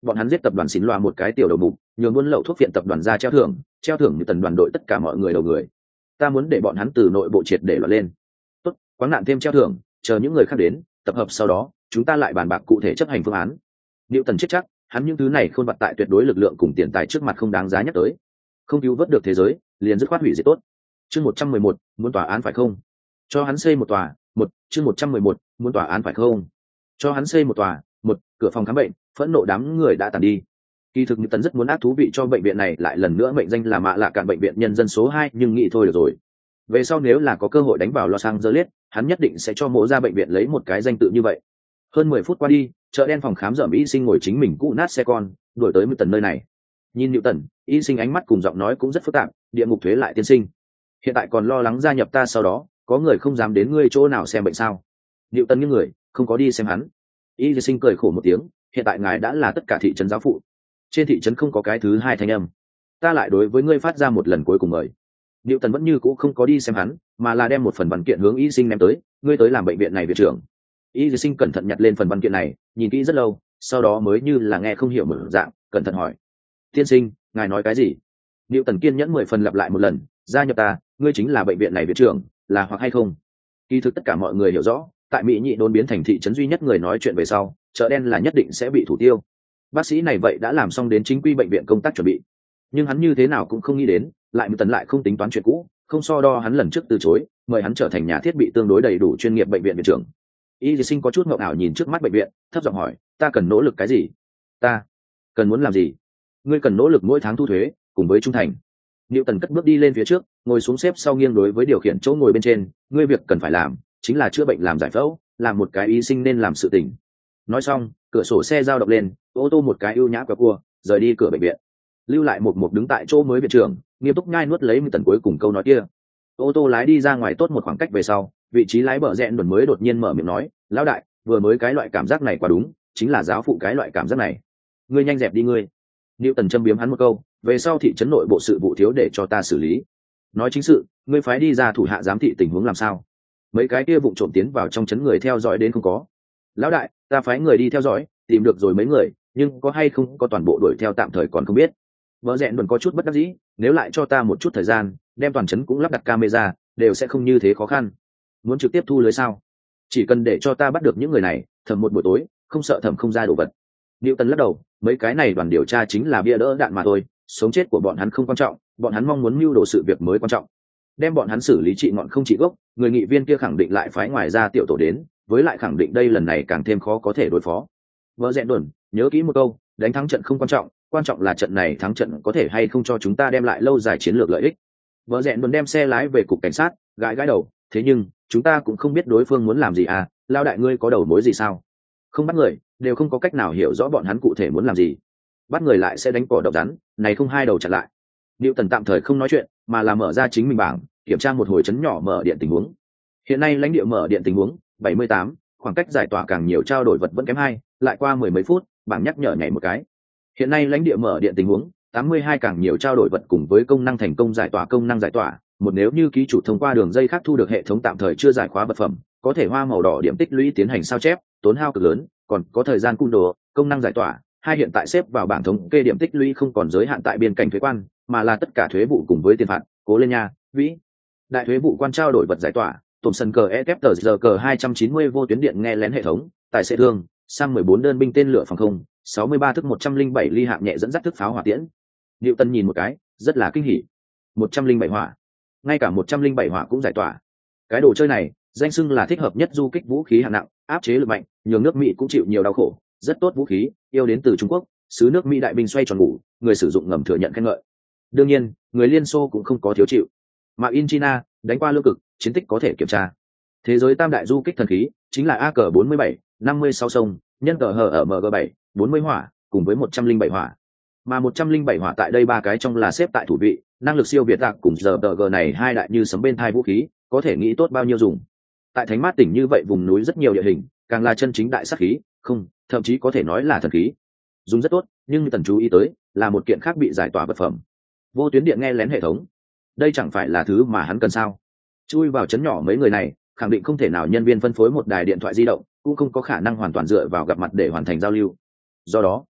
bọn hắn giết tập đoàn xín loa một cái tiểu đầu mục, nhường buôn lậu thuốc viện tập đoàn ra treo thưởng như tần đoàn đội tất cả mọi người đầu người. Ta muốn để bọn hắn từ nội bộ triệt để loạn lên. Tốt, quáng nạn thêm treo thưởng, chờ những người khác đến tập hợp, sau đó chúng ta lại bàn bạc cụ thể chấp hành phương án. Liệu tần chết chắc, hắn những thứ này khôn vặt tại tuyệt đối lực lượng cùng tiền tài trước mặt không đáng giá nhắc tới, không cứu vớt được thế giới liền dứt khoát hủy diệt tốt. Chương 111, muốn tòa án phải không? Cho hắn xây một tòa, chương 111, muốn tòa án phải không? Cho hắn xây một tòa, cửa phòng khám bệnh, phẫn nộ đám người đã tàn đi. Kỳ thực Như Tần rất muốn ác thú vị cho bệnh viện này lại lần nữa mệnh danh là Mạ Lạ Cạn bệnh viện nhân dân số 2, nhưng nghĩ thôi được rồi. Về sau nếu là có cơ hội đánh vào Los Angeles, hắn nhất định sẽ cho mộ ra bệnh viện lấy một cái danh tự như vậy. Hơn 10 phút qua đi, chợ đen phòng khám dởm y sinh ngồi chính mình cũ nát xe con, đuổi tới Như Tần nơi này. Nhìn Như Tần, y sinh ánh mắt cùng giọng nói cũng rất phức tạp, địa ngục thuế lại tiên sinh. Hiện tại còn lo lắng gia nhập ta sau đó, có người không dám đến ngươi chỗ nào xem bệnh sao? Như Tần những người, không có đi xem hắn. Y sinh cười khổ một tiếng, hiện tại ngài đã là tất cả thị trấn giáo phụ. Trên thị trấn không có cái thứ hai thanh âm. Ta lại đối với ngươi phát ra một lần cuối cùng mời. Diệu Tần vẫn như cũ không có đi xem hắn, mà là đem một phần văn kiện hướng y sinh ném tới, ngươi tới làm bệnh viện này viện trưởng. Y sinh cẩn thận nhặt lên phần văn kiện này, nhìn kỹ rất lâu, sau đó mới như là nghe không hiểu mở dạng, cẩn thận hỏi: tiên sinh, ngài nói cái gì? Diệu Tần kiên nhẫn 10 phần lặp lại một lần: gia nhập ta, ngươi chính là bệnh viện này viện trưởng, là hoặc hay không? Kỳ thực tất cả mọi người hiểu rõ, tại Mỹ nhị đốn biến thành thị trấn duy nhất người nói chuyện về sau, chợ đen là nhất định sẽ bị thủ tiêu. Bác sĩ này vậy đã làm xong đến chính quy bệnh viện công tác chuẩn bị, nhưng hắn như thế nào cũng không nghĩ đến, lại một tần lại không tính toán chuyện cũ, không so đo hắn lần trước từ chối mời hắn trở thành nhà thiết bị tương đối đầy đủ chuyên nghiệp bệnh viện viện trưởng. Y sinh có chút ngượng ảo nhìn trước mắt bệnh viện, thấp giọng hỏi: ta cần nỗ lực cái gì? Ta cần muốn làm gì? Ngươi cần nỗ lực mỗi tháng thu thuế cùng với trung thành. Niệu Tần cất bước đi lên phía trước, ngồi xuống xếp sau nghiêng đối với điều khiển chỗ ngồi bên trên. Ngươi việc cần phải làm chính là chữa bệnh, làm giải phẫu, làm một cái y sinh nên làm sự tình. Nói xong, cửa sổ xe dao động lên, ô tô một cái ưu nhã quẹo cua rời đi cửa bệnh viện, lưu lại một đứng tại chỗ mới viện trưởng nghiêm túc nhai nuốt lấy một tần cuối cùng câu nói kia. Ô tô lái đi ra ngoài tốt một khoảng cách về sau, vị trí lái bờ rẽn đồn mới đột nhiên mở miệng nói: lão đại, vừa mới cái loại cảm giác này quá đúng, chính là giáo phụ cái loại cảm giác này. Ngươi nhanh dẹp đi ngươi. Niệu Tần châm biếm hắn một câu, về sau thị trấn nội bộ sự vụ thiếu để cho ta xử lý. Nói chính sự, ngươi phái đi ra thủ hạ giám thị tình huống làm sao? Mấy cái kia vụ trộm tiến vào trong trấn người theo dõi đến không có? Lão đại, ta phái người đi theo dõi, tìm được rồi mấy người, nhưng có hay không có toàn bộ đuổi theo tạm thời còn không biết. Bờ rẽn đồn có chút bất đắc dĩ, nếu lại cho ta một chút thời gian, đem toàn trấn cũng lắp đặt camera, đều sẽ không như thế khó khăn. Muốn trực tiếp thu lưới sao? Chỉ cần để cho ta bắt được những người này, thẩm một buổi tối, không sợ thẩm không ra đồ vật. Diệu Tần lắc đầu, mấy cái này đoàn điều tra chính là bia đỡ đạn mà thôi, sống chết của bọn hắn không quan trọng, bọn hắn mong muốn mưu đồ sự việc mới quan trọng. Đem bọn hắn xử lý trị ngọn không trị gốc, người nghị viên kia khẳng định lại phái ngoài ra tiểu tổ đến, với lại khẳng định đây lần này càng thêm khó có thể đối phó. Vợ rẽn đồn, nhớ kỹ một câu, đánh thắng trận không quan trọng, quan trọng là trận này thắng trận có thể hay không cho chúng ta đem lại lâu dài chiến lược lợi ích. Vợ rẽn đồn đem xe lái về cục cảnh sát, gãi gãi đầu, thế nhưng chúng ta cũng không biết đối phương muốn làm gì à, lao đại ngươi có đầu mối gì sao? Không bắt người, đều không có cách nào hiểu rõ bọn hắn cụ thể muốn làm gì. Bắt người lại sẽ đánh cỏ độc rắn, này không hai đầu chặt lại. Diệu Tần tạm thời không nói chuyện, mà là mở ra chính mình bảng, kiểm tra một hồi chấn nhỏ mở điện tình huống. Hiện nay lãnh địa mở điện tình huống 78, khoảng cách giải tỏa càng nhiều trao đổi vật vẫn kém 2, lại qua 10 mấy phút, bảng nhắc nhở nhảy một cái. Hiện nay lãnh địa mở điện tình huống 82, càng nhiều trao đổi vật cùng với công năng thành công giải tỏa. Công năng giải tỏa, một nếu như ký chủ thông qua đường dây khác thu được hệ thống tạm thời chưa giải khóa vật phẩm, có thể hoa màu đỏ điểm tích lũy tiến hành sao chép, tốn hao cực lớn, còn có thời gian cung đồ. Công năng giải tỏa, hai hiện tại xếp vào bảng thống kê điểm tích lũy không còn giới hạn tại biên cảnh thuế quan, mà là tất cả thuế vụ cùng với tiền phạt. Cố lên nha, vĩ đại thuế vụ quan trao đổi vật giải tỏa. Tổn sân cờ EFTR giờ cờ 290 vô tuyến điện nghe lén hệ thống, tài xế thương, sang 14 đơn binh tên lửa phòng không, 63 thức 107 ly hạng nhẹ dẫn dắt thức pháo hỏa tiễn. Diệu Tần nhìn một cái, rất là kinh hỉ. 107 hỏa, ngay cả 107 hỏa cũng giải tỏa. Cái đồ chơi này, danh xưng là thích hợp nhất du kích vũ khí hạng nặng, áp chế lực mạnh, nhường nước Mỹ cũng chịu nhiều đau khổ, rất tốt vũ khí, yêu đến từ Trung Quốc, xứ nước Mỹ đại binh xoay tròn ngủ, người sử dụng ngầm thừa nhận khen ngợi. Đương nhiên, người Liên Xô cũng không có thiếu chịu. Mà Inchina, đánh qua lương cực, chiến tích có thể kiểm tra. Thế giới tam đại du kích thần khí chính là AK-47, 56 sông, nhân cờ hở ở MG7, 40 hỏa, cùng với 107 hỏa. Mà 107 hỏa tại đây ba cái trong là xếp tại thủ vị, năng lực siêu việt tạc cùng giờ GG này hai đại như sấm bên thai vũ khí, có thể nghĩ tốt bao nhiêu dùng. Tại Thánh Mát tỉnh như vậy vùng núi rất nhiều địa hình, càng là chân chính đại sát khí, không, thậm chí có thể nói là thần khí. Dùng rất tốt, nhưng Tần chú ý tới, là một kiện khác bị giải tỏa vật phẩm. Vô tuyến điện nghe lén hệ thống. Đây chẳng phải là thứ mà hắn cần sao? Chui vào chấn nhỏ mấy người này, khẳng định không thể nào nhân viên phân phối một đài điện thoại di động, cũng không có khả năng hoàn toàn dựa vào gặp mặt để hoàn thành giao lưu. Do đó,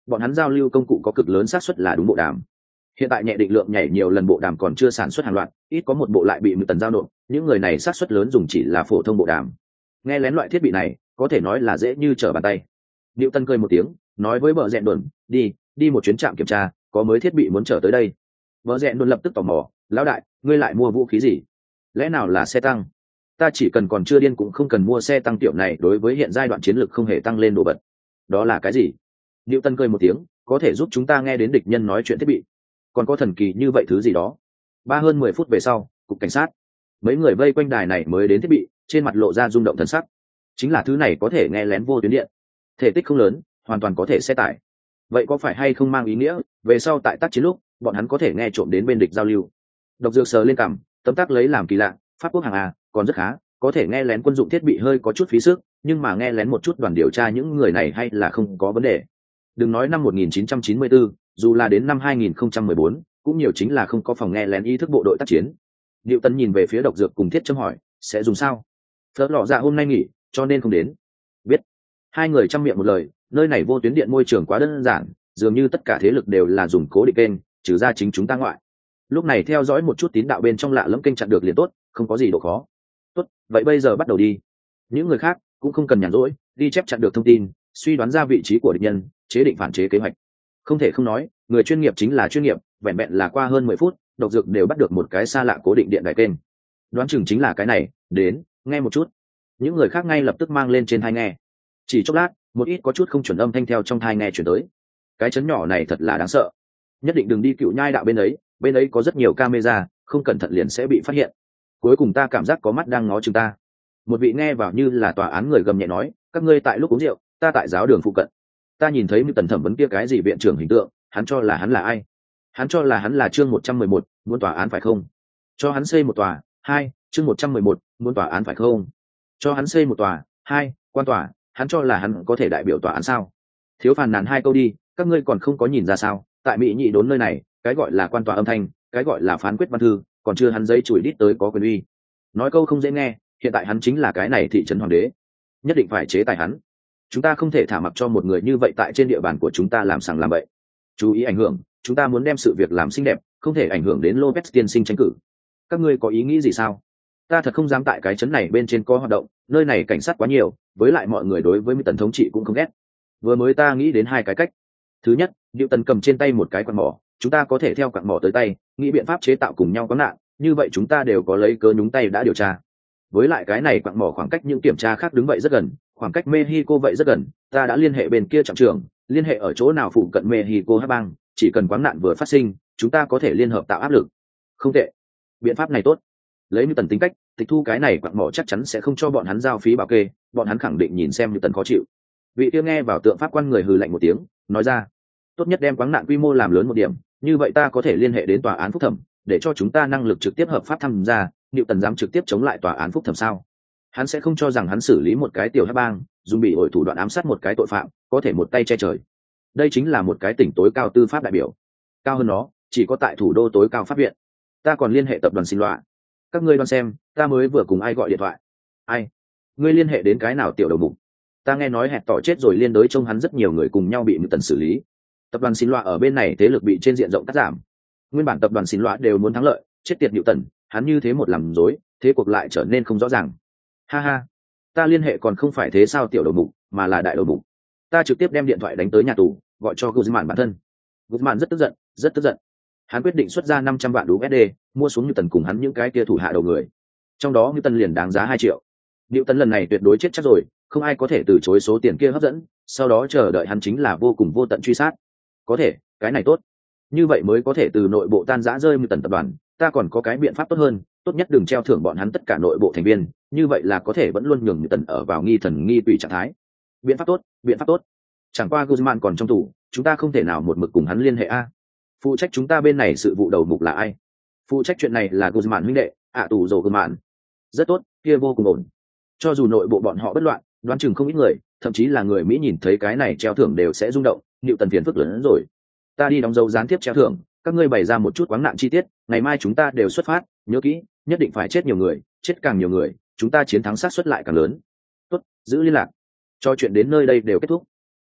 bọn hắn giao lưu công cụ có cực lớn xác suất là đúng bộ đàm. Hiện tại nhẹ định lượng nhảy nhiều lần bộ đàm còn chưa sản xuất hàng loạt, ít có một bộ lại bị Newton giao nộp, những người này xác suất lớn dùng chỉ là phổ thông bộ đàm. Nghe lén loại thiết bị này, có thể nói là dễ như trở bàn tay. Newton cười một tiếng, nói với bờ rẽn đồn, đi một chuyến trạm kiểm tra, có mới thiết bị muốn trở tới đây. Bờ rẽn đồn lập tức tò mò, lão đại, ngươi lại mua vũ khí gì? Lẽ nào là xe tăng? Ta chỉ cần còn chưa điên cũng không cần mua xe tăng tiểu này, đối với hiện giai đoạn chiến lược không hề tăng lên đồ bật. Đó là cái gì? Newton cười một tiếng, có thể giúp chúng ta nghe đến địch nhân nói chuyện thiết bị. Còn có thần kỳ như vậy thứ gì đó. Hơn 10 phút về sau, cục cảnh sát, mấy người vây quanh đài này mới đến thiết bị, trên mặt lộ ra rung động thần sắc. Chính là thứ này có thể nghe lén vô tuyến điện, thể tích không lớn, hoàn toàn có thể xe tải. Vậy có phải hay không mang ý nghĩa về sau tại tác chiến lúc bọn hắn có thể nghe trộm đến bên địch giao lưu? Độc Dược sờ lên cằm, tấm tắc lấy làm kỳ lạ, pháp quốc hàng à, còn rất khá, có thể nghe lén quân dụng thiết bị hơi có chút phí sức, nhưng mà nghe lén một chút đoàn điều tra những người này hay là không có vấn đề. Đừng nói năm 1994, dù là đến năm 2014, cũng nhiều chính là không có phòng nghe lén ý thức bộ đội tác chiến. Diệu Tân nhìn về phía Độc Dược cùng Thiết Châm hỏi, sẽ dùng sao? Phớt lọ dạ hôm nay nghỉ, cho nên không đến. Biết. Hai người chăm miệng một lời, nơi này vô tuyến điện môi trường quá đơn giản, dường như tất cả thế lực đều là dùng cố định kênh, trừ ra chính chúng ta ngoại. Lúc này theo dõi một chút tín đạo bên trong lạ lẫm kênh chặn được liền tốt, không có gì độ khó. Tốt, vậy bây giờ bắt đầu đi. Những người khác cũng không cần nhàn rỗi, đi chép chặn được thông tin, suy đoán ra vị trí của địch nhân, chế định phản chế kế hoạch. Không thể không nói, người chuyên nghiệp chính là chuyên nghiệp, vẹn vẹn là qua hơn 10 phút, Độc Dược đều bắt được một cái xa lạ cố định điện đài kênh. Đoán chừng chính là cái này, đến, nghe một chút. Những người khác ngay lập tức mang lên trên tai nghe. Chỉ chốc lát, một ít có chút không chuẩn âm thanh theo trong tai nghe truyền tới. Cái chấn nhỏ này thật là đáng sợ. Nhất định đừng đi Cựu Nhai đạo bên ấy có rất nhiều camera, không cẩn thận liền sẽ bị phát hiện. Cuối cùng ta cảm giác có mắt đang ngó chừng ta. Một vị nghe vào như là tòa án người gầm nhẹ nói, các ngươi tại lúc uống rượu, ta tại giáo đường phụ cận. Ta nhìn thấy Tần thẩm vấn kia cái gì viện trưởng hình tượng, hắn cho là hắn là ai? Hắn cho là hắn là chương 111, muốn tòa án phải không? Cho hắn xây một tòa, chương 111, muốn tòa án phải không? Cho hắn xây một tòa, quan tòa, hắn cho là hắn có thể đại biểu tòa án sao? Thiếu phàn nàn 2 câu đi, các ngươi còn không có nhìn ra sao? Tại Mỹ nhị đốn nơi này, cái gọi là quan tòa âm thanh, cái gọi là phán quyết văn thư, còn chưa hắn giấy chùi đít tới có quyền uy. Nói câu không dễ nghe, hiện tại hắn chính là cái này thị trấn hoàng đế, nhất định phải chế tài hắn. Chúng ta không thể thả mặc cho một người như vậy tại trên địa bàn của chúng ta làm sằng làm bậy. Chú ý ảnh hưởng, chúng ta muốn đem sự việc làm xinh đẹp, không thể ảnh hưởng đến Lopez tiên sinh tranh cử. Các ngươi có ý nghĩ gì sao? Ta thật không dám tại cái trấn này bên trên có hoạt động, nơi này cảnh sát quá nhiều, với lại mọi người đối với Tần thống trị cũng không ghét. Vừa mới ta nghĩ đến 2 cái cách. Thứ nhất, Diệu Tần cầm trên tay một cái quặng mỏ, chúng ta có thể theo quặng mỏ tới tay, nghĩ biện pháp chế tạo cùng nhau có nạn, như vậy chúng ta đều có lấy cớ nhúng tay đã điều tra. Với lại cái này quặng mỏ khoảng cách những kiểm tra khác đứng vậy rất gần, khoảng cách Mexico vậy rất gần, ta đã liên hệ bên kia trạm trưởng, liên hệ ở chỗ nào phụ cận Mexico hát bang, chỉ cần quáng nạn vừa phát sinh, chúng ta có thể liên hợp tạo áp lực. Không tệ, biện pháp này tốt. Lấy Như Tần tính cách, tịch thu cái này quặng mỏ chắc chắn sẽ không cho bọn hắn giao phí bảo kê, bọn hắn khẳng định nhìn xem Như Tần khó chịu. Vị kia nghe vào tượng pháp quan người hừ lạnh một tiếng, nói ra, tốt nhất đem quáng nạn quy mô làm lớn một điểm, như vậy ta có thể liên hệ đến tòa án phúc thẩm, để cho chúng ta năng lực trực tiếp hợp pháp tham gia. Như Tần dám trực tiếp chống lại tòa án phúc thẩm sao? Hắn sẽ không cho rằng hắn xử lý một cái tiểu hắc bang, dùng bị ổi thủ đoạn ám sát một cái tội phạm, có thể một tay che trời. Đây chính là một cái tỉnh tối cao tư pháp đại biểu, cao hơn nó chỉ có tại thủ đô tối cao pháp viện. Ta còn liên hệ tập đoàn xin loạn, các ngươi đoán xem, ta mới vừa cùng ai gọi điện thoại? Ai? Ngươi liên hệ đến cái nào tiểu đầu mục? Ta nghe nói hẹn tỏ chết rồi liên đới trông hắn rất nhiều người cùng nhau bị Như Tần xử lý. Tập đoàn xin loạn ở bên này thế lực bị trên diện rộng cắt giảm. Nguyên bản tập đoàn xin loạn đều muốn thắng lợi, chết tiệt Như Tần, hắn như thế một làm dối, thế cuộc lại trở nên không rõ ràng. Ha ha, ta liên hệ còn không phải thế sao tiểu đầu mục, mà là đại đầu mục. Ta trực tiếp đem điện thoại đánh tới nhà tù, gọi cho Guzman bản thân. Guzman rất tức giận, rất tức giận. Hắn quyết định xuất ra 500 vạn USD, mua xuống Như Tần cùng hắn những cái kia thủ hạ đầu người. Trong đó Như Tần liền đáng giá 2 triệu. Như Tần lần này tuyệt đối chết chắc rồi, không ai có thể từ chối số tiền kia hấp dẫn, sau đó chờ đợi hắn chính là vô cùng vô tận truy sát. Có thể, cái này tốt. Như vậy mới có thể từ nội bộ tan rã rơi Như Tần tập đoàn, ta còn có cái biện pháp tốt hơn, tốt nhất đừng treo thưởng bọn hắn tất cả nội bộ thành viên, như vậy là có thể vẫn luôn nhường Như Tần ở vào nghi thần nghi tùy trạng thái. Biện pháp tốt, biện pháp tốt. Chẳng qua Guzman còn trong tù, chúng ta không thể nào một mực cùng hắn liên hệ a. Phụ trách chúng ta bên này sự vụ đầu mục là ai? Phụ trách chuyện này là Guzman huynh đệ, tù rồ Guzman. Rất tốt, kia vô cùng ổn. Cho dù nội bộ bọn họ bất loạn, đoán chừng không ít người, thậm chí là người Mỹ nhìn thấy cái này treo thưởng đều sẽ rung động, Nịu Tần phiền phức lớn hơn rồi. Ta đi đóng dấu gián tiếp treo thưởng, các ngươi bày ra một chút quáng nạn chi tiết, ngày mai chúng ta đều xuất phát, nhớ kỹ, nhất định phải chết nhiều người, chết càng nhiều người, chúng ta chiến thắng xác suất lại càng lớn. Tốt, giữ liên lạc. Cho chuyện đến nơi đây đều kết thúc.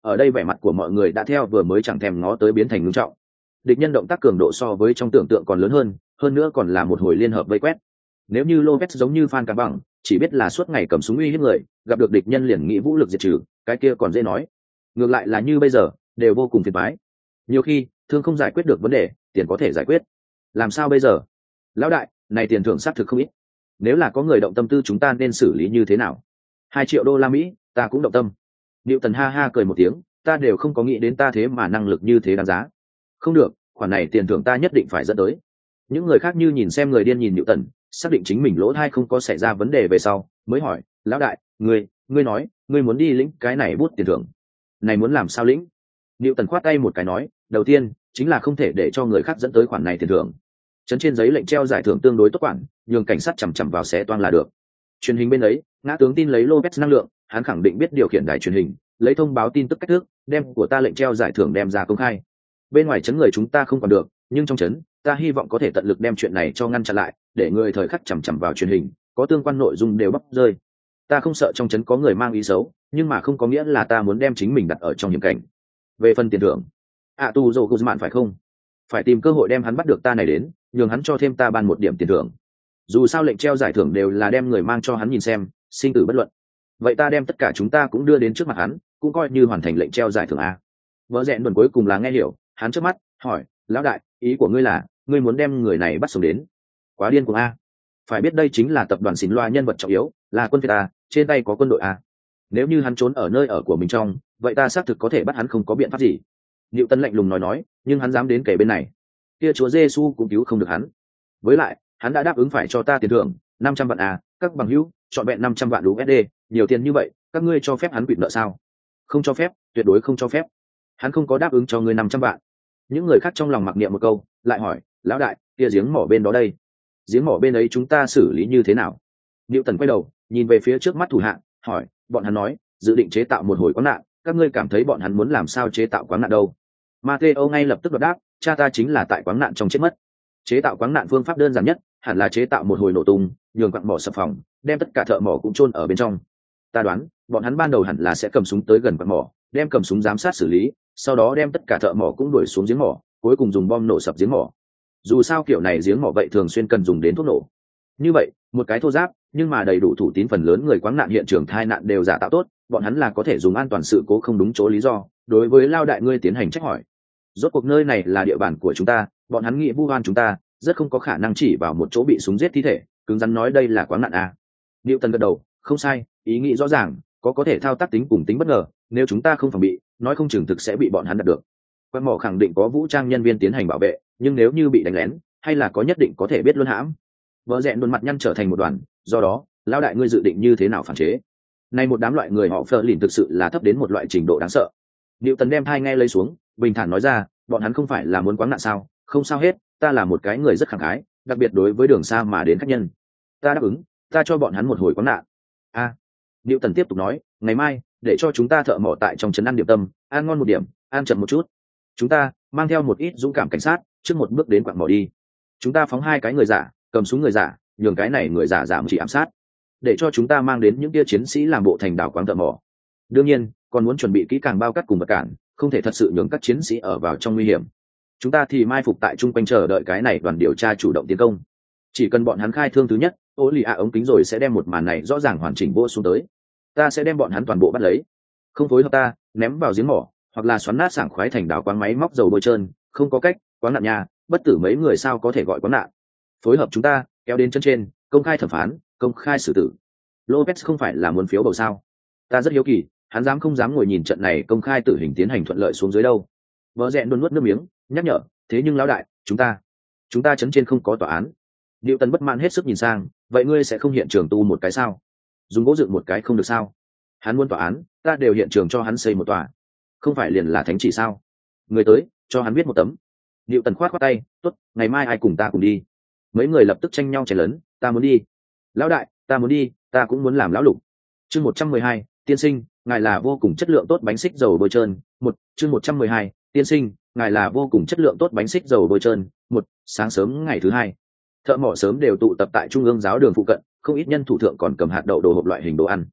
ở đây vẻ mặt của mọi người đã theo vừa mới chẳng thèm ngó tới biến thành ngưng trọng. Địch nhân động tác cường độ so với trong tưởng tượng còn lớn hơn nữa còn là một hồi liên hợp vây quét. Nếu như Lopez giống như Phan Cà Bằng, chỉ biết là suốt ngày cầm súng uy hiếp người, gặp được địch nhân liền nghĩ vũ lực diệt trừ, cái kia còn dễ nói. Ngược lại là như bây giờ, đều vô cùng phiền toái. Nhiều khi, thương không giải quyết được vấn đề, tiền có thể giải quyết. Làm sao bây giờ? Lão đại, này tiền thưởng xác thực không ít. Nếu là có người động tâm tư chúng ta nên xử lý như thế nào? 2 triệu đô la Mỹ, ta cũng động tâm. Diệu Tần ha ha cười một tiếng, ta đều không có nghĩ đến ta thế mà năng lực như thế đáng giá. Không được, khoản này tiền thưởng ta nhất định phải dẫn tới. Những người khác như nhìn xem người điên nhìn Diệu Tần, xác định chính mình lỗ thai không có xảy ra vấn đề về sau, mới hỏi, lão đại, ngươi nói, ngươi muốn đi lĩnh cái này bút tiền thưởng. Này muốn làm sao lĩnh? Diệu Tần khoát tay một cái nói, đầu tiên, chính là không thể để cho người khác dẫn tới khoản này tiền thưởng. Trấn trên giấy lệnh treo giải thưởng tương đối tốt quản, nhường cảnh sát chằm chằm vào xé toang là được. Truyền hình bên ấy, ngã tướng tin lấy Lopez năng lượng, hắn khẳng định biết điều khiển đài truyền hình, lấy thông báo tin tức cách thức, đem của ta lệnh treo giải thưởng đem ra công khai. Bên ngoài trấn người chúng ta không còn được, nhưng trong trấn, ta hy vọng có thể tận lực đem chuyện này cho ngăn chặn lại, để người thời khắc chằm chằm vào truyền hình, có tương quan nội dung đều bóc rơi. Ta không sợ trong trấn có người mang ý xấu, nhưng mà không có nghĩa là ta muốn đem chính mình đặt ở trong hiểm cảnh. Về phần tiền thưởng, tu dồ Guzman phải không? Phải tìm cơ hội đem hắn bắt được ta này đến, nhường hắn cho thêm ta ban một điểm tiền thưởng. Dù sao lệnh treo giải thưởng đều là đem người mang cho hắn nhìn xem, sinh tử bất luận. Vậy ta đem tất cả chúng ta cũng đưa đến trước mặt hắn, cũng coi như hoàn thành lệnh treo giải thưởng a. Vợ rẽn đồn cuối cùng là nghe hiểu, hắn trước mắt hỏi, lão đại, ý của ngươi là ngươi muốn đem người này bắt sống đến? Quá điên cuồng a. Phải biết đây chính là tập đoàn xín loa nhân vật trọng yếu, là quân phiệt a, trên tay có quân đội a. Nếu như hắn trốn ở nơi ở của mình trong, vậy ta xác thực có thể bắt hắn không có biện pháp gì. Diệu Tân lạnh lùng nói, nhưng hắn dám đến kể bên này, kia Chúa Giêsu cũng cứu không được hắn. Với lại, hắn đã đáp ứng phải cho ta tiền thưởng 500 vạn a, các bằng hữu, chọn vẹn 500 vạn USD, nhiều tiền như vậy, các ngươi cho phép hắn quỵt nợ sao? Không cho phép, tuyệt đối không cho phép. Hắn không có đáp ứng cho ngươi 500 vạn. Những người khác trong lòng mặc niệm một câu, lại hỏi, lão đại, kia giếng mỏ bên đó đây, giếng mỏ bên ấy chúng ta xử lý như thế nào? Diệu Tần quay đầu, nhìn về phía trước mắt thủ hạ, hỏi, bọn hắn nói, dự định chế tạo một hồi quáng nạn, các ngươi cảm thấy bọn hắn muốn làm sao chế tạo quáng nạn đâu? Mateo ngay lập tức đáp, cha ta chính là tại quáng nạn trong chết mất. Chế tạo quáng nạn phương pháp đơn giản nhất, hẳn là chế tạo một hồi nổ tung, nhường quặng mỏ sập phòng, đem tất cả thợ mỏ cũng chôn ở bên trong. Ta đoán, bọn hắn ban đầu hẳn là sẽ cầm súng tới gần quặng mỏ, đem cầm súng giám sát xử lý, sau đó đem tất cả thợ mỏ cũng đuổi xuống giếng mỏ, cuối cùng dùng bom nổ sập giếng mỏ. Dù sao kiểu này giếng mỏ vậy thường xuyên cần dùng đến thuốc nổ. Như vậy, một cái thô giáp, nhưng mà đầy đủ thủ tín phần lớn người quáng nạn hiện trường tai nạn đều giả tạo tốt, bọn hắn là có thể dùng an toàn sự cố không đúng chỗ lý do, đối với lao đại ngươi tiến hành trách hỏi. Rốt cuộc nơi này là địa bàn của chúng ta, bọn hắn nghĩ vu oan chúng ta, rất không có khả năng chỉ vào một chỗ bị súng giết thi thể, cứng rắn nói đây là quáng nạn a. Diệu Tần gật đầu, không sai, ý nghĩ rõ ràng, có thể thao tác tính cùng tính bất ngờ, nếu chúng ta không phòng bị, nói không chừng thực sẽ bị bọn hắn đạt được. Quang mỏ khẳng định có vũ trang nhân viên tiến hành bảo vệ, nhưng nếu như bị đánh lén, hay là có nhất định có thể biết luân hãm. Vợ rẽn đồn mặt nhăn trở thành một đoàn, do đó, lão đại ngươi dự định như thế nào phản chế? Nay một đám loại người họ phờ lìn thực sự là thấp đến một loại trình độ đáng sợ. Diệu Tần đem thai nghe lấy xuống, bình thản nói ra, bọn hắn không phải là muốn quáng nạn sao? Không sao hết, ta là một cái người rất khẳng khái, đặc biệt đối với đường xa mà đến khách nhân. Ta đáp ứng, ta cho bọn hắn một hồi quáng nạn. Diệu Tần tiếp tục nói, ngày mai, để cho chúng ta thợ mỏ tại trong trấn ăn điểm tâm, ăn ngon một điểm, ăn chậm một chút. Chúng ta mang theo một ít dũng cảm cảnh sát, trước một bước đến quặng mỏ đi. Chúng ta phóng 2 cái người giả, cầm súng người giả, nhường cái này người giả giảm chỉ ám sát, để cho chúng ta mang đến những tia chiến sĩ làm bộ thành đảo quáng thợ mỏ. Đương nhiên, còn muốn chuẩn bị kỹ càng bao cát cùng vật cản, không thể thật sự nhường các chiến sĩ ở vào trong nguy hiểm. Chúng ta thì mai phục tại trung quanh chờ đợi cái này đoàn điều tra chủ động tiến công. Chỉ cần bọn hắn khai thương thứ nhất, ô lì ống kính rồi sẽ đem một màn này rõ ràng hoàn chỉnh vô xuống tới. Ta sẽ đem bọn hắn toàn bộ bắt lấy, không phối hợp ta, ném vào giếng mỏ, hoặc là xoắn nát sảng khoái thành đảo quáng máy móc dầu bôi trơn, không có cách, quáng nạn nhà, bất tử mấy người sao có thể gọi quáng nạn. Phối hợp chúng ta, kéo đến chân trên, công khai thẩm phán, công khai xử tử. Lopez không phải là muốn phiếu bầu sao? Ta rất hiếu kỳ, hắn dám không dám ngồi nhìn trận này công khai tử hình tiến hành thuận lợi xuống dưới đâu. Vợ rẽn đôn nuốt nước miếng, nhắc nhở, thế nhưng lão đại, chúng ta chấn trên không có tòa án. Diệu Tần bất mãn hết sức nhìn sang, vậy ngươi sẽ không hiện trường tu một cái sao? Dùng gỗ dựng một cái không được sao? Hắn muốn tòa án, ta đều hiện trường cho hắn xây một tòa, không phải liền là thánh chỉ sao? Người tới, cho hắn viết một tấm. Diệu Tần khoát tay, tốt, ngày mai ai cùng ta cùng đi. Mấy người lập tức tranh nhau chảy lớn, ta muốn đi. Lão đại, ta muốn đi, ta cũng muốn làm lão lục. Chương 112, tiên sinh, ngài là vô cùng chất lượng tốt bánh xích dầu bôi trơn. Chương 112, tiên sinh, ngài là vô cùng chất lượng tốt bánh xích dầu bôi trơn. Sáng sớm ngày thứ 2, thợ mỏ sớm đều tụ tập tại trung ương giáo đường phụ cận, không ít nhân thủ thượng còn cầm hạt đậu đồ hộp loại hình đồ ăn.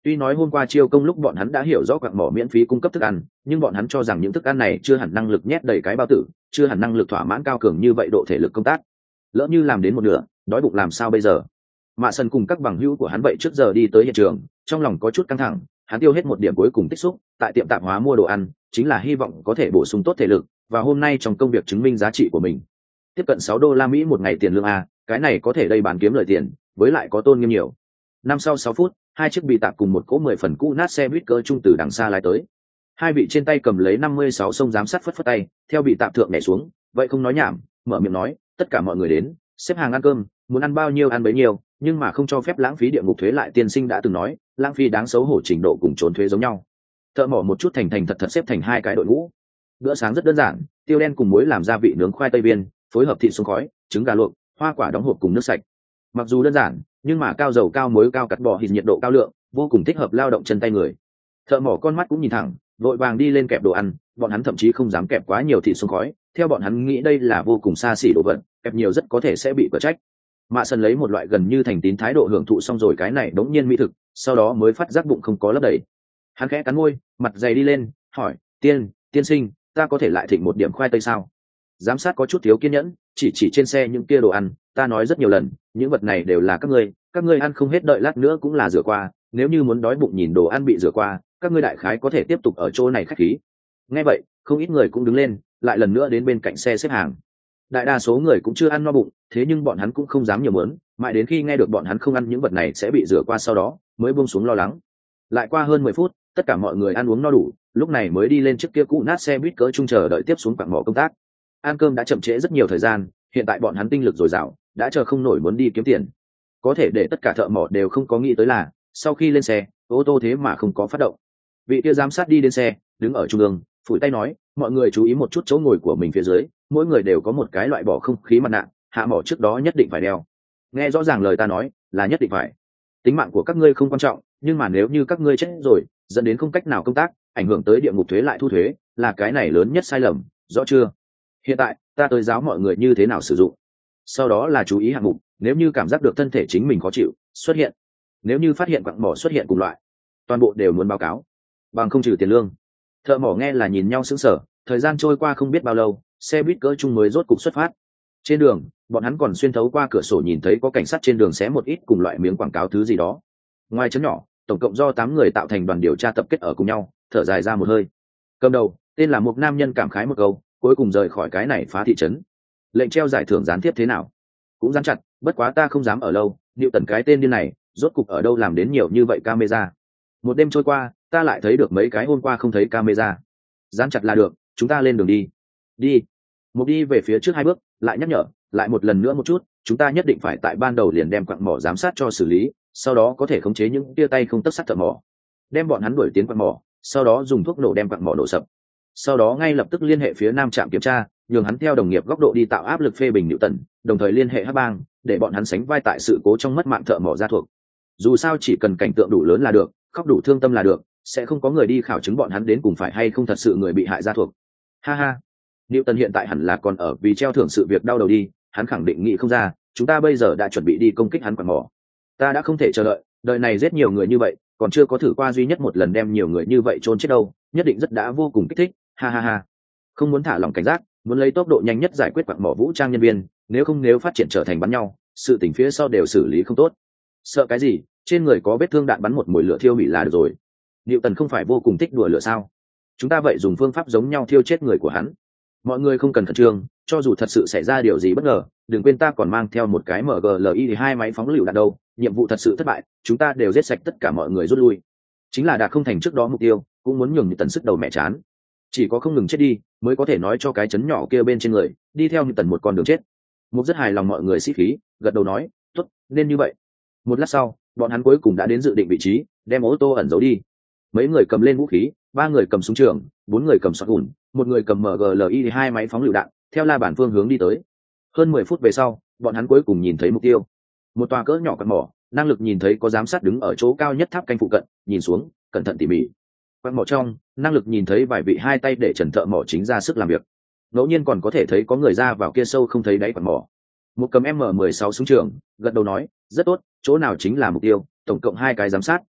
Tuy nói hôm qua chiêu công lúc bọn hắn đã hiểu rõ quặng mỏ miễn phí cung cấp thức ăn, nhưng bọn hắn cho rằng những thức ăn này chưa hẳn năng lực nhét đầy cái bao tử, chưa hẳn năng lực thỏa mãn cao cường như vậy độ thể lực công tác. Lỡ như làm đến một nửa, đói bụng làm sao bây giờ? Mạ Sần cùng các bằng hữu của hắn vậy trước giờ đi tới hiện trường, trong lòng có chút căng thẳng, hắn tiêu hết một điểm cuối cùng tích xúc, tại tiệm tạp hóa mua đồ ăn, chính là hy vọng có thể bổ sung tốt thể lực, và hôm nay trong công việc chứng minh giá trị của mình. Tiếp cận $6 một ngày tiền lương a, cái này có thể đây bán kiếm lời tiền, với lại có tôn nghiêm nhiều. Năm sau 6 phút, hai chiếc bị tạp cùng một cỗ 10 phần cũ nát xe buýt cỡ trung từ đằng xa lái tới. Hai vị trên tay cầm lấy 56 sông giám sát phất phất tay, theo bị tạp thượng nhảy xuống, vậy không nói nhảm, mở miệng nói, tất cả mọi người đến, xếp hàng ăn cơm, muốn ăn bao nhiêu ăn bấy nhiêu, nhưng mà không cho phép lãng phí địa ngục thuế lại tiên sinh đã từng nói, lãng phí đáng xấu hổ trình độ cùng trốn thuế giống nhau. Thợ mỏ một chút thành thành thật thật xếp thành hai cái đội ngũ. Bữa sáng rất đơn giản, tiêu đen cùng muối làm gia vị nướng khoai tây viên, phối hợp thịt xông khói, trứng gà luộc, hoa quả đóng hộp cùng nước sạch. Mặc dù đơn giản, nhưng mà cao dầu cao muối cao cắt bò thịt nhiệt độ cao lượng, vô cùng thích hợp lao động chân tay người. Thợ mỏ con mắt cũng nhìn thẳng, vội vàng đi lên kẹp đồ ăn, bọn hắn thậm chí không dám kẹp quá nhiều thịt xông khói, theo bọn hắn nghĩ đây là vô cùng xa xỉ đồ vật, kẹp nhiều rất có thể sẽ bị quả trách. Mạ Sần lấy một loại gần như thành tín thái độ hưởng thụ xong rồi cái này đống nhiên mỹ thực, sau đó mới phát giác bụng không có lấp đầy. Hắn khẽ cắn môi, mặt dày đi lên, hỏi, tiên sinh, ta có thể lại thịnh một điểm khoai tây sao? Giám sát có chút thiếu kiên nhẫn, chỉ trên xe những kia đồ ăn, ta nói rất nhiều lần, những vật này đều là các ngươi ăn không hết đợi lát nữa cũng là rửa qua, nếu như muốn đói bụng nhìn đồ ăn bị rửa qua, các ngươi đại khái có thể tiếp tục ở chỗ này khách khí. Nghe vậy, không ít người cũng đứng lên, lại lần nữa đến bên cạnh xe xếp hàng. Đại đa số người cũng chưa ăn no bụng, thế nhưng bọn hắn cũng không dám nhiều mớn, mãi đến khi nghe được bọn hắn không ăn những vật này sẽ bị rửa qua sau đó, mới buông xuống lo lắng. Lại qua hơn 10 phút, tất cả mọi người ăn uống no đủ, lúc này mới đi lên chiếc kia cũ nát xe buýt cỡ trung chờ đợi tiếp xuống quặng mỏ công tác. Ăn cơm đã chậm trễ rất nhiều thời gian, hiện tại bọn hắn tinh lực dồi dào, đã chờ không nổi muốn đi kiếm tiền. Có thể để tất cả thợ mỏ đều không có nghĩ tới là, sau khi lên xe, ô tô thế mà không có phát động. Vị kia giám sát đi đến xe, đứng ở trung ương, phủi tay nói, mọi người chú ý một chút chỗ ngồi của mình phía dưới, mỗi người đều có một cái loại bỏ không khí mặt nạ, hạ mỏ trước đó nhất định phải đeo. Nghe rõ ràng lời ta nói, là nhất định phải. Tính mạng của các ngươi không quan trọng, nhưng mà nếu như các ngươi chết rồi, dẫn đến không cách nào công tác, ảnh hưởng tới địa ngục thuế lại thu thuế, là cái này lớn nhất sai lầm, rõ chưa? Hiện tại, ta tới giáo mọi người như thế nào sử dụng. Sau đó là chú ý hạng mục, nếu như cảm giác được thân thể chính mình khó chịu, xuất hiện. Nếu như phát hiện quặng mỏ xuất hiện cùng loại, toàn bộ đều muốn báo cáo, bằng không trừ tiền lương. Thợ mỏ nghe là nhìn nhau sững sờ, thời gian trôi qua không biết bao lâu, xe buýt cỡ trung mới rốt cục xuất phát. Trên đường, bọn hắn còn xuyên thấu qua cửa sổ nhìn thấy có cảnh sát trên đường xé một ít cùng loại miếng quảng cáo thứ gì đó. Ngoài chấn nhỏ, tổng cộng do 8 người tạo thành đoàn điều tra tập kết ở cùng nhau, thở dài ra một hơi. Cầm đầu, tên là một nam nhân cảm khái một câu, cuối cùng rời khỏi cái này phá thị trấn. Lệnh treo giải thưởng gián tiếp thế nào? Cũng gián chặt, bất quá ta không dám ở lâu, Diệu Tần cái tên điên này, rốt cục ở đâu làm đến nhiều như vậy camera. Một đêm trôi qua, ta lại thấy được mấy cái hôm qua không thấy camera. Gián chặt là được, chúng ta lên đường đi. Đi. Một đi về phía trước 2 bước, lại nhắc nhở, lại một lần nữa một chút, chúng ta nhất định phải tại ban đầu liền đem quặng mỏ giám sát cho xử lý, sau đó có thể khống chế những tia tay không tấc sắt thợ mỏ. Đem bọn hắn đuổi tiến quặng mỏ, sau đó dùng thuốc nổ đem quặng mỏ nổ sập. Sau đó ngay lập tức liên hệ phía nam trạm kiểm tra, nhường hắn theo đồng nghiệp góc độ đi tạo áp lực phê bình Nữu Tần, đồng thời liên hệ Hắc Bang, để bọn hắn sánh vai tại sự cố trong mất mạng thợ mỏ gia thuộc. Dù sao chỉ cần cảnh tượng đủ lớn là được, khóc đủ thương tâm là được, sẽ không có người đi khảo chứng bọn hắn đến cùng phải hay không thật sự người bị hại gia thuộc. Ha ha, Nữu Tần hiện tại hẳn là còn ở vì treo thưởng sự việc đau đầu đi, hắn khẳng định nghĩ không ra, chúng ta bây giờ đã chuẩn bị đi công kích hắn quặng mỏ. Ta đã không thể chờ đợi, đời này giết nhiều người như vậy, còn chưa có thử qua duy nhất một lần đem nhiều người như vậy chôn chết đâu, nhất định rất đã vô cùng kích thích. Ha ha ha, không muốn thả lỏng cảnh giác, muốn lấy tốc độ nhanh nhất giải quyết quặng mỏ vũ trang nhân viên, nếu phát triển trở thành bắn nhau, sự tình phía sau đều xử lý không tốt. Sợ cái gì, trên người có vết thương đạn bắn một mùi lửa thiêu hủy là được rồi. Nữu Tần không phải vô cùng thích đùa lửa sao? Chúng ta vậy dùng phương pháp giống nhau thiêu chết người của hắn. Mọi người không cần khẩn trương, cho dù thật sự xảy ra điều gì bất ngờ, đừng quên ta còn mang theo một cái MGLI-2 máy phóng lựu đạn đâu, nhiệm vụ thật sự thất bại, chúng ta đều giết sạch tất cả mọi người rút lui. Chính là đạt không thành trước đó mục tiêu, cũng muốn nhường Nữu Tần sức đầu mẹ chán. Chỉ có không ngừng chết đi, mới có thể nói cho cái chấn nhỏ kia bên trên người, đi theo Nữu Tần một con đường chết. Mục rất hài lòng mọi người sĩ khí, gật đầu nói, tốt, nên như vậy. Một lát sau, bọn hắn cuối cùng đã đến dự định vị trí, đem ô tô ẩn giấu đi. Mấy người cầm lên vũ khí, 3 người cầm súng trường, 4 người cầm sọt gùn, 1 người cầm MGLI-2 máy phóng lựu đạn, theo la bàn phương hướng đi tới. Hơn 10 phút về sau, bọn hắn cuối cùng nhìn thấy mục tiêu. Một tòa cỡ nhỏ quặng mỏ, năng lực nhìn thấy có giám sát đứng ở chỗ cao nhất tháp canh phụ cận, nhìn xuống, cẩn thận tỉ mỉ. Quặng mỏ trong, năng lực nhìn thấy vài vị hai tay để trần thợ mỏ chính ra sức làm việc. Ngẫu nhiên còn có thể thấy có người ra vào kia sâu không thấy đáy quặng mỏ. Một cầm M16 súng trường, gật đầu nói, rất tốt, chỗ nào chính là mục tiêu, tổng cộng 2 cái giám sát,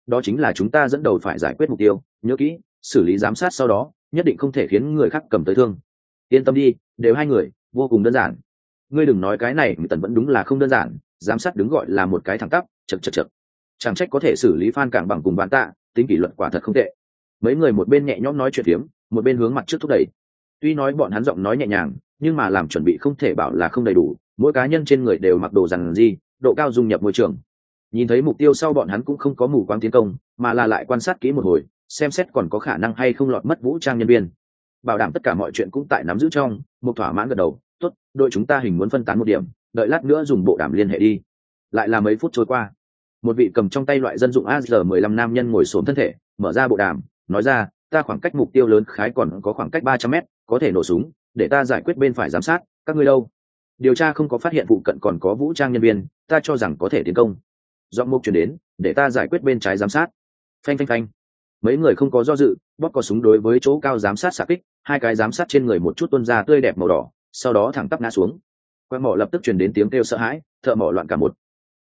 đó chính là chúng ta dẫn đầu phải giải quyết mục tiêu, nhớ kỹ, xử lý giám sát sau đó nhất định không thể khiến người khác cầm tới thương. Yên tâm đi, đều hai người, vô cùng đơn giản. Ngươi đừng nói cái này, Tần vẫn đúng là không đơn giản, giám sát đứng gọi là một cái thẳng tắp, chật. Chẳng trách có thể xử lý Phan Cảng bằng cùng Bán Tạ, tính kỷ luật quả thật không tệ. Mấy người một bên nhẹ nhõm nói chuyện phiếm, một bên hướng mặt trước thúc đẩy. Tuy nói bọn hắn giọng nói nhẹ nhàng, nhưng mà làm chuẩn bị không thể bảo là không đầy đủ, mỗi cá nhân trên người đều mặc đồ rằng gì, độ cao dung nhập môi trường. Nhìn thấy mục tiêu sau bọn hắn cũng không có mù quáng tiến công, mà là lại quan sát kỹ một hồi, xem xét còn có khả năng hay không lọt mất vũ trang nhân viên. Bảo đảm tất cả mọi chuyện cũng tại nắm giữ trong, một thỏa mãn gật đầu, tốt, đội chúng ta hình muốn phân tán một điểm, đợi lát nữa dùng bộ đàm liên hệ đi. Lại là mấy phút trôi qua, một vị cầm trong tay loại dân dụng AR-15 nam nhân ngồi xổm thân thể, mở ra bộ đàm, nói ra, ta khoảng cách mục tiêu lớn khái còn có khoảng cách 300 m, có thể nổ súng, để ta giải quyết bên phải giám sát, các ngươi đâu? Điều tra không có phát hiện phụ cận còn có vũ trang nhân viên, ta cho rằng có thể tiến công. Giọng mục truyền đến, để ta giải quyết bên trái giám sát. Phanh. Mấy người không có do dự, bóp cò súng đối với chỗ cao giám sát xạ kích, hai cái giám sát trên người một chút tuôn ra tươi đẹp màu đỏ, sau đó thẳng tắp ngã xuống. Quang mỏ lập tức truyền đến tiếng kêu sợ hãi, thợ mỏ loạn cả một,